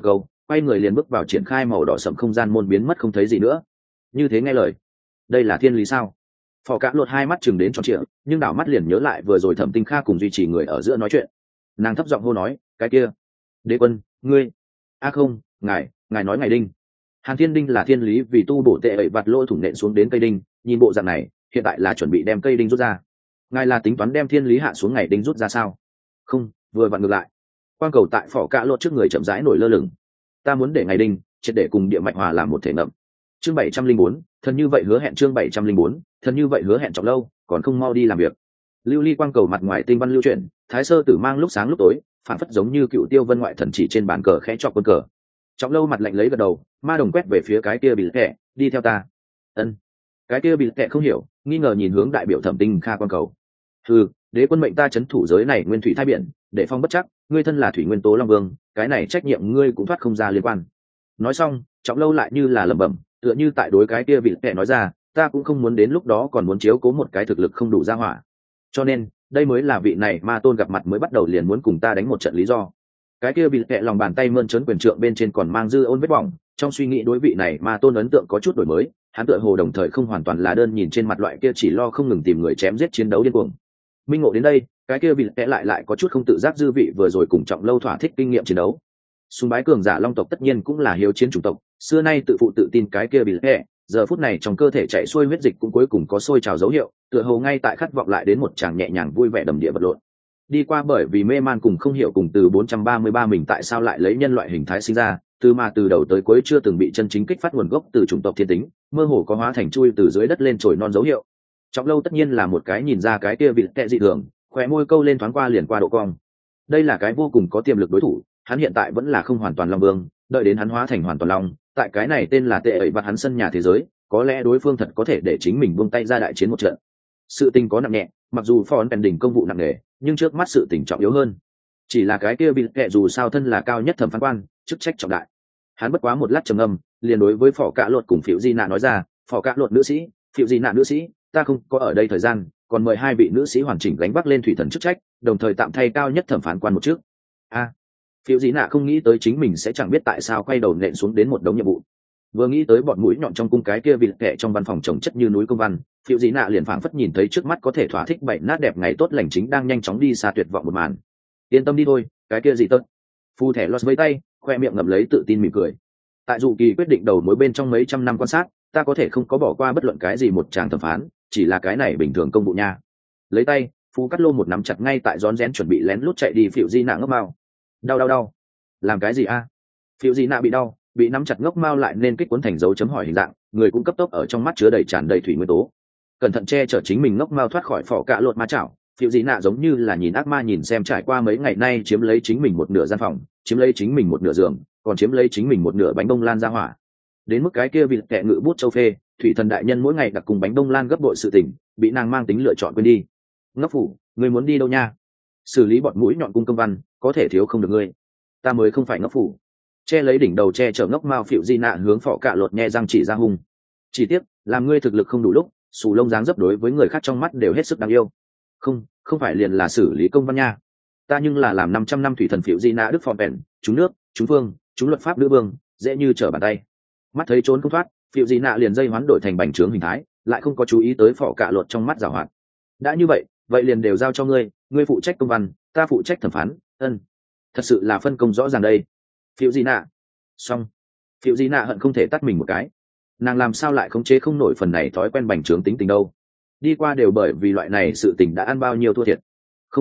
quay người liền bước vào triển khai màu đỏ sậm không gian môn biến mất không thấy gì nữa. Như thế nghe lời, đây là thiên lý sao? Phò Cạ Lột hai mắt chừng đến tròn trịa, nhưng đảo mắt liền nhớ lại vừa rồi Thẩm Tinh Kha cùng duy trì người ở giữa nói chuyện. Nàng thấp giọng hô nói, cái kia, đế quân, ngươi, không, ngài nói ngài đinh. Hàn Thiên Đinh là thiên lý vì tu bổ tệ ẩy vặt lỗ thủng nện xuống đến cây đinh, nhìn bộ dạng này, hiện tại là chuẩn bị đem cây đinh rút ra. Ngài là tính toán đem thiên lý hạ xuống ngày đinh rút ra sao? Không, vừa vặn ngược lại. Quang cầu tại Phò Cạ Lột trước người chậm rãi nổi lơ lửng. Ta muốn để ngày đinh triệt để cùng địa mạch hòa làm một thể ngậm. Chương 704, thần như vậy hứa hẹn. Chương 704, thần như vậy hứa hẹn Trọng Lâu, còn không mau đi làm việc. Lưu ly quang cầu mặt ngoài tinh văn lưu chuyển, Thái Sơ Tử mang lúc sáng lúc tối, phản phất giống như Cựu Tiêu Vân ngoại thần chỉ trên bàn cờ khẽ chọc quân cờ. Trọng Lâu mặt lạnh lấy gật đầu, ma đồng quét về phía cái kia bị kẹ, đi theo ta. Ân. Cái kia bị kẹ không hiểu, nghi ngờ nhìn hướng đại biểu Thẩm Tinh Kha quang cầu. Đế quân mệnh ta chấn thủ giới này nguyên thủy thai biển, để phong bất chắc, ngươi thân là thủy nguyên tố long vương, cái này trách nhiệm ngươi cũng thoát không ra liên quan. Nói xong, Trọng Lâu lại như là lẩm bẩm, tựa như tại đối cái kia bị kẹ nói ra, ta cũng không muốn đến lúc đó còn muốn chiếu cố một cái thực lực không đủ ra hỏa. Cho nên đây mới là vị này ma tôn gặp mặt mới bắt đầu liền muốn cùng ta đánh một trận lý do. Cái kia bị kẹ lòng bàn tay mơn trớn quyền trượng bên trên còn mang dư ôn vết bỏng, trong suy nghĩ đối vị này ma tôn ấn tượng có chút đổi mới, hắn tựa hồ đồng thời không hoàn toàn là đơn nhìn trên mặt loại kia chỉ lo không ngừng tìm người chém giết chiến đấu điên cuồng. Minh ngộ đến đây, cái kia bị kẹ lại có chút không tự giác dư vị vừa rồi cùng Trọng Lâu thỏa thích kinh nghiệm chiến đấu. Sùng bái cường giả long tộc tất nhiên cũng là hiếu chiến chủng tộc, xưa nay tự phụ tự tin cái kia bị kẹ, giờ phút này trong cơ thể chạy xuôi huyết dịch cũng cuối cùng có sôi trào dấu hiệu, tựa hồ ngay tại khát vọng lại đến một tràng nhẹ nhàng vui vẻ đầm địa vật lộn. Đi qua bởi vì mê man cùng không hiểu cùng từ 433 mình tại sao lại lấy nhân loại hình thái sinh ra, từ đầu tới cuối chưa từng bị chân chính kích phát nguồn gốc từ chủng tộc thiên tính, mơ hồ có hóa thành chui từ dưới đất lên trồi non dấu hiệu. Trọng Lâu tất nhiên là một cái nhìn ra cái kia bị kẹ dị thường, khóe môi câu lên thoáng qua liền qua độ cong. Đây là cái vô cùng có tiềm lực đối thủ, hắn hiện tại vẫn là không hoàn toàn long vương, đợi đến hắn hóa thành hoàn toàn long, tại cái này tên là tệ ẩy vặt hắn sân nhà thế giới, có lẽ đối phương thật có thể để chính mình buông tay ra đại chiến một trận. Sự tình có nặng nhẹ, mặc dù phòn bèn đỉnh công vụ nặng nề, nhưng trước mắt sự tình trọng yếu hơn. Chỉ là cái kia bị kệ dù sao thân là cao nhất thẩm phán quan, chức trách trọng đại. Hắn bất quá một lát trầm ngâm, liền đối với Phò Cạ Lột cùng Phiệu Di Nạ nói ra, Phò Cạ Lột nữ sĩ, Phiệu Di Nạ nữ sĩ, ta không có ở đây thời gian, còn mời hai vị nữ sĩ hoàn chỉnh gánh vác lên thủy thần chức trách, đồng thời tạm thay cao nhất thẩm phán quan một chức. Phiệu Di Nạ không nghĩ tới chính mình sẽ chẳng biết tại sao quay đầu nện xuống đến một đống nhiệm vụ. Vừa nghĩ tới bọn mũi nhọn trong cung cái kia bị kệ trong văn phòng trồng chất như núi công văn, Phiệu Di Nạ liền phảng phất nhìn thấy trước mắt có thể thỏa thích bảy nát đẹp ngày tốt lành chính đang nhanh chóng đi xa tuyệt vọng một màn. Yên tâm đi thôi, cái kia gì tốt. Phu thẻ lót với tay, khoe miệng ngậm lấy tự tin mỉm cười. Tại dụ kỳ quyết định đầu mối bên trong mấy trăm năm quan sát, ta có thể không có bỏ qua bất luận cái gì một tràng thẩm phán, chỉ là cái này bình thường công vụ nha. Lấy tay, Phu cắt lô một nắm chặt ngay tại rón rén chuẩn bị lén lút chạy đi Phiệu Di Nạ ngốc mao. Đau. Làm cái gì a? Phiệu Di Nạ bị đau, bị nắm chặt ngốc mao lại nên kích cuốn thành dấu chấm hỏi hình dạng, người cũng cấp tốc ở trong mắt chứa đầy tràn đầy thủy nguyên tố. Cẩn thận che chở chính mình ngốc mao thoát khỏi Phò Cạ Lột ma chảo, Phiệu Di Nạ giống như là nhìn ác ma nhìn xem trải qua mấy ngày nay chiếm lấy chính mình một nửa gian phòng, chiếm lấy chính mình một nửa giường, còn chiếm lấy chính mình một nửa bánh bông lan ra hỏa. Đến mức cái kia vịt kẹ ngự bút châu phê, thủy thần đại nhân mỗi ngày đặt cùng bánh bông lan gấp bội sự tình, bị nàng mang tính lựa chọn quên đi. Ngốc phủ, người muốn đi đâu nha? Xử lý bọn mũi nhọn cung công văn, có thể thiếu không được ngươi. Ta mới không phải ngốc phủ. Che lấy đỉnh đầu che chở ngốc mao Phiệu Di Nạ hướng Phò Cạ Lột nhe răng chỉ ra hung. Chỉ tiếc, làm ngươi thực lực không đủ lúc, sù lông dáng dấp đối với người khác trong mắt đều hết sức đáng yêu. Không phải liền là xử lý công văn nha. Ta nhưng là làm 500 năm thủy thần Phiệu Di Nạ đức phò bèn, chúng nước, chúng phương, chúng luật pháp nữ vương, dễ như trở bàn tay. Mắt thấy trốn không thoát, Phiệu Di Nạ liền dây hoán đổi thành bành trướng hình thái, lại không có chú ý tới Phò Cạ Lột trong mắt giảo hoạt. Đã như vậy liền đều giao cho ngươi, ngươi phụ trách công văn, ta phụ trách thẩm phán. Thật sự là phân công rõ ràng đây. Phiệu Di Nạ. Xong. Phiệu Di Nạ hận không thể tắt mình một cái. Nàng làm sao lại khống chế không nổi phần này thói quen bành trướng tính tình đâu. Đi qua đều bởi vì loại này sự tình đã ăn bao nhiêu thua thiệt.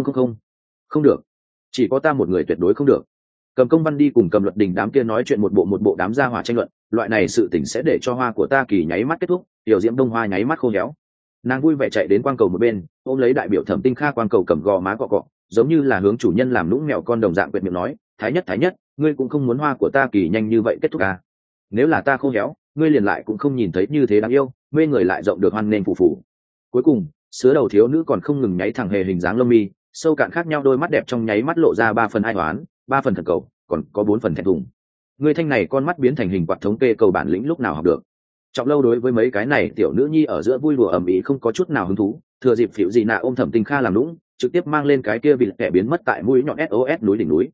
Không được. Chỉ có ta một người tuyệt đối không được. Cầm công văn đi cùng Cầm Luật Đình đám kia nói chuyện một bộ đám gia hỏa tranh luận, loại này sự tình sẽ để cho hoa của ta kỳ nháy mắt kết thúc, tiểu diễm đông hoa nháy mắt khô héo. Nàng vui vẻ chạy đến quang cầu một bên, ôm lấy đại biểu Thẩm Tinh Kha quang cầu cầm gò má cọ, giống như là hướng chủ nhân làm nũng mèo con đồng dạng quyệt miệng nói, thái nhất, ngươi cũng không muốn hoa của ta kỳ nhanh như vậy kết thúc à? Nếu là ta khô héo, ngươi liền lại cũng không nhìn thấy như thế đáng yêu, mê người lại rộng được hoan nên phủ. Cuối cùng, sứa đầu thiếu nữ còn không ngừng nháy thẳng hề hình dáng lông mi, sâu cạn khác nhau đôi mắt đẹp trong nháy mắt lộ ra 3 phần ai toán, 3 phần thần cầu, còn có 4 phần thẹn thùng. Ngươi thanh này con mắt biến thành hình quạt thống kê cầu bản lĩnh lúc nào học được. Trọng Lâu đối với mấy cái này tiểu nữ nhi ở giữa vui đùa ầm ĩ không có chút nào hứng thú, thừa dịp Phiệu Di Nạ ôm Thẩm Tinh Kha làm lũng, trực tiếp mang lên cái kia bị kẻ biến mất tại mũi nhọn SOS núi đỉnh núi.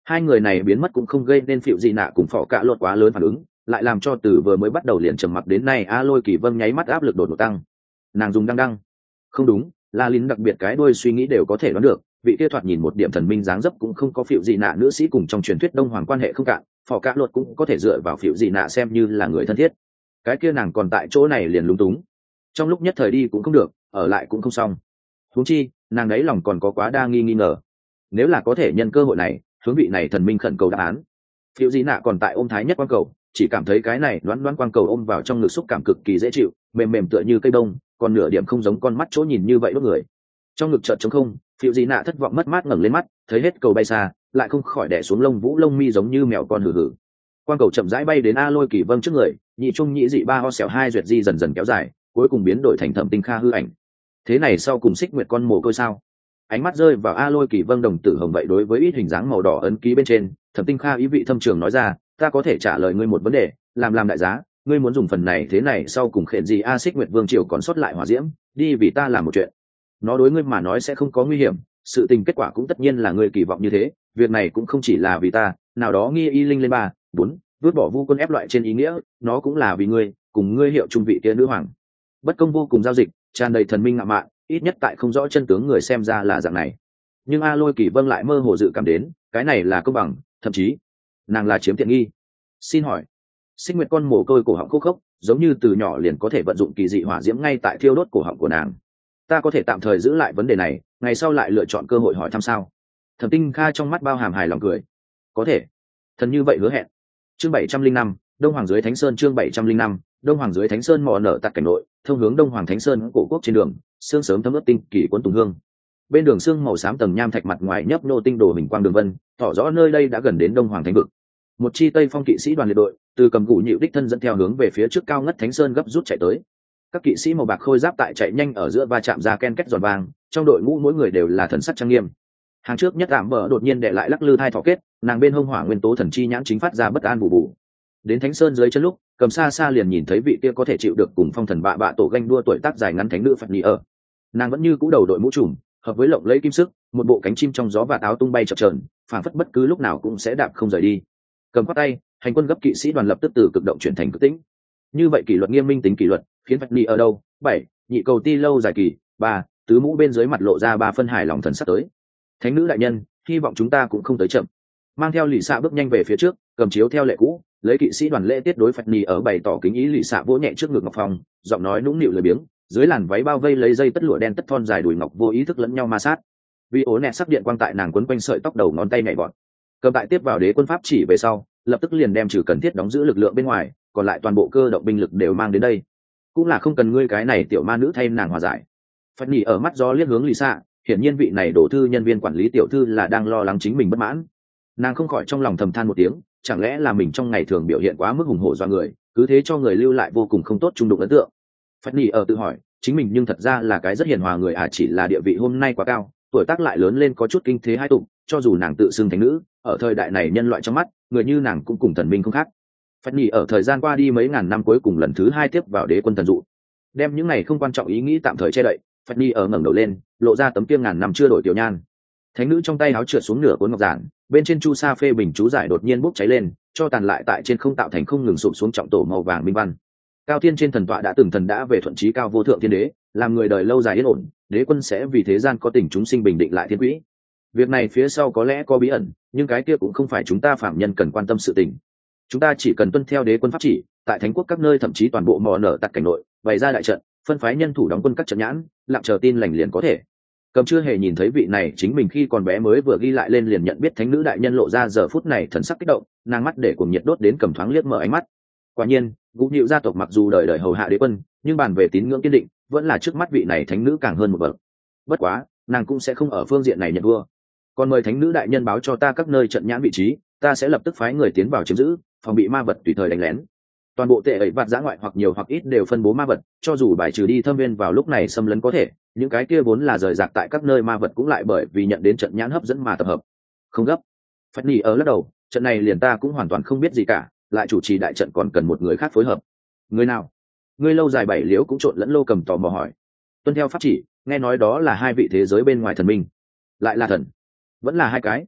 Hai người này biến mất cũng không gây nên phịu gì nạ cùng phỏ cạ lột quá lớn phản ứng, lại làm cho từ vừa mới bắt đầu liền trầm mặc đến nay A Lôi Kỳ Vân nháy mắt áp lực đột ngột tăng. Nàng dùng đăng, không đúng, La Lín đặc biệt cái đuôi suy nghĩ đều có thể đoán được, vị kia thoạt nhìn một điểm thần minh dáng dấp cũng không có phịu gì nạ nữ sĩ cùng trong truyền thuyết đông hoàng quan hệ không cạn, phỏ cạ lột cũng có thể dựa vào phịu gì nạ xem như là người thân thiết. Cái kia nàng còn tại chỗ này liền lúng túng, trong lúc nhất thời đi cũng không được, ở lại cũng không xong. Huống chi nàng đấy lòng còn có quá đa nghi ngờ, nếu là có thể nhân cơ hội này hướng vị này thần minh khẩn cầu đáp án. Phiêu Di Nạ còn tại ôm thái nhất quang cầu, chỉ cảm thấy cái này đoán quang cầu ôm vào trong ngực xúc cảm cực kỳ dễ chịu, mềm mềm tựa như cây bông, còn nửa điểm không giống con mắt chỗ nhìn như vậy đốt người. Trong ngực chợt trống không, Phiêu Di Nạ thất vọng mất mát ngẩng lên mắt, thấy hết cầu bay xa, lại không khỏi đè xuống lông vũ lông mi giống như mèo con hừ hừ. Quang cầu chậm rãi bay đến A Lôi Kỳ Vân trước người, nhị trung nhị dị ba ho xẻo hai duyệt di dần dần kéo dài, cuối cùng biến đổi thành Thẩm Tinh Kha hư ảnh. Thế này sau cùng xích nguyệt con mồ côi sao? Ánh mắt rơi vào A Lôi Kỳ Vân đồng tử hồng vậy đối với ít hình dáng màu đỏ ấn ký bên trên, Thẩm Tinh Kha ý vị thâm trường nói ra, ta có thể trả lời ngươi một vấn đề, làm đại giá, ngươi muốn dùng phần này thế này sau cùng khện gì A Xích Nguyệt Vương triều còn sót lại hỏa diễm, đi vì ta làm một chuyện. Nó đối ngươi mà nói sẽ không có nguy hiểm, sự tình kết quả cũng tất nhiên là ngươi kỳ vọng như thế, việc này cũng không chỉ là vì ta, nào đó nghi y linh lên 3, 4, vứt bỏ vu quân ép loại trên ý nghĩa, nó cũng là vì ngươi, cùng ngươi hiệu trung vị kia nữ hoàng. Bất công vô cùng giao dịch, tràn đầy thần minh ngạo mạn, ít nhất tại không rõ chân tướng người xem ra là dạng này. Nhưng A Lôi Kỳ Vân lại mơ hồ dự cảm đến, cái này là công bằng, thậm chí nàng là chiếm tiện nghi. Xin hỏi, Xích Nguyệt con mồ côi cổ họng khô khốc, giống như từ nhỏ liền có thể vận dụng kỳ dị hỏa diễm ngay tại thiêu đốt cổ họng của nàng. Ta có thể tạm thời giữ lại vấn đề này, ngày sau lại lựa chọn cơ hội hỏi thăm sao? Thẩm Tinh Kha trong mắt bao hàm hài lòng cười. Có thể, thần như vậy hứa hẹn. Chương 705, Đông Hoàng dưới Thánh Sơn. Chương 705, Đông Hoàng dưới Thánh Sơn mò nở tạt cảnh nội, thông hướng Đông Hoàng Thánh Sơn cổ quốc trên đường, sương sớm thấm ướt tinh kỳ cuốn tùng hương. Bên đường sương màu xám tầng nham thạch mặt ngoài nhấp nô tinh đồ hình quang đường vân, tỏ rõ nơi đây đã gần đến Đông Hoàng Thánh vực. Một chi Tây Phong kỵ sĩ đoàn liệt đội, từ cầm cụ nhịu đích thân dẫn theo hướng về phía trước cao ngất Thánh Sơn gấp rút chạy tới. Các kỵ sĩ màu bạc khôi giáp tại chạy nhanh ở giữa va chạm ra ken két giòn vàng, trong đội ngũ mỗi người đều là thần sắc trang nghiêm. Hàng trước nhất ảm bờ đột nhiên đệ lại lắc lư thai thọ kết, nàng bên hông hỏa nguyên tố thần chi nhãn chính phát ra bất an bù bù. Đến Thánh Sơn dưới chân lúc, cầm xa xa liền nhìn thấy vị kia có thể chịu được cùng phong thần bạ tổ ganh đua tuổi tác dài ngắn thánh nữ Phật Nhi ở. Nàng vẫn như cũ đầu đội mũ trùm, hợp với lộng lẫy kim sức, một bộ cánh chim trong gió và áo tung bay chập chờn, phảng phất bất cứ lúc nào cũng sẽ đạp không rời đi. Cầm quát tay, hành quân gấp kỵ sĩ đoàn lập tức từ cực động chuyển thành cực tĩnh. Như vậy kỷ luật nghiêm minh tính kỷ luật, khiến Phật Nhi ở đâu? 7, nhị cầu ti lâu dài kỳ, 3, tứ mũ bên dưới mặt lộ ra 3 phân hài lòng thần sắc tới. Thánh nữ đại nhân, hy vọng chúng ta cũng không tới chậm. Mang theo lì xạ bước nhanh về phía trước, cầm chiếu theo lệ cũ, lấy kỵ sĩ đoàn lễ tiết đối Phật Nhi ở bày tỏ kính ý. Lì xạ vỗ nhẹ trước ngực ngọc phong, giọng nói nũng nịu lười biếng, dưới làn váy bao vây lấy dây tất lụa đen tất thon dài đùi ngọc vô ý thức lẫn nhau ma sát. Vì ố nẹt sắc điện quang tại nàng quấn quanh sợi tóc đầu ngón tay nhảy vọt. Cầm tại tiếp vào đế quân pháp chỉ về sau, lập tức liền đem trừ cần thiết đóng giữ lực lượng bên ngoài, còn lại toàn bộ cơ động binh lực đều mang đến đây. Cũng là không cần ngươi cái này tiểu ma nữ thay nàng hòa giải. Phật Nhi ở mắt gió liếc hướng lì xạ, hiển nhiên vị này đổ thư nhân viên quản lý tiểu thư là đang lo lắng chính mình bất mãn. Nàng không khỏi trong lòng thầm than một tiếng, chẳng lẽ là mình trong ngày thường biểu hiện quá mức hùng hổ do người, cứ thế cho người lưu lại vô cùng không tốt trung đụng ấn tượng. Phật Nhi ở tự hỏi, chính mình nhưng thật ra là cái rất hiền hòa người chỉ là địa vị hôm nay quá cao, tuổi tác lại lớn lên có chút kinh thế hai tụng, cho dù nàng tự xưng thánh nữ, ở thời đại này nhân loại trong mắt, người như nàng cũng cùng thần minh không khác. Phật Nhi ở thời gian qua đi mấy ngàn năm cuối cùng lần thứ 2 tiếp vào đế quân thần dụ, đem những này không quan trọng ý nghĩ tạm thời che đậy. Phật Nhi ở ngẩng đầu lên, lộ ra tấm kia ngàn năm chưa đổi tiểu nhan. Thánh nữ trong tay áo trượt xuống nửa cuốn ngọc giản, bên trên chu sa phê bình chú giải đột nhiên bốc cháy lên, cho tàn lại tại trên không tạo thành không ngừng sụp xuống trọng tổ màu vàng minh văn. Cao thiên trên thần tọa đã từng thần đã về thuận chí cao vô thượng thiên đế, làm người đời lâu dài yên ổn, đế quân sẽ vì thế gian có tình chúng sinh bình định lại thiên quỹ. Việc này phía sau có lẽ có bí ẩn, nhưng cái kia cũng không phải chúng ta phạm nhân cần quan tâm sự tình. Chúng ta chỉ cần tuân theo đế quân pháp chỉ, tại thánh quốc các nơi thậm chí toàn bộ mò nở tạt cảnh nội, bày ra đại trận, phân phái nhân thủ đóng quân các trận nhãn, lặng chờ tin lành liền có thể. Cầm chưa hề nhìn thấy vị này chính mình khi còn bé mới vừa ghi lại lên liền nhận biết thánh nữ đại nhân lộ ra giờ phút này thần sắc kích động, nàng mắt để cùng nhiệt đốt đến cầm thoáng liếc mở ánh mắt. Quả nhiên, Gũ Nhịu gia tộc mặc dù đời đời hầu hạ đế quân, nhưng bàn về tín ngưỡng kiên định, vẫn là trước mắt vị này thánh nữ càng hơn một bậc. Bất quá, nàng cũng sẽ không ở phương diện này nhận vua. Còn mời thánh nữ đại nhân báo cho ta các nơi trận nhãn vị trí, ta sẽ lập tức phái người tiến vào chiếm giữ, phòng bị ma vật tùy thời đánh lén. Toàn bộ tệ ấy vặt giã ngoại hoặc nhiều hoặc ít đều phân bố ma vật, cho dù bài trừ đi thâm viên vào lúc này xâm lấn có thể, những cái kia vốn là rời rạc tại các nơi ma vật cũng lại bởi vì nhận đến trận nhãn hấp dẫn mà tập hợp. Không gấp. Phật Nhi ở lắc đầu, trận này liền ta cũng hoàn toàn không biết gì cả, lại chủ trì đại trận còn cần một người khác phối hợp. Người nào? Người lâu dài bảy liễu cũng trộn lẫn lô cầm tò mò hỏi. Tuân theo pháp chỉ, nghe nói đó là 2 vị thế giới bên ngoài thần minh. Lại là thần? Vẫn là 2 cái?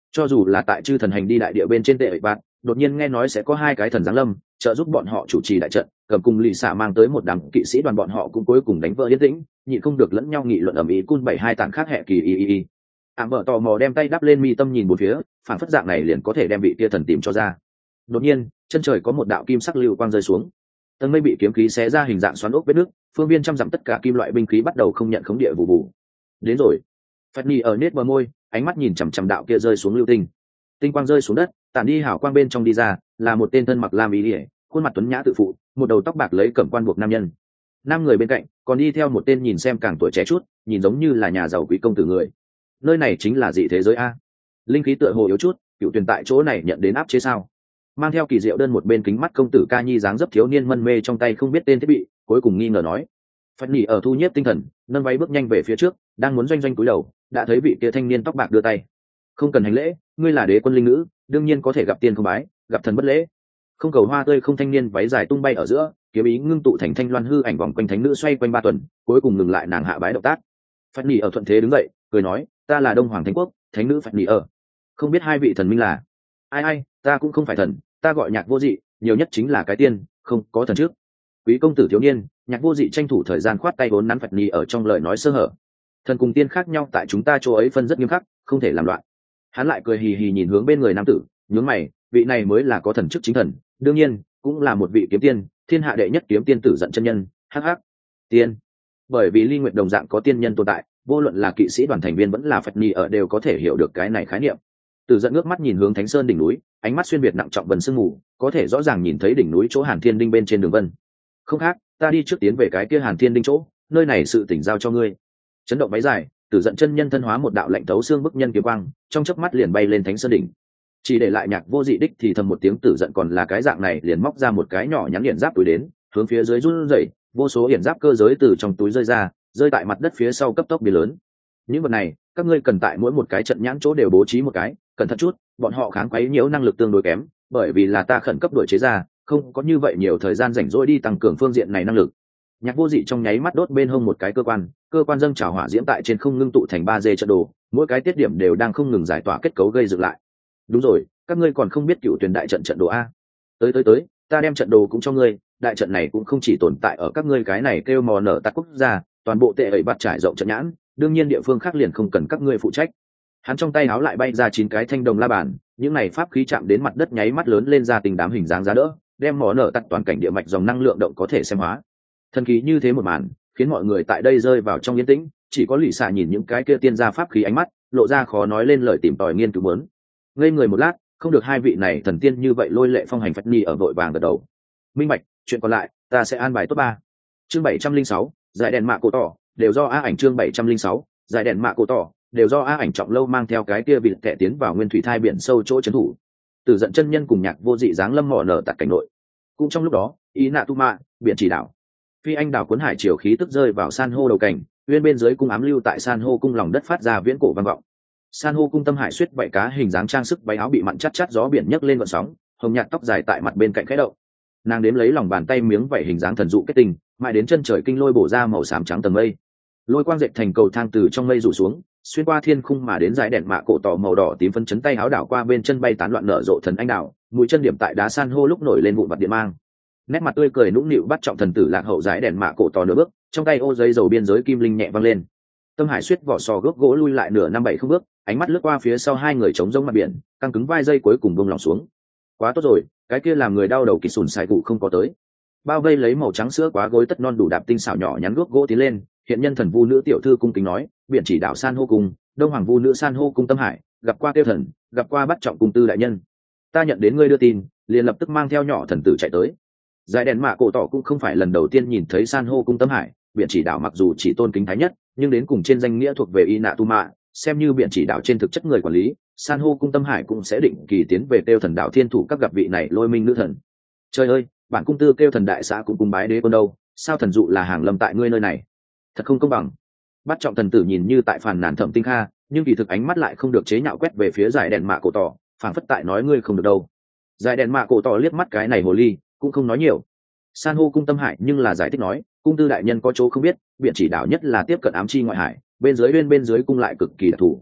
Cho dù là tại chư thần hành đi đại địa bên trên tệ ẩy bạt, đột nhiên nghe nói sẽ có hai cái thần giáng lâm trợ giúp bọn họ chủ trì đại trận, cầm cùng lì xạ mang tới một đám kỵ sĩ đoàn, bọn họ cũng cuối cùng đánh vỡ yên tĩnh, nhịn không được lẫn nhau nghị luận ầm ĩ. Cun 72 tàn khác hệ kỳ y. Ảm bợ tò mò đem tay đắp lên mi tâm nhìn một phía, phản phất dạng này liền có thể đem vị kia thần tìm cho ra. Đột nhiên chân trời có một đạo kim sắc lưu quang rơi xuống, tầng mây bị kiếm khí xé ra hình dạng xoắn ốc vết nước, phương viên trăm dặm tất cả kim loại binh khí bắt đầu không nhận khống địa vụ vụ. Đến rồi. Phật Nhi ở nết bờ môi, ánh mắt nhìn chằm chằm đạo kia rơi xuống lưu tinh. Tinh quang rơi xuống đất, tản đi hào quang bên trong đi ra, là một tên thân mặc lam y liễu, khuôn mặt tuấn nhã tự phụ, một đầu tóc bạc lấy cẩm quan buộc nam nhân. Năm người bên cạnh còn đi theo một tên nhìn xem càng tuổi trẻ chút, nhìn giống như là nhà giàu quý công tử người. Nơi này chính là dị thế giới a. Linh khí tựa hồ yếu chút, cựu tuyển tại chỗ này nhận đến áp chế sao? Mang theo kỳ diệu đơn một bên kính mắt công tử ca nhi dáng dấp thiếu niên mân mê trong tay không biết tên thiết bị, cuối cùng nghi ngờ nói. Phật Nhi ở thu nhiếp tinh thần, nâng váy bước nhanh về phía trước, đang muốn doanh cúi đầu, đã thấy vị kia thanh niên tóc bạc đưa tay. Không cần hành lễ, ngươi là đế quân linh nữ, đương nhiên có thể gặp tiên không bái, gặp thần bất lễ. Không cầu hoa tươi không, thanh niên váy dài tung bay ở giữa, kiếm ý ngưng tụ thành thanh loan hư ảnh vòng quanh thánh nữ xoay quanh 3 tuần, cuối cùng ngừng lại nàng hạ bái động tác. Phật Nhi ở thuận thế đứng dậy, cười nói, ta là Đông Hoàng Thánh Quốc thánh nữ Phật Nhi ở, không biết hai vị thần minh là ai? Ta cũng không phải thần, ta gọi Nhạc Vô Dị, nhiều nhất chính là cái tiên, không có thần trước. Quý công tử thiếu niên, Nhạc Vô Dị tranh thủ thời gian khoát tay vốn nắn Phật Nhi ở trong lời nói sơ hở. Thần cùng tiên khác nhau tại chúng ta chỗ ấy phân rất nghiêm khắc, không thể làm loạn. Hắn lại cười hì hì nhìn hướng bên người nam tử, nhướng mày, vị này mới là có thần chức chính thần, đương nhiên cũng là một vị kiếm tiên, thiên hạ đệ nhất kiếm tiên Tử Giận chân nhân. Hắc hắc. Tiên. Bởi vì Ly Nguyệt đồng dạng có tiên nhân tồn tại, vô luận là kỵ sĩ đoàn thành viên vẫn là Phật Nhi ở đều có thể hiểu được cái này khái niệm. Tử Giận ngước mắt nhìn hướng Thánh Sơn đỉnh núi, ánh mắt xuyên việt nặng trọng vần sương mù, có thể rõ ràng nhìn thấy đỉnh núi chỗ Hàn Thiên Đinh bên trên đường vân. Không khác, ta đi trước tiến về cái kia Hàn Thiên Đinh chỗ, nơi này sự tỉnh giao cho ngươi. Chấn động váy dài, Tử Giận chân nhân thân hóa một đạo lạnh thấu xương bức nhân kiếm quang, trong chớp mắt liền bay lên Thánh Sơn đỉnh. Chỉ để lại Nhạc Vô Dị đích thì thầm một tiếng, Tử Giận còn là cái dạng này, liền móc ra một cái nhỏ nhắn yển giáp túi đến, hướng phía dưới run rẩy, vô số yển giáp cơ giới từ trong túi rơi ra, rơi tại mặt đất phía sau cấp tốc biến lớn. Những vật này, các ngươi cần tại mỗi một cái trận nhãn chỗ đều bố trí một cái, cẩn thận chút, bọn họ kháng quấy nhiễu năng lực tương đối kém, bởi vì là ta khẩn cấp đổi chế ra, không có như vậy nhiều thời gian rảnh rỗi đi tăng cường phương diện này năng lực. Nhạc Vô Dị trong nháy mắt đốt bên hông một cái cơ quan dâng trào hỏa diễm tại trên không ngưng tụ thành 3D trận đồ, mỗi cái tiết điểm đều đang không ngừng giải tỏa kết cấu gây dựng lại. Đúng rồi, các ngươi còn không biết Cựu Tuyển đại trận trận đồ a? Tới, ta đem trận đồ cũng cho ngươi, đại trận này cũng không chỉ tồn tại ở các ngươi cái này kêu mò nở tạc quốc gia, toàn bộ tệ ẩy bạt trải rộng trận nhãn, đương nhiên địa phương khác liền không cần các ngươi phụ trách. Hắn trong tay áo lại bay ra 9 cái thanh đồng la bàn, những này pháp khí chạm đến mặt đất nháy mắt lớn lên ra tình đám hình dáng giá đỡ, đem mỏ nở tạc toàn cảnh địa mạch dòng năng lượng động có thể xem hóa. Thần kỳ như thế một màn, khiến mọi người tại đây rơi vào trong yên tĩnh, chỉ có Lỷ Xạ nhìn những cái kia tiên gia pháp khí, ánh mắt lộ ra khó nói lên lời tìm tòi nghiên cứu muốn. Ngây người một lát, không được hai vị này thần tiên như vậy lôi lệ phong hành. Phật Nhi ở vội vàng gật đầu. Minh bạch, chuyện còn lại ta sẽ an bài tốt ba. Chương 706, giải đèn mạ cổ tỏ, đều do A Ảnh. Chương 706, giải đèn mạ cổ tỏ, đều do A Ảnh trọng lâu mang theo cái kia vịt kẻ tiến vào nguyên thủy thai biển sâu chỗ trấn thủ. Tử Giận chân nhân cùng Nhạc Vô Dị dáng lâm mỏ nở tạc cảnh nội. Cũng trong lúc đó, ý nạ tu mạ biển chỉ đảo, phi anh đảo cuốn hải chiều khí tức rơi vào san hô đầu cảnh, uyên bên dưới cung ám lưu tại san hô cung lòng đất phát ra viễn cổ vang vọng. San hô cung tâm hải suyết vảy cá hình dáng trang sức váy áo bị mặn chát chát gió biển nhấc lên vận sóng, hồng nhạt tóc dài tại mặt bên cạnh khẽ động. Nàng đếm lấy lòng bàn tay miếng vảy hình dáng thần dụ kết tinh, mãi đến chân trời kinh lôi bổ ra màu xám trắng tầng mây. Lôi quang dệt thành cầu thang từ trong mây rủ xuống, xuyên qua thiên khung mà đến dải đèn mạ cổ tỏ màu đỏ tím phân chấn tay áo đảo qua bên chân bay tán loạn nở rộ thần anh đảo, mũi chân điểm tại đá san hô lúc nổi lên vụn vặt điện mang. Nét mặt tươi cười nũng nịu bắt trọng thần tử lạc hậu dải đèn mạ cổ tỏ nửa bước, trong tay ô giấy dầu biên giới kim linh nhẹ văng lên. Tâm hải suyết vỏ sò gốc gỗ lui lại nửa năm bảy không bước, ánh mắt lướt qua phía sau hai người chống rông mặt biển, căng cứng vai dây cuối cùng buông lỏng xuống. Quá tốt rồi, cái kia làm người đau đầu kỳ sùn xài cụ không có tới. Bao vây lấy màu trắng sữa quá gối tất non đủ đạp tinh xảo nhỏ nhắn gốc gỗ tiến lên, hiện nhân thần vu nữ tiểu thư cung kính nói, biển chỉ đảo san hô cung, đông hoàng vu nữ san hô cung tâm hải, gặp qua tiêu thần, gặp qua bắt trọng cung tư đại nhân. Ta nhận đến ngươi đưa tin, liền lập tức mang theo nhỏ thần tử chạy tới. Giải đèn mạ cổ tỏ cũng không phải lần đầu tiên nhìn thấy san hô cung tâm hải, biển chỉ đảo mặc dù chỉ tôn kính thái nhất, nhưng đến cùng trên danh nghĩa thuộc về y nạ tu mạ, xem như biển chỉ đảo trên thực chất người quản lý, san hô cung tâm hải cũng sẽ định kỳ tiến về tiêu thần đảo thiên thủ các gặp vị này lôi minh nữ thần. Trời ơi, bản cung tư kêu thần đại xã cũng cung bái đế quân đâu, sao thần dụ là hàng lâm tại ngươi nơi này, thật không công bằng. Bắt trọng thần tử nhìn như tại phàn nàn Thẩm Tinh Kha, nhưng kỳ thực ánh mắt lại không được chế nhạo quét về phía giải đèn mạ cổ tỏ, phảng phất tại nói ngươi không được đâu. Giải đèn mạ cổ tỏ liếc mắt cái này hồ ly, cũng không nói nhiều. San hô cung tâm hải nhưng là giải thích nói, cung tư đại nhân có chỗ không biết, biển chỉ đảo nhất là tiếp cận ám chi ngoại hải, bên dưới cung lại cực kỳ đặc thù.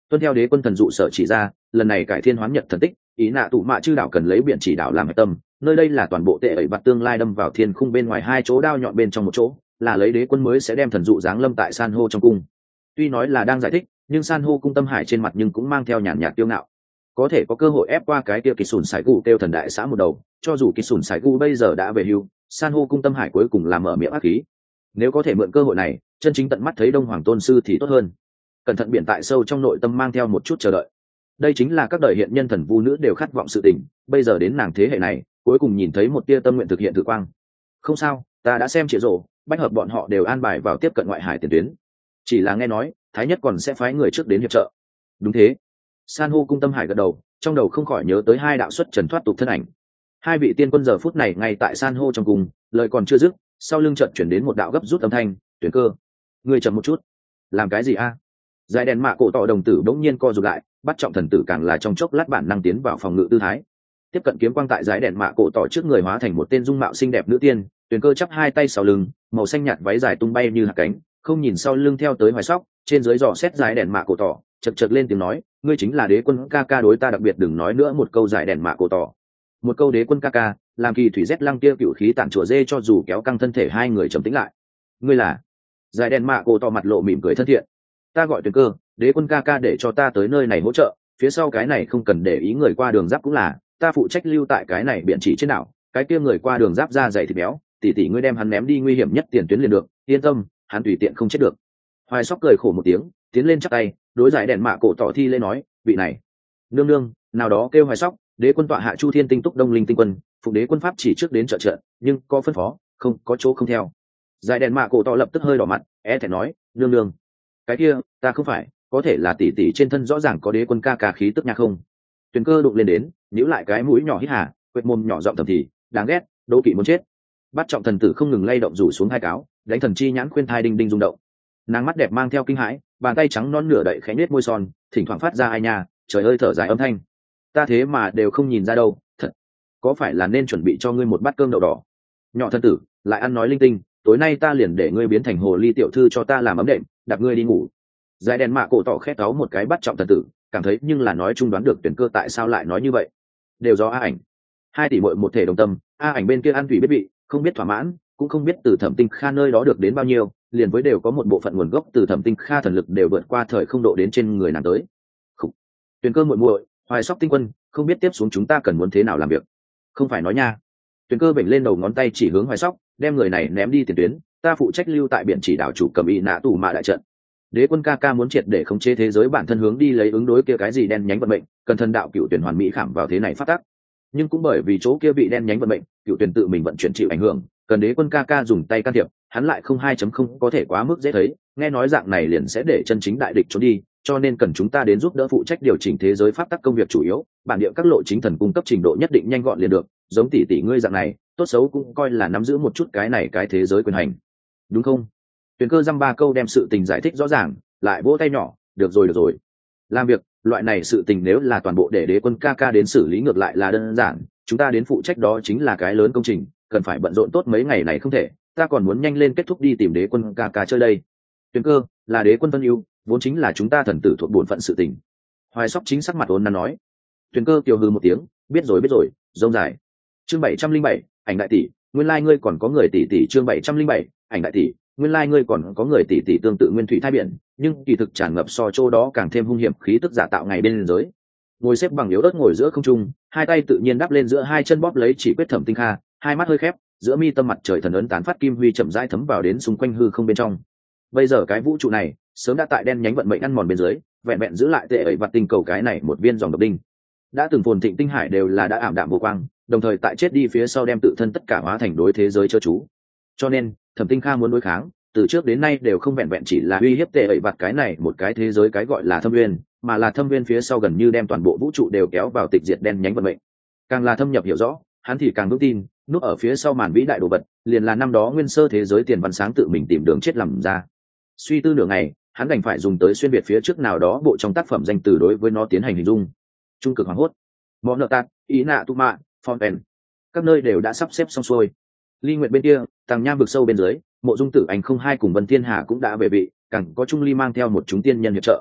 tuân theo đế quân thần dụ sở chỉ ra, lần này cải thiên hoán nhật thần tích, ý nạ tụ mạ chư đảo cần lấy biển chỉ đảo làm hạch tâm, nơi đây là toàn bộ tệ ẩy vặt tương lai đâm vào thiên khung bên ngoài hai chỗ đao nhọn bên trong một chỗ, là lấy đế quân mới sẽ đem thần dụ giáng lâm tại san hô trong cung. Tuy nói là đang giải thích, nhưng san hô cung tâm hải trên mặt nhưng cũng mang theo nhàn nhạt kiêu ngạo, có thể có cơ hội ép qua cái kia kỳ sùn sải gu kêu thần đại xã một đầu. Cho dù kỳ sùn sải gu bây giờ đã về hưu, san hô cung tâm hải cuối cùng là mở miệng ác khí, nếu có thể mượn cơ hội này chân chính tận mắt thấy đông hoàng tôn sư thì tốt hơn. Cẩn thận biển tại sâu trong nội tâm mang theo một chút chờ đợi, đây chính là các đời hiện nhân thần vu nữ đều khát vọng sự tình, bây giờ đến nàng thế hệ này cuối cùng nhìn thấy một tia tâm nguyện thực hiện tự quang. Không sao, ta đã xem triệu rộ bách hợp bọn họ đều an bài vào tiếp cận ngoại hải tiền tuyến, chỉ là nghe nói thái nhất còn sẽ phái người trước đến hiệp trợ. Đúng thế. San hô cung tâm hải gật đầu, trong đầu không khỏi nhớ tới hai đạo xuất trần thoát tục thân ảnh. Hai vị tiên quân giờ phút này ngay tại san hô trong cung, lời còn chưa dứt, sau lưng trận chuyển đến một đạo gấp rút âm thanh, Tuyển Cơ, ngươi chậm một chút. Làm cái gì a? Giải đèn mạ cổ tọ đồng tử đống nhiên co rụt lại, bắt trọng thần tử càng là trong chốc lát bản năng tiến vào phòng ngự tư thái. Tiếp cận kiếm quang tại giải đèn mạ cổ tọ trước người hóa thành một tên dung mạo xinh đẹp nữ tiên, Tuyển Cơ chắp hai tay sau lưng, màu xanh nhạt váy dài tung bay như hạt cánh, không nhìn sau lưng theo tới hoài sóc, trên dưới dò xét giải đèn mạ cổ tọ, chật chật lên tiếng nói, ngươi chính là đế quân ca ca đối ta đặc biệt đừng nói nữa một câu giải đèn mạ cổ tọ. Một câu đế quân ca ca, làm kỳ thủy rét lăng kia cựu khí tản chùa dê cho dù kéo căng thân thể hai người trầm tĩnh lại. Ngươi là? Giải đèn mạ cổ tọ mặt lộ mỉm cười thân thiện. Ta gọi Tuyển Cơ, đế quân ca ca để cho ta tới nơi này hỗ trợ, phía sau cái này không cần để ý người qua đường giáp cũng là, ta phụ trách lưu tại cái này biển chỉ trên đảo, cái kia người qua đường giáp ra dày thịt béo, tỉ tỉ ngươi đem hắn ném đi nguy hiểm nhất tiền tuyến liền được, yên tâm, hắn tùy tiện không chết được. Hoài Sóc cười khổ một tiếng, tiến lên chắp tay, đối giải đèn mạ cổ tỏ thi lễ nói, vị này nương nương nào đó kêu Hoài Sóc, đế quân tọa hạ Chu Thiên Tinh Túc Đông Linh Tinh Quân, phục đế quân pháp chỉ trước đến trợ trận, nhưng có phân phó, không có chỗ không theo. Giải đèn mạ cổ tỏ lập tức hơi đỏ mặt, thẹn nói, nương nương, cái kia ta không phải, có thể là tỷ tỷ trên thân rõ ràng có đế quân ca ca khí tức nha không? Tuyển Cơ đụng lên đến, nhíu lại cái mũi nhỏ hít hà, quệt mồm nhỏ giọng thầm thì, đáng ghét, đố kỵ muốn chết. Bắt trọng thần tử không ngừng lay động rủ xuống hai cáo, đánh thần chi nhãn khuyên thai đinh đinh rung động. Nàng mắt đẹp mang theo kinh hãi, bàn tay trắng non nửa đậy khẽ nhếch môi son, thỉnh thoảng phát ra ai nha, trời ơi thở dài âm thanh. Ta thế mà đều không nhìn ra đâu, thật. Có phải là nên chuẩn bị cho ngươi một bát cơm đậu đỏ? Nhỏ thần tử, lại ăn nói linh tinh, tối nay ta liền để ngươi biến thành hồ ly tiểu thư cho ta làm ấm đệm, đặt ngươi đi ngủ. Giải đèn mạ cổ tỏ khét cáu một cái bắt trọng thần tử, cảm thấy nhưng là nói chung đoán được Tuyển Cơ tại sao lại nói như vậy. Đều do A Ảnh. Hai tỷ muội một thể đồng tâm, A Ảnh bên kia ăn thủy biết vị, không biết thỏa mãn, cũng không biết từ Thẩm Tinh Kha nơi đó được đến bao nhiêu, liền với đều có một bộ phận nguồn gốc từ Thẩm Tinh Kha thần lực đều vượt qua thời không độ đến trên người nàng tới. Khủ. Tuyển Cơ muội muội, Hoài Sóc tinh quân, không biết tiếp xuống chúng ta cần muốn thế nào làm việc. Không phải nói nha. Tuyển Cơ vểnh lên đầu ngón tay chỉ hướng Hoài Sóc, đem người này ném đi tiền tuyến, ta phụ trách lưu tại biển chỉ đảo chủ cầm y nã tù mạ đại trận. Đế quân ca ca muốn triệt để khống chế thế giới bản thân hướng đi lấy ứng đối kia cái gì đen nhánh vận mệnh, cần thần đạo cựu tuyển hoàn mỹ khảm vào thế này phát tác. Nhưng cũng bởi vì chỗ kia bị đen nhánh vận mệnh, cựu tuyển tự mình vận chuyển chịu ảnh hưởng, cần đế quân ca ca dùng tay can thiệp, hắn lại không 2.0 có thể quá mức dễ thấy, nghe nói dạng này liền sẽ để chân chính đại địch trốn đi, cho nên cần chúng ta đến giúp đỡ phụ trách điều chỉnh thế giới pháp tắc công việc chủ yếu, bản địa các lộ chính thần cung cấp trình độ nhất định nhanh gọn liền được, giống tỷ tỷ ngươi dạng này, tốt xấu cũng coi là nắm giữ một chút cái này cái thế giới quyền hành. Đúng không? Tuyển Cơ dăm ba câu đem sự tình giải thích rõ ràng, lại vỗ tay nhỏ, được rồi. Làm việc, loại này sự tình nếu là toàn bộ để đế quân ca ca đến xử lý ngược lại là đơn giản, chúng ta đến phụ trách đó chính là cái lớn công trình, cần phải bận rộn tốt mấy ngày này không thể, ta còn muốn nhanh lên kết thúc đi tìm đế quân ca ca chơi đây. Tuyển Cơ, là đế quân vân yêu, vốn chính là chúng ta thần tử thuộc bổn phận sự tình. Hoài Sóc chính sắc mặt ôn nắn nói. Tuyển Cơ kiều hừ một tiếng, biết rồi, rông dài. Chương 707, ảnh đại tỷ, nguyên lai ngươi còn có người tỷ tỷ. Chương 707, ảnh đại tỷ, nguyên lai ngươi còn có người tỷ tỷ tương tự nguyên thủy thai biển, nhưng kỳ thực tràn ngập so chỗ đó càng thêm hung hiểm khí tức giả tạo ngày bên giới. Ngồi xếp bằng yếu ớt ngồi giữa không trung, hai tay tự nhiên đắp lên giữa hai chân bóp lấy chỉ quyết Thẩm Tinh Kha, hai mắt hơi khép, giữa mi tâm mặt trời thần ấn tán phát kim huy chậm rãi thấm vào đến xung quanh hư không bên trong. Bây giờ cái vũ trụ này sớm đã tại đen nhánh vận mệnh ăn mòn bên dưới, vẹn vẹn giữ lại tệ ấy vặt tinh cầu cái này một viên dòng độc đinh. Đã từng phồn thịnh tinh hải đều là đã ảm đạm vô quang, đồng thời tại chết đi phía sau đem tự thân tất cả hóa thành đối thế giới chớ chú. Cho nên Thẩm Tinh Kha muốn đối kháng, từ trước đến nay đều không vẹn vẹn chỉ là uy hiếp tệ ẩy vặt cái này một cái thế giới cái gọi là thâm viên, mà là thâm viên phía sau gần như đem toàn bộ vũ trụ đều kéo vào tịch diệt đen nhánh vận mệnh. Càng là thâm nhập hiểu rõ, hắn thì càng vững tin, núp ở phía sau màn vĩ đại đồ vật, liền là năm đó nguyên sơ thế giới tiền văn sáng tự mình tìm đường chết làm ra. Suy tư nửa ngày, hắn đành phải dùng tới xuyên biệt phía trước nào đó bộ trong tác phẩm danh từ đối với nó tiến hành hình dung. Trung cực hoàng hốt, món nợ tạt, ý nạ tu mạ, fonten, các nơi đều đã sắp xếp xong xuôi. Ly Nguyệt bên kia, Tàng Nham vực sâu bên dưới, Mộ Dung Tử Anh không hai cùng Vân Thiên Hà cũng đã về vị, càng có Trung Ly mang theo một chúng tiên nhân hiệp trợ.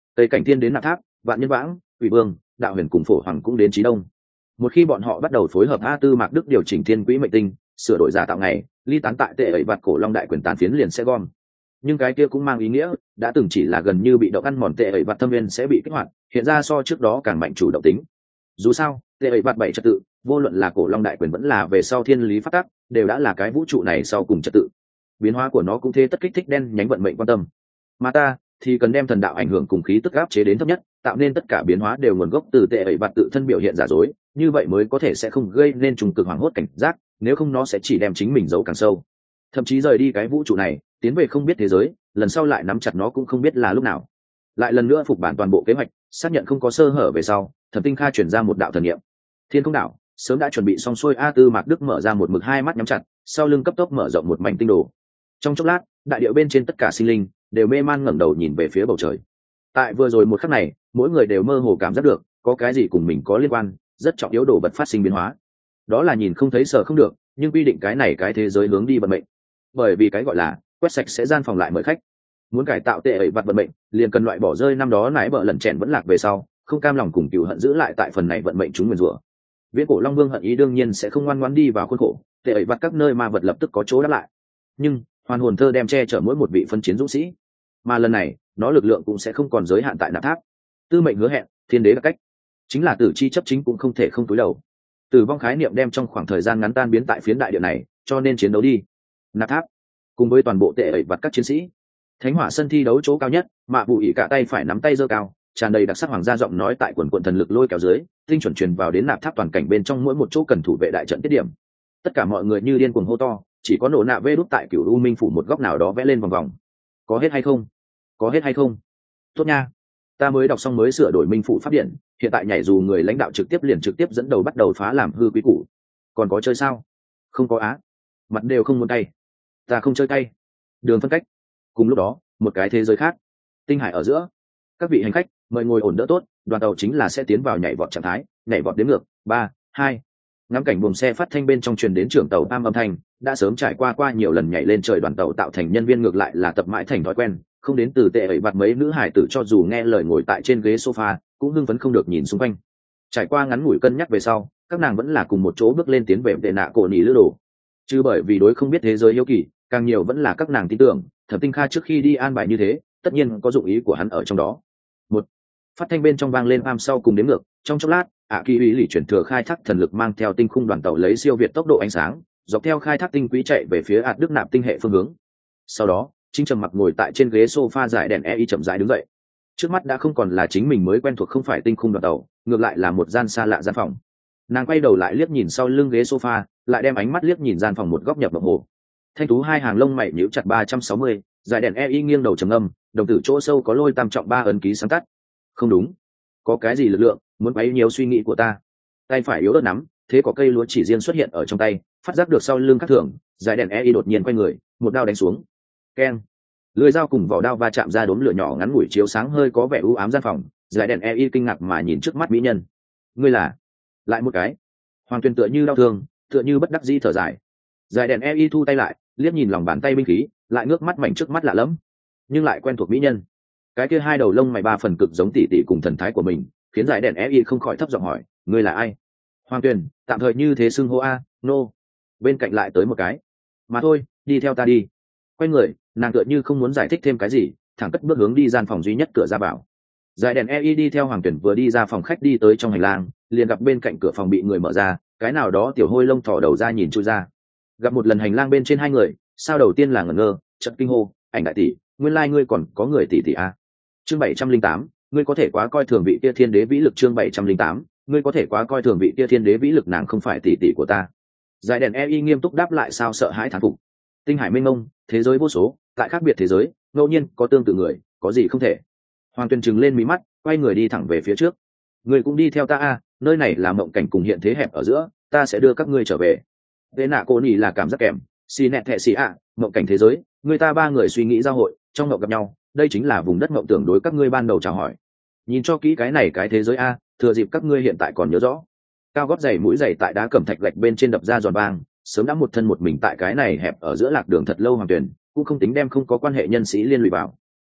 tây cảnh thiên đến nạp tháp, vạn nhân vãng, quỷ vương, đạo huyền cùng phổ hoàng cũng đến trí đông. Một khi bọn họ bắt đầu phối hợp A Tư Mạc Đức điều chỉnh thiên quỹ mệnh tinh, sửa đổi giả tạo ngày, ly tán tại tệ ẩy vạt cổ long đại quyền tàn phiến liền sẽ gom. Nhưng cái kia cũng mang ý nghĩa đã từng chỉ là gần như bị động ăn mòn tệ ẩy vạt thâm viên sẽ bị kích hoạt, hiện ra so trước đó càng mạnh chủ động tính. Dù sao tệ ẩy vạt 7 trật tự, vô luận là cổ long đại quyền vẫn là về sau thiên lý phát tắc, đều đã là cái vũ trụ này sau cùng trật tự. Biến hóa của nó cũng thế tất kích thích đen nhánh vận mệnh quan tâm, mà ta thì cần đem thần đạo ảnh hưởng cùng khí tức áp chế đến thấp nhất, tạo nên tất cả biến hóa đều nguồn gốc từ tệ ẩy vạt tự thân biểu hiện giả dối, như vậy mới có thể sẽ không gây nên trùng cực hoảng hốt cảnh giác, nếu không nó sẽ chỉ đem chính mình giấu càng sâu, thậm chí rời đi cái vũ trụ này, tiến về không biết thế giới, lần sau lại nắm chặt nó cũng không biết là lúc nào. Lại lần nữa phục bản toàn bộ kế hoạch, xác nhận không có sơ hở về sau, Thẩm Tinh Kha chuyển ra một đạo thần niệm. Thiên Không Đảo sớm đã chuẩn bị xong xuôi, A Tư Mạc Đức mở ra một mực hai mắt nhắm chặt, sau lưng cấp tốc mở rộng một mảnh tinh đồ. Trong chốc lát, đại điệu bên trên tất cả sinh linh đều mê man ngẩng đầu nhìn về phía bầu trời. Tại vừa rồi một khắc này, mỗi người đều mơ hồ cảm giác được có cái gì cùng mình có liên quan, rất trọng yếu đồ vật phát sinh biến hóa. Đó là nhìn không thấy sợ không được, nhưng quy định cái này cái thế giới hướng đi vận mệnh. Bởi vì cái gọi là quét sạch sẽ gian phòng lại mời khách. Muốn cải tạo tệ ẩy vặt vận mệnh, liền cần loại bỏ rơi năm đó nãi bợ lẩn chèn vẫn lạc về sau, không cam lòng cùng cừu hận giữ lại tại phần này vận mệnh chúng nguyền rủa. Viễn cổ Long Vương hận ý đương nhiên sẽ không ngoan ngoãn đi vào khuôn khổ, tệ ẩy vặt các nơi ma vật lập tức có chỗ đáp lại. Nhưng hoàn hồn thơ đem che chở mỗi một vị phân chiến dũng sĩ, mà lần này nó lực lượng cũng sẽ không còn giới hạn tại nạp tháp. Tư mệnh hứa hẹn, thiên đế đặc cách, chính là tử chi chấp chính cũng không thể không túi đầu. Tử vong khái niệm đem trong khoảng thời gian ngắn tan biến tại phiến đại địa này, cho nên chiến đấu đi. Nạp tháp cùng với toàn bộ tệ ẩy vặt các chiến sĩ, thánh hỏa sân thi đấu chỗ cao nhất, Mạ Vũ Ỷ cả tay phải nắm tay giơ cao, tràn đầy đặc sắc hoàng gia giọng nói tại quần quần thần lực lôi kéo dưới, tinh chuẩn truyền vào đến nạp tháp toàn cảnh bên trong mỗi một chỗ cần thủ vệ đại trận tiết điểm. Tất cả mọi người như điên cuồng hô to, chỉ có nổ nạ vê đút tại Cửu U Minh phủ một góc nào đó vẽ lên vòng vòng. Có hết hay không? Có hết hay không? Tốt nha, ta mới đọc xong mới sửa đổi Minh phủ pháp điện, hiện tại nhảy dù người lãnh đạo trực tiếp dẫn đầu bắt đầu phá làm hư quý củ. Còn có chơi sao? Không có á. Mặt đều không muốn tay. Ta không chơi tay. Đường phân cách. Cùng lúc đó, một cái thế giới khác, tinh hải ở giữa, các vị hành khách mời ngồi ổn đỡ tốt, đoàn tàu chính là sẽ tiến vào nhảy vọt trạng thái, nhảy vọt đến ngược 3, 2. Ngắm cảnh buồng xe phát thanh bên trong truyền đến trưởng tàu âm thanh, đã sớm trải qua nhiều lần nhảy lên trời đoàn tàu tạo thành nhân viên ngược lại là tập mãi thành thói quen, không đến từ tệ ẩy vặt mấy nữ hải tử cho dù nghe lời ngồi tại trên ghế sofa cũng hưng phấn không được nhìn xung quanh. Trải qua ngắn ngủi cân nhắc về sau, các nàng vẫn là cùng một chỗ bước lên tiến về tệ nạ cổ nỉ lữ đồ, chứ bởi vì đối không biết thế giới hiếu kỳ, càng nhiều vẫn là các nàng tin tưởng Thẩm Tinh Kha trước khi đi an bài như thế, tất nhiên có dụng ý của hắn ở trong đó. Một phát thanh bên trong vang lên am sau cùng đếm ngược, trong chốc lát, Kỳ Uy lì chuyển thừa khai thác thần lực mang theo tinh khung đoàn tàu lấy siêu việt tốc độ ánh sáng, dọc theo khai thác tinh quỹ chạy về phía Đức nạp tinh hệ phương hướng. Sau đó, Chính trầm mặc ngồi tại trên ghế sofa giải đèn EI chậm rãi đứng dậy. Trước mắt đã không còn là chính mình mới quen thuộc không phải tinh khung đoàn tàu, ngược lại là một gian xa lạ gian phòng. Nàng quay đầu lại liếc nhìn sau lưng ghế sofa, lại đem ánh mắt liếc nhìn gian phòng một góc nhập mộng hồ. Thanh tú hai hàng lông mày nhíu chặt 360, giải đèn EI nghiêng đầu trầm âm, đồng tử chỗ sâu có lôi tam trọng 3 ấn ký sáng tắt. Không đúng, có cái gì lực lượng muốn quấy nhiều suy nghĩ của ta. Tay phải yếu ớt nắm, thế có cây lúa chỉ riêng xuất hiện ở trong tay, phát giác được sau lưng khác thường, giải đèn EI đột nhiên quay người, một đao đánh xuống. Keng. Lưỡi dao cùng vỏ đao va chạm ra đốm lửa nhỏ ngắn ngủi chiếu sáng hơi có vẻ u ám gian phòng, giải đèn EI kinh ngạc mà nhìn trước mắt mỹ nhân. Ngươi là? Lại một cái. Hoàng Tuyền tựa như đau thương, tựa như bất đắc dĩ thở dài. Giải đèn EI thu tay lại, liếc nhìn lòng bàn tay binh khí, lại ngước mắt mảnh trước mắt lạ lẫm, nhưng lại quen thuộc mỹ nhân. Cái kia hai đầu lông mày ba phần cực giống tỷ tỷ cùng thần thái của mình, khiến giải đèn EI không khỏi thấp giọng hỏi, ngươi là ai? Hoàng Tuyền, tạm thời như thế xưng hô a, nô. Bên cạnh lại tới một cái. Mà thôi, đi theo ta đi. Quay người, nàng tựa như không muốn giải thích thêm cái gì, thẳng cất bước hướng đi gian phòng duy nhất cửa ra vào. Giải đèn EI đi theo Hoàng Tuyển vừa đi ra phòng khách đi tới trong hành lang, liền gặp bên cạnh cửa phòng bị người mở ra, cái nào đó tiểu hôi lông thò đầu ra nhìn chui ra. Gặp một lần hành lang bên trên hai người, sao đầu tiên là ngẩn ngơ, chợt kinh hô, ảnh đại tỷ, nguyên lai ngươi còn có người tỷ tỷ a. Chương 708, ngươi có thể quá coi thường vị kia thiên đế vĩ lực. Chương 708, ngươi có thể quá coi thường vị kia thiên đế vĩ lực, nàng không phải tỷ tỷ của ta. Giải đèn EI nghiêm túc đáp lại, sao sợ hãi thán phục. Tinh hải mênh mông, thế giới vô số, tại khác biệt thế giới, ngẫu nhiên có tương tự người, có gì không thể. Hoàng Tuyền trừng lên mí mắt, quay người đi thẳng về phía trước. Người cũng đi theo ta a, nơi này là mộng cảnh cùng hiện thế hẹp ở giữa, ta sẽ đưa các ngươi trở về. Vệ nạ cô nhỉ là cảm giác kèm, xì nẹt thẹ xì ạ, mộng cảnh thế giới, người ta ba người suy nghĩ giao hội, trong mộng gặp nhau, đây chính là vùng đất mộng tưởng đối các ngươi ban đầu chào hỏi. Nhìn cho kỹ cái này cái thế giới a, thừa dịp các ngươi hiện tại còn nhớ rõ. Cao gót giày mũi giày tại đá cẩm thạch gạch bên trên đập ra giòn vang, sớm đã một thân một mình tại cái này hẹp ở giữa lạc đường thật lâu. Hoàng Tuyền cũng không tính đem không có quan hệ nhân sĩ liên lụy vào.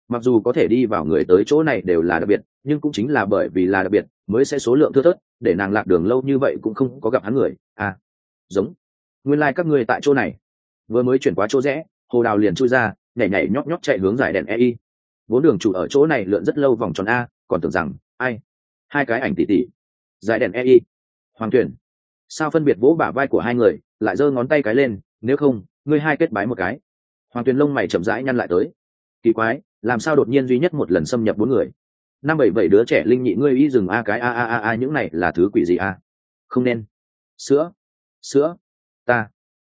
mặc dù có thể đi vào người tới chỗ này đều là đặc biệt, nhưng cũng chính là bởi vì là đặc biệt mới sẽ số lượng thưa thớt, để nàng lạc đường lâu như vậy cũng không có gặp hắn người. À, giống, nguyên lai、các ngươi tại chỗ này. Vừa mới chuyển qua chỗ rẽ, Hồ Đào liền chui ra, nhảy nhảy nhóp nhóp chạy hướng giải đèn EI. Vốn đường chủ ở chỗ này lượn rất lâu vòng tròn a, còn tưởng rằng ai hai cái ảnh tỷ tỷ. Giải đèn EI, Hoàng Tuyển, sao phân biệt vỗ bả vai của hai người, lại giơ ngón tay cái lên, nếu không ngươi hai kết bái một cái. Hoàng Tuyển lông mày chậm rãi nhăn lại tới, kỳ quái, làm sao đột nhiên duy nhất một lần xâm nhập 4 người. 577 đứa trẻ linh nhị ngươi y dừng a cái a những này là thứ quỷ gì a? Không nên. Sữa ta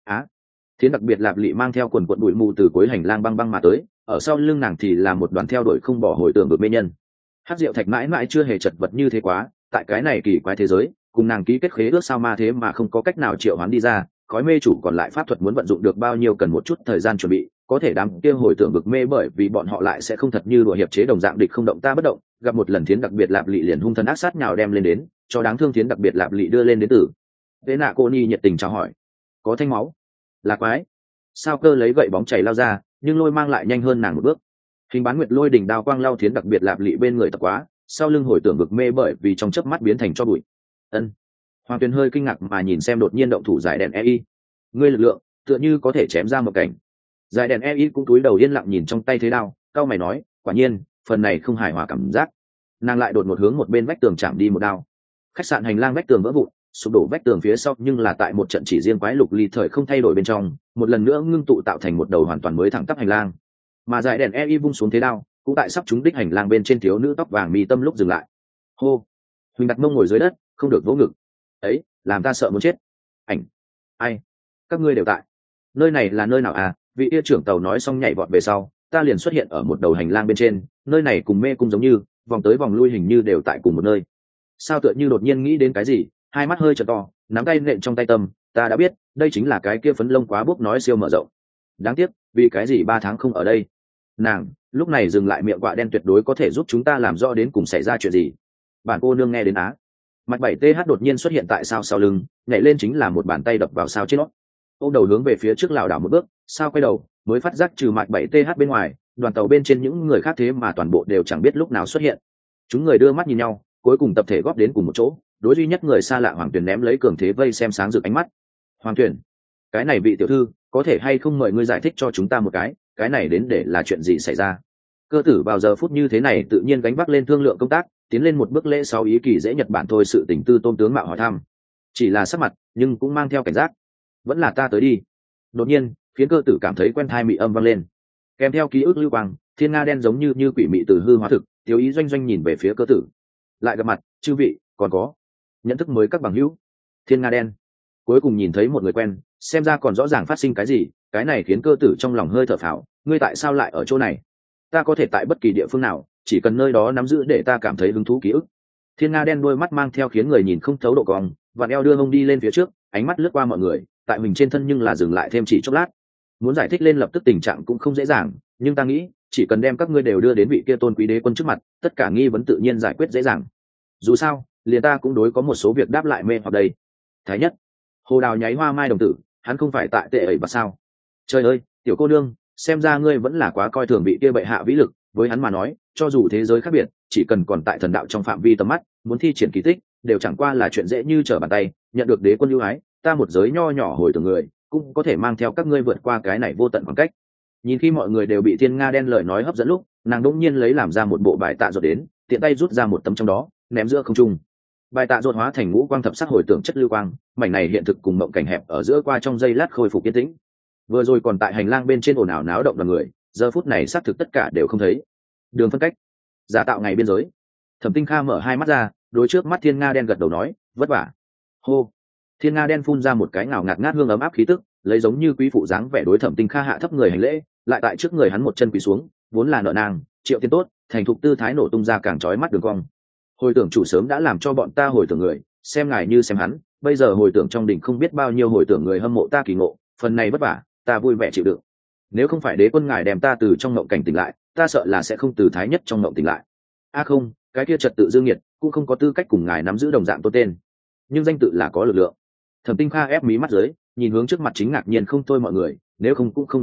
Thiến đặc biệt lạp lị mang theo quần quận bụi mù từ cuối hành lang băng băng mà tới, ở sau lưng nàng thì là một đoàn theo đuổi không bỏ hồi tưởng vực mê nhân. Hát Diệu Thạch mãi mãi chưa hề chật vật như thế quá, tại cái này kỳ quái thế giới, cùng nàng ký kết khế ước sao ma thế mà không có cách nào triệu hoán đi ra, khói mê chủ còn lại pháp thuật muốn vận dụng được bao nhiêu cần một chút thời gian chuẩn bị, có thể đám kia hồi tưởng vực mê bởi vì bọn họ lại sẽ không thật như đùa hiệp chế đồng dạng địch không động ta bất động, gặp một lần Thiến đặc biệt lạp lị liền hung thần ác sát nhào đem lên đến, cho đáng thương Thiến đặc biệt lạp lị đưa lên đến tử. Tế Nạ Cô Ni nhiệt tình chào hỏi, có thanh máu, là quái. Sao Cơ lấy gậy bóng chảy lao ra, nhưng lôi mang lại nhanh hơn nàng một bước. Hình bán nguyệt lôi đỉnh đao quang lao Thiến đặc biệt lạp lị bên người tập quá, sau lưng hồi tưởng vực mê bởi vì trong chớp mắt biến thành cho bụi. Ân. Hoàng Tuyền hơi kinh ngạc mà nhìn xem đột nhiên động thủ giải đèn EI. Ngươi lực lượng tựa như có thể chém ra một cảnh. Giải đèn EI cũng cúi đầu yên lặng nhìn trong tay thế đao, cao mày nói, quả nhiên, phần này không hài hòa cảm giác. Nàng lại đột một hướng một bên vách tường chạm đi một đao. Khách sạn hành lang vách tường vỡ vụn, sụp đổ vách tường phía sau nhưng là tại một trận chỉ riêng quái lục ly thời không thay đổi bên trong, một lần nữa ngưng tụ tạo thành một đầu hoàn toàn mới thẳng tắp hành lang. Mà giải đèn EI vung xuống thế đao, cũng tại sắp trúng đích hành lang bên trên thiếu nữ tóc vàng mi tâm lúc dừng lại. Hô. Huỳnh đặt mông ngồi dưới đất, không được vỗ ngực. Ấy, làm ta sợ muốn chết. Ảnh. Ai? Các ngươi đều tại. Nơi này là nơi nào à? Vị yêu trưởng tàu nói xong nhảy vọt về sau, ta liền xuất hiện ở một đầu hành lang bên trên, nơi này cùng mê cung giống như, vòng tới vòng lui hình như đều tại cùng một nơi. Sao tựa như đột nhiên nghĩ đến cái gì, hai mắt hơi trợn to, nắm tay nện trong tay tâm, ta đã biết, đây chính là cái kia phấn lông quá bốc nói siêu mở rộng. Đáng tiếc, vì cái gì 3 tháng không ở đây. Nàng, lúc này dừng lại miệng quạ đen tuyệt đối có thể giúp chúng ta làm rõ đến cùng xảy ra chuyện gì. Bản cô nương nghe đến á. Mặt 7TH đột nhiên xuất hiện tại sao sau lưng, nhảy lên chính là một bàn tay đập vào sao trên nó. Ôm đầu hướng về phía trước lảo đảo một bước, sao quay đầu, mới phát giác trừ mặt 7TH bên ngoài, đoàn tàu bên trên những người khác thế mà toàn bộ đều chẳng biết lúc nào xuất hiện. Chúng người đưa mắt nhìn nhau, cuối cùng tập thể góp đến cùng một chỗ, đối duy nhất người xa lạ Hoàng Tuyền ném lấy cường thế vây xem sáng rực ánh mắt. Hoàng Tuyền, cái này vị tiểu thư, có thể hay không mời ngươi giải thích cho chúng ta một cái này đến để là chuyện gì xảy ra. Cơ tử vào giờ phút như thế này tự nhiên gánh vác lên thương lượng công tác, tiến lên một bước lễ sau ý kỳ dễ Nhật Bản thôi sự tình tư tôn tướng mạo hỏi thăm. Chỉ là sắc mặt, nhưng cũng mang theo cảnh giác. Vẫn là ta tới đi. Đột nhiên, khiến cơ tử cảm thấy quen thai mị âm vang lên. Kèm theo ký ức lưu quang, thiên nga đen giống như quỷ mị từ hư hóa thực, thiếu ý doanh doanh nhìn về phía cơ tử. Lại gặp mặt, chư vị, còn có nhận thức mới các bằng hữu. Thiên nga đen cuối cùng nhìn thấy một người quen, xem ra còn rõ ràng phát sinh cái gì, cái này khiến cơ tử trong lòng hơi thở phào. Ngươi tại sao lại ở chỗ này? Ta có thể tại bất kỳ địa phương nào, chỉ cần nơi đó nắm giữ để ta cảm thấy hứng thú ký ức. Thiên nga đen đôi mắt mang theo khiến người nhìn không thấu độ cong, vặn eo đưa mông đi lên phía trước, ánh mắt lướt qua mọi người, tại mình trên thân nhưng là dừng lại thêm chỉ chốc lát. Muốn giải thích lên lập tức tình trạng cũng không dễ dàng, nhưng ta nghĩ chỉ cần đem các ngươi đều đưa đến vị kia tôn quý đế quân trước mặt, tất cả nghi vấn tự nhiên giải quyết dễ dàng. Dù sao, liền ta cũng đối có một số việc đáp lại mê hoặc đây. Thái nhất, Hồ Đào nháy hoa mai đồng tử, hắn không phải tại tệ ấy mà sao? Trời ơi, tiểu cô nương, xem ra ngươi vẫn là quá coi thường vị kia bệ hạ vĩ lực. Với hắn mà nói, cho dù thế giới khác biệt, chỉ cần còn tại thần đạo trong phạm vi tầm mắt, muốn thi triển kỳ tích đều chẳng qua là chuyện dễ như trở bàn tay. Nhận được đế quân ưu ái, ta một giới nho nhỏ hồi tưởng người, cũng có thể mang theo các ngươi vượt qua cái này vô tận khoảng cách. Nhìn khi mọi người đều bị thiên nga đen lời nói hấp dẫn lúc, nàng đỗng nhiên lấy làm ra một bộ bài tạ ruột đến, tiện tay rút ra một tấm trong đó, ném giữa không trung. Bài tạ ruột hóa thành ngũ quang thập sắc hồi tưởng chất lưu quang, mảnh này hiện thực cùng mộng cảnh hẹp ở giữa qua trong giây lát khôi phục yên tĩnh. Vừa rồi còn tại hành lang bên trên ồn ào náo động đoàn người, giờ phút này xác thực tất cả đều không thấy. Đường phân cách, giả tạo ngày biên giới. Thẩm Tinh Kha mở hai mắt ra, đối trước mắt thiên nga đen gật đầu nói, vất vả. Hô. Thiên nga đen phun ra một cái ngào ngạt ngát hương ấm áp khí tức, lấy giống như quý phụ dáng vẻ đối Thẩm Tinh Kha hạ thấp người hành lễ, lại tại trước người hắn một chân quỳ xuống, vốn là nợ nàng, Triệu Tiên tốt, thành thục tư thái nổ tung ra càng chói mắt đường cong. Hồi tưởng chủ sớm đã làm cho bọn ta hồi tưởng người, xem ngài như xem hắn, bây giờ hồi tưởng trong đỉnh không biết bao nhiêu hồi tưởng người hâm mộ ta kỳ ngộ, phần này vất vả, ta vui vẻ chịu đựng. Nếu không phải đế quân ngài đem ta từ trong ngộng cảnh tỉnh lại, ta sợ là sẽ không từ thái nhất trong ngộng tỉnh lại. Không, cái kia trật tự dương nhiệt cũng không có tư cách cùng ngài nắm giữ đồng dạng tôn tên, nhưng danh tự là có lực lượng. Thẩm Tinh Kha ép mí mắt dưới, nhìn hướng trước mặt chính ngạc nhiên không thôi mọi người, nếu không cũng không đến mức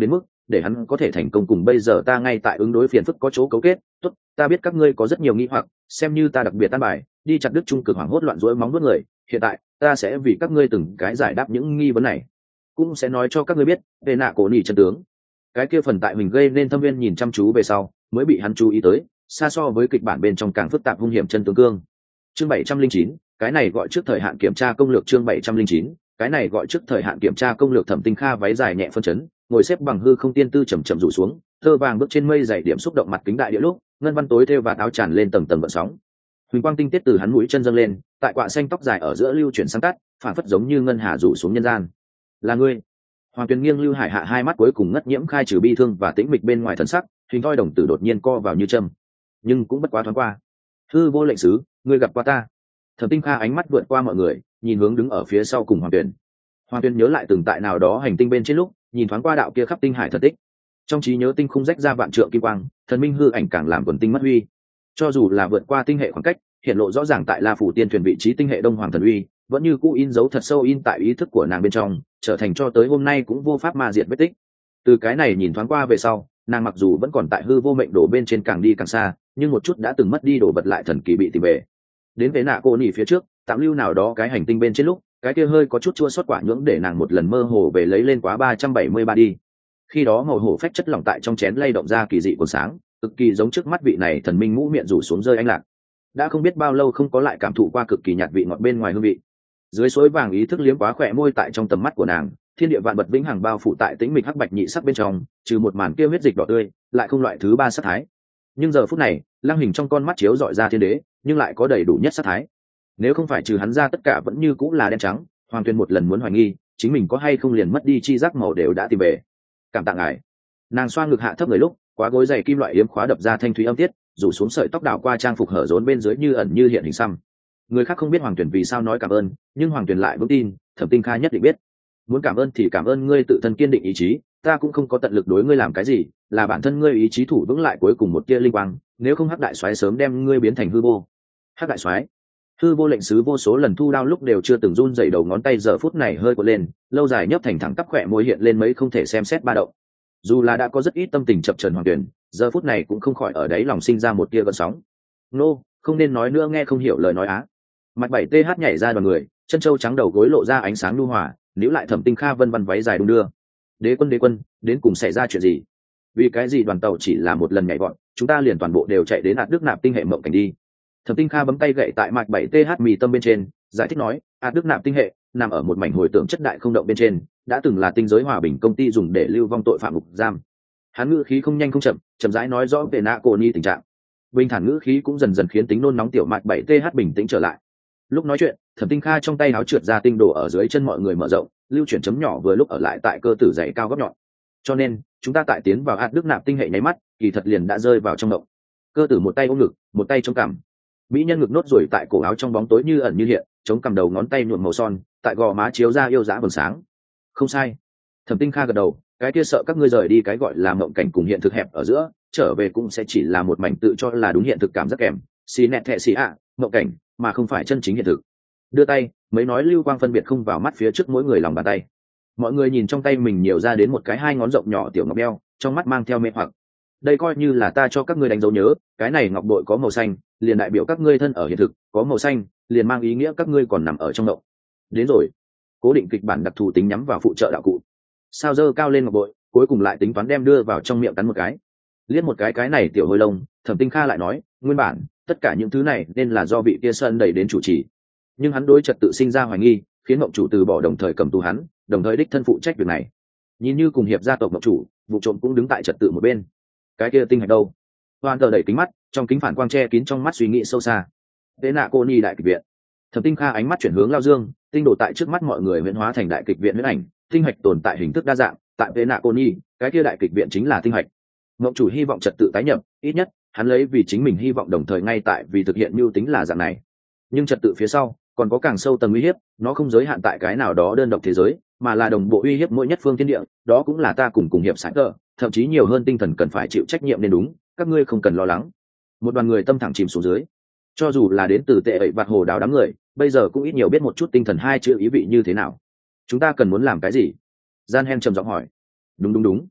để hắn có thể thành công cùng bây giờ ta ngay tại ứng đối phiền phức có chỗ cấu kết. Tốt, ta biết các ngươi có rất nhiều nghi hoặc, xem như ta đặc biệt tan bài đi chặt đứt trung cực hoảng hốt loạn rối móng vuốt người. Hiện tại ta sẽ vì các ngươi từng cái giải đáp những nghi vấn này, cũng sẽ nói cho các ngươi biết về nạ cổ nỉ chân tướng. Cái kia phần tại mình gây nên thâm viên nhìn chăm chú về sau mới bị hắn chú ý tới, xa so với kịch bản bên trong càng phức tạp hung hiểm chân tướng cương. Chương 709, cái này gọi trước thời hạn kiểm tra công lược. Chương 709, cái này gọi trước thời hạn kiểm tra công lược. Thẩm Tinh Kha váy dài nhẹ phân chấn, ngồi xếp bằng hư không tiên tư chậm chậm rủ xuống, thơ vàng bước trên mây dày điểm xúc động mặt kính đại địa lúc, ngân văn tối thêu và áo tràn lên tầng tầng vận sóng. Huỳnh quang tinh tiết từ hắn mũi chân dâng lên, tại quạ xanh tóc dài ở giữa lưu chuyển sáng tắt, phản phất giống như ngân hà rủ xuống nhân gian. Là ngươi. Hoàng Tuyền nghiêng lưu hải hạ hai mắt cuối cùng ngất nhiễm khai trừ bi thương và tĩnh mịch bên ngoài thần sắc, hình thoi đồng tử đột nhiên co vào như châm, nhưng cũng bất quá thoáng qua. Hư vô lệnh sứ, ngươi gặp qua ta. Thẩm Tinh Kha ánh mắt vượt qua mọi người, nhìn hướng đứng ở phía sau cùng Hoàng Tuyền. Hoàng Tuyền nhớ lại từng tại nào đó hành tinh bên trên lúc, nhìn thoáng qua đạo kia khắp tinh hải thần tích. Trong trí nhớ tinh khung rách ra vạn trượng kim quang, thần minh hư ảnh càng làm quần tinh mất huy. Cho dù là vượt qua tinh hệ khoảng cách, hiện lộ rõ ràng tại La Phủ Tiên thuyền vị trí tinh hệ Đông Hoàng thần uy, vẫn như cũ in dấu thật sâu in tại ý thức của nàng bên trong, trở thành cho tới hôm nay cũng vô pháp ma diệt vết tích. Từ cái này nhìn thoáng qua về sau, nàng mặc dù vẫn còn tại hư vô mệnh đổ bên trên càng đi càng xa, nhưng một chút đã từng mất đi đổ vật lại thần kỳ bị tìm về. Đến với nạ cô nỉ phía trước, tạm lưu nào đó cái hành tinh bên trên lúc, cái kia hơi có chút chua xót quả nhưỡng để nàng một lần mơ hồ về lấy lên quá 373 đi. Khi đó màu hổ phách chất lỏng tại trong chén lay động ra kỳ dị của sáng, cực kỳ giống trước mắt vị này thần minh mũ miệng rủ xuống rơi anh lạc. Đã không biết bao lâu không có lại cảm thụ qua cực kỳ nhạt vị ngọt bên ngoài hương vị. Dưới suối vàng ý thức liếm quá khỏe môi tại trong tầm mắt của nàng, thiên địa vạn vật vĩnh hằng bao phủ tại tĩnh mịch hắc bạch nhị sắc bên trong, trừ một màn kia huyết dịch đỏ tươi, lại không loại thứ ba sắc thái. Nhưng giờ phút này, Lăng Hình trong con mắt chiếu dọi ra thiên đế, nhưng lại có đầy đủ nhất sắc thái. Nếu không phải trừ hắn ra tất cả vẫn như cũng là đen trắng, Hoàng Tuyên một lần muốn hoài nghi, chính mình có hay không liền mất đi chi giác màu đều đã tìm về. Cảm tạ ngài. Nàng xoa ngực hạ thấp người lúc, quá gối dày kim loại yếm khóa đập ra thanh thúy âm tiết, rủ xuống sợi tóc đảo qua trang phục hở rốn bên dưới như ẩn như hiện hình xăm. Người khác không biết Hoàng Tuyển vì sao nói cảm ơn, nhưng Hoàng Tuyển lại vững tin, Thẩm Tinh Kha nhất định biết. Muốn cảm ơn thì cảm ơn ngươi tự thân kiên định ý chí, ta cũng không có tận lực đối ngươi làm cái gì, là bản thân ngươi ý chí thủ vững lại cuối cùng một tia linh quang, nếu không Hắc đại soái sớm đem ngươi biến thành hư vô. Hắc đại soái, hư vô lệnh sứ vô số lần thu đao lúc đều chưa từng run dậy đầu ngón tay, giờ phút này hơi cuộn lên, lâu dài nhấp thành thẳng tắp khỏe môi hiện lên mấy không thể xem xét ba động. Dù là đã có rất ít tâm tình chập chờn Hoàng Tuyển, giờ phút này cũng không khỏi ở đấy lòng sinh ra một tia gợn sóng. Nô, không nên nói nữa, nghe không hiểu lời nói á. Mặt 7th nhảy ra đoàn người, chân trâu trắng đầu gối lộ ra ánh sáng nhu hòa, níu lại Thẩm Tinh Kha vân vân váy dài đung đưa. Đế quân, đến cùng xảy ra chuyện gì? Vì cái gì đoàn tàu chỉ là một lần nhảy vọt, chúng ta liền toàn bộ đều chạy đến Át Đức Nạp tinh hệ mộng cảnh đi? Thẩm Tinh Kha bấm tay gậy tại mặt 7th mì tâm bên trên, giải thích nói, Át Đức Nạp tinh hệ nằm ở một mảnh hồi tưởng chất đại không động bên trên, đã từng là tinh giới hòa bình công ty dùng để lưu vong tội phạm ngục giam. Hắn ngữ khí không nhanh không chậm, chậm rãi nói rõ về nạ cô ni tình trạng. Bình thản ngữ khí cũng dần dần khiến tính nôn nóng tiểu mạch 7th bình tĩnh trở lại. Lúc nói chuyện, Thẩm Tinh Kha trong tay áo trượt ra tinh đồ ở dưới chân mọi người mở rộng, lưu chuyển chấm nhỏ vừa lúc ở lại tại cơ tử dày cao góc nhọn. Cho nên, chúng ta tại tiến vào Át Đức Nạp tinh hệ nháy mắt, kỳ thật liền đã rơi vào trong động. Cơ tử một tay ôm ngực, một tay chống cằm. Mỹ nhân ngực nốt rồi tại cổ áo trong bóng tối như ẩn như hiện, chống cằm đầu ngón tay nhuộm màu son, tại gò má chiếu ra yêu dã vầng sáng. Không sai. Thẩm Tinh Kha gật đầu, cái kia sợ các ngươi rời đi cái gọi là mộng cảnh cùng hiện thực hẹp ở giữa, trở về cũng sẽ chỉ là một mảnh tự cho là đúng hiện thực cảm giác kèm, xì nẹt thẹ xì ạ, mộng cảnh, mà không phải chân chính hiện thực. Đưa tay, mấy nói lưu quang phân biệt không vào mắt phía trước mỗi người lòng bàn tay. Mọi người nhìn trong tay mình nhiều ra đến một cái hai ngón rộng nhỏ tiểu ngọc đeo, trong mắt mang theo mê hoặc. Đây coi như là ta cho các ngươi đánh dấu nhớ, cái này ngọc bội có màu xanh, liền đại biểu các ngươi thân ở hiện thực, có màu xanh, liền mang ý nghĩa các ngươi còn nằm ở trong động. Đến rồi. Cố định kịch bản đặc thù tính nhắm vào phụ trợ đạo cụ. Sao dơ cao lên ngọc bội, cuối cùng lại tính toán đem đưa vào trong miệng cắn một cái. Liếc một cái này tiểu hôi lông, Thẩm Tinh Kha lại nói, nguyên bản tất cả những thứ này nên là do vị kia sơn đẩy đến chủ trì, nhưng hắn đối trật tự sinh ra hoài nghi, khiến mộng chủ từ bỏ đồng thời cầm tù hắn, đồng thời đích thân phụ trách việc này. Nhìn như cùng hiệp gia tộc mộng chủ, vụ trộm cũng đứng tại trật tự một bên. Cái kia tinh hạch đâu? Hoan tờ đẩy kính mắt, trong kính phản quang che kín trong mắt suy nghĩ sâu xa. Tế nạ cô nhi đại kịch viện. Thẩm Tinh Kha ánh mắt chuyển hướng Lao Dương, tinh đồ tại trước mắt mọi người huyễn hóa thành đại kịch viện huyễn ảnh, tinh hạch tồn tại hình thức đa dạng, tại Tế nạ cô nhi, cái kia đại kịch viện chính là tinh hạch. Mộng chủ hy vọng trật tự tái nhập, ít nhất hắn lấy vì chính mình hy vọng đồng thời ngay tại vì thực hiện mưu tính là dạng này. Nhưng trật tự phía sau còn có càng sâu tầng uy hiếp, nó không giới hạn tại cái nào đó đơn độc thế giới, mà là đồng bộ uy hiếp mỗi nhất phương thiên địa, đó cũng là ta cùng hiệp sải tờ, thậm chí nhiều hơn tinh thần cần phải chịu trách nhiệm nên đúng, các ngươi không cần lo lắng. Một đoàn người tâm thẳng chìm xuống dưới, cho dù là đến từ tệ ậy vạt hồ đào đám người, bây giờ cũng ít nhiều biết một chút tinh thần hai chữ ý vị như thế nào. Chúng ta cần muốn làm cái gì? Gian Hen trầm giọng hỏi. Đúng.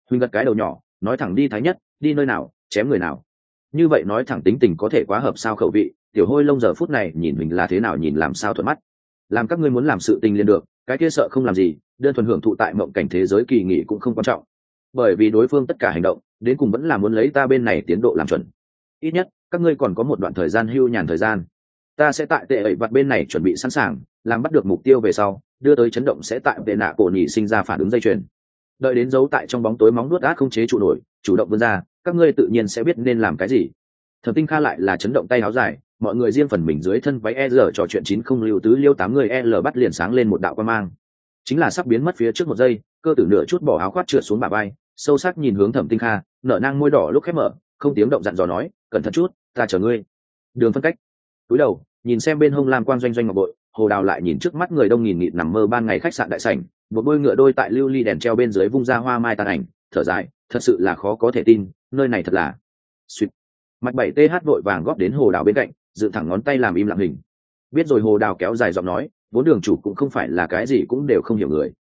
Huỳnh gật cái đầu nhỏ, nói thẳng đi Thái Nhất, đi nơi nào chém người nào. Như vậy nói thẳng tính tình có thể quá hợp sao khẩu vị. Tiểu Hôi Lông giờ phút này nhìn mình là thế nào nhìn làm sao thuận mắt. Làm các ngươi muốn làm sự tình liền được, cái kia sợ không làm gì, đơn thuần hưởng thụ tại mộng cảnh thế giới kỳ nghỉ cũng không quan trọng. Bởi vì đối phương tất cả hành động đến cùng vẫn là muốn lấy ta bên này tiến độ làm chuẩn. Ít nhất các ngươi còn có một đoạn thời gian hưu nhàn thời gian. Ta sẽ tại tệ ẩy vặt bên này chuẩn bị sẵn sàng, làm bắt được mục tiêu về sau đưa tới chấn động sẽ tại vệ nạ cổ nhị sinh ra phản ứng dây chuyền. Đợi đến giấu tại trong bóng tối móng nuốt át không chế trụ nổi, chủ động vươn ra, các ngươi tự nhiên sẽ biết nên làm cái gì. Thẩm Tinh Kha lại là chấn động tay áo dài, mọi người riêng phần mình dưới thân váy e giờ trò chuyện chín không lưu tứ liêu 8 người l bắt liền sáng lên một đạo quang mang, chính là sắp biến mất phía trước một giây, cơ tử nửa chút bỏ áo khoác trượt xuống bả vai, sâu sắc nhìn hướng Thẩm Tinh Kha, nở nang môi đỏ lúc khép mở, không tiếng động dặn dò nói, cẩn thận chút, ta chờ ngươi. Đường phân cách. Cúi đầu nhìn xem bên hông lam quang doanh doanh ngọc bội, Hồ Đào lại nhìn trước mắt người đông nghìn nghịt nằm mơ ban ngày khách sạn đại sảnh, một đôi ngựa đôi tại lưu ly đèn treo bên dưới vung ra hoa mai tàn ảnh, thở dài, thật sự là khó có thể tin, nơi này thật là. Xuyệt. Mạch 7th vội vàng góp đến Hồ Đào bên cạnh, dựng thẳng ngón tay làm im lặng hình. Biết rồi. Hồ Đào kéo dài giọng nói, vốn đường chủ cũng không phải là cái gì cũng đều không hiểu người.